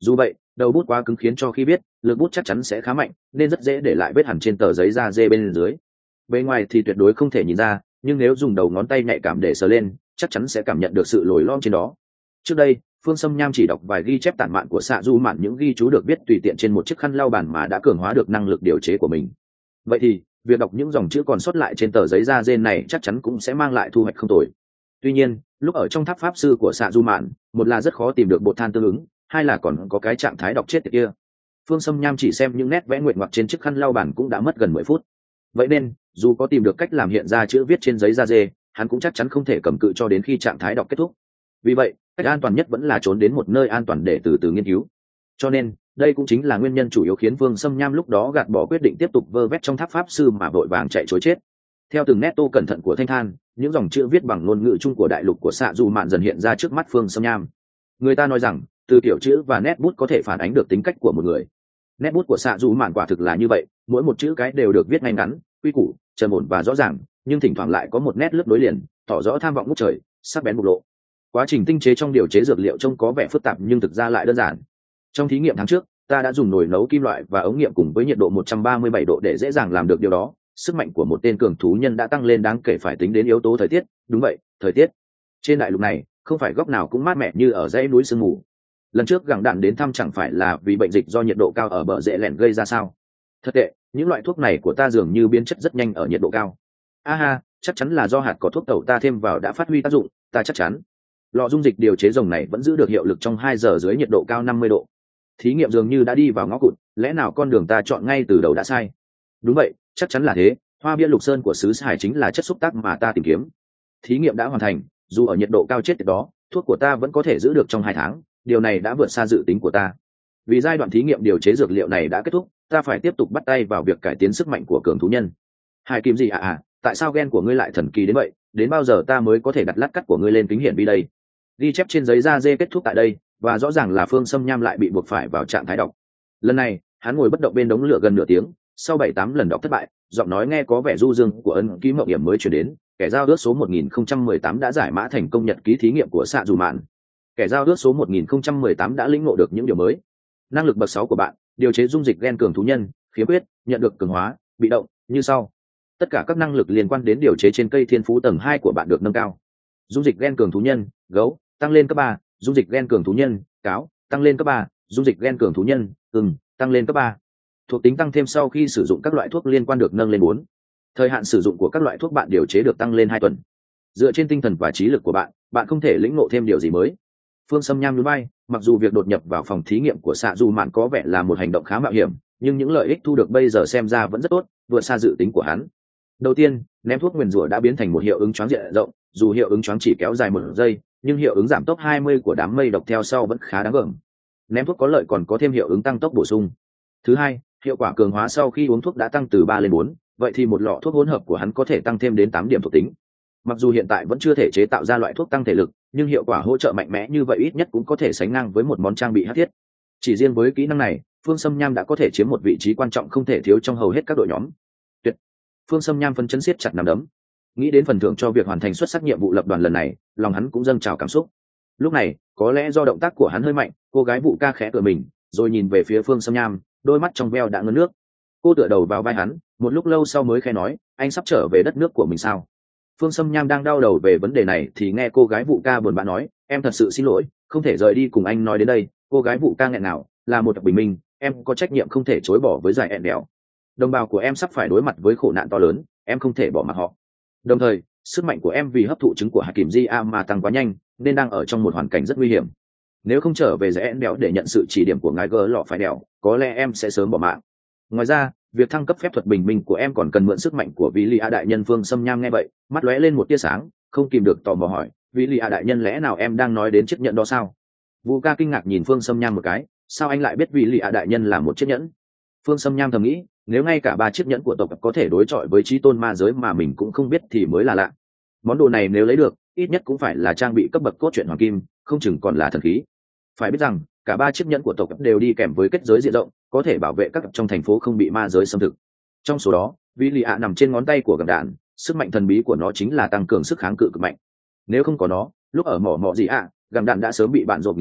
Dù vậy, đầu bút quá cứng khiến cho khi viết, lực bút chắc chắn sẽ khá mạnh, nên rất dễ để lại vết hằn trên tờ giấy da dê bên dưới. Bên ngoài thì tuyệt đối không thể nhìn ra, nhưng nếu dùng đầu ngón tay nhạy cảm để sờ lên, chắc chắn sẽ cảm nhận được sự lồi lõm trên đó. Trước đây, Phương Sâm Nham chỉ đọc vài ghi chép tản mạn của Sạ Du Mạn, những ghi chú được viết tùy tiện trên một chiếc khăn lau bàn mà đã cường hóa được năng lực điều chế của mình. Vậy thì, việc đọc những dòng chữ còn sót lại trên tờ giấy da dê này chắc chắn cũng sẽ mang lại thu hoạch không tồi. Tuy nhiên, lúc ở trong tháp pháp sư của Sạ Du Mạn, một là rất khó tìm được bột than tương ứng, hai là còn có cái trạng thái đọc chết tiệt kia. Phương Sâm Nham chỉ xem những nét vẽ nguyện ngoặc trên chiếc khăn lau bàn cũng đã mất gần 10 phút. Vậy nên, dù có tìm được cách làm hiện ra chữ viết trên giấy da dê, hắn cũng chắc chắn không thể cầm cự cho đến khi trạng thái đọc kết thúc. Vì vậy, cách an toàn nhất vẫn là trốn đến một nơi an toàn để từ từ nghiên cứu. Cho nên, đây cũng chính là nguyên nhân chủ yếu khiến Phương Sâm Nham lúc đó gạt bỏ quyết định tiếp tục vơ vét trong tháp pháp sư mà vội vàng chạy trối chết. Theo từng nét tô cẩn thận của Thanh Than, những dòng chữ viết bằng ngôn ngữ chung của đại lục của Sạ Du Mạn dần hiện ra trước mắt Phương Sâm Nham. Người ta nói rằng, từ kiểu chữ và nét bút có thể phản ánh được tính cách của một người. Nét bút của Sạ Du Mạn quả thực là như vậy, mỗi một chữ cái đều được viết ngay ngắn, quy củ, trầm ổn và rõ ràng, nhưng thỉnh thoảng lại có một nét lướt đối liền, tỏ rõ tham vọng ngút trời, sắc bén bộc lộ. Quá trình tinh chế trong điều chế dược liệu trông có vẻ phức tạp nhưng thực ra lại đơn giản. Trong thí nghiệm tháng trước, ta đã dùng nồi nấu kim loại và ống nghiệm cùng với nhiệt độ 137 độ để dễ dàng làm được điều đó. Sức mạnh của một tên cường thú nhân đã tăng lên đáng kể phải tính đến yếu tố thời tiết. Đúng vậy, thời tiết. Trên đại lục này, không phải góc nào cũng mát mẻ như ở dãy núi sương mù. Lần trước gẳng đạn đến thăm chẳng phải là vì bệnh dịch do nhiệt độ cao ở bờ rễ lẻn gây ra sao? Thật tệ, những loại thuốc này của ta dường như biến chất rất nhanh ở nhiệt độ cao. Aha, chắc chắn là do hạt có thuốc tẩu ta thêm vào đã phát huy tác dụng, ta chắc chắn. Lọ dung dịch điều chế rồng này vẫn giữ được hiệu lực trong 2 giờ dưới nhiệt độ cao 50 độ. Thí nghiệm dường như đã đi vào ngõ cụt, lẽ nào con đường ta chọn ngay từ đầu đã sai? Đúng vậy, chắc chắn là thế, hoa bia lục sơn của xứ Hải chính là chất xúc tác mà ta tìm kiếm. Thí nghiệm đã hoàn thành, dù ở nhiệt độ cao chết tiệt đó, thuốc của ta vẫn có thể giữ được trong 2 tháng, điều này đã vượt xa dự tính của ta. Vì giai đoạn thí nghiệm điều chế dược liệu này đã kết thúc, ta phải tiếp tục bắt tay vào việc cải tiến sức mạnh của cường thú nhân. Hải Kim gì tại sao gen của ngươi lại thần kỳ đến vậy? Đến bao giờ ta mới có thể đặt lát cắt của ngươi lên kính hiển vi đây? Ghi chép trên giấy da dê kết thúc tại đây, và rõ ràng là Phương Sâm Nham lại bị buộc phải vào trạng thái đọc. Lần này, hắn ngồi bất động bên đống lửa gần nửa tiếng, sau 7-8 lần đọc thất bại, giọng nói nghe có vẻ du dương của Ân Ký Mộng Hiểm mới truyền đến. Kẻ giao ước số 1018 đã giải mã thành công nhật ký thí nghiệm của Sạ Dù Mạn. Kẻ giao ước số 1018 đã lĩnh ngộ được những điều mới. Năng lực bậc 6 của bạn, điều chế dung dịch gen cường thú nhân, khiếm khuyết, nhận được cường hóa, bị động, như sau. Tất cả các năng lực liên quan đến điều chế trên cây thiên phú tầng 2 của bạn được nâng cao. Dung dịch gen cường thú nhân, gấu, tăng lên cấp 3, dung dịch gen cường thú nhân, cáo, tăng lên cấp 3, dung dịch gen cường thú nhân, tăng lên cấp 3. Thuộc tính tăng thêm sau khi sử dụng các loại thuốc liên quan được nâng lên 4. Thời hạn sử dụng của các loại thuốc bạn điều chế được tăng lên 2 tuần. Dựa trên tinh thần và trí lực của bạn, bạn không thể lĩnh ngộ thêm điều gì mới. Phương Sâm Nham nhún vai, mặc dù việc đột nhập vào phòng thí nghiệm của Sạ Du Mạn có vẻ là một hành động khá mạo hiểm, nhưng những lợi ích thu được bây giờ xem ra vẫn rất tốt, vượt xa dự tính của hắn. Đầu tiên, ném thuốc nguyền rủa đã biến thành một hiệu ứng choáng diện rộng, dù hiệu ứng choáng chỉ kéo dài 1 giây, nhưng hiệu ứng giảm tốc 20 của đám mây độc theo sau vẫn khá đáng gờm. Ném thuốc có lợi còn có thêm hiệu ứng tăng tốc bổ sung. Thứ hai, hiệu quả cường hóa sau khi uống thuốc đã tăng từ 3 lên 4, vậy thì một lọ thuốc hỗn hợp của hắn có thể tăng thêm đến 8 điểm thuộc tính. Mặc dù hiện tại vẫn chưa thể chế tạo ra loại thuốc tăng thể lực, nhưng hiệu quả hỗ trợ mạnh mẽ như vậy ít nhất cũng có thể sánh ngang với một món trang bị hắc thiết. Chỉ riêng với kỹ năng này, Phương Sâm Nham đã có thể chiếm một vị trí quan trọng không thể thiếu trong hầu hết các đội nhóm. Tuyệt! Phương Sâm Nham phấn chấn siết chặt nắm đấm. Nghĩ đến phần thưởng cho việc hoàn thành xuất sắc nhiệm vụ lập đoàn lần này, lòng hắn cũng dâng trào cảm xúc. Lúc này, có lẽ do động tác của hắn hơi mạnh, cô gái Vụ Ca khẽ tựa mình, rồi nhìn về phía Phương Sâm Nham, đôi mắt trong veo đã ngấn nước. Cô tựa đầu vào vai hắn, một lúc lâu sau mới khẽ nói, anh sắp trở về đất nước của mình sao? Phương Sâm Nham đang đau đầu về vấn đề này thì nghe cô gái Vụ Ca buồn bã nói, em thật sự xin lỗi, không thể rời đi cùng anh. Nói đến đây, cô gái Vụ Ca nghẹn ngào, là một bình minh, em có trách nhiệm không thể chối bỏ với giải ẹn đèo. Đồng bào của em sắp phải đối mặt với khổ nạn to lớn, em không thể bỏ mặc họ. Đồng thời, sức mạnh của em vì hấp thụ trứng của Hạ Kìm Di A mà tăng quá nhanh, nên đang ở trong một hoàn cảnh rất nguy hiểm. Nếu không trở về giải ẹn đèo để nhận sự chỉ điểm của ngài gỡ lọ phải đèo, có lẽ em sẽ sớm bỏ mạng. Ngoài ra, việc thăng cấp phép thuật bình minh của em còn cần mượn sức mạnh của Vĩ Lì A đại nhân. Phương Sâm Nham nghe vậy, mắt lóe lên một tia sáng, không kìm được tò mò hỏi, Vĩ Lì A đại nhân, lẽ nào em đang nói đến chiếc nhẫn đó sao? Vu Ca kinh ngạc nhìn Phương Sâm Nham một cái, sao anh lại biết Vĩ Lì A đại nhân là một chiếc nhẫn? Phương Sâm Nham thầm nghĩ, nếu ngay cả 3 chiếc nhẫn của tộc có thể đối chọi với chí tôn ma giới mà mình cũng không biết thì mới là lạ. Món đồ này nếu lấy được, ít nhất cũng phải là trang bị cấp bậc cốt truyện hoàng kim, không chừng còn là thần khí. Phải biết rằng, cả 3 chiếc nhẫn của tộc đều đi kèm với kết giới diện rộng, có thể bảo vệ các trong thành phố không bị ma giới xâm thực. Trong số đó, Vĩ Lì A nằm trên ngón tay của gầm đạn, sức mạnh thần bí của nó chính là tăng cường sức kháng cự cực mạnh. Nếu không có nó, lúc ở mỏ gì gầm đạn đã sớm bị bạn rộp nghiền nát,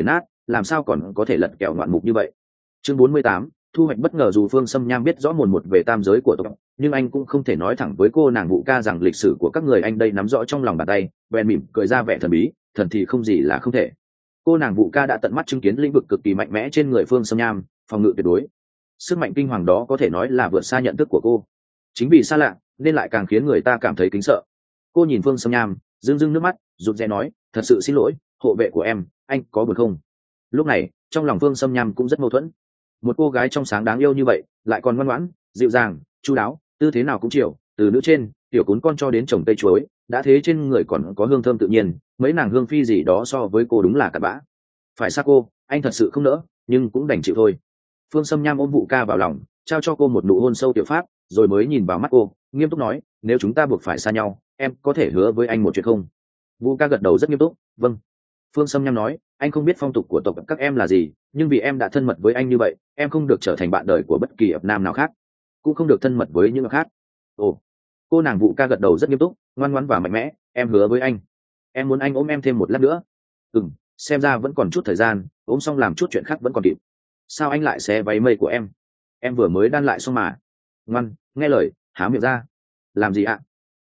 làm sao còn có thể lật kèo ngoạn mục như vậy. Chương 48, thu hoạch bất ngờ. Dù Phương Sâm Nham biết rõ mồn một về tam giới của tộc, nhưng anh cũng không thể nói thẳng với cô nàng Vũ Ca rằng lịch sử của các người anh đây nắm rõ trong lòng bàn tay. Bèn mỉm cười ra vẻ thần bí, thần thì không gì là không thể. Cô nàng Vũ Ca đã tận mắt chứng kiến lĩnh vực cực kỳ mạnh mẽ trên người Phương Sâm Nham, phòng ngự tuyệt đối. Sức mạnh kinh hoàng đó có thể nói là vượt xa nhận thức của cô. Chính vì xa lạ nên lại càng khiến người ta cảm thấy kính sợ. Cô nhìn Phương Sâm Nham, rưng rưng nước mắt, rụt rè nói, thật sự xin lỗi, hộ vệ của em, anh có buồn không? Lúc này trong lòng Phương Sâm Nham cũng rất mâu thuẫn. Một cô gái trong sáng đáng yêu như vậy, lại còn ngoan ngoãn, dịu dàng, chu đáo, tư thế nào cũng chiều, từ nữ trên tiểu cún con cho đến trồng cây chuối, đã thế trên người còn có hương thơm tự nhiên, mấy nàng hương phi gì đó so với cô đúng là cặn bã. Phải xa cô, anh thật sự không nỡ, nhưng cũng đành chịu thôi. Phương Sâm Nham ôm Vũ Ca vào lòng, trao cho cô một nụ hôn sâu tiểu pháp, rồi mới nhìn vào mắt cô, nghiêm túc nói, nếu chúng ta buộc phải xa nhau, em có thể hứa với anh một chuyện không? Vũ Ca gật đầu rất nghiêm túc, vâng. Phương Sâm Nham nói, anh không biết phong tục của tộc các em là gì, nhưng vì em đã thân mật với anh như vậy, em không được trở thành bạn đời của bất kỳ ập nam nào khác, cũng không được thân mật với những người khác. Ồ. Cô nàng Vũ Ca gật đầu rất nghiêm túc, ngoan ngoãn và mạnh mẽ, em hứa với anh. Em muốn anh ôm em thêm một lát nữa. Xem ra vẫn còn chút thời gian, ôm xong làm chút chuyện khác vẫn còn kịp. Sao anh lại xé váy mây của em vừa mới đan lại xong mà. Ngoan, nghe lời, há miệng ra. Làm gì ạ?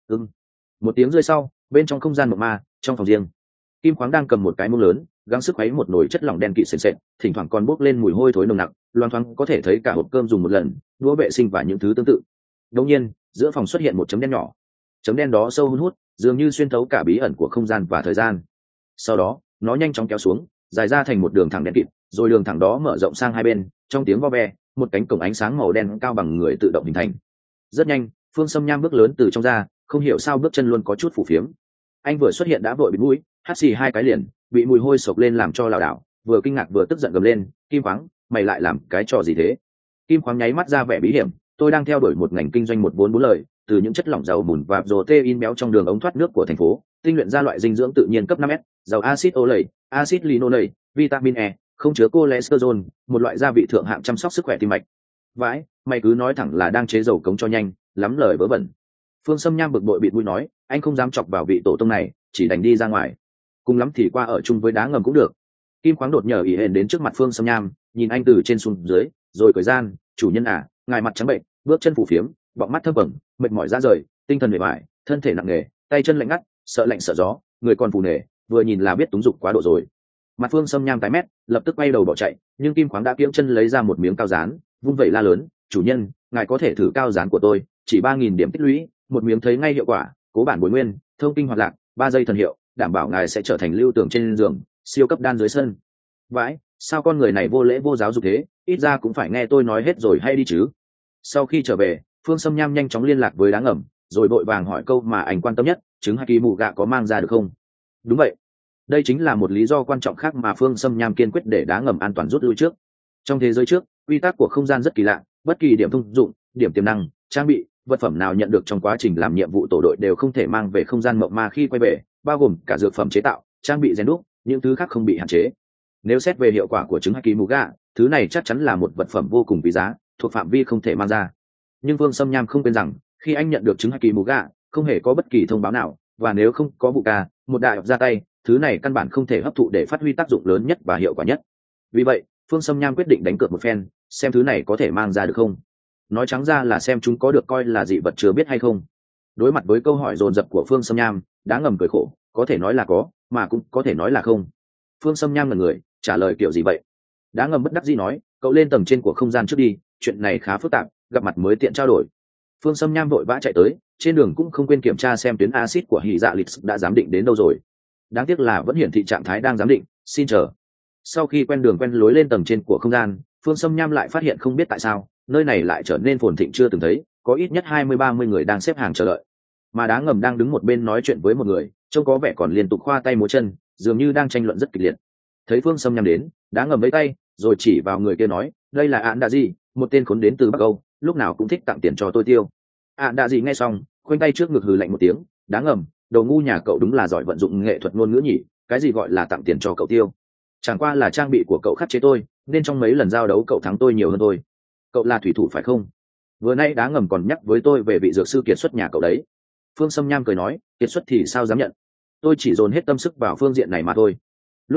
Một tiếng rơi sau, bên trong không gian mộng ma, trong phòng riêng, Kim Khoáng đang cầm một cái muỗng lớn, gắng sức khuấy một nồi chất lỏng đen kịt sền sệt, thỉnh thoảng còn bốc lên mùi hôi thối nồng nặc, loang thoáng có thể thấy cả hộp cơm dùng một lần, đũa vệ sinh và những thứ tương tự. Đột nhiên, giữa phòng xuất hiện một chấm đen nhỏ. Chấm đen đó sâu hun hút, dường như xuyên thấu cả bí ẩn của không gian và thời gian. Sau đó, nó nhanh chóng kéo xuống, dài ra thành một đường thẳng đen kịt, rồi đường thẳng đó mở rộng sang hai bên, trong tiếng vo ve, một cánh cổng ánh sáng màu đen cao bằng người tự động hình thành. Rất nhanh, Phương Sâm Nham bước lớn từ trong ra, không hiểu sao bước chân luôn có chút phù phiếm. Anh vừa xuất hiện đã vội bịt mũi, hắt xì hai cái liền, bị mùi hôi sộc lên làm cho lảo đảo, vừa kinh ngạc vừa tức giận gầm lên, Kim Khoáng, mày lại làm cái trò gì thế? Kim Khoáng nháy mắt ra vẻ bí hiểm, tôi đang theo đuổi một ngành kinh doanh một vốn bốn lời, từ những chất lỏng dầu bùn và protein béo trong đường ống thoát nước của thành phố, tinh luyện ra loại dinh dưỡng tự nhiên cấp 5S, dầu axit oleic, axit linoleic, vitamin E, không chứa cholesterol, một loại gia vị thượng hạng chăm sóc sức khỏe tim mạch. Vãi, mày cứ nói thẳng là đang chế dầu cống cho nhanh, lắm lời vớ vẩn. Phương Sâm Nham bực bội bịt mũi nói, anh không dám chọc vào vị tổ tông này, chỉ đành đi ra ngoài. Cùng lắm thì qua ở chung với đá ngầm cũng được. Kim Khoáng đột nhờ ỉ hển đến trước mặt Phương Sâm Nham, nhìn anh từ trên xuống dưới, rồi cười gian, chủ nhân à, ngài mặt trắng bệnh, bước chân phủ phiếm, bọng mắt thâm bẩn, mệt mỏi ra rời, tinh thần mệt mỏi, thân thể nặng nề, tay chân lạnh ngắt, sợ lạnh sợ gió, người còn phù nề, vừa nhìn là biết túng dục quá độ rồi. Mặt Phương Sâm Nham tái mét, lập tức quay đầu bỏ chạy, nhưng Kim Khoáng đã kiễng chân lấy ra một miếng cao dán, vung vẩy la lớn, chủ nhân, ngài có thể thử cao dán của tôi, chỉ 3.000 điểm tích lũy, một miếng thấy ngay hiệu quả, cố bản bồi nguyên, thông kinh hoạt lạc, 3 giây thần hiệu, đảm bảo ngài sẽ trở thành lưu tưởng trên giường, siêu cấp đan dưới sân. Vãi, sao con người này vô lễ vô giáo dục thế, ít ra cũng phải nghe tôi nói hết rồi hay đi chứ. Sau khi trở về, Phương Sâm Nham nhanh chóng liên lạc với đá ngầm, rồi vội vàng hỏi câu mà anh quan tâm nhất, trứng haki mù gạ có mang ra được không? Đúng vậy. Đây chính là một lý do quan trọng khác mà Phương Sâm Nham kiên quyết để đá ngầm an toàn rút lui trước. Trong thế giới trước, quy tắc của không gian rất kỳ lạ, bất kỳ điểm thông dụng, điểm tiềm năng, trang bị, vật phẩm nào nhận được trong quá trình làm nhiệm vụ tổ đội đều không thể mang về không gian mộng ma khi quay về, bao gồm cả dược phẩm chế tạo, trang bị rèn đúc, những thứ khác không bị hạn chế. Nếu xét về hiệu quả của trứng haki mù gạ, thứ này chắc chắn là một vật phẩm vô cùng quý giá, thuộc phạm vi không thể mang ra. Nhưng Phương Sâm Nham không quên rằng, khi anh nhận được trứng haki mù gạ, không hề có bất kỳ thông báo nào, và nếu không có vụ ca, một đại học ra tay, thứ này căn bản không thể hấp thụ để phát huy tác dụng lớn nhất và hiệu quả nhất. Vì vậy, Phương Sâm Nham quyết định đánh cược một phen, xem thứ này có thể mang ra được không. Nói trắng ra là xem chúng có được coi là dị vật chưa biết hay không. Đối mặt với câu hỏi dồn dập của Phương Sâm Nham, đá ngầm cười khổ, có thể nói là có, mà cũng có thể nói là không. Phương Sâm Nham là người trả lời kiểu gì vậy? Đá ngầm bất đắc dĩ nói, cậu lên tầng trên của không gian trước đi, chuyện này khá phức tạp, gặp mặt mới tiện trao đổi. Phương Sâm Nham vội vã chạy tới, trên đường cũng không quên kiểm tra xem tuyến axit của Hỉ Dạ Lịch đã giám định đến đâu rồi. Đáng tiếc là vẫn hiển thị trạng thái đang giám định, xin chờ. Sau khi quen đường quen lối lên tầng trên của không gian, Phương Sâm Nham lại phát hiện không biết tại sao nơi này lại trở nên phồn thịnh chưa từng thấy, có ít nhất 20-30 người đang xếp hàng chờ đợi, mà đá ngầm đang đứng một bên nói chuyện với một người, trông có vẻ còn liên tục khoa tay múa chân, dường như đang tranh luận rất kịch liệt. Thấy Phương Sâm Nham đến, đá ngầm lấy tay, rồi chỉ vào người kia nói, đây là Án Đạ Dị, một tên khốn đến từ Bắc Âu, lúc nào cũng thích tặng tiền cho tôi tiêu. Án Đạ Dị nghe xong, khoanh tay trước ngực hừ lạnh một tiếng, đá ngầm, đầu ngu nhà cậu đúng là giỏi vận dụng nghệ thuật ngôn ngữ nhỉ, cái gì gọi là tặng tiền cho cậu tiêu? Chẳng qua là trang bị của cậu khắc chế tôi, nên trong mấy lần giao đấu cậu thắng tôi nhiều hơn thôi. Cậu là thủy thủ phải không? Vừa nay đá ngầm còn nhắc với tôi về vị dược sư kiệt xuất nhà cậu đấy. Phương Sâm Nham cười nói, kiệt xuất thì sao dám nhận, tôi chỉ dồn hết tâm sức vào phương diện này mà thôi. Lúc này,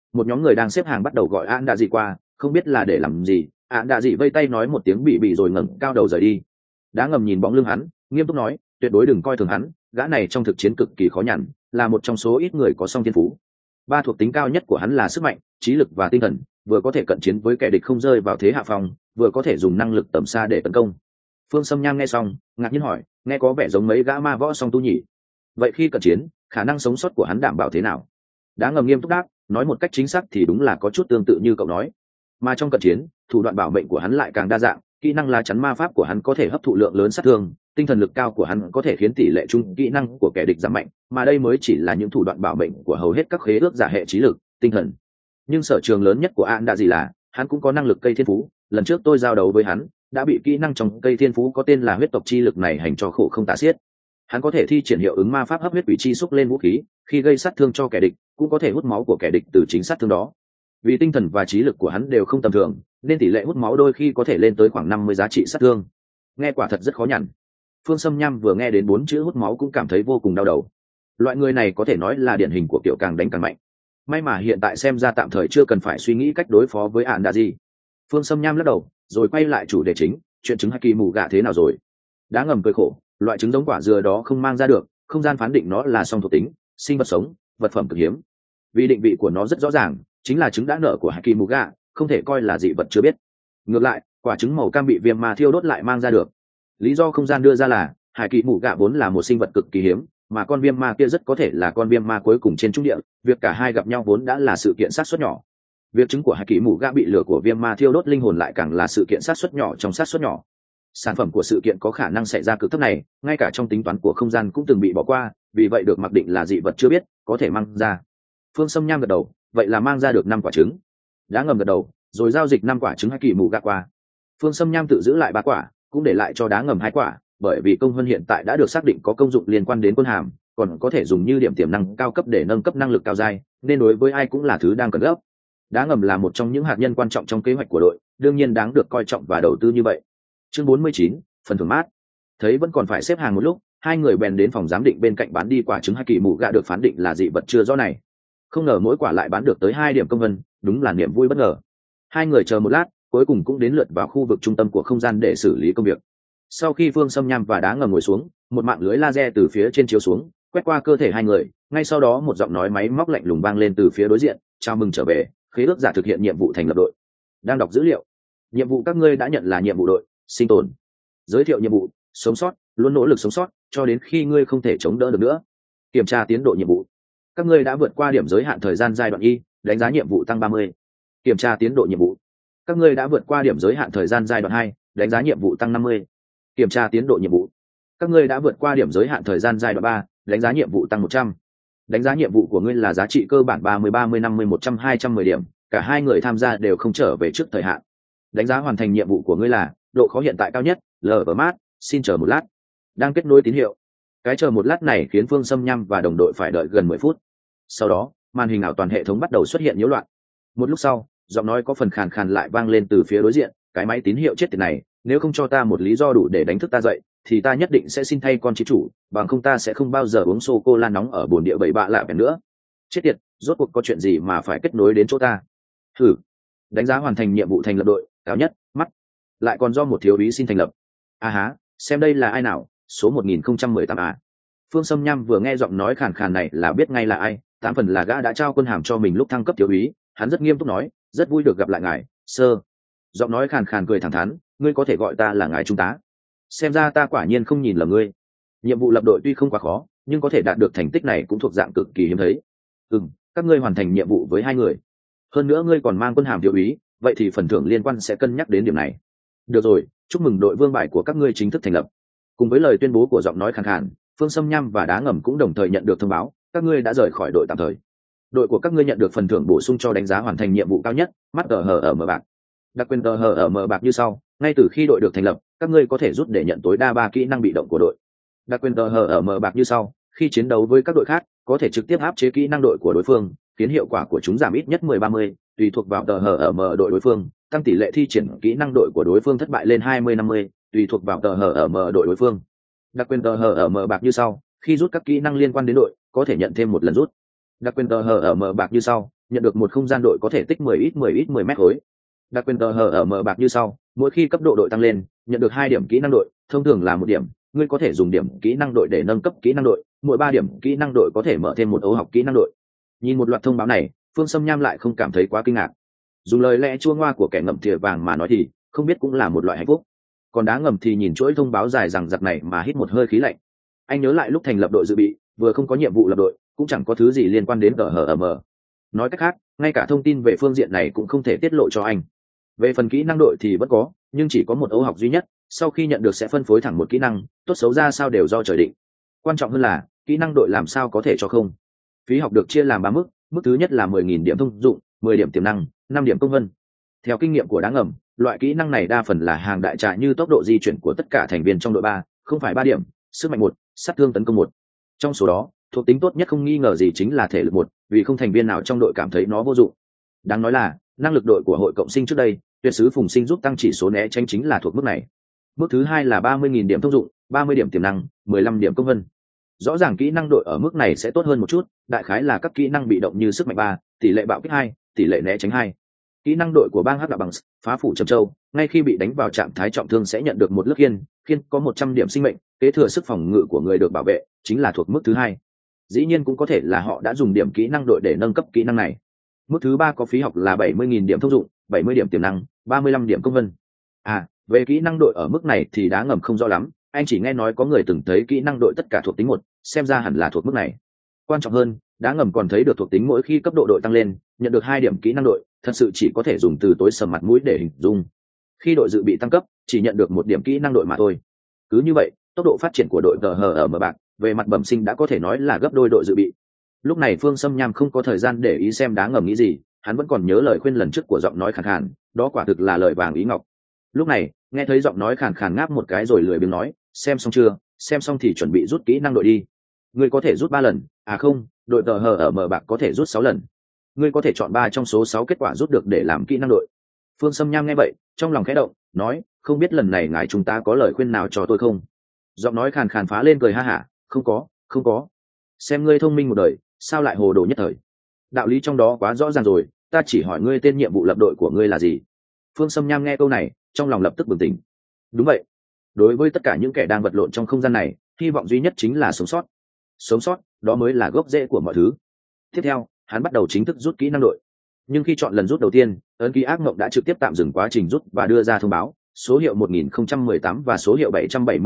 một nhóm người đang xếp hàng bắt đầu gọi án đạ dị qua, không biết là để làm gì. Án đạ dị vây tay nói một tiếng bị rồi ngẩng cao đầu rời đi. Đá ngầm nhìn bóng lưng hắn, nghiêm túc nói, tuyệt đối đừng coi thường hắn, gã này trong thực chiến cực kỳ khó nhằn, là một trong số ít người có song thiên phú. Ba thuộc tính cao nhất của hắn là sức mạnh, trí lực và tinh thần, vừa có thể cận chiến với kẻ địch không rơi vào thế hạ phong, vừa có thể dùng năng lực tầm xa để tấn công. Phương Sâm Nham nghe xong, ngạc nhiên hỏi, nghe có vẻ giống mấy gã ma võ song tu nhỉ? Vậy khi cận chiến, khả năng sống sót của hắn đảm bảo thế nào? Đá ngầm nghiêm túc đáp, nói một cách chính xác thì đúng là có chút tương tự như cậu nói. Mà trong cận chiến, thủ đoạn bảo mệnh của hắn lại càng đa dạng, kỹ năng lá chắn ma pháp của hắn có thể hấp thụ lượng lớn sát thương, tinh thần lực cao của hắn có thể khiến tỷ lệ chung kỹ năng của kẻ địch giảm mạnh, mà đây mới chỉ là những thủ đoạn bảo mệnh của hầu hết các khế ước giả hệ trí lực, tinh thần. Nhưng sở trường lớn nhất của An đã gì là, hắn cũng có năng lực cây thiên phú. Lần trước tôi giao đấu với hắn, đã bị kỹ năng trong cây thiên phú có tên là huyết tộc chi lực này hành cho khổ không tả xiết. Hắn có thể thi triển hiệu ứng ma pháp hấp huyết quỷ chi xúc lên vũ khí, khi gây sát thương cho kẻ địch, cũng có thể hút máu của kẻ địch từ chính sát thương đó. Vì tinh thần và trí lực của hắn đều không tầm thường, nên tỷ lệ hút máu đôi khi có thể lên tới khoảng 50 giá trị sát thương. Nghe quả thật rất khó nhằn. Phương Sâm Nham vừa nghe đến 4 chữ hút máu cũng cảm thấy vô cùng đau đầu. Loại người này có thể nói là điển hình của kiểu càng đánh càng mạnh. May mà hiện tại xem ra tạm thời chưa cần phải suy nghĩ cách đối phó với ạn đạ gì. Phương Sâm Nham lắc đầu, rồi quay lại chủ đề chính, chuyện trứng haki mù gạ thế nào rồi? Đá ngầm cười khổ, loại trứng giống quả dừa đó không mang ra được, không gian phán định nó là song thuộc tính, sinh vật sống, vật phẩm cực hiếm. Vì định vị của nó rất rõ ràng, chính là trứng đã nở của haki mù gạ, không thể coi là dị vật chưa biết. Ngược lại, quả trứng màu cam bị viêm ma thiêu đốt lại mang ra được. Lý do không gian đưa ra là hải kỳ mù gạ vốn là một sinh vật cực kỳ hiếm, mà con viêm ma kia rất có thể là con viêm ma cuối cùng trên trung địa, việc cả hai gặp nhau vốn đã là sự kiện sát suất nhỏ. Việc trứng của hải kỳ mù gạ bị lửa của viêm ma thiêu đốt linh hồn lại càng là sự kiện sát suất nhỏ trong sát suất nhỏ. Sản phẩm của sự kiện có khả năng xảy ra cực thấp này, ngay cả trong tính toán của không gian cũng từng bị bỏ qua, vì vậy được mặc định là dị vật chưa biết, có thể mang ra. Phương Sâm Nham gật đầu, vậy là mang ra được 5 quả trứng. Đá ngầm gật đầu, rồi giao dịch 5 quả trứng hải kỳ mù gạ qua. Phương Sâm Nham tự giữ lại 3 quả, cũng để lại cho đá ngầm 2 quả, bởi vì công vân hiện tại đã được xác định có công dụng liên quan đến quân hàm, còn có thể dùng như điểm tiềm năng cao cấp để nâng cấp năng lực cao giai, nên đối với ai cũng là thứ đang cần gấp. Đá ngầm là một trong những hạt nhân quan trọng trong kế hoạch của đội, đương nhiên đáng được coi trọng và đầu tư như vậy. Chương 49, phần thưởng mát. Thấy vẫn còn phải xếp hàng một lúc, hai người bèn đến phòng giám định bên cạnh bán đi quả trứng hải kỳ mù gạ được phán định là dị vật chưa rõ này. Không ngờ mỗi quả lại bán được tới 2 điểm công vân, đúng là niềm vui bất ngờ. Hai người chờ một lát, cuối cùng cũng đến lượt vào khu vực trung tâm của không gian để xử lý công việc. Sau khi Phương Sâm Nham và đá ngầm ngồi xuống, một mạng lưới laser từ phía trên chiếu xuống, quét qua cơ thể hai người, ngay sau đó một giọng nói máy móc lạnh lùng vang lên từ phía đối diện, chào mừng trở về, khế ước giả thực hiện nhiệm vụ thành lập đội. Đang đọc dữ liệu. Nhiệm vụ các ngươi đã nhận là nhiệm vụ đội sinh tồn. Giới thiệu nhiệm vụ: sống sót, luôn nỗ lực sống sót cho đến khi ngươi không thể chống đỡ được nữa. Kiểm tra tiến độ nhiệm vụ. Các ngươi đã vượt qua điểm giới hạn thời gian giai đoạn Y, đánh giá nhiệm vụ tăng 30. Kiểm tra tiến độ nhiệm vụ. Các ngươi đã vượt qua điểm giới hạn thời gian giai đoạn 2, đánh giá nhiệm vụ tăng 50. Kiểm tra tiến độ nhiệm vụ. Các ngươi đã vượt qua điểm giới hạn thời gian giai đoạn 3, đánh giá nhiệm vụ tăng 100. Đánh giá nhiệm vụ của ngươi là giá trị cơ bản 30 30 50 100 210 điểm, cả hai người tham gia đều không trở về trước thời hạn. Đánh giá hoàn thành nhiệm vụ của ngươi là độ khó hiện tại cao nhất, lờ mát, xin chờ một lát. Đang kết nối tín hiệu. Cái chờ một lát này khiến Phương Sâm Nham và đồng đội phải đợi gần 10 phút. Sau đó, màn hình ảo toàn hệ thống bắt đầu xuất hiện nhiễu loạn. Một lúc sau, giọng nói có phần khàn khàn lại vang lên từ phía đối diện, cái máy tín hiệu chết tiệt này, nếu không cho ta một lý do đủ để đánh thức ta dậy, thì ta nhất định sẽ xin thay con chí chủ, bằng không ta sẽ không bao giờ uống sô cô la nóng ở bồn địa bậy bạ lạ bèn nữa. Chết tiệt, rốt cuộc có chuyện gì mà phải kết nối đến chỗ ta? Thử. Đánh giá hoàn thành nhiệm vụ thành lập đội, cao nhất, mắt. Lại còn do một thiếu úy xin thành lập. À há, xem đây là ai nào, số 1018 à. Phương Sâm Nham vừa nghe giọng nói khàn khàn này là biết ngay là ai, 8 phần là gã đã trao quân hàm cho mình lúc thăng cấp thiếu úy. Hắn rất nghiêm túc nói, rất vui được gặp lại ngài, sơ. Giọng nói khàn khàn cười thẳng thắn, ngươi có thể gọi ta là ngài trung tá. Xem ra ta quả nhiên không nhìn lầm ngươi. Nhiệm vụ lập đội tuy không quá khó, nhưng có thể đạt được thành tích này cũng thuộc dạng cực kỳ hiếm thấy. Các ngươi hoàn thành nhiệm vụ với 2 người. Hơn nữa ngươi còn mang quân hàm thiếu úy, vậy thì phần thưởng liên quan sẽ cân nhắc đến điểm này. Được rồi, chúc mừng đội vương bài của các ngươi chính thức thành lập. Cùng với lời tuyên bố của giọng nói khàn khàn, Phương Sâm Nham và đá ngầm cũng đồng thời nhận được thông báo, các ngươi đã rời khỏi đội tạm thời. Đội của các ngươi nhận được phần thưởng bổ sung cho đánh giá hoàn thành nhiệm vụ cao nhất, mắt GHM bạc. Đặc quyền GHM bạc như sau, ngay từ khi đội được thành lập, các ngươi có thể rút để nhận tối đa 3 kỹ năng bị động của đội. Đặc quyền GHM bạc như sau, khi chiến đấu với các đội khác, có thể trực tiếp áp chế kỹ năng đội của đối phương, khiến hiệu quả của chúng giảm ít nhất 10-30, tùy thuộc vào GHM đội đối phương, tăng tỷ lệ thi triển kỹ năng đội của đối phương thất bại lên 20-50, tùy thuộc vào GHM đội đối phương. Đặc quyền GHM bạc như sau, khi rút các kỹ năng liên quan đến đội, có thể nhận thêm một lần rút. Đặc quyền GHM bạc như sau, nhận được một không gian đội có thể tích 10 mét khối. Đặc quyền tờ hở ở mở bạc như sau: mỗi khi cấp độ đội tăng lên, nhận được 2 điểm kỹ năng đội, thông thường là 1 điểm, ngươi có thể dùng điểm kỹ năng đội để nâng cấp kỹ năng đội, mỗi 3 điểm kỹ năng đội có thể mở thêm một ấu học kỹ năng đội. Nhìn một loạt thông báo này, Phương Sâm Nham lại không cảm thấy quá kinh ngạc. Dùng lời lẽ chua ngoa của kẻ ngậm thìa vàng mà nói thì không biết cũng là một loại hạnh phúc. Còn đá ngầm thì nhìn chuỗi thông báo dài rằng giặc này mà hít một hơi khí lạnh. Anh nhớ lại lúc thành lập đội dự bị, vừa không có nhiệm vụ lập đội, cũng chẳng có thứ gì liên quan đến GHM. Nói cách khác, ngay cả thông tin về phương diện này cũng không thể tiết lộ cho anh. Về phần kỹ năng đội thì vẫn có, nhưng chỉ có một ấu học duy nhất, sau khi nhận được sẽ phân phối thẳng một kỹ năng, tốt xấu ra sao đều do trời định. Quan trọng hơn là kỹ năng đội làm sao có thể cho không. Phí học được chia làm 3 mức, mức thứ nhất là 10.000 điểm thông dụng, 10 điểm tiềm năng, 5 điểm công vân. Theo kinh nghiệm của đá ngầm, loại kỹ năng này đa phần là hàng đại trà như tốc độ di chuyển của tất cả thành viên trong đội 3, không phải 3 điểm, sức mạnh 1, sát thương tấn công 1. Trong số đó, thuộc tính tốt nhất không nghi ngờ gì chính là thể lực 1, vì không thành viên nào trong đội cảm thấy nó vô dụng. Đáng nói là, năng lực đội của hội cộng sinh trước đây, tuyệt sứ Phùng Sinh giúp tăng chỉ số né tránh chính là thuộc mức này. Mức thứ hai là 30.000 điểm thông dụng, 30 điểm tiềm năng, 15 điểm công vân. Rõ ràng kỹ năng đội ở mức này sẽ tốt hơn một chút, đại khái là các kỹ năng bị động như sức mạnh 3, tỷ lệ bạo kích 2, tỷ lệ né tránh 2. Kỹ năng đội của bang hắc đạo bằng phá phủ trầm châu, ngay khi bị đánh vào trạng thái trọng thương sẽ nhận được một lớp khiên có 100 điểm sinh mệnh, kế thừa sức phòng ngự của người được bảo vệ, chính là thuộc mức thứ hai. Dĩ nhiên cũng có thể là họ đã dùng điểm kỹ năng đội để nâng cấp kỹ năng này. Mức thứ ba có phí học là 70.000 điểm thông dụng, 70 điểm tiềm năng, 35 điểm công vân. Về kỹ năng đội ở mức này thì đá ngầm không rõ lắm, anh chỉ nghe nói có người từng thấy kỹ năng đội tất cả thuộc tính 1, xem ra hẳn là thuộc mức này. Quan trọng hơn, đá ngầm còn thấy được thuộc tính mỗi khi cấp độ đội tăng lên, nhận được 2 điểm kỹ năng đội, thật sự chỉ có thể dùng từ tối sầm mặt mũi để hình dung. Khi đội dự bị tăng cấp, chỉ nhận được 1 điểm kỹ năng đội mà thôi. Cứ như vậy, tốc độ phát triển của đội GHM bạc về mặt bẩm sinh đã có thể nói là gấp đôi đội dự bị. Lúc này Phương Sâm Nham không có thời gian để ý xem đá ngầm nghĩ gì, hắn vẫn còn nhớ lời khuyên lần trước của giọng nói khàn khàn, đó quả thực là lời vàng ý ngọc. Lúc này, nghe thấy giọng nói khàn khàn ngáp một cái rồi lười biếng nói: xem xong chưa? Xem xong thì chuẩn bị rút kỹ năng đội đi. Ngươi có thể rút 3 lần, không, đội GHM bạc có thể rút 6 lần. Ngươi có thể chọn 3 trong số 6 kết quả rút được để làm kỹ năng đội. Phương Sâm Nham nghe vậy, trong lòng khẽ động, nói: không biết lần này ngài chúng ta có lời khuyên nào cho tôi không? Giọng nói khàn khàn phá lên cười ha hả: không có. Xem ngươi thông minh một đời, sao lại hồ đồ nhất thời? Đạo lý trong đó quá rõ ràng rồi, ta chỉ hỏi ngươi tên nhiệm vụ lập đội của ngươi là gì. Phương Sâm Nham nghe câu này, trong lòng lập tức bừng tỉnh. Đúng vậy, đối với tất cả những kẻ đang vật lộn trong không gian này, hy vọng duy nhất chính là sống sót, đó mới là gốc rễ của mọi thứ. Tiếp theo, hắn bắt đầu chính thức rút kỹ năng đội. Nhưng khi chọn lần rút đầu tiên, ấn ký ác mộng đã trực tiếp tạm dừng quá trình rút và đưa ra thông báo số hiệu 1018 và số hiệu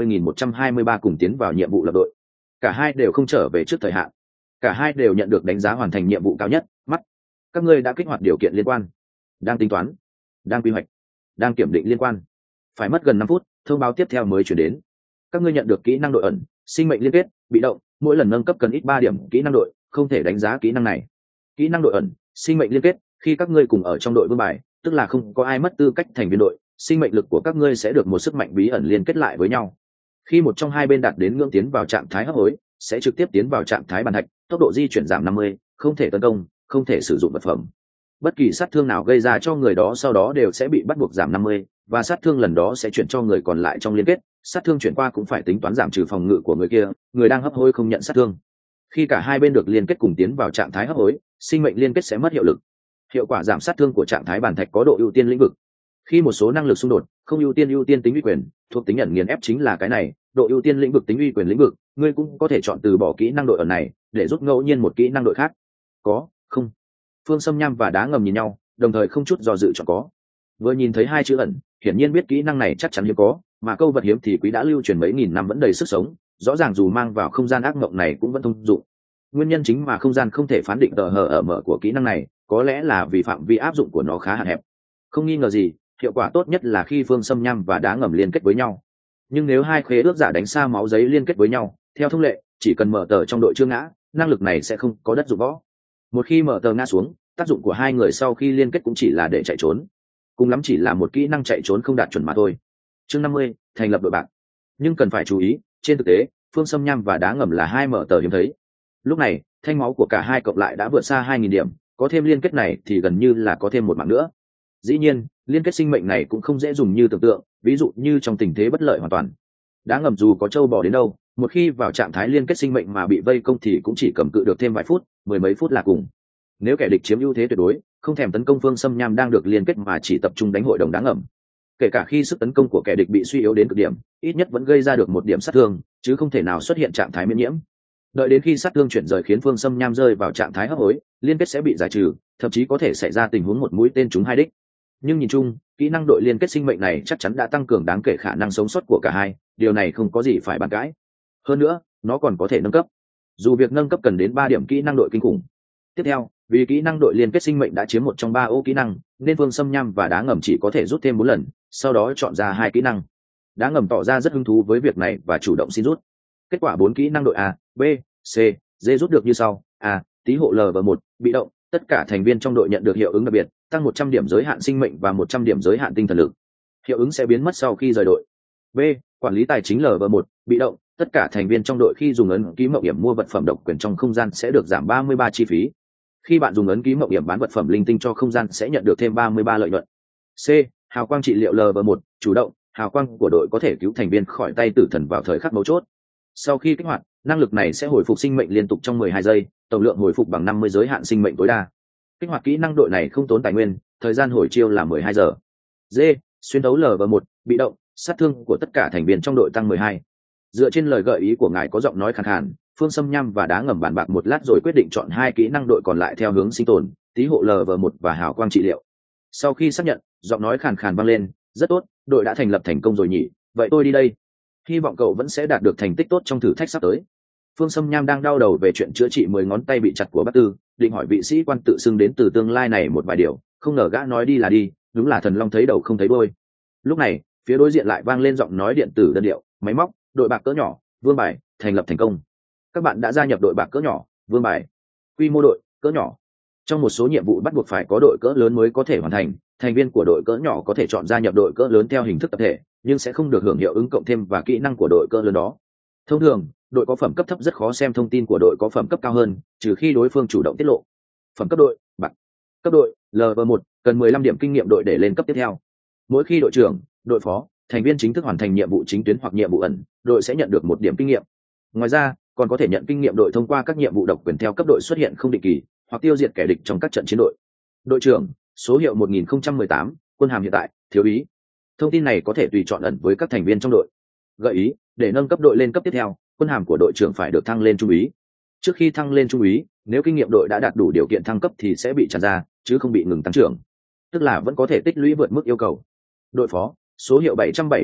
770.123 cùng tiến vào nhiệm vụ lập đội. Cả hai đều không trở về trước thời hạn. Cả hai đều nhận được đánh giá hoàn thành nhiệm vụ cao nhất, mắt. Các ngươi đã kích hoạt điều kiện liên quan, đang tính toán, đang quy hoạch, đang kiểm định liên quan. Phải mất gần 5 phút, thông báo tiếp theo mới chuyển đến. Các ngươi nhận được kỹ năng đội ẩn, sinh mệnh liên kết, bị động, mỗi lần nâng cấp cần ít 3 điểm kỹ năng đội, không thể đánh giá kỹ năng này. Kỹ năng đội ẩn, sinh mệnh liên kết, khi các ngươi cùng ở trong đội vương bài, tức là không có ai mất tư cách thành viên đội, sinh mệnh lực của các ngươi sẽ được một sức mạnh bí ẩn liên kết lại với nhau. Khi một trong hai bên đạt đến ngưỡng tiến vào trạng thái hấp hối, sẽ trực tiếp tiến vào trạng thái bàn thạch, tốc độ di chuyển giảm 50, không thể tấn công, không thể sử dụng vật phẩm. Bất kỳ sát thương nào gây ra cho người đó sau đó đều sẽ bị bắt buộc giảm 50, và sát thương lần đó sẽ chuyển cho người còn lại trong liên kết, sát thương chuyển qua cũng phải tính toán giảm trừ phòng ngự của người kia, người đang hấp hối không nhận sát thương. Khi cả hai bên được liên kết cùng tiến vào trạng thái hấp hối, sinh mệnh liên kết sẽ mất hiệu lực. Hiệu quả giảm sát thương của trạng thái bàn thạch có độ ưu tiên lĩnh vực. Khi một số năng lực xung đột, không ưu tiên tính uy quyền, thuộc tính ẩn nghiền ép chính là cái này, độ ưu tiên lĩnh vực tính uy quyền lĩnh vực, ngươi cũng có thể chọn từ bỏ kỹ năng đội ẩn này để rút ngẫu nhiên một kỹ năng đội khác. Có, không? Phương Sâm Nham và Đá Ngầm nhìn nhau, đồng thời không chút do dự chọn có. Vừa nhìn thấy hai chữ ẩn, hiển nhiên biết kỹ năng này chắc chắn hiếm có, mà câu vật hiếm thì quý đã lưu truyền mấy nghìn năm vẫn đầy sức sống, rõ ràng dù mang vào không gian ác mộng này cũng vẫn thông dụng. Nguyên nhân chính mà không gian không thể phán định tờ hờ ở mở của kỹ năng này, có lẽ là vì phạm vi áp dụng của nó khá hạn hẹp. Không nghi ngờ gì, hiệu quả tốt nhất là khi Phương Sâm Nham và Đá Ngầm liên kết với nhau. Nhưng nếu hai khế ước giả đánh xa máu giấy liên kết với nhau, theo thông lệ, chỉ cần mở tờ trong đội chưa ngã, năng lực này sẽ không có đất dụng võ. Một khi mở tờ ngã xuống, tác dụng của hai người sau khi liên kết cũng chỉ là để chạy trốn, cùng lắm chỉ là một kỹ năng chạy trốn không đạt chuẩn mà thôi. Chương 50, thành lập đội bạn. Nhưng cần phải chú ý, trên thực tế, Phương Sâm Nham và Đá Ngầm là hai mở tờ hiếm thấy. Lúc này, thanh máu của cả hai cộng lại đã vượt xa 2.000 điểm, có thêm liên kết này thì gần như là có thêm một mạng nữa. Dĩ nhiên, liên kết sinh mệnh này cũng không dễ dùng như tưởng tượng, ví dụ như trong tình thế bất lợi hoàn toàn. Đá Ngầm dù có trâu bò đến đâu, một khi vào trạng thái liên kết sinh mệnh mà bị vây công thì cũng chỉ cầm cự được thêm vài phút, mười mấy phút là cùng. Nếu kẻ địch chiếm ưu thế tuyệt đối, không thèm tấn công phương xâm nham đang được liên kết mà chỉ tập trung đánh hội đồng đáng ngầm, kể cả khi sức tấn công của kẻ địch bị suy yếu đến cực điểm, ít nhất vẫn gây ra được một điểm sát thương, chứ không thể nào xuất hiện trạng thái miễn nhiễm. Đợi đến khi sát thương chuyển rời khiến phương xâm nham rơi vào trạng thái hấp hối, liên kết sẽ bị giải trừ, thậm chí có thể xảy ra tình huống một mũi tên trúng hai đích. Nhưng nhìn chung, kỹ năng đội liên kết sinh mệnh này chắc chắn đã tăng cường đáng kể khả năng sống sót của cả hai, điều này không có gì phải bàn cãi. Hơn nữa, nó còn có thể nâng cấp. Dù việc nâng cấp cần đến 3 điểm kỹ năng đội kinh khủng. Tiếp theo, vì kỹ năng đội liên kết sinh mệnh đã chiếm một trong 3 ô kỹ năng, nên phương xâm nham và đá ngầm chỉ có thể rút thêm 4 lần, sau đó chọn ra 2 kỹ năng. Đá ngầm tỏ ra rất hứng thú với việc này và chủ động xin rút. Kết quả 4 kỹ năng đội A, B, C, D rút được như sau. A, tí hộ LV1, bị động, tất cả thành viên trong đội nhận được hiệu ứng đặc biệt, tăng 100 điểm giới hạn sinh mệnh và 100 điểm giới hạn tinh thần lực. Hiệu ứng sẽ biến mất sau khi rời đội. B, quản lý tài chính LV1, bị động, tất cả thành viên trong đội khi dùng ấn ký mạo hiểm mua vật phẩm độc quyền trong không gian sẽ được giảm 33 chi phí. Khi bạn dùng ấn ký mạo hiểm bán vật phẩm linh tinh cho không gian sẽ nhận được thêm 33 lợi nhuận. C, hào quang trị liệu LV1, chủ động, hào quang của đội có thể cứu thành viên khỏi tay tử thần vào thời khắc mấu chốt. Sau khi kích hoạt, năng lực này sẽ hồi phục sinh mệnh liên tục trong 12 giây, tổng lượng hồi phục bằng 50 giới hạn sinh mệnh tối đa. Kích hoạt kỹ năng đội này không tốn tài nguyên, thời gian hồi chiêu là 12 giờ. D, xuyên thấu LV1, bị động, sát thương của tất cả thành viên trong đội tăng 12. Dựa trên lời gợi ý của ngài có giọng nói khàn khàn, phương xâm nham và đá ngầm bàn bạc một lát rồi quyết định chọn 2 kỹ năng đội còn lại theo hướng sinh tồn, tí hộ LV1 và hào quang trị liệu. Sau khi xác nhận, giọng nói khàn khàn vang lên, rất tốt, đội đã thành lập thành công rồi nhỉ, vậy tôi đi đây. Hy vọng cậu vẫn sẽ đạt được thành tích tốt trong thử thách sắp tới. Phương Sâm Nham đang đau đầu về chuyện chữa trị 10 ngón tay bị chặt của Bát Tư, định hỏi vị sĩ quan tự xưng đến từ tương lai này một vài điều, không ngờ gã nói đi là đi, đúng là thần long thấy đầu không thấy đuôi. Lúc này, phía đối diện lại vang lên giọng nói điện tử đơn điệu, máy móc, đội bạc cỡ nhỏ, vương bài, thành lập thành công. Các bạn đã gia nhập đội bạc cỡ nhỏ, vương bài. Quy mô đội, cỡ nhỏ. Trong một số nhiệm vụ bắt buộc phải có đội cỡ lớn mới có thể hoàn thành, thành viên của đội cỡ nhỏ có thể chọn gia nhập đội cỡ lớn theo hình thức tập thể, nhưng sẽ không được hưởng hiệu ứng cộng thêm và kỹ năng của đội cỡ lớn đó. Thông thường, đội có phẩm cấp thấp rất khó xem thông tin của đội có phẩm cấp cao hơn, trừ khi đối phương chủ động tiết lộ. Phẩm cấp đội, bạc. Cấp đội, LV1, cần 15 điểm kinh nghiệm đội để lên cấp tiếp theo. Mỗi khi đội trưởng, đội phó, thành viên chính thức hoàn thành nhiệm vụ chính tuyến hoặc nhiệm vụ ẩn, đội sẽ nhận được 1 điểm kinh nghiệm. Ngoài ra, còn có thể nhận kinh nghiệm đội thông qua các nhiệm vụ độc quyền theo cấp đội xuất hiện không định kỳ, hoặc tiêu diệt kẻ địch trong các trận chiến đội. Đội trưởng, số hiệu 1018, quân hàm hiện tại, thiếu úy. Thông tin này có thể tùy chọn ẩn với các thành viên trong đội. Gợi ý, để nâng cấp đội lên cấp tiếp theo, quân hàm của đội trưởng phải được thăng lên trung úy. Trước khi thăng lên trung úy, nếu kinh nghiệm đội đã đạt đủ điều kiện thăng cấp thì sẽ bị tràn ra, chứ không bị ngừng tăng trưởng. Tức là vẫn có thể tích lũy vượt mức yêu cầu. Đội phó, số hiệu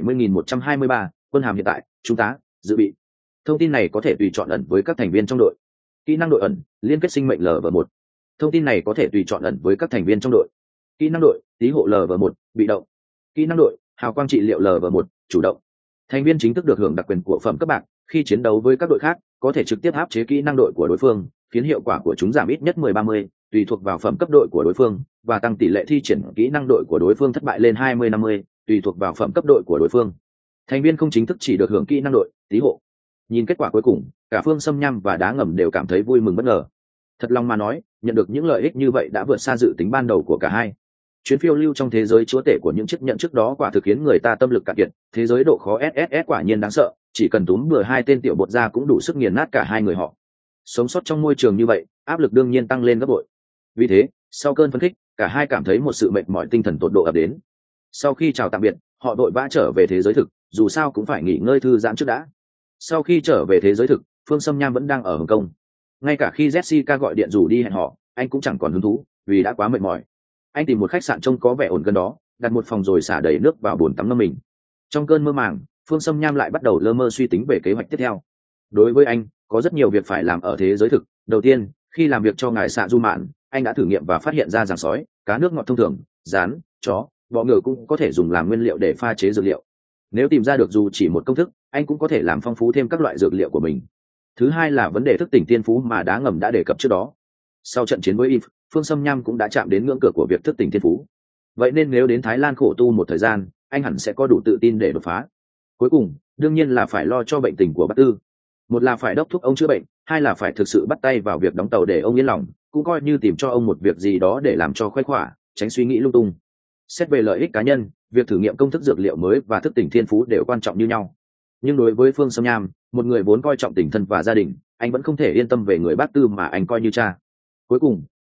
770.123, quân hàm hiện tại, trung tá, dự bị. Thông tin này có thể tùy chọn ẩn với các thành viên trong đội. Kỹ năng đội ẩn, liên kết sinh mệnh LV1. Thông tin này có thể tùy chọn ẩn với các thành viên trong đội. Kỹ năng đội, tí hộ LV1, bị động. Kỹ năng đội, hào quang trị liệu LV1, chủ động. Thành viên chính thức được hưởng đặc quyền của phẩm cấp bạc, khi chiến đấu với các đội khác, có thể trực tiếp áp chế kỹ năng đội của đối phương, khiến hiệu quả của chúng giảm ít nhất 10-30, tùy thuộc vào phẩm cấp đội của đối phương, và tăng tỷ lệ thi triển kỹ năng đội của đối phương thất bại lên 20-50, tùy thuộc vào phẩm cấp đội của đối phương. Thành viên không chính thức chỉ được hưởng kỹ năng đội, tí hộ. Nhìn kết quả cuối cùng, cả Phương Sâm Nham và Đá Ngầm đều cảm thấy vui mừng bất ngờ. Thật lòng mà nói, nhận được những lợi ích như vậy đã vượt xa dự tính ban đầu của cả hai. Chuyến phiêu lưu trong thế giới chúa tể của những chiếc nhẫn trước đó quả thực khiến người ta tâm lực cạn kiệt, thế giới độ khó SSS quả nhiên đáng sợ, chỉ cần túm bừa 2 tên tiểu bột ra cũng đủ sức nghiền nát cả hai người họ. Sống sót trong môi trường như vậy, áp lực đương nhiên tăng lên gấp bội. Vì thế, sau cơn phấn khích, cả hai cảm thấy một sự mệt mỏi tinh thần tột độ ập đến. Sau khi chào tạm biệt, họ vội vã trở về thế giới thực, dù sao cũng phải nghỉ ngơi thư giãn trước đã. Sau khi trở về thế giới thực, Phương Sâm Nham vẫn đang ở Hồng Kông. Ngay cả khi Jessica gọi điện rủ đi hẹn họ, anh cũng chẳng còn hứng thú, vì đã quá mệt mỏi. Anh tìm một khách sạn trông có vẻ ổn gần đó, đặt một phòng rồi xả đầy nước vào bồn tắm ngâm mình. Trong cơn mơ màng, Phương Sâm Nham lại bắt đầu lơ mơ suy tính về kế hoạch tiếp theo. Đối với anh, có rất nhiều việc phải làm ở thế giới thực. Đầu tiên, khi làm việc cho ngài xạ du mạn, anh đã thử nghiệm và phát hiện ra rằng sói, cá nước ngọt thông thường, rán, chó, bọ ngựa cũng có thể dùng làm nguyên liệu để pha chế dược liệu. Nếu tìm ra được dù chỉ một công thức, anh cũng có thể làm phong phú thêm các loại dược liệu của mình. Thứ hai là vấn đề thức tỉnh tiên phú mà Đá Ngầm đã đề cập trước đó. Sau trận chiến với Eve, Phương Sâm Nham cũng đã chạm đến ngưỡng cửa của việc thức tỉnh tiên phú. Vậy nên nếu đến Thái Lan khổ tu một thời gian, anh hẳn sẽ có đủ tự tin để đột phá. Cuối cùng, đương nhiên là phải lo cho bệnh tình của Bát Tư. Một là phải đốc thúc ông chữa bệnh, hai là phải thực sự bắt tay vào việc đóng tàu để ông yên lòng, cũng coi như tìm cho ông một việc gì đó để làm cho khoái khỏa, tránh suy nghĩ lung tung. Xét về lợi ích cá nhân, việc thử nghiệm công thức dược liệu mới và thức tỉnh thiên phú đều quan trọng như nhau. Nhưng đối với Phương Sâm Nham, một người vốn coi trọng tình thân và gia đình, anh vẫn không thể yên tâm về người Bát Tư mà anh coi như cha. Cuối cùng,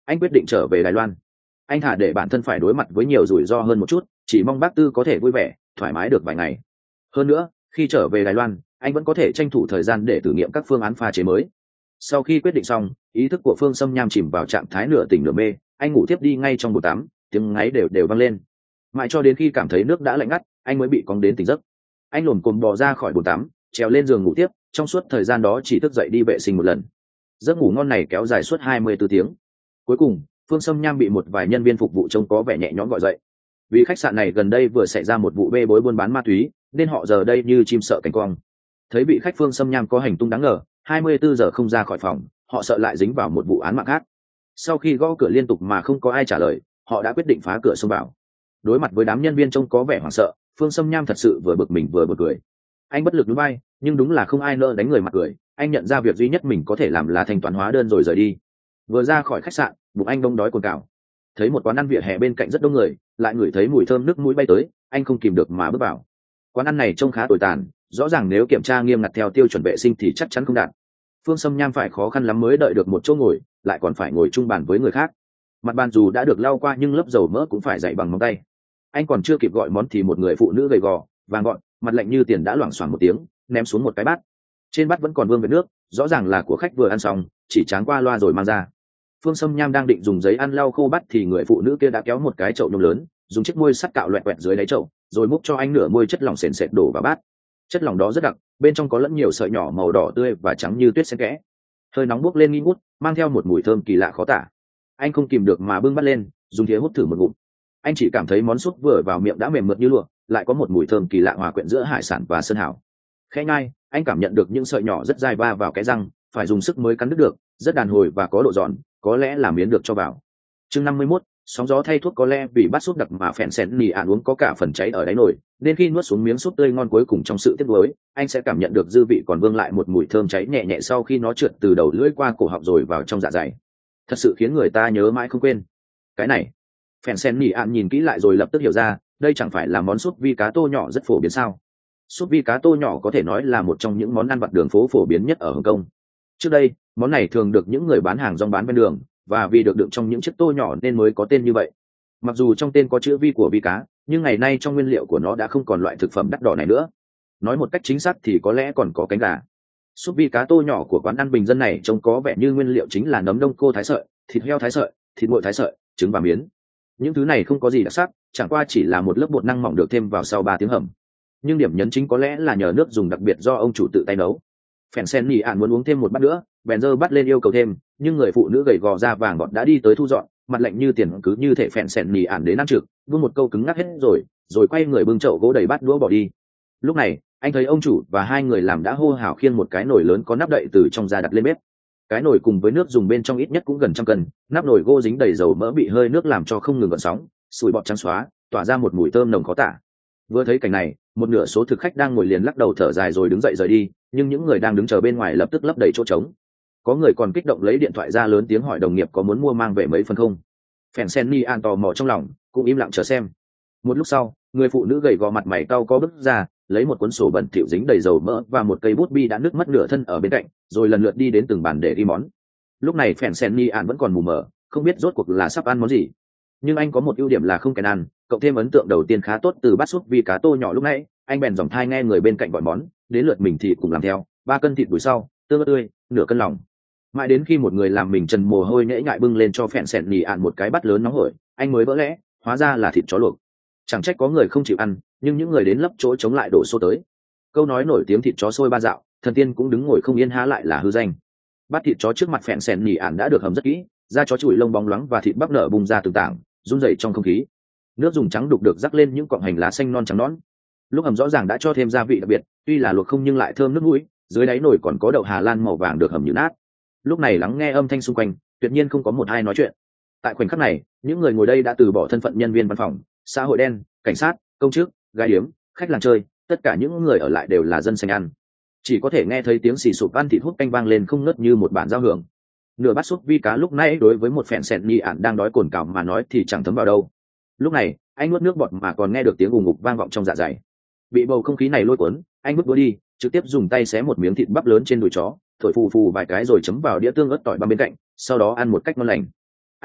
anh quyết định trở về Đài Loan. Anh thả để bản thân phải đối mặt với nhiều rủi ro hơn một chút, chỉ mong bác Tư có thể vui vẻ thoải mái được vài ngày. Hơn nữa, khi trở về Đài Loan, anh vẫn có thể tranh thủ thời gian để thử nghiệm các phương án pha chế mới. Sau khi quyết định xong, ý thức của Phương Sâm Nham chìm vào trạng thái nửa tỉnh nửa mê, anh ngủ tiếp đi ngay trong bồn tắm, tiếng ngáy đều đều vang lên. Mãi cho đến khi cảm thấy nước đã lạnh ngắt, anh mới bị cóng đến tỉnh giấc. Anh lồm cồm bò ra khỏi bồn tắm, trèo lên giường ngủ tiếp, trong suốt thời gian đó chỉ thức dậy đi vệ sinh một lần. Giấc ngủ ngon này kéo dài suốt 24 tiếng. Cuối cùng, Phương Sâm Nham bị một vài nhân viên phục vụ trông có vẻ nhẹ nhõm gọi dậy. Vì khách sạn này gần đây vừa xảy ra một vụ bê bối buôn bán ma túy, nên họ giờ đây như chim sợ cánh quang. Thấy vị khách Phương Sâm Nham có hành tung đáng ngờ, 24 giờ không ra khỏi phòng, họ sợ lại dính vào một vụ án mạng khác. Sau khi gõ cửa liên tục mà không có ai trả lời, họ đã quyết định phá cửa xông vào. Đối mặt với đám nhân viên trông có vẻ hoảng sợ, Phương Sâm Nham thật sự vừa bực mình vừa bực cười. Anh bất lực núi bay, nhưng đúng là không ai nỡ đánh người mặt cười. Anh nhận ra việc duy nhất mình có thể làm là thanh toán hóa đơn rồi rời đi. Vừa ra khỏi khách sạn, bụng anh đông đói cồn cào. Thấy một quán ăn vỉa hè bên cạnh rất đông người, lại ngửi thấy mùi thơm nước mũi bay tới, anh không kìm được mà bước vào. Quán ăn này trông khá tồi tàn, rõ ràng nếu kiểm tra nghiêm ngặt theo tiêu chuẩn vệ sinh thì chắc chắn không đạt. Phương Sâm Nham phải khó khăn lắm mới đợi được một chỗ ngồi, lại còn phải ngồi chung bàn với người khác. Mặt bàn dù đã được lau qua nhưng lớp dầu mỡ cũng phải dậy bằng móng tay. Anh còn chưa kịp gọi món thì một người phụ nữ gầy gò, vàng gọn, mặt lạnh như tiền đã loảng xoảng một tiếng, ném xuống một cái bát. Trên bát vẫn còn vương vệt nước, rõ ràng là của khách vừa ăn xong, chỉ tráng qua loa rồi mang ra. Phương Sâm Nham đang định dùng giấy ăn lau khô bát thì người phụ nữ kia đã kéo một cái chậu nhôm lớn, dùng chiếc môi sắt cạo loẹt quẹt dưới đáy chậu, rồi múc cho anh nửa môi chất lỏng sền sệt đổ vào bát. Chất lỏng đó rất đặc, bên trong có lẫn nhiều sợi nhỏ màu đỏ tươi và trắng như tuyết xen kẽ. Hơi nóng bốc lên nghi ngút, mang theo một mùi thơm kỳ lạ khó tả. Anh không kìm được mà bưng bát lên, dùng thìa hút thử một ngụm. Anh chỉ cảm thấy món súp vừa vào miệng đã mềm mượt như lụa, lại có một mùi thơm kỳ lạ hòa quyện giữa hải sản và sơn hào. Khẽ nhai, anh cảm nhận được những sợi nhỏ rất dai va vào cái răng, phải dùng sức mới cắn đứt được, rất đàn hồi và có độ giòn, có lẽ là miến được cho vào. Chương 51, sóng gió thay thuốc. Có lẽ vì bát súp đặc mà phèn sen mì uống có cả phần cháy ở đáy nồi, nên khi nuốt xuống miếng súp tươi ngon cuối cùng trong sự tiếc nuối, anh sẽ cảm nhận được dư vị còn vương lại một mùi thơm cháy nhẹ nhẹ sau khi nó trượt từ đầu lưỡi qua cổ họng rồi vào trong dạ dày. Thật sự khiến người ta nhớ mãi không quên. Cái này, phèn sen mì nhìn kỹ lại rồi lập tức hiểu ra, đây chẳng phải là món súp vi cá tô nhỏ rất phổ biến sao? Súp vi cá tô nhỏ có thể nói là một trong những món ăn vặt đường phố phổ biến nhất ở Hồng Kông. Trước đây, món này thường được những người bán hàng rong bán bên đường, và vì được đựng trong những chiếc tô nhỏ nên mới có tên như vậy. Mặc dù trong tên có chữ vi của vi cá, nhưng ngày nay trong nguyên liệu của nó đã không còn loại thực phẩm đắt đỏ này nữa. Nói một cách chính xác thì có lẽ còn có cánh gà. Súp vi cá tô nhỏ của quán ăn bình dân này trông có vẻ như nguyên liệu chính là nấm đông cô thái sợi, thịt heo thái sợi, thịt nguội thái sợi, trứng và miến. Những thứ này không có gì đặc sắc, chẳng qua chỉ là một lớp bột năng mỏng được thêm vào sau 3 tiếng hầm. Nhưng điểm nhấn chính có lẽ là nhờ nước dùng đặc biệt do ông chủ tự tay nấu. Phèn sen mì muốn uống thêm một bát nữa, bèn giơ bắt lên yêu cầu thêm, nhưng người phụ nữ gầy gò da vàng gọt đã đi tới thu dọn, mặt lạnh như tiền cứ như thể phèn sen mì đến ăn trực, buông một câu cứng ngắc hết rồi quay người bưng chậu gỗ đầy bát đũa bỏ đi. Lúc này, anh thấy ông chủ và hai người làm đã hô hào khiêng một cái nồi lớn có nắp đậy từ trong ra đặt lên bếp. Cái nồi cùng với nước dùng bên trong ít nhất cũng gần 100 cân, nắp nồi gỗ dính đầy dầu mỡ bị hơi nước làm cho không ngừng gợn sóng, sủi bọt trắng xóa, tỏa ra một mùi thơm nồng khó tả. Vừa thấy cảnh này, một nửa số thực khách đang ngồi liền lắc đầu thở dài rồi đứng dậy rời đi, nhưng những người đang đứng chờ bên ngoài lập tức lấp đầy chỗ trống. Có người còn kích động lấy điện thoại ra lớn tiếng hỏi đồng nghiệp có muốn mua mang về mấy phần không. Phèn sen ni tò mò trong lòng, cũng im lặng chờ xem. Một lúc sau, người phụ nữ gầy gò mặt mày cau có bước ra, lấy một cuốn sổ bẩn thỉu dính đầy dầu mỡ và một cây bút bi đã nứt mất nửa thân ở bên cạnh, rồi lần lượt đi đến từng bàn để ghi món. Lúc này phèn sen ni vẫn còn mù mờ, không biết rốt cuộc là sắp ăn món gì. Nhưng anh có một ưu điểm là không kén ăn, cộng thêm ấn tượng đầu tiên khá tốt từ bát súp vi cá tô nhỏ lúc nãy, anh bèn dòng thai nghe người bên cạnh gọi món, đến lượt mình thì cùng làm theo. 3 cân thịt đùi sau, tương ớt tươi, nửa cân lòng. Mãi đến khi một người làm mình trần mồ hôi nhễ nhại bưng lên cho phèn sẹn nhì một cái bát lớn nóng hổi, anh mới vỡ lẽ, hóa ra là thịt chó luộc. Chẳng trách có người không chịu ăn, nhưng những người đến lấp chỗ chống lại đổ xô tới. Câu nói nổi tiếng thịt chó sôi 3 dạo, thần tiên cũng đứng ngồi không yên há lại là hư danh. Bát thịt chó trước mặt phèn sẹn nhì đã được hầm rất kỹ, da chó chùi lông bóng loáng và thịt bắp nở bung ra từng tảng, run rẩy trong không khí. Nước dùng trắng đục được rắc lên những cọng hành lá xanh non trắng nõn. Lúc hầm rõ ràng đã cho thêm gia vị đặc biệt, tuy là luộc không nhưng lại thơm nước mũi. Dưới đáy nồi còn có đậu Hà Lan màu vàng được hầm nhừ nát. Lúc này lắng nghe âm thanh xung quanh, tuyệt nhiên không có một ai nói chuyện. Tại khoảnh khắc này, những người ngồi đây đã từ bỏ thân phận nhân viên văn phòng, xã hội đen, cảnh sát, công chức, gái điếm, khách làng chơi, tất cả những người ở lại đều là dân sành ăn. Chỉ có thể nghe thấy tiếng xì sụp ăn thịt hút canh vang lên không ngớt như một bản giao hưởng. Nửa bát súp vi cá lúc nãy đối với một phèn sẹn nhị đang đói cồn cào mà nói thì chẳng thấm vào đâu. Lúc này, anh nuốt nước bọt mà còn nghe được tiếng ù ngục vang vọng trong dạ dày. Bị bầu không khí này lôi cuốn, anh bước đũa đi, trực tiếp dùng tay xé một miếng thịt bắp lớn trên đùi chó, thổi phù phù vài cái rồi chấm vào đĩa tương ớt tỏi băm bên cạnh, sau đó ăn một cách ngon lành.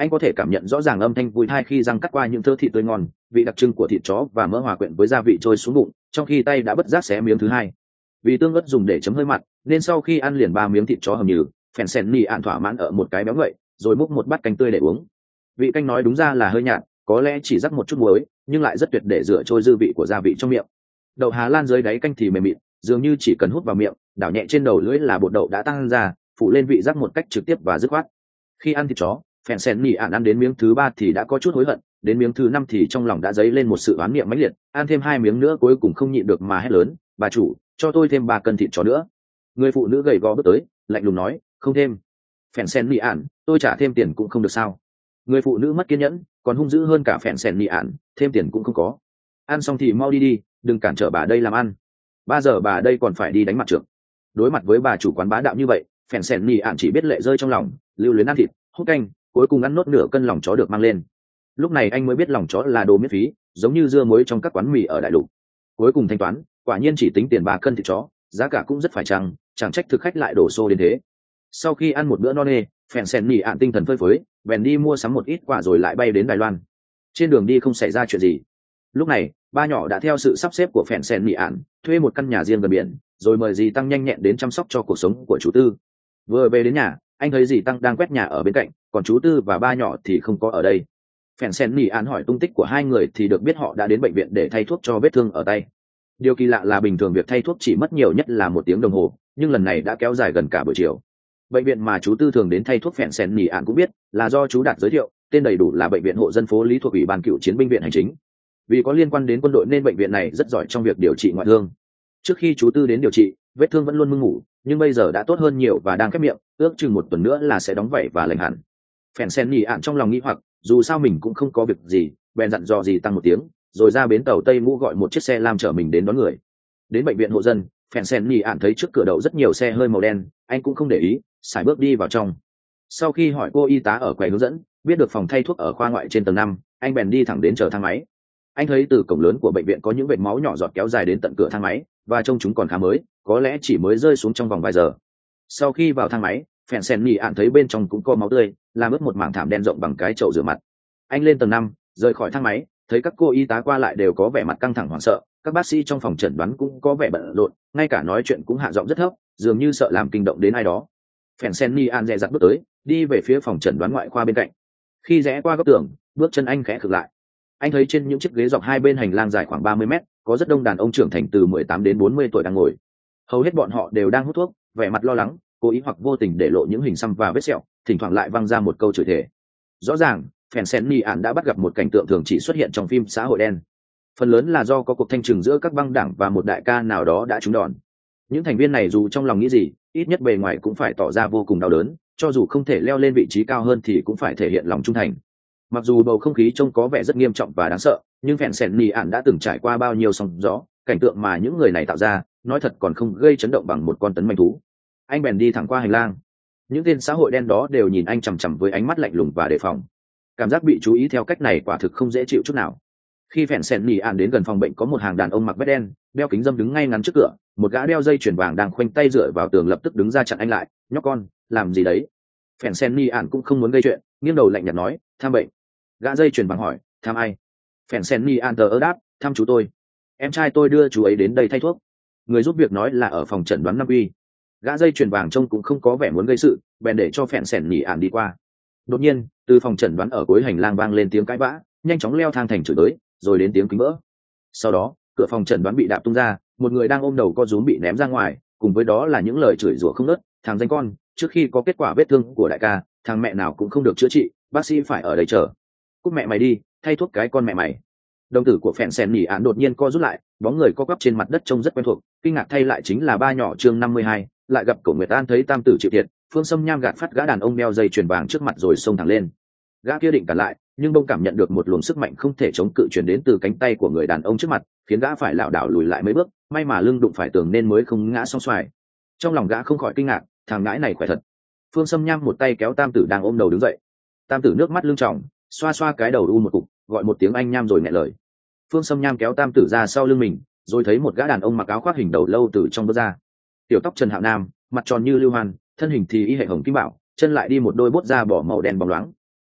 Anh có thể cảm nhận rõ ràng âm thanh vui thai khi răng cắt qua những thớ thịt tươi ngon, vị đặc trưng của thịt chó và mỡ hòa quyện với gia vị trôi xuống bụng, trong khi tay đã bất giác xé miếng thứ hai. Vì tương ớt dùng để chấm hơi mặn, nên sau khi ăn liền 3 miếng thịt chó hầm nhừ, phèn sen nỉ ạn thỏa mãn ở một cái béo ngậy, rồi múc một bát canh tươi để uống. Vị canh nói đúng ra là hơi nhạt, có lẽ chỉ rắc một chút muối, nhưng lại rất tuyệt để rửa trôi dư vị của gia vị trong miệng. Đậu Hà Lan dưới đáy canh thì mềm mịn, dường như chỉ cần hút vào miệng, đảo nhẹ trên đầu lưỡi là bột đậu đã tăng ra, phủ lên vị giác một cách trực tiếp và dứt khoát. Khi ăn thịt chó, phèn sen nỉ ạn ăn đến miếng thứ 3 thì đã có chút hối hận, đến miếng thứ 5 thì trong lòng đã dấy lên một sự oán niệm mãnh liệt, ăn thêm 2 miếng nữa cuối cùng không nhịn được mà hét lớn: bà chủ, cho tôi thêm 3 cân thịt chó nữa. Người phụ nữ gầy gò bước tới, lạnh lùng nói: không thêm. Phèn sen nỉ ạn, tôi trả thêm tiền cũng không được sao? Người phụ nữ mất kiên nhẫn, còn hung dữ hơn cả phèn sen nỉ ạn, thêm tiền cũng không có. Ăn xong thì mau đi đi, đừng cản trở bà đây làm ăn. 3 giờ bà đây còn phải đi đánh mặt trượt. Đối mặt với bà chủ quán bá đạo như vậy, phèn sen nỉ ạn chỉ biết lệ rơi trong lòng, lưu luyến ăn thịt, hút canh, cuối cùng ăn nốt nửa cân lòng chó được mang lên. Lúc này anh mới biết lòng chó là đồ miễn phí, giống như dưa muối trong các quán mì ở đại lục. Cuối cùng thanh toán, quả nhiên chỉ tính tiền 3 cân thịt chó, giá cả cũng rất phải chăng, chẳng trách thực khách lại đổ xô đến thế. Sau khi ăn một bữa no nê, phèn sen nỉ ạn tinh thần phơi phới, bèn đi mua sắm một ít quà rồi lại bay đến Đài Loan. Trên đường đi không xảy ra chuyện gì. Lúc này ba nhỏ đã theo sự sắp xếp của phèn sen nỉ ạn thuê một căn nhà riêng gần biển, rồi mời dì Tăng nhanh nhẹn đến chăm sóc cho cuộc sống của chú Tư. Vừa về đến nhà, anh thấy dì Tăng đang quét nhà ở bên cạnh, còn chú Tư và ba nhỏ thì không có ở đây. Phèn sen nỉ ạn hỏi tung tích của hai người thì được biết họ đã đến bệnh viện để thay thuốc cho vết thương ở tay. Điều kỳ lạ là bình thường việc thay thuốc chỉ mất nhiều nhất là 1 tiếng đồng hồ, nhưng lần này đã kéo dài gần cả buổi chiều. Bệnh viện mà chú Tư thường đến thay thuốc phèn sen nỉ ạn cũng biết, là do chú Đạt giới thiệu, tên đầy đủ là bệnh viện hộ dân phố Lý thuộc Ủy ban Cựu chiến binh viện hành chính. Vì có liên quan đến quân đội nên bệnh viện này rất giỏi trong việc điều trị ngoại thương. Trước khi chú Tư đến điều trị, vết thương vẫn luôn mưng mủ, nhưng bây giờ đã tốt hơn nhiều và đang khép miệng, ước chừng 1 tuần nữa là sẽ đóng vảy và lành hẳn. Phèn sen nỉ ạn trong lòng nghĩ hoặc, dù sao mình cũng không có việc gì, bèn dặn dò gì Tăng một tiếng, rồi ra bến tàu Tây Mũ gọi một chiếc xe lam chở mình đến đón người. Đến bệnh viện hộ dân, phèn sen nỉ ạn thấy trước cửa đậu rất nhiều xe hơi màu đen, anh cũng không để ý, sải bước đi vào trong. Sau khi hỏi cô y tá ở quầy hướng dẫn, biết được phòng thay thuốc ở khoa ngoại trên tầng 5, anh bèn đi thẳng đến chờ thang máy. Anh thấy từ cổng lớn của bệnh viện có những vệt máu nhỏ giọt kéo dài đến tận cửa thang máy, và trông chúng còn khá mới, có lẽ chỉ mới rơi xuống trong vòng vài giờ. Sau khi vào thang máy, phèn sen nỉ ạn thấy bên trong cũng có máu tươi, làm ướt một mảng thảm đen rộng bằng cái chậu rửa mặt. Anh lên tầng 5, rời khỏi thang máy, thấy các cô y tá qua lại đều có vẻ mặt căng thẳng hoảng sợ, các bác sĩ trong phòng chẩn đoán cũng có vẻ bận rộn, ngay cả nói chuyện cũng hạ giọng rất thấp, dường như sợ làm kinh động đến ai đó. Phèn sen nỉ ạn dè dặt bước tới, đi về phía phòng chẩn đoán ngoại khoa bên cạnh. Khi rẽ qua góc tường, bước chân anh khẽ khựng lại. Anh thấy trên những chiếc ghế dọc hai bên hành lang dài khoảng 30 mét, có rất đông đàn ông trưởng thành từ 18 đến 40 tuổi đang ngồi. Hầu hết bọn họ đều đang hút thuốc, vẻ mặt lo lắng, cố ý hoặc vô tình để lộ những hình xăm và vết sẹo, thỉnh thoảng lại văng ra một câu chửi thề. Rõ ràng, phèn sen nỉ ạn đã bắt gặp một cảnh tượng thường chỉ xuất hiện trong phim xã hội đen. Phần lớn là do có cuộc thanh trừng giữa các băng đảng và một đại ca nào đó đã trúng đòn. Những thành viên này dù trong lòng nghĩ gì, ít nhất bề ngoài cũng phải tỏ ra vô cùng đau đớn, cho dù không thể leo lên vị trí cao hơn thì cũng phải thể hiện lòng trung thành. Mặc dù bầu không khí trông có vẻ rất nghiêm trọng và đáng sợ, nhưng phèn sen nỉ ạn đã từng trải qua bao nhiêu sóng gió, cảnh tượng mà những người này tạo ra, nói thật còn không gây chấn động bằng một con tấn manh thú. Anh bèn đi thẳng qua hành lang. Những tên xã hội đen đó đều nhìn anh chằm chằm với ánh mắt lạnh lùng và đề phòng. Cảm giác bị chú ý theo cách này quả thực không dễ chịu chút nào. Khi phèn sen nỉ ạn đến gần phòng bệnh, có một hàng đàn ông mặc vest đen, đeo kính râm đứng ngay ngắn trước cửa, một gã đeo dây chuyền vàng đang khoanh tay dựa vào tường lập tức đứng ra chặn anh lại. Nhóc con, làm gì đấy? Phèn sen nỉ ạn cũng không muốn gây chuyện, nghiêng đầu lạnh nhạt nói, thăm bệnh. Gã dây chuyền vàng hỏi, thăm ai? Phèn sen nỉ ạn tờ đáp, thăm chú tôi. Em trai tôi đưa chú ấy đến đây thay thuốc. Người giúp việc nói là ở phòng chẩn đoán 5 uy. Gã dây chuyền vàng trông cũng không có vẻ muốn gây sự, bèn để cho phèn sen nỉ ạn đi qua. Đột nhiên, từ phòng chẩn đoán ở cuối hành lang vang lên tiếng cãi vã, nhanh chóng leo thang thành chửi tới, rồi đến tiếng kính vỡ. Sau đó, cửa phòng chẩn đoán bị đạp tung ra, một người đang ôm đầu co rúm bị ném ra ngoài, cùng với đó là những lời chửi rủa không ngớt. Thằng danh con, trước khi có kết quả vết thương của đại ca, thằng mẹ nào cũng không được chữa trị, bác sĩ phải ở đây chờ. Cút mẹ mày đi, thay thuốc cái con mẹ mày. Đồng tử của phèn sen nỉ ạn đột nhiên co rút lại, bóng người co quắp trên mặt đất trông rất quen thuộc, kinh ngạc thay lại chính là ba nhỏ chương 52, lại gặp Cổ Nguyệt An thấy tam tử chịu thiệt. Phương Sâm Nham gạt phát gã đàn ông đeo dây chuyền vàng trước mặt rồi xông thẳng lên. Gã kia định cản lại, nhưng bông cảm nhận được một luồng sức mạnh không thể chống cự truyền đến từ cánh tay của người đàn ông trước mặt, khiến gã phải lảo đảo lùi lại mấy bước, may mà lưng đụng phải tường nên mới không ngã song xoài. Trong lòng gã không khỏi kinh ngạc, thằng ngãi này khỏe thật. Phương Sâm Nham một tay kéo tam tử đang ôm đầu đứng dậy. Tam tử nước mắt lưng tròng, xoa xoa cái đầu u một cục, gọi một tiếng anh Nham rồi nghẹn lời. Phương Sâm Nham kéo tam tử ra sau lưng mình, rồi thấy một gã đàn ông mặc áo khoác hình đầu lâu từ trong bước ra. Tiểu tóc Trần Hạo Nam, mặt tròn như lưu hoan, thân hình thì y hệ hồng kim bảo, chân lại đi một đôi bốt da bỏ màu đen bóng loáng.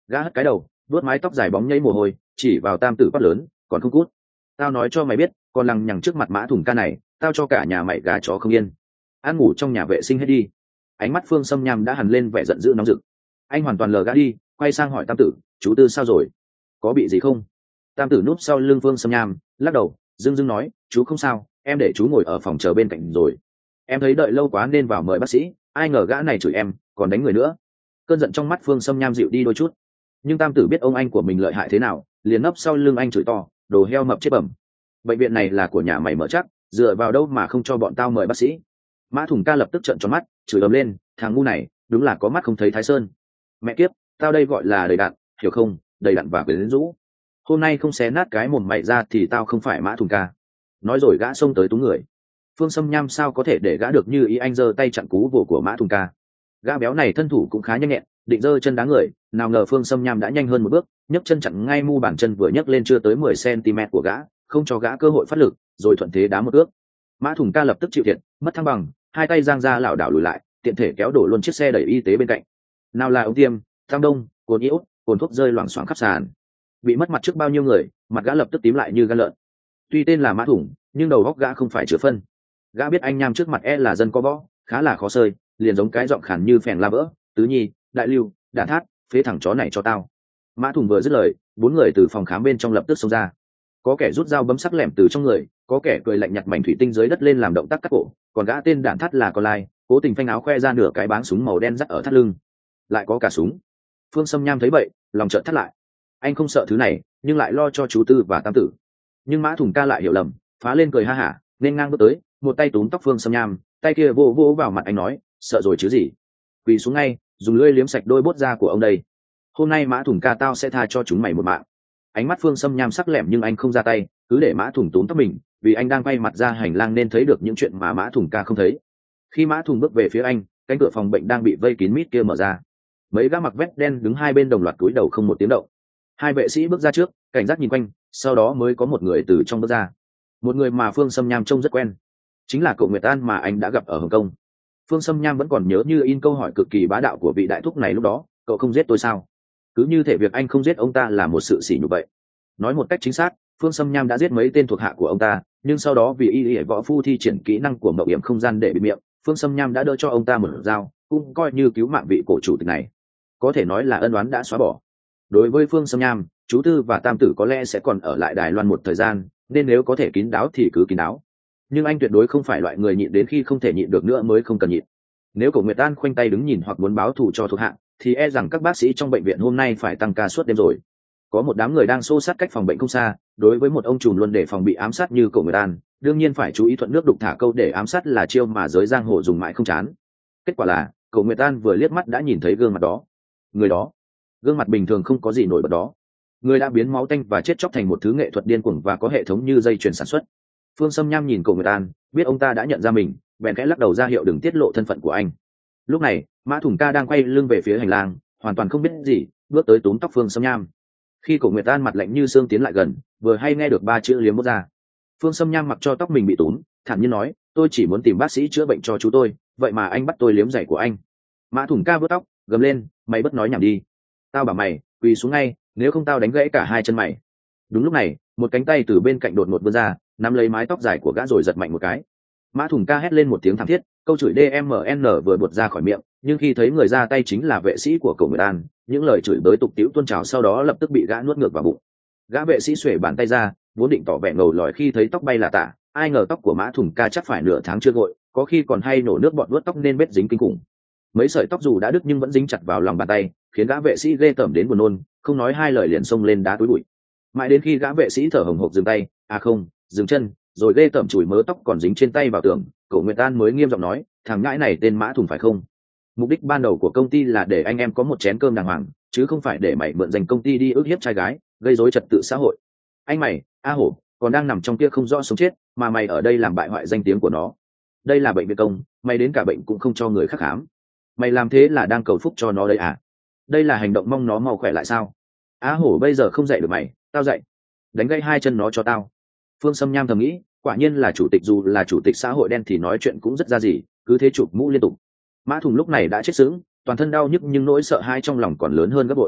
Gã hất cái đầu, vuốt mái tóc dài bóng nhây mồ hôi, chỉ vào Tam Tử quát lớn, còn không cút. Tao nói cho mày biết, còn lằng nhằng trước mặt Mã Thùng ca này, tao cho cả nhà mày gà chó không yên. Ăn ngủ trong nhà vệ sinh hết đi. Ánh mắt Phương Sâm Nham đã hằn lên vẻ giận dữ nóng rực. Anh hoàn toàn lờ gã đi, quay sang hỏi Tam Tử, chú Tư sao rồi, có bị gì không? Tam Tử núp sau lưng Phương Sâm Nham, lắc đầu, dưng dưng nói, chú không sao, em để chú ngồi ở phòng chờ bên cạnh rồi. Em thấy đợi lâu quá nên vào mời bác sĩ, ai ngờ gã này chửi em, còn đánh người nữa. Cơn giận trong mắt Phương Sâm Nham dịu đi đôi chút, nhưng Tam Tử biết ông anh của mình lợi hại thế nào, liền nấp sau lưng anh chửi to, đồ heo mập chết bẩm. Bệnh viện này là của nhà mày mở chắc, dựa vào đâu mà không cho bọn tao mời bác sĩ? Mã Thùng ca lập tức trợn tròn mắt, chửi ầm lên, thằng ngu này đúng là có mắt không thấy Thái Sơn. Mẹ kiếp, tao đây gọi là đầy đặn, hiểu không? Đầy đặn và quyến rũ. Hôm nay không xé nát cái mồm mày ra thì tao không phải Mã Thùng ca. Nói rồi gã xông tới túm người. Phương Sâm Nham sao có thể để gã được như ý, anh giơ tay chặn cú vồ của Mã Thùng ca. Gã béo này thân thủ cũng khá nhanh nhẹn, định giơ chân đá người, nào ngờ Phương Sâm Nham đã nhanh hơn một bước, nhấc chân chặn ngay mu bàn chân vừa nhấc lên chưa tới 10 cm của gã, không cho gã cơ hội phát lực, rồi thuận thế đá một ước. Mã Thùng ca lập tức chịu thiệt, mất thăng bằng, hai tay giang ra lảo đảo lùi lại, tiện thể kéo đổ luôn chiếc xe đẩy y tế bên cạnh. Nào là ống tiêm, tam đông, cồn iốt, cồn thuốc rơi loảng xoảng khắp sàn. Bị mất mặt trước bao nhiêu người, mặt gã lập tức tím lại như gan lợn. Tuy tên là Mã Thùng, nhưng đầu óc gã không phải chứa phân. Gã biết anh Nham trước mặt là dân có võ, khá là khó sơi, liền giống cái giọng khản như phèn la vỡ, Tứ Nhi, Đại Lưu, Đả Thát, phế thằng chó này cho tao. Mã Thùng vừa dứt lời, bốn người từ phòng khám bên trong lập tức xông ra. Có kẻ rút dao bấm sắc lẻm từ trong người, có kẻ cười lạnh nhặt mảnh thủy tinh dưới đất lên làm động tác cắt cổ, còn gã tên Đản Thát là con lai, cố tình phanh áo khoe ra nửa cái báng súng màu đen dắt ở thắt lưng. Lại có cả súng. Phương Sâm Nham thấy vậy, lòng trợn thắt lại. Anh không sợ thứ này, nhưng lại lo cho chú Tư và Tam Tử. Nhưng Mã Thùng ca lại hiểu lầm, phá lên cười ha hả, nên ngang bước tới, một tay túm tóc Phương Sâm Nham, tay kia vô vô vào mặt anh nói, sợ rồi chứ gì? Quỳ xuống ngay, dùng lưỡi liếm sạch đôi bốt da của ông đây. Hôm nay Mã Thùng ca tao sẽ tha cho chúng mày một mạng. Ánh mắt Phương Sâm Nham sắc lẹm nhưng anh không ra tay, cứ để Mã Thùng túm tóc mình, vì anh đang quay mặt ra hành lang nên thấy được những chuyện mà Mã Thùng ca không thấy. Khi Mã Thùng bước về phía anh, cánh cửa phòng bệnh đang bị vây kín mít kia mở ra. Mấy gã mặc vest đen đứng hai bên đồng loạt cúi đầu không một tiếng động. Hai vệ sĩ bước ra trước, cảnh giác nhìn quanh, sau đó mới có một người từ trong bước ra. Một người mà Phương Sâm Nham trông rất quen, chính là cậu Nguyệt An mà anh đã gặp ở Hồng Kông. Phương Sâm Nham vẫn còn nhớ như in câu hỏi cực kỳ bá đạo của vị đại thúc này lúc đó, cậu không giết tôi sao? Cứ như thể việc anh không giết ông ta là một sự sỉ nhục vậy. Nói một cách chính xác, Phương Sâm Nham đã giết mấy tên thuộc hạ của ông ta, nhưng sau đó vì y võ phu thi triển kỹ năng của mậu hiểm không gian để bịt miệng, Phương Sâm Nham đã đỡ cho ông ta một dao, cũng coi như cứu mạng vị cổ chủ tịch này. Có thể nói là ân oán đã xóa bỏ. Đối với Phương Sâm Nham, chú Tư và Tam Tử có lẽ sẽ còn ở lại Đài Loan một thời gian, nên nếu có thể kín đáo thì cứ kín đáo. Nhưng anh tuyệt đối không phải loại người nhịn đến khi không thể nhịn được nữa mới không cần nhịn. Nếu cậu Nguyệt An khoanh tay đứng nhìn hoặc muốn báo thù cho thuộc hạ, thì e rằng các bác sĩ trong bệnh viện hôm nay phải tăng ca suốt đêm rồi. Có một đám người đang xô sát cách phòng bệnh không xa, đối với một ông trùm luôn để phòng bị ám sát như cậu Nguyệt An, đương nhiên phải chú ý thuận nước đục thả câu để ám sát là chiêu mà giới giang hồ dùng mãi không chán. Kết quả là cậu Nguyệt An vừa liếc mắt đã nhìn thấy gương mặt đó. Người đó, gương mặt bình thường không có gì nổi bật đó, người đã biến máu tanh và chết chóc thành một thứ nghệ thuật điên cuồng và có hệ thống như dây chuyền sản xuất. Phương Sâm Nham nhìn cậu Nguyệt An, biết ông ta đã nhận ra mình, bèn khẽ lắc đầu ra hiệu đừng tiết lộ thân phận của anh. Lúc này Mã Thùng ca đang quay lưng về phía hành lang, hoàn toàn không biết gì, bước tới túm tóc Phương Sâm Nham. Khi cậu Nguyệt An mặt lạnh như xương tiến lại gần, vừa hay nghe được ba chữ liếm bút ra. Phương Sâm Nham mặc cho tóc mình bị túm, thản nhiên nói, tôi chỉ muốn tìm bác sĩ chữa bệnh cho chú tôi, vậy mà anh bắt tôi liếm giày của anh. Mã Thùng ca vớt tóc, gầm lên, mày bất nói nhảm đi. Tao bảo mày quỳ xuống ngay, nếu không tao đánh gãy cả hai chân mày. Đúng lúc này một cánh tay từ bên cạnh đột ngột vươn ra, nắm lấy mái tóc dài của gã rồi giật mạnh một cái. Mã Thùng ca hét lên một tiếng thảm thiết, câu chửi DMN vừa buột ra khỏi miệng, nhưng khi thấy người ra tay chính là vệ sĩ của cậu Nguyệt An, những lời chửi bới tục tĩu tuôn trào sau đó lập tức bị gã nuốt ngược vào bụng. Gã vệ sĩ xuể bàn tay ra, vốn định tỏ vẻ ngầu lòi khi thấy tóc bay là tả, ai ngờ tóc của Mã Thùng ca chắc phải nửa tháng chưa gội, có khi còn hay nổ nước bọt vuốt tóc nên bết dính kinh khủng. Mấy sợi tóc dù đã đứt nhưng vẫn dính chặt vào lòng bàn tay, khiến gã vệ sĩ ghê tởm đến buồn nôn, không nói hai lời liền xông lên đá túi bụi. Mãi đến khi gã vệ sĩ thở hổn hộc dừng tay, dừng chân, rồi ghê tởm chùi mớ tóc còn dính trên tay vào tường, cậu Nguyệt An mới nghiêm giọng nói, thằng nhãi này tên Mã Thùng phải không? Mục đích ban đầu của công ty là để anh em có một chén cơm đàng hoàng, chứ không phải để mày mượn danh công ty đi ức hiếp trai gái, gây rối trật tự xã hội. Anh mày, A Hổ, còn đang nằm trong kia không rõ sống chết, mà mày ở đây làm bại hoại danh tiếng của nó. Đây là bệnh viện công, mày đến cả bệnh cũng không cho người khác khám. Mày làm thế là đang cầu phúc cho nó đấy à? Đây là hành động mong nó mau khỏe lại sao? Á Hổ bây giờ không dạy được mày, tao dạy. Đánh gãy hai chân nó cho tao. Phương Sâm Nham thầm nghĩ, quả nhiên là chủ tịch, dù là chủ tịch xã hội đen thì nói chuyện cũng rất ra gì, cứ thế chụp mũ liên tục. Mã Thùng lúc này đã chết sững, toàn thân đau nhức nhưng nỗi sợ hãi trong lòng còn lớn hơn gấp bội.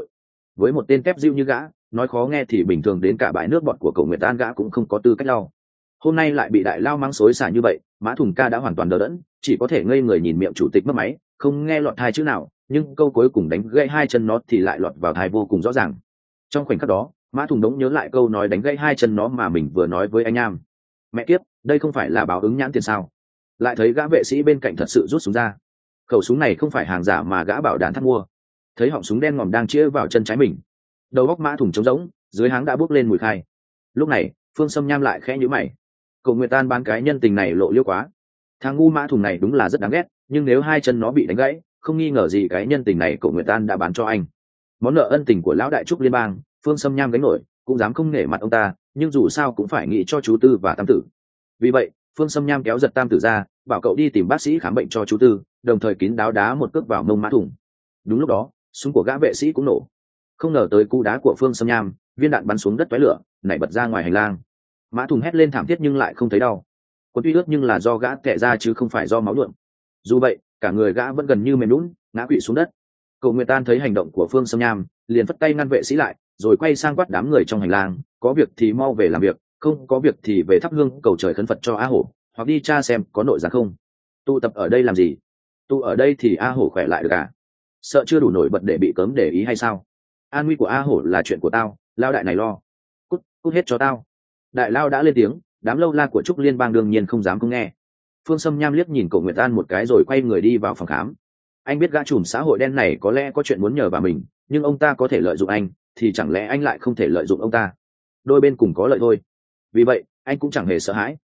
với một tên kép diêu như gã, nói khó nghe thì bình thường đến cả bãi nước bọt của Cổ Nguyệt An gã cũng không có tư cách lau. Hôm nay lại bị đại lao mắng xối xả như vậy, Mã Thùng ca đã hoàn toàn đờ đẫn, chỉ có thể ngây người nhìn miệng chủ tịch mất máy, không nghe lọt hai chữ nào, nhưng câu cuối cùng đánh gãy hai chân nó thì lại lọt vào tai vô cùng rõ ràng. Trong khoảnh khắc đó, Mã Thùng đống nhớ lại câu nói đánh gãy hai chân nó mà mình vừa nói với anh Nham. Mẹ kiếp, đây không phải là báo ứng nhãn tiền sao? Lại thấy gã vệ sĩ bên cạnh thật sự rút súng ra. Khẩu súng này không phải hàng giả mà gã bảo đạn thắt mua. Thấy họng súng đen ngòm đang chĩa vào chân trái mình, đầu góc Mã Thùng trống rỗng, dưới háng đã bốc lên mùi khai. Lúc này Phương Sâm Nham lại khẽ nhíu mày. Cậu Nguyệt An bán cái nhân tình này lộ liễu quá. Thằng ngu Mã Thùng này đúng là rất đáng ghét, nhưng nếu hai chân nó bị đánh gãy, không nghi ngờ gì cái nhân tình này cậu Nguyệt An đã bán cho anh. Món nợ ân tình của lão đại trúc liên bang, Phương Sâm Nham gánh nổi, cũng dám không nể mặt ông ta, nhưng dù sao cũng phải nghĩ cho chú Tư và Tam Tử. Vì vậy Phương Sâm Nham kéo giật Tam Tử ra, bảo cậu đi tìm bác sĩ khám bệnh cho chú Tư, đồng thời kín đáo đá một cước vào mông Mã Thùng. Đúng lúc đó súng của gã vệ sĩ cũng nổ. Không ngờ tới cú đá của Phương Sâm Nham, viên đạn bắn xuống đất tóe lửa, nảy bật ra ngoài hành lang. Mã Thùng hét lên thảm thiết nhưng lại không thấy đau. Quần tuy ướt nhưng là do gã tẻ ra chứ không phải do máu nhuộm. Dù vậy cả người gã vẫn gần như mềm nhũn, ngã quỵ xuống đất. Cậu Nguyệt An thấy hành động của Phương Sâm Nham, liền phất tay ngăn vệ sĩ lại, rồi quay sang quát đám người trong hành lang, có việc thì mau về làm việc, không có việc thì về thắp hương cầu trời khấn Phật cho A Hổ, hoặc đi tra xem có nội gián không. Tụ tập ở đây làm gì? Tụ ở đây thì A Hổ khỏe lại được à? Sợ chưa đủ nổi bật để bị cấm để ý hay sao? An nguy của A Hổ là chuyện của tao, lao đại này lo. Cút cút hết cho tao. Đại lao đã lên tiếng, đám lâu la của trúc liên bang đương nhiên không dám không nghe. Phương Sâm Nham liếc nhìn cậu Nguyệt An một cái rồi quay người đi vào phòng khám. Anh biết gã trùm xã hội đen này có lẽ có chuyện muốn nhờ vào mình, nhưng ông ta có thể lợi dụng anh, thì chẳng lẽ anh lại không thể lợi dụng ông ta? Đôi bên cùng có lợi thôi. Vì vậy anh cũng chẳng hề sợ hãi,